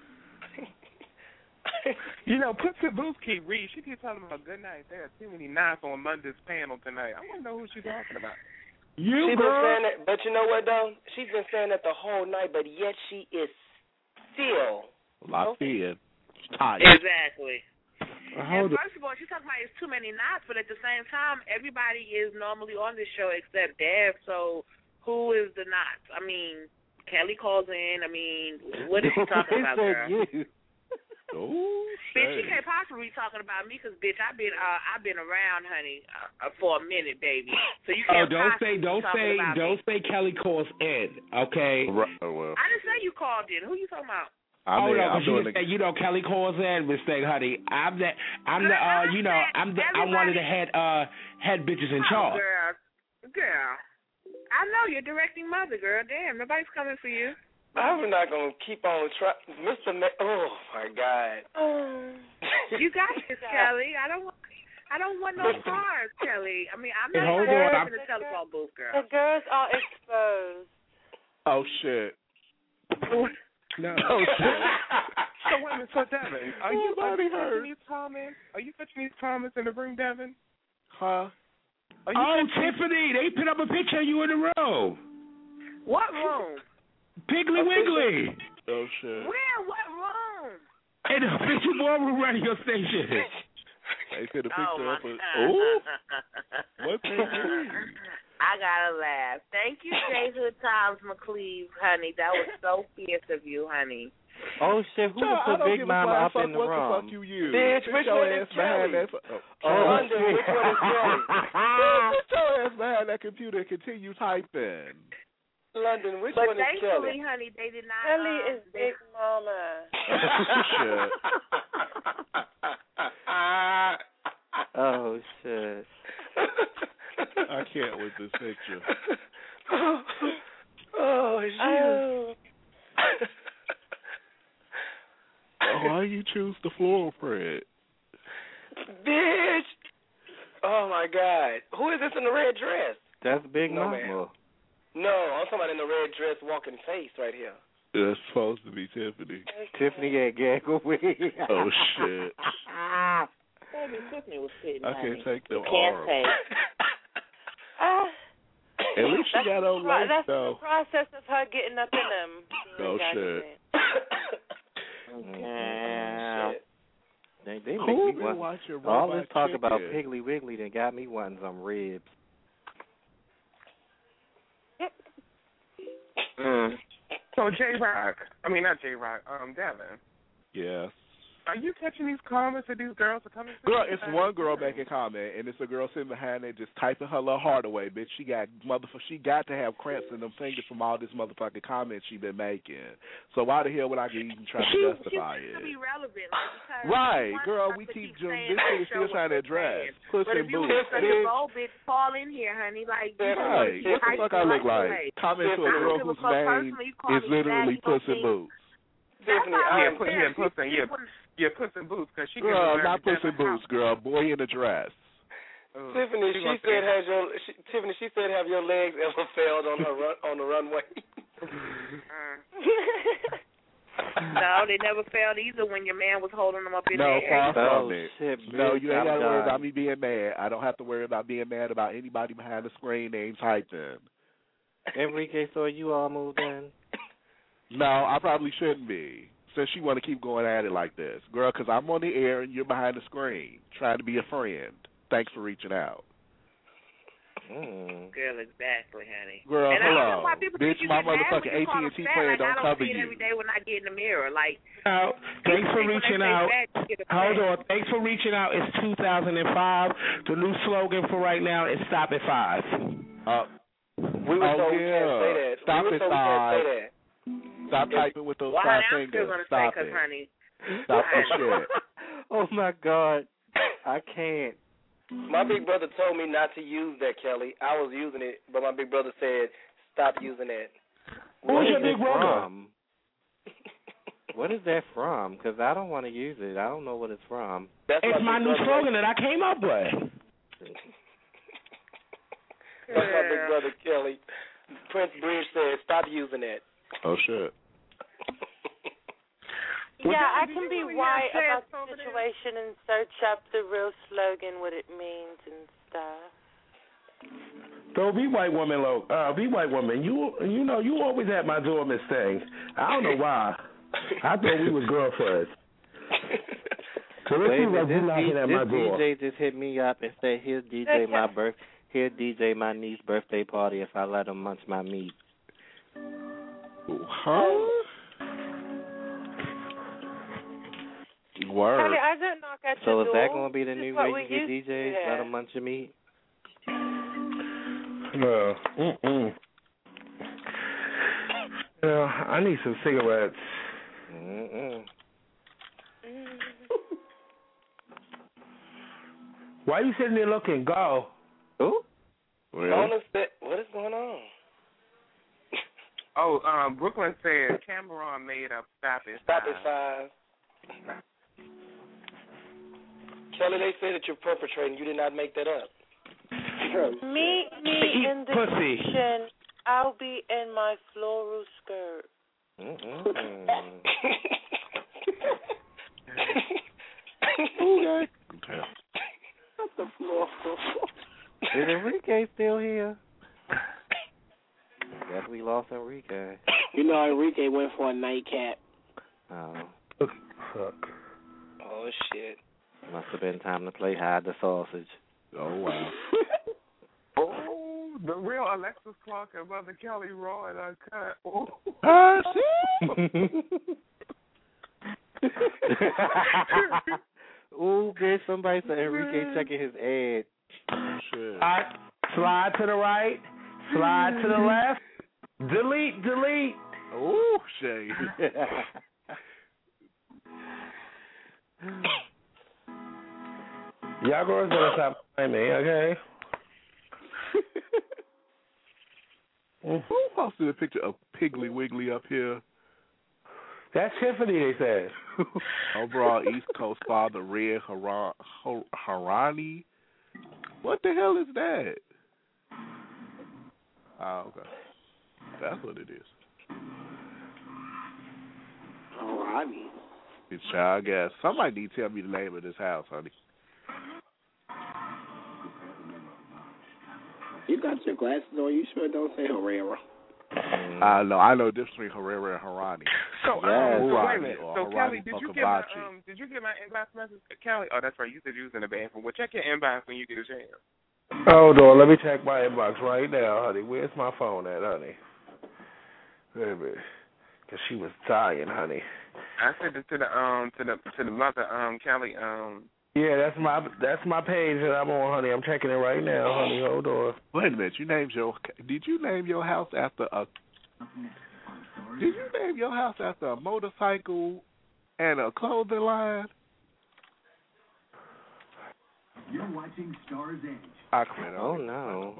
Speaker 12: You know, put Tabuski Reed. She keeps talking about good night. There are too many knives on London's panel tonight. I want to know who she's talking about.
Speaker 11: She's been saying that, but you know what, though? She's been saying that the whole night, but yet she is still
Speaker 19: locked in. Tired.
Speaker 13: Exactly.
Speaker 21: Hold
Speaker 13: and first of all, she's talking about it's too many knots, but at the same time, everybody is normally on this show except Dev. So who is the knots? I mean, Kelly calls in. I mean, what is she talking about, girl?
Speaker 5: You.
Speaker 19: Oh,
Speaker 13: bitch, she can't possibly be talking about me because, bitch, I've been around, honey, for a minute, baby. So you can't
Speaker 21: don't say Kelly calls in, okay?
Speaker 19: Right, well.
Speaker 13: I didn't say you called in. Who you talking about?
Speaker 21: No, Kelly calls in, mistake, honey. I'm one of the head bitches in charge.
Speaker 13: Girl, I know you're directing mother, girl. Damn, nobody's coming for you.
Speaker 11: I'm not gonna keep on trying, Mr. Oh my God.
Speaker 13: You got this, Kelly. I don't want no scars, Kelly. I mean, I'm not in the telephone booth, girl.
Speaker 4: The girls are exposed.
Speaker 19: Oh shit.
Speaker 21: No.
Speaker 12: Oh, shit. So wait a minute, so Devin, are you catching these comments? Are you catching these comments in the room, Devin?
Speaker 19: Huh?
Speaker 21: Tiffany, they put up a picture of you in the room.
Speaker 13: What room?
Speaker 21: Piggly Wiggly.
Speaker 19: Oh shit.
Speaker 13: Where? What room?
Speaker 21: In the official ballroom radio station.
Speaker 19: They put a picture up.
Speaker 13: Ooh.
Speaker 19: What they do?
Speaker 13: I gotta laugh. Thank you, J. Hood Times McCleve, honey. That was so fierce of you, honey.
Speaker 5: Oh shit! Who put Big Mama up in the room?
Speaker 19: What the fuck you use?
Speaker 11: Bitch, which one is Kelly? London, which one is Kelly?
Speaker 19: Sit your ass behind that computer and continue typing.
Speaker 11: London, which
Speaker 13: but
Speaker 11: one is Kelly?
Speaker 13: Thankfully, honey, they did not.
Speaker 4: Kelly is Big Mama.
Speaker 19: Shit.
Speaker 5: Oh shit!
Speaker 19: I can't with this picture.
Speaker 11: Oh shit!
Speaker 19: Why you choose the floral print?
Speaker 11: Bitch! Oh my God! Who is this in the red dress?
Speaker 5: That's Big
Speaker 11: No,
Speaker 5: Mama.
Speaker 11: man. No, I'm talking about in the red dress, walking face right here.
Speaker 19: That's supposed to be Tiffany.
Speaker 5: Tiffany at Gaggle Wig.
Speaker 19: Oh shit!
Speaker 13: Baby, Tiffany was sitting.
Speaker 19: I can't take them
Speaker 13: Can't
Speaker 19: arms.
Speaker 13: take.
Speaker 19: At least she got on legs
Speaker 4: That's
Speaker 19: though.
Speaker 4: the process of her getting up in them.
Speaker 19: Oh shit!
Speaker 5: Yeah. They make
Speaker 19: Who
Speaker 5: me
Speaker 19: been
Speaker 5: want
Speaker 19: watching
Speaker 5: all
Speaker 19: Robot
Speaker 5: this talk
Speaker 19: Chicken?
Speaker 5: about Piggly Wiggly that got me wanting some ribs.
Speaker 12: So J-Rock, not J-Rock, Devin.
Speaker 19: Yes.
Speaker 12: Are you catching these comments that these girls are coming from?
Speaker 19: Girl, it's one girl making comment, and it's a girl sitting behind there just typing her little heart away, bitch. She got to have cramps in them fingers from all this motherfucking comments she been making. So why the hell would I even try to justify it?
Speaker 13: Be relevant, because
Speaker 19: right, girl. We keep doing this shit is still trying to address. Puss
Speaker 13: but
Speaker 19: and
Speaker 13: if you
Speaker 19: boots.
Speaker 13: such a bold bitch, call in here, honey. Like,
Speaker 19: Right. What the fuck I look like? Comment to a girl whose name is literally Puss and Boots.
Speaker 12: Tiffany, Puss in Boots, because she
Speaker 19: girl, not Puss in Boots, girl. Boy in a dress.
Speaker 11: Tiffany, she said, have your legs ever failed on the runway?
Speaker 13: No, they never failed either when your man was holding them up in the air.
Speaker 19: No, far from it.
Speaker 5: Shit,
Speaker 19: No, you ain't got to worry
Speaker 5: done.
Speaker 19: about me being mad. I don't have to worry about being mad about anybody behind the screen named typing.
Speaker 5: Enrique, so you all moved in?
Speaker 19: No, I probably shouldn't be. Since you want to keep going at it like this. Girl, because I'm on the air and you're behind the screen trying to be a friend. Thanks for reaching out.
Speaker 13: Girl, exactly, honey.
Speaker 19: Girl,
Speaker 13: and
Speaker 19: hello.
Speaker 13: I don't know why people
Speaker 19: Bitch,
Speaker 13: think you
Speaker 19: my
Speaker 13: get mad
Speaker 19: motherfucking
Speaker 13: when you call
Speaker 19: AT&T
Speaker 13: them fat.
Speaker 19: plan
Speaker 13: Like,
Speaker 19: don't
Speaker 13: I don't
Speaker 19: cover
Speaker 13: see it
Speaker 19: you.
Speaker 13: every day when I get in the mirror. Like,
Speaker 21: Thanks for reaching out. Hold on. Thanks for reaching out. It's 2005. The new slogan for right now is Stop at 5.
Speaker 11: We were told we can't say that.
Speaker 19: Stop
Speaker 11: we
Speaker 19: at
Speaker 11: were told
Speaker 19: 5.
Speaker 11: we can't say that.
Speaker 19: Stop typing with those
Speaker 13: well,
Speaker 19: 5
Speaker 13: honey, I'm
Speaker 19: fingers.
Speaker 13: still gonna
Speaker 19: Stop
Speaker 13: say,
Speaker 19: it.
Speaker 13: honey.
Speaker 19: Stop that shit.
Speaker 5: Oh my God, I can't.
Speaker 11: My big brother told me not to use that, Kelly. I was using it, but my big brother said, stop using that.
Speaker 21: Who's your big brother?
Speaker 5: From? What is that from? Because I don't want to use it. I don't know what it's from.
Speaker 21: It's my new slogan that I came up with.
Speaker 11: That's my big brother, Kelly. Prince Bridge said, stop using that.
Speaker 19: Oh, shit.
Speaker 4: Yeah, I can be white about the situation and search up the real slogan, what it means and stuff.
Speaker 21: So be white woman, be white woman. You know you always had my door Miss thing. I don't know why. I thought we was girlfriends. So let's see what we're knocking at my door.
Speaker 5: DJ just hit me up and said, "Here's DJ my niece's birthday party if I let him munch my meat."
Speaker 19: Huh? Word.
Speaker 4: Honey, I don't knock at
Speaker 5: So
Speaker 4: your
Speaker 5: is
Speaker 4: door.
Speaker 5: that going to be the new way
Speaker 4: we
Speaker 5: you get
Speaker 4: used
Speaker 5: DJs?
Speaker 4: to
Speaker 5: Let
Speaker 4: have.
Speaker 5: them munch your meat?
Speaker 21: No. I need some cigarettes. Why are you sitting there looking? Go.
Speaker 5: Who?
Speaker 11: What is going on?
Speaker 12: Oh, Brooklyn said Cameron made up Stop at
Speaker 11: 5. Kelly, they say that you're perpetrating. You did not make that up.
Speaker 4: Meet me in the
Speaker 21: pussy.
Speaker 4: kitchen. I'll be in my floral skirt.
Speaker 19: Okay.
Speaker 15: What the floor?
Speaker 5: Is Enrique still here? I guess we lost Enrique.
Speaker 15: You know, Enrique went for a nightcap.
Speaker 5: Oh.
Speaker 21: Fuck.
Speaker 11: Oh, shit.
Speaker 5: Must have been time to play hide the sausage.
Speaker 19: Oh, wow.
Speaker 12: Oh, the real Alexis Clark and Mother Kelly Raw and Uncut. Oh.
Speaker 5: Ooh, bitch, somebody said Enrique checking his edge.
Speaker 19: Oh, shit.
Speaker 21: Slide to the right, slide to the left, delete.
Speaker 19: Ooh, shade.
Speaker 21: Y'all girls better stop playing me, okay?
Speaker 19: Who posted a picture of Piggly Wiggly up here?
Speaker 21: That's Tiffany, they said.
Speaker 19: Overall East Coast father, Red Harani. What the hell is that? Oh, okay. That's what it is.
Speaker 15: Harani.
Speaker 19: It's child gas. Somebody need to tell me the name of this house, honey.
Speaker 15: You got your glasses on. You sure don't say Herrera.
Speaker 19: I know the difference between Herrera and Harani.
Speaker 12: So,
Speaker 19: Yes.
Speaker 12: so wait a
Speaker 19: Harani
Speaker 12: minute.
Speaker 19: or
Speaker 12: So, Kelly,
Speaker 19: Harani
Speaker 12: did you
Speaker 19: Bukabachi.
Speaker 12: get my inbox message? Kelly, oh, that's right. You said you was in the bathroom. Well, check your inbox when you get a chance.
Speaker 21: Hold on, let me check my inbox right now, honey. Where's my phone at, honey? Baby, because she was dying, honey.
Speaker 12: I sent it to the mother, Kelly.
Speaker 21: Yeah, that's my page that I'm on, honey. I'm checking it right now, honey. Hold on.
Speaker 19: Wait a minute. Did you name your house after a? Did you name your house after a motorcycle and a clothing line?
Speaker 6: You're watching Star's Edge.
Speaker 5: Oh no.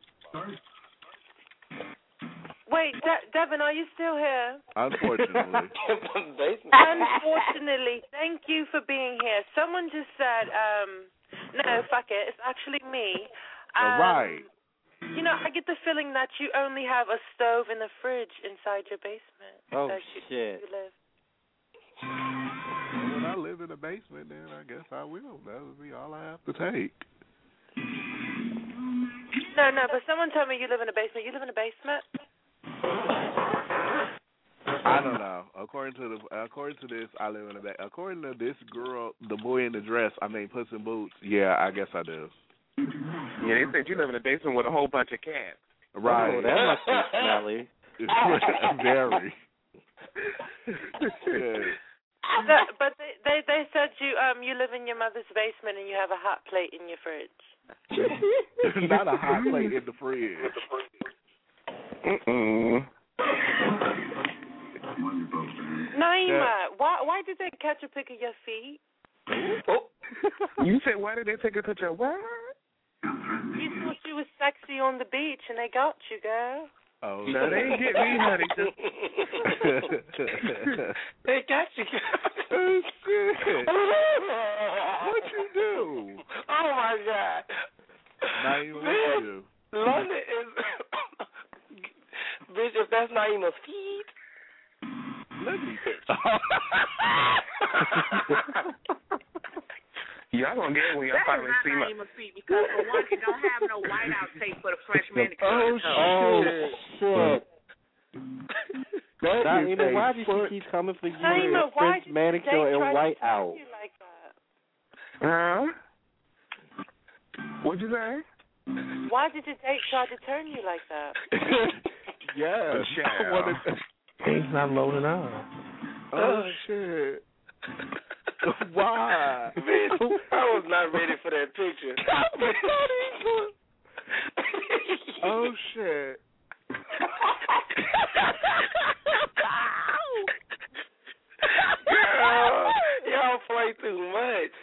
Speaker 4: Wait, Devin, are you still here?
Speaker 19: Unfortunately.
Speaker 4: Unfortunately, thank you for being here. Someone just said, no, fuck it, it's actually me.
Speaker 19: Right.
Speaker 4: You know, I get the feeling that you only have a stove and a fridge inside your basement.
Speaker 5: Oh,
Speaker 4: You
Speaker 5: shit.
Speaker 4: live.
Speaker 19: When I live in the basement, then I guess I will. That would be all I have to take.
Speaker 4: No, but someone told me you live in a basement. You live in a basement?
Speaker 19: I don't know. According to this, I live in a basement. According to this girl, the boy in the dress, Puss in Boots. Yeah, I guess I do.
Speaker 12: Yeah, they said you live in a basement with a whole bunch of cats.
Speaker 19: Right.
Speaker 5: Oh, that must be smelly.
Speaker 19: Very.
Speaker 4: Yeah. But they said you live in your mother's basement and you have a hot plate in your fridge.
Speaker 19: Not a hot plate in the fridge.
Speaker 4: Naima, why did they catch a pic of your feet?
Speaker 12: You said why did they take a picture of what?
Speaker 4: You thought you was sexy on the beach and they got you, girl.
Speaker 19: Oh,
Speaker 12: no, they ain't get me, honey.
Speaker 11: They got you.
Speaker 19: Oh, shit. What you do?
Speaker 11: Oh, my God.
Speaker 19: Naima, what you do?
Speaker 11: London is... Bitch, if that's Naima's feet...
Speaker 19: Let me...
Speaker 12: Y'all gonna get it when y'all finally see my...
Speaker 13: That is not feet because, for one, it don't have no whiteout tape for the fresh manicure.
Speaker 5: Oh, shit. Naima, why did she keep coming for you
Speaker 4: Naima,
Speaker 5: with French manicure and white out?
Speaker 4: Like that?
Speaker 12: Huh? What'd you say?
Speaker 4: Why did your date try to turn you like that?
Speaker 19: Yes.
Speaker 21: Things not loading up.
Speaker 19: Oh, shit. Why?
Speaker 11: Bitch, I was not ready for that picture.
Speaker 19: Oh, shit.
Speaker 11: Y'all play too much.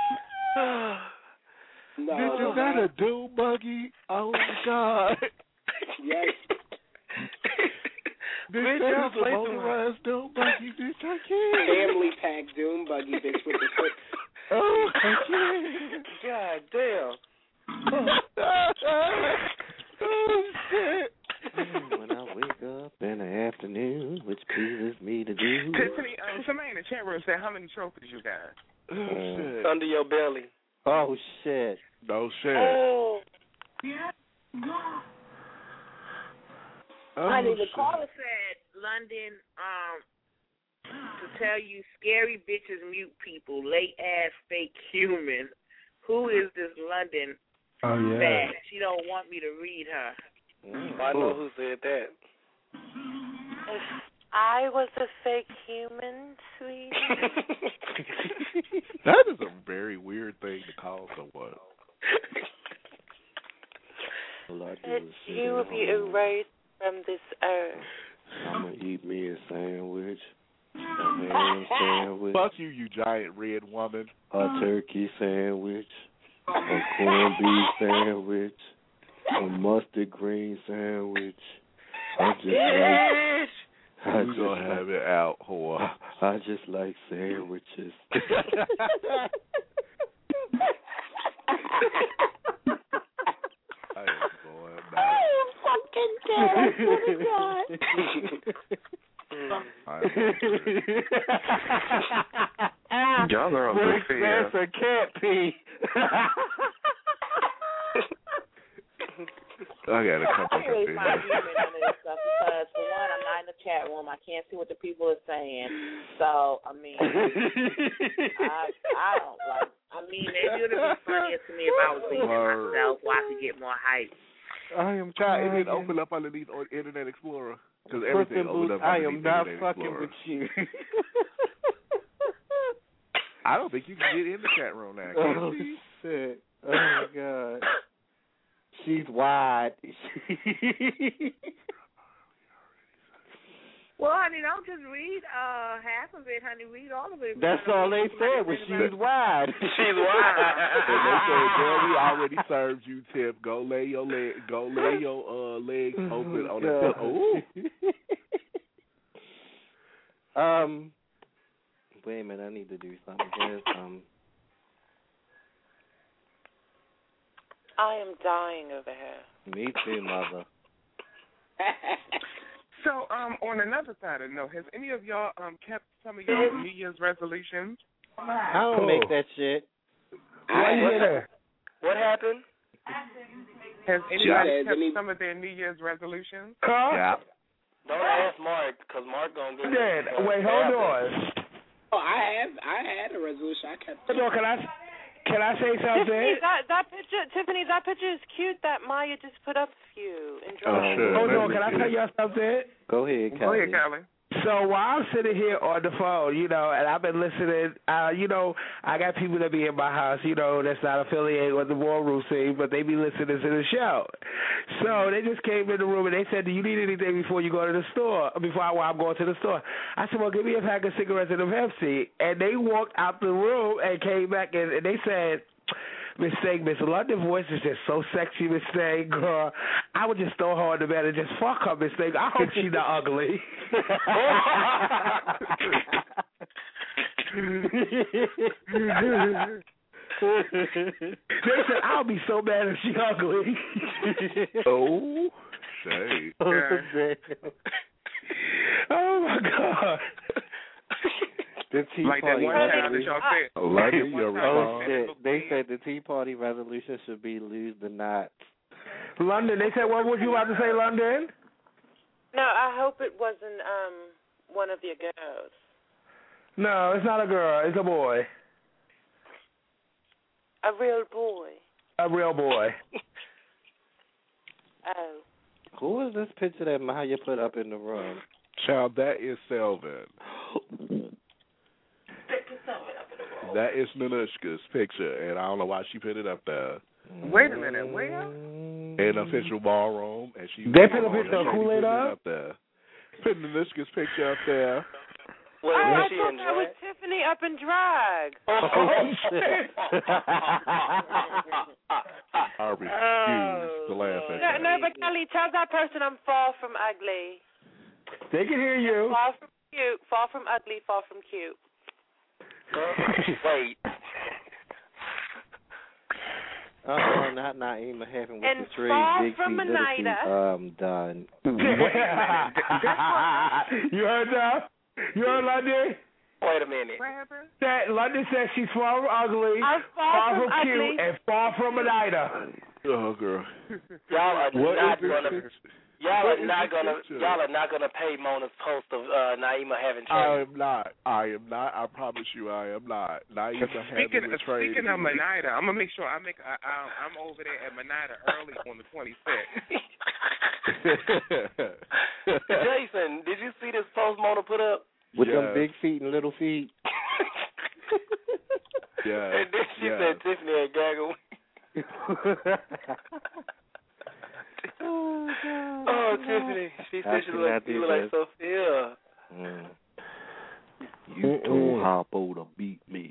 Speaker 15: No.
Speaker 19: Bitch, is that a doom buggy? Oh, my God.
Speaker 15: Yes.
Speaker 19: Bitch, that is a motorized doom buggy, bitch. I can't.
Speaker 15: Family pack doom buggy, bitch, with the foot.
Speaker 19: Oh, I can't.
Speaker 11: God damn.
Speaker 19: Oh, shit.
Speaker 5: When I wake up in the afternoon, which pleases me to do.
Speaker 12: Tiffany, somebody in the chat room said, how many trophies you got?
Speaker 11: Under your belly.
Speaker 5: Oh, shit.
Speaker 19: No shit.
Speaker 13: Oh. Honey, the
Speaker 19: shit.
Speaker 13: caller said, London, to tell you, scary bitches mute people, late ass fake human. Who is this London?
Speaker 21: Oh, yeah.
Speaker 13: Bad. She don't want me to read her.
Speaker 11: I know who said that.
Speaker 4: If I was a fake human, sweetie.
Speaker 19: That is a very weird thing to call someone.
Speaker 4: That you will be erased from this earth.
Speaker 5: I'm going to eat me a sandwich. A ham sandwich.
Speaker 19: Fuck you, you giant red woman.
Speaker 5: A turkey sandwich. A corned beef sandwich. A mustard green sandwich.
Speaker 19: We're going to have it out, whore.
Speaker 5: I just like sandwiches.
Speaker 19: I am going back.
Speaker 16: I am fucking dead.
Speaker 10: Y'all are on the field.
Speaker 5: That's a cat pee.
Speaker 19: I got a couple
Speaker 13: I can't really find human under this stuff because, for one, I'm not in the chat room. I can't see what the people are saying. So, I mean, I don't like. I mean, it would have been funnier to me if I was reading myself, where I could get more hype.
Speaker 19: I am trying. It didn't open up underneath Internet Explorer because everything opened up underneath Internet Explorer. I am not fucking with you. I don't think you can get in the chat room now.
Speaker 5: Oh shit! Oh my god. She's wide.
Speaker 13: Well, honey, don't just read half of it, honey. Read all of it.
Speaker 5: That's all they said was she's wide.
Speaker 11: She's wide.
Speaker 19: And they said, girl, we already served you, Tip. Go lay your legs open on the
Speaker 5: Ooh. Wait a minute, I need to do something here.
Speaker 4: I am dying over here.
Speaker 5: Me too, mother.
Speaker 12: So, on another side of the note, has any of y'all kept some of your New Year's resolutions?
Speaker 5: I don't make that shit.
Speaker 11: What happened?
Speaker 12: Has anybody kept some of their New Year's resolutions?
Speaker 19: Yeah.
Speaker 11: Don't ask Mark, because Mark gonna do
Speaker 21: it. Wait, hold on.
Speaker 8: Oh, I had a resolution. I kept.
Speaker 21: Hold on, can I say something?
Speaker 4: Tiffany, that picture is cute that Maya just put up for you.
Speaker 21: Oh, sure. Hold on, can I tell y'all something?
Speaker 5: Go ahead, Callie.
Speaker 21: So while I'm sitting here on the phone, and I've been listening, I got people that be in my house, that's not affiliated with the ballroom scene, but they be listening to the show. So they just came in the room and they said, do you need anything before you go to the store, while I'm going to the store? I said, well, give me a pack of cigarettes and a Pepsi. And they walked out the room and came back and they said, Miss Thing, Miss London voice is just so sexy, Miss Thing, girl. I would just throw her in the bed and just fuck her, Miss Thing. I hope she's not ugly. They said, I'll be so mad if she's ugly.
Speaker 19: Oh, shit.
Speaker 21: Oh, my God.
Speaker 5: The Tea
Speaker 12: like
Speaker 5: Party
Speaker 12: that one time that y'all said.
Speaker 5: Oh, shit. They said the Tea Party resolution should be lose the knots.
Speaker 21: London, they said, what would you about to say, London?
Speaker 4: No, I hope it wasn't one of your girls.
Speaker 21: No, it's not a girl. It's a boy.
Speaker 4: A real boy.
Speaker 21: A real boy.
Speaker 4: Oh.
Speaker 5: Who is this picture that Maya put up in the room?
Speaker 19: Child, that is Selvin. That is Nanushka's picture, and I don't know why she put it up there.
Speaker 12: Wait a minute, where?
Speaker 19: In official ballroom, and she.
Speaker 21: They put a picture of Kool-Aid up
Speaker 19: there. Put Nanushka's picture up there.
Speaker 11: Wait,
Speaker 4: I thought that was Tiffany up in drag.
Speaker 19: Oh, shit. I refuse to laugh at that.
Speaker 4: No, but Kelly, tell that person I'm far from ugly.
Speaker 21: They can hear you.
Speaker 4: Far from cute, far from ugly, far from cute.
Speaker 11: Wait.
Speaker 5: Not Naima having with
Speaker 4: And
Speaker 5: the trade,
Speaker 4: far
Speaker 5: big
Speaker 4: from
Speaker 5: feet, little feet.
Speaker 4: Oneida.
Speaker 5: Done.
Speaker 21: You heard that? You heard London?
Speaker 11: Wait a minute.
Speaker 21: London says she's far from ugly, far from cute, and far from Oneida.
Speaker 19: Oh, girl.
Speaker 11: Y'all are not gonna pay Mona's post of Naima having trade.
Speaker 19: I am not. I promise you, I am not. Naima having a trade.
Speaker 12: Speaking of Monida, I'm gonna make sure I'm over there at Monida early on the
Speaker 11: 26th. Jason, did you see this post Mona put up?
Speaker 5: With them big feet and little feet.
Speaker 19: Yeah.
Speaker 11: And then she said Tiffany had gaggle. Oh, Tiffany. She said she looked like Sophia.
Speaker 19: You told Harpo to beat me.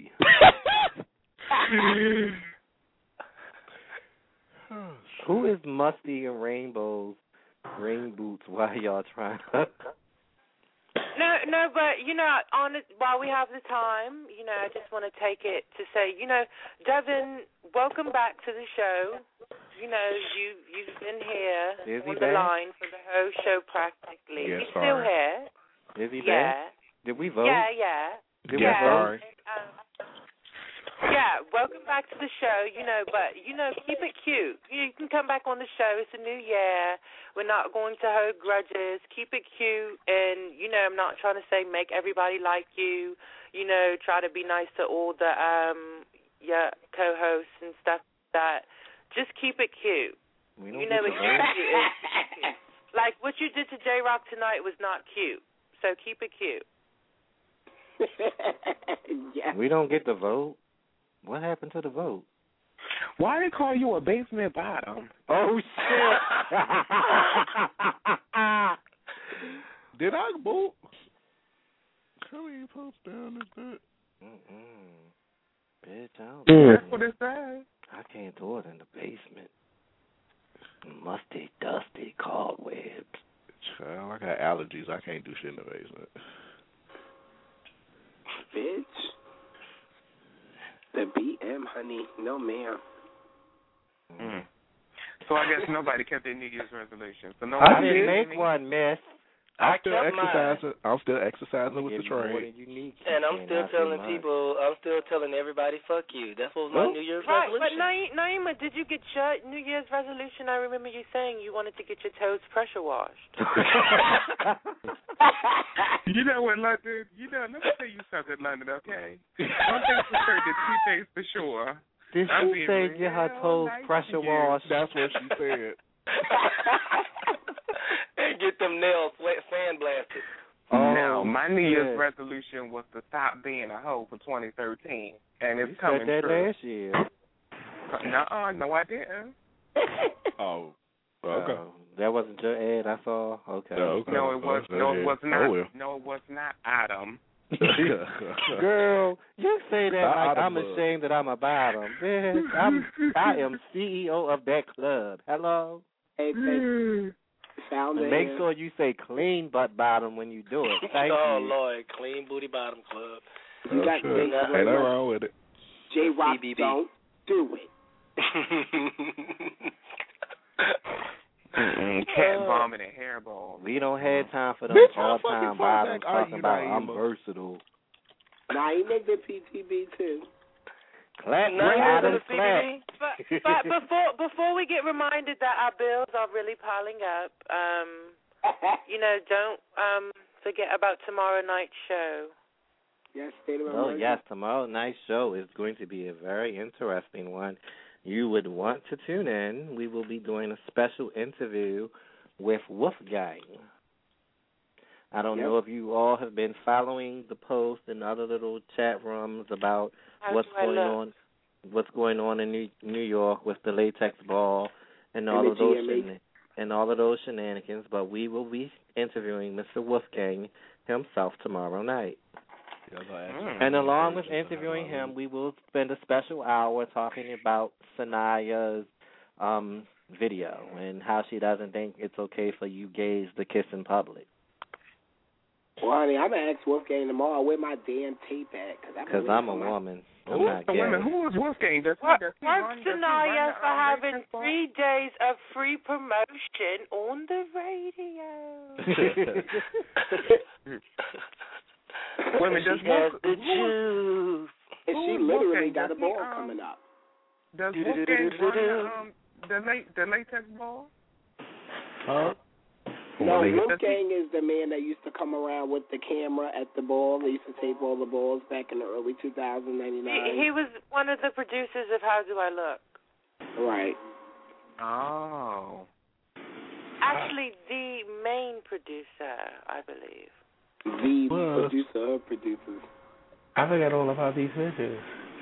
Speaker 5: Who is Musty and Rainbow's rain boots while y'all trying to...
Speaker 4: No, but, while we have the time, I just want to take it to say, Devin, welcome back to the show. You've been here on the line for the whole show practically.
Speaker 19: Yes,
Speaker 4: You're still here.
Speaker 5: Is he back? Did we vote?
Speaker 4: Yeah.
Speaker 5: Did we vote?
Speaker 4: Yeah, welcome back to the show, but, keep it cute. You can come back on the show. It's a new year. We're not going to hold grudges. Keep it cute. And, I'm not trying to say make everybody like you, try to be nice to all the your co-hosts and stuff like that. Just keep it cute. It's cute. Like, what you did to J-Rock tonight was not cute. So keep it cute.
Speaker 8: Yeah.
Speaker 5: We don't get the vote. What happened to the vote?
Speaker 12: Why they call you a basement bottom?
Speaker 5: Oh, shit.
Speaker 19: Did I vote? How many posts down is that?
Speaker 5: Bitch, I don't
Speaker 12: know. That's what it says.
Speaker 5: I can't do it in the basement. Musty, dusty, cobwebs.
Speaker 19: Child, I got allergies. I can't do shit in the basement.
Speaker 8: Bitch. The BM, honey. No, ma'am.
Speaker 12: So I guess nobody kept their New Year's resolution. So
Speaker 5: I didn't make one, miss.
Speaker 19: I'm still exercising with the train.
Speaker 11: And I'm still telling everybody, fuck you. That's what was my New Year's resolution.
Speaker 4: But Naima, did you get your New Year's resolution? I remember you saying you wanted to get your toes pressure washed.
Speaker 12: You know what, London? Let me tell you something, London, okay? One thing for sure, the two things for sure.
Speaker 5: Did she say get her toes pressure washed?
Speaker 19: That's what she said.
Speaker 11: And get them nails sandblasted.
Speaker 12: Now, my New Year's resolution was to stop being a hoe for 2013, and it's coming true.
Speaker 5: You said that last year.
Speaker 12: No, I didn't.
Speaker 19: Oh, okay.
Speaker 5: That wasn't your ad, I saw. Okay.
Speaker 19: Okay.
Speaker 12: No, it was. No, it was not.
Speaker 19: Oh, well.
Speaker 12: No, it was not, Adam.
Speaker 5: Girl, you say that like I'm
Speaker 19: Adam
Speaker 5: ashamed that I'm a bottom. Bitch, I am CEO of that club. Hello.
Speaker 8: Hey, baby.
Speaker 5: And make sure you say clean butt bottom when you do it. Thank you.
Speaker 11: Lord, clean booty bottom club.
Speaker 8: You got
Speaker 19: ain't nothing wrong with it.
Speaker 8: J-Rock, don't do it.
Speaker 12: Cat bombing and hairball.
Speaker 5: We don't have time for them all-time bottoms talking about I'm versatile.
Speaker 8: Nah, he make the PTB too.
Speaker 5: Clap,
Speaker 4: But before we get reminded that our bills are really piling up, don't forget about tomorrow night's show.
Speaker 8: Yes, State of
Speaker 5: Oh,
Speaker 8: Emergency.
Speaker 5: yes, tomorrow night's show is going to be a very interesting one. You would want to tune in. We will be doing a special interview with Wolfgang. I don't know if you all have been following the post and other little chat rooms about what's going on in New York with the latex ball and all of those shenanigans. But we will be interviewing Mr. Wolfgang himself tomorrow night. And along with interviewing him, we will spend a special hour talking about Sanaya's video and how she doesn't think it's okay for you gays to kiss in public.
Speaker 8: Well, honey, I'm going to ask Wolfgang tomorrow where my damn tape at.
Speaker 5: Because I'm a woman. I'm not gay.
Speaker 12: Women, who is Wolfgang?
Speaker 4: Wants to know us for having 3 days of free promotion on the radio.
Speaker 12: Women,
Speaker 11: she has the juice.
Speaker 8: And she literally got a ball coming up.
Speaker 12: Does Wolfgang run the latex ball?
Speaker 21: Huh?
Speaker 8: No, Wolfgang is the man that used to come around with the camera at the ball. They used to tape all the balls back in the early 2099.
Speaker 4: He was one of the producers of How Do I Look?
Speaker 8: Right.
Speaker 12: Oh.
Speaker 4: Actually, the main producer, I believe.
Speaker 8: The producer of producers.
Speaker 21: I forgot all about these bitches.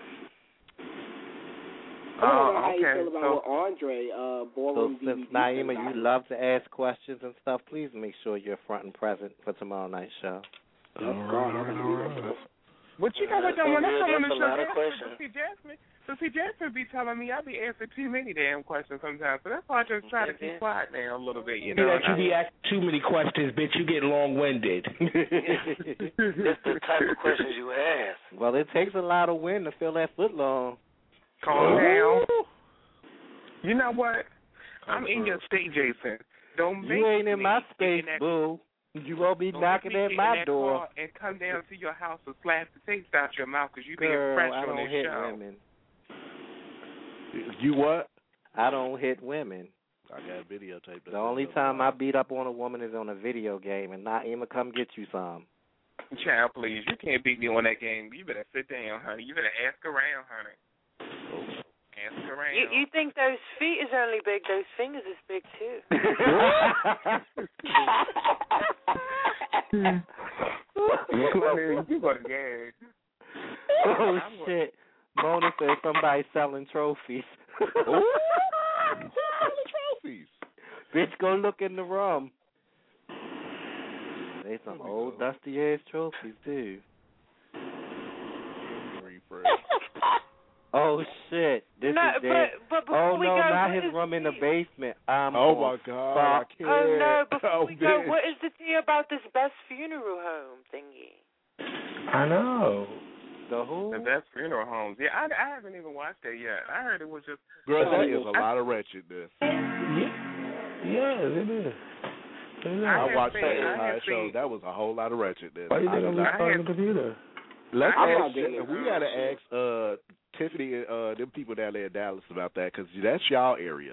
Speaker 8: I don't know how you feel about with Andre,
Speaker 5: so since Naima, you love to ask questions and stuff, please make sure you're front and present for tomorrow night's show.
Speaker 8: All right.
Speaker 12: What you got with them when I come on the
Speaker 11: a lot of questions.
Speaker 12: See, Jasmine be telling me I be answering too many damn questions sometimes, so that's why I just try to keep quiet now a little bit, you know.
Speaker 21: You be asking too many questions, bitch. You get long-winded.
Speaker 11: That's the type of questions you ask.
Speaker 5: Well, it takes a lot of wind to feel that foot long.
Speaker 12: Calm down. You know what? I'm in your state, Jason. Don't make
Speaker 5: you ain't in my space,
Speaker 12: that,
Speaker 5: boo. You won't be knocking at my door.
Speaker 12: And come down to your house and slap the taste out your mouth because you being fresh
Speaker 5: I
Speaker 12: on
Speaker 5: don't
Speaker 12: this
Speaker 5: hit
Speaker 12: show.
Speaker 5: Women.
Speaker 19: You what?
Speaker 5: I don't hit women.
Speaker 19: I got videotape.
Speaker 5: The only time I beat up on a woman is on a video game, and not even come get you some.
Speaker 12: Child, please, you can't beat me on that game. You better sit down, honey. You better ask around, honey. Ask around.
Speaker 4: You think those feet is only big? Those fingers is big too.
Speaker 12: You got gag.
Speaker 5: Oh shit! Mona said somebody selling trophies.
Speaker 19: Selling trophies.
Speaker 5: Bitch, go look in the room. They some old dusty ass trophies too. Oh shit! This is dead.
Speaker 4: But before we go,
Speaker 5: not his room in the basement.
Speaker 19: Oh my God! I can't.
Speaker 4: Oh no! Before we go, what is the tea about this best funeral home thingy?
Speaker 21: I know.
Speaker 5: The who?
Speaker 12: The best funeral homes. Yeah, I haven't even watched that yet. I heard it was just.
Speaker 19: Girl, that is a lot of wretchedness.
Speaker 21: Yeah, it is.
Speaker 19: I watched that entire show. That was a whole lot of wretchedness.
Speaker 21: Why you think I'm on the computer?
Speaker 19: We gotta ask Tiffany and them people down there in Dallas about that, because that's y'all area.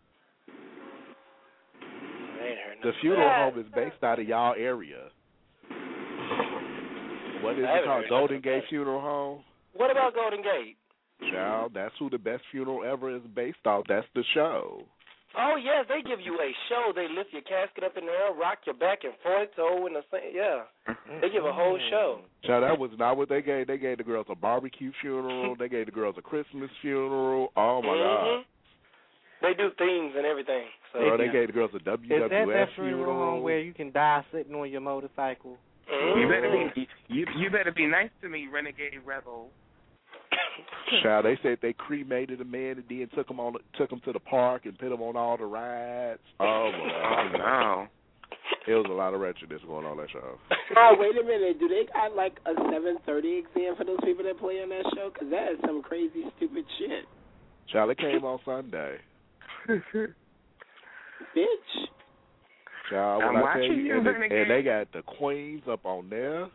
Speaker 19: The funeral home is based out of y'all area. What is it called? Golden Gate Funeral Home?
Speaker 11: What about Golden Gate?
Speaker 19: Child, that's who the best funeral ever is based off. That's the show.
Speaker 11: Oh, yes, they give you a show. They lift your casket up in the air, rock your back and forth, yeah. They give a whole show.
Speaker 19: Child, that was not what they gave. They gave the girls a barbecue funeral. They gave the girls a Christmas funeral. Oh, my God.
Speaker 11: They do themes and everything. So
Speaker 19: they gave the girls a WWF
Speaker 5: funeral. Is that
Speaker 19: funeral
Speaker 5: home where you can die sitting on your motorcycle?
Speaker 12: You better be nice to me, Renegade Rebel.
Speaker 19: Child, they said they cremated a man and then took him to the park and put him on all the rides. Oh my God! It was a lot of wretchedness going on that show.
Speaker 8: Oh, wait a minute. Do they got like a 7:30 exam for those people that play on that show? Because that is some crazy, stupid shit.
Speaker 19: Child, it came on Sunday.
Speaker 8: Bitch.
Speaker 19: Child,
Speaker 12: I'm
Speaker 19: when I tell
Speaker 12: watching
Speaker 19: you, and they got the queens up on there.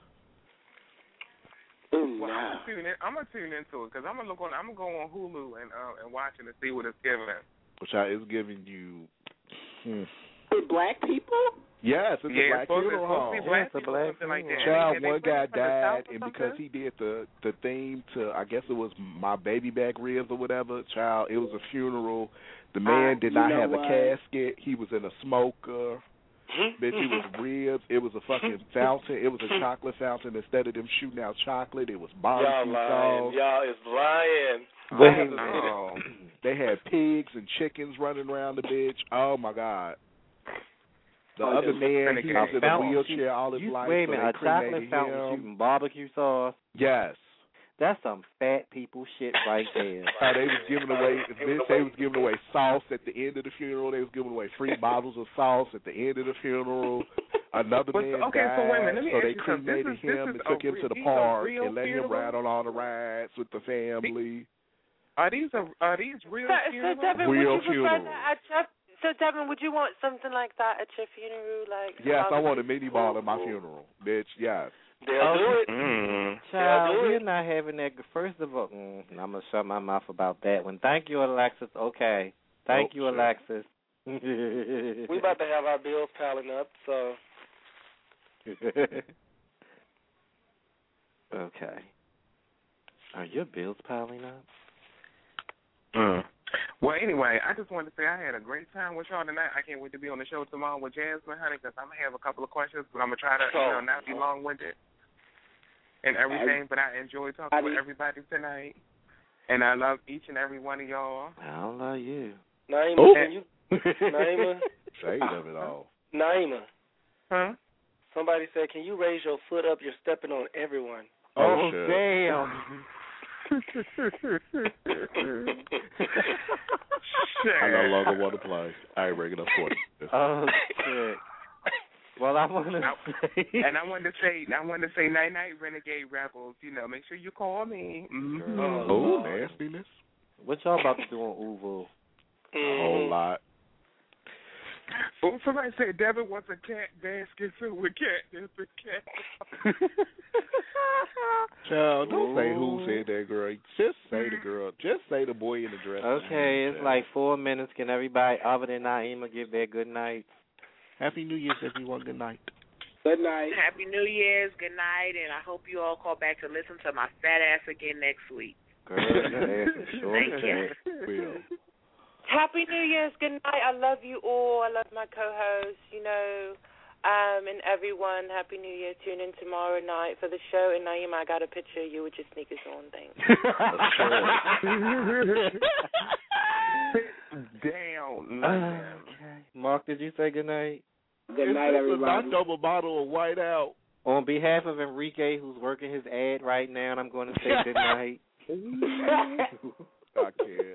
Speaker 12: Well, I'm gonna tune into it because I'm gonna go on Hulu and watch it and see what it's giving.
Speaker 19: Child, it's giving you.
Speaker 8: With black people?
Speaker 19: Yes, it's a black funeral home.
Speaker 12: It's a black like that.
Speaker 19: Child, one guy died, and because he did the theme to, I guess it was My Baby Back Ribs or whatever. Child, it was a funeral. The man did not have a casket. He was in a smoker. Bitch, it was ribs. It was a fucking fountain. It was a chocolate fountain. Instead of them shooting out chocolate, it was barbecue sauce.
Speaker 11: Y'all is lying.
Speaker 19: They had pigs and chickens running around the bitch. Oh, my God. The other man, he was in a wheelchair all his life.
Speaker 5: Wait a minute,
Speaker 19: so
Speaker 5: a chocolate fountain shooting barbecue sauce?
Speaker 19: Yes.
Speaker 5: That's some fat people shit right there.
Speaker 19: They was giving away sauce at the end of the funeral. They was giving away free bottles of sauce at the end of the funeral. Another man died,
Speaker 10: so wait a minute, let me
Speaker 19: so
Speaker 10: ask
Speaker 19: they
Speaker 10: you something.
Speaker 19: cremated him and took him to the park and let him ride on all the rides with the family.
Speaker 10: Are these real funerals?
Speaker 4: So Devin,
Speaker 19: real
Speaker 4: would you prefer
Speaker 19: funerals.
Speaker 4: that at your, so Devin, would you want something like that at your funeral? Like
Speaker 19: Yes, I want a mini ball at my funeral, bitch. Yes.
Speaker 11: They'll do it.
Speaker 5: Child, we're not having that. First of all, I'm going to shut my mouth about that one. Thank you, Alexis. Okay. Thank you, Alexis.
Speaker 11: We about to have our bills piling up, so.
Speaker 5: Okay. Are your bills piling up?
Speaker 10: Well, anyway, I just wanted to say I had a great time with y'all tonight. I can't wait to be on the show tomorrow with Jasmine, honey, because I'm going to have a couple of questions, but I'm going to try to not be long-winded and everything, but I enjoyed talking with everybody tonight, and I love each and every one of y'all.
Speaker 5: I don't love you.
Speaker 11: Naima, can you? Naima.
Speaker 19: Shade of it all.
Speaker 11: Naima.
Speaker 10: Huh?
Speaker 11: Somebody said, can you raise your foot up? You're stepping on everyone.
Speaker 5: Oh
Speaker 19: shit.
Speaker 5: Damn.
Speaker 19: I no longer want to play. I ain't bringing up 40.
Speaker 5: Oh shit. Well, I want to say,
Speaker 10: and I wanted to say, night night, Renegade Rebels. You know, make sure you call me. Mm-hmm.
Speaker 19: Oh, nastiness.
Speaker 5: What y'all about to do on Uvo?
Speaker 19: A whole lot.
Speaker 10: Oh, somebody said Devin wants a cat basket filled with cat. That's a cat.
Speaker 19: Child, don't say who said that, girl. Just say the girl. Just say the boy in the dress.
Speaker 5: Okay, it's like 4 minutes. Can everybody other than Naima give their good night?
Speaker 19: Happy New Year's, everyone. Good night.
Speaker 8: Good night.
Speaker 13: Happy New Year's. Good night, and I hope you all call back to listen to my fat ass again next week.
Speaker 5: Girl, sure.
Speaker 13: Thank you.
Speaker 4: Happy New Year's. Good night. I love you all. I love my co-hosts, and everyone. Happy New Year. Tune in tomorrow night for the show. And Naima, I got a picture of you with your sneakers on. Thanks.
Speaker 10: Damn.
Speaker 5: Okay. Mark, did you say good night?
Speaker 8: Good night, everybody.
Speaker 19: Not double bottle of white out.
Speaker 5: On behalf of Enrique, who's working his ad right now, I'm going to say good night.
Speaker 19: I can't.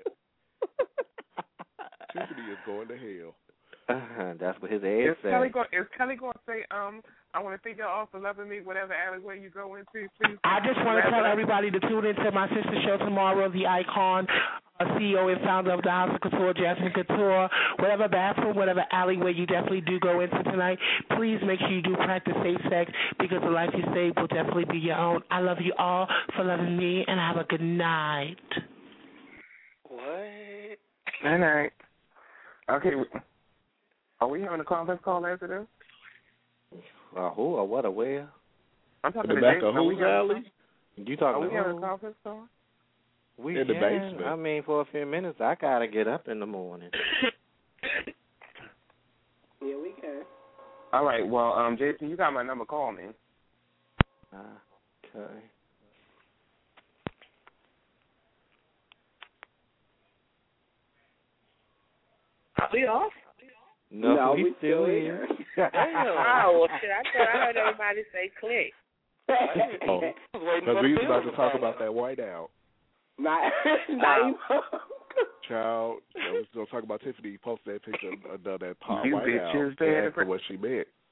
Speaker 19: Tiffany is going to hell.
Speaker 5: That's what his ad said.
Speaker 10: Is Kelly going to say, I want to thank y'all all for loving me, whatever alleyway you go into, please?
Speaker 21: I just want to tell everybody to tune into my sister show tomorrow, The Icon, CEO and founder of the House of Couture, Jasmine Couture. Whatever bathroom, whatever alleyway you definitely do go into tonight, please make sure you do practice safe sex, because the life you save will definitely be your own. I love you all for loving me, and have a good night.
Speaker 11: What?
Speaker 10: Good night. Okay. Are we having a conference call after this?
Speaker 5: Who or what or where?
Speaker 10: I'm talking
Speaker 19: in the back of who's alley?
Speaker 5: You talking
Speaker 10: Are we
Speaker 5: to
Speaker 10: having a conference call?
Speaker 5: We
Speaker 19: in the basement.
Speaker 5: I mean, for a few minutes, I gotta get up in the morning.
Speaker 8: Yeah, we can.
Speaker 10: All right. Well, Jason, you got my number. Call me.
Speaker 5: Okay.
Speaker 13: Are we off?
Speaker 5: No, we still here.
Speaker 13: Oh, well, shit, I thought I heard everybody say click.
Speaker 19: Because we was about to talk about that white out.
Speaker 8: Not
Speaker 19: Child, I was going to talk about Tiffany. Posted that picture of that pop
Speaker 10: you
Speaker 19: white out.
Speaker 10: bitches,
Speaker 19: For what she meant.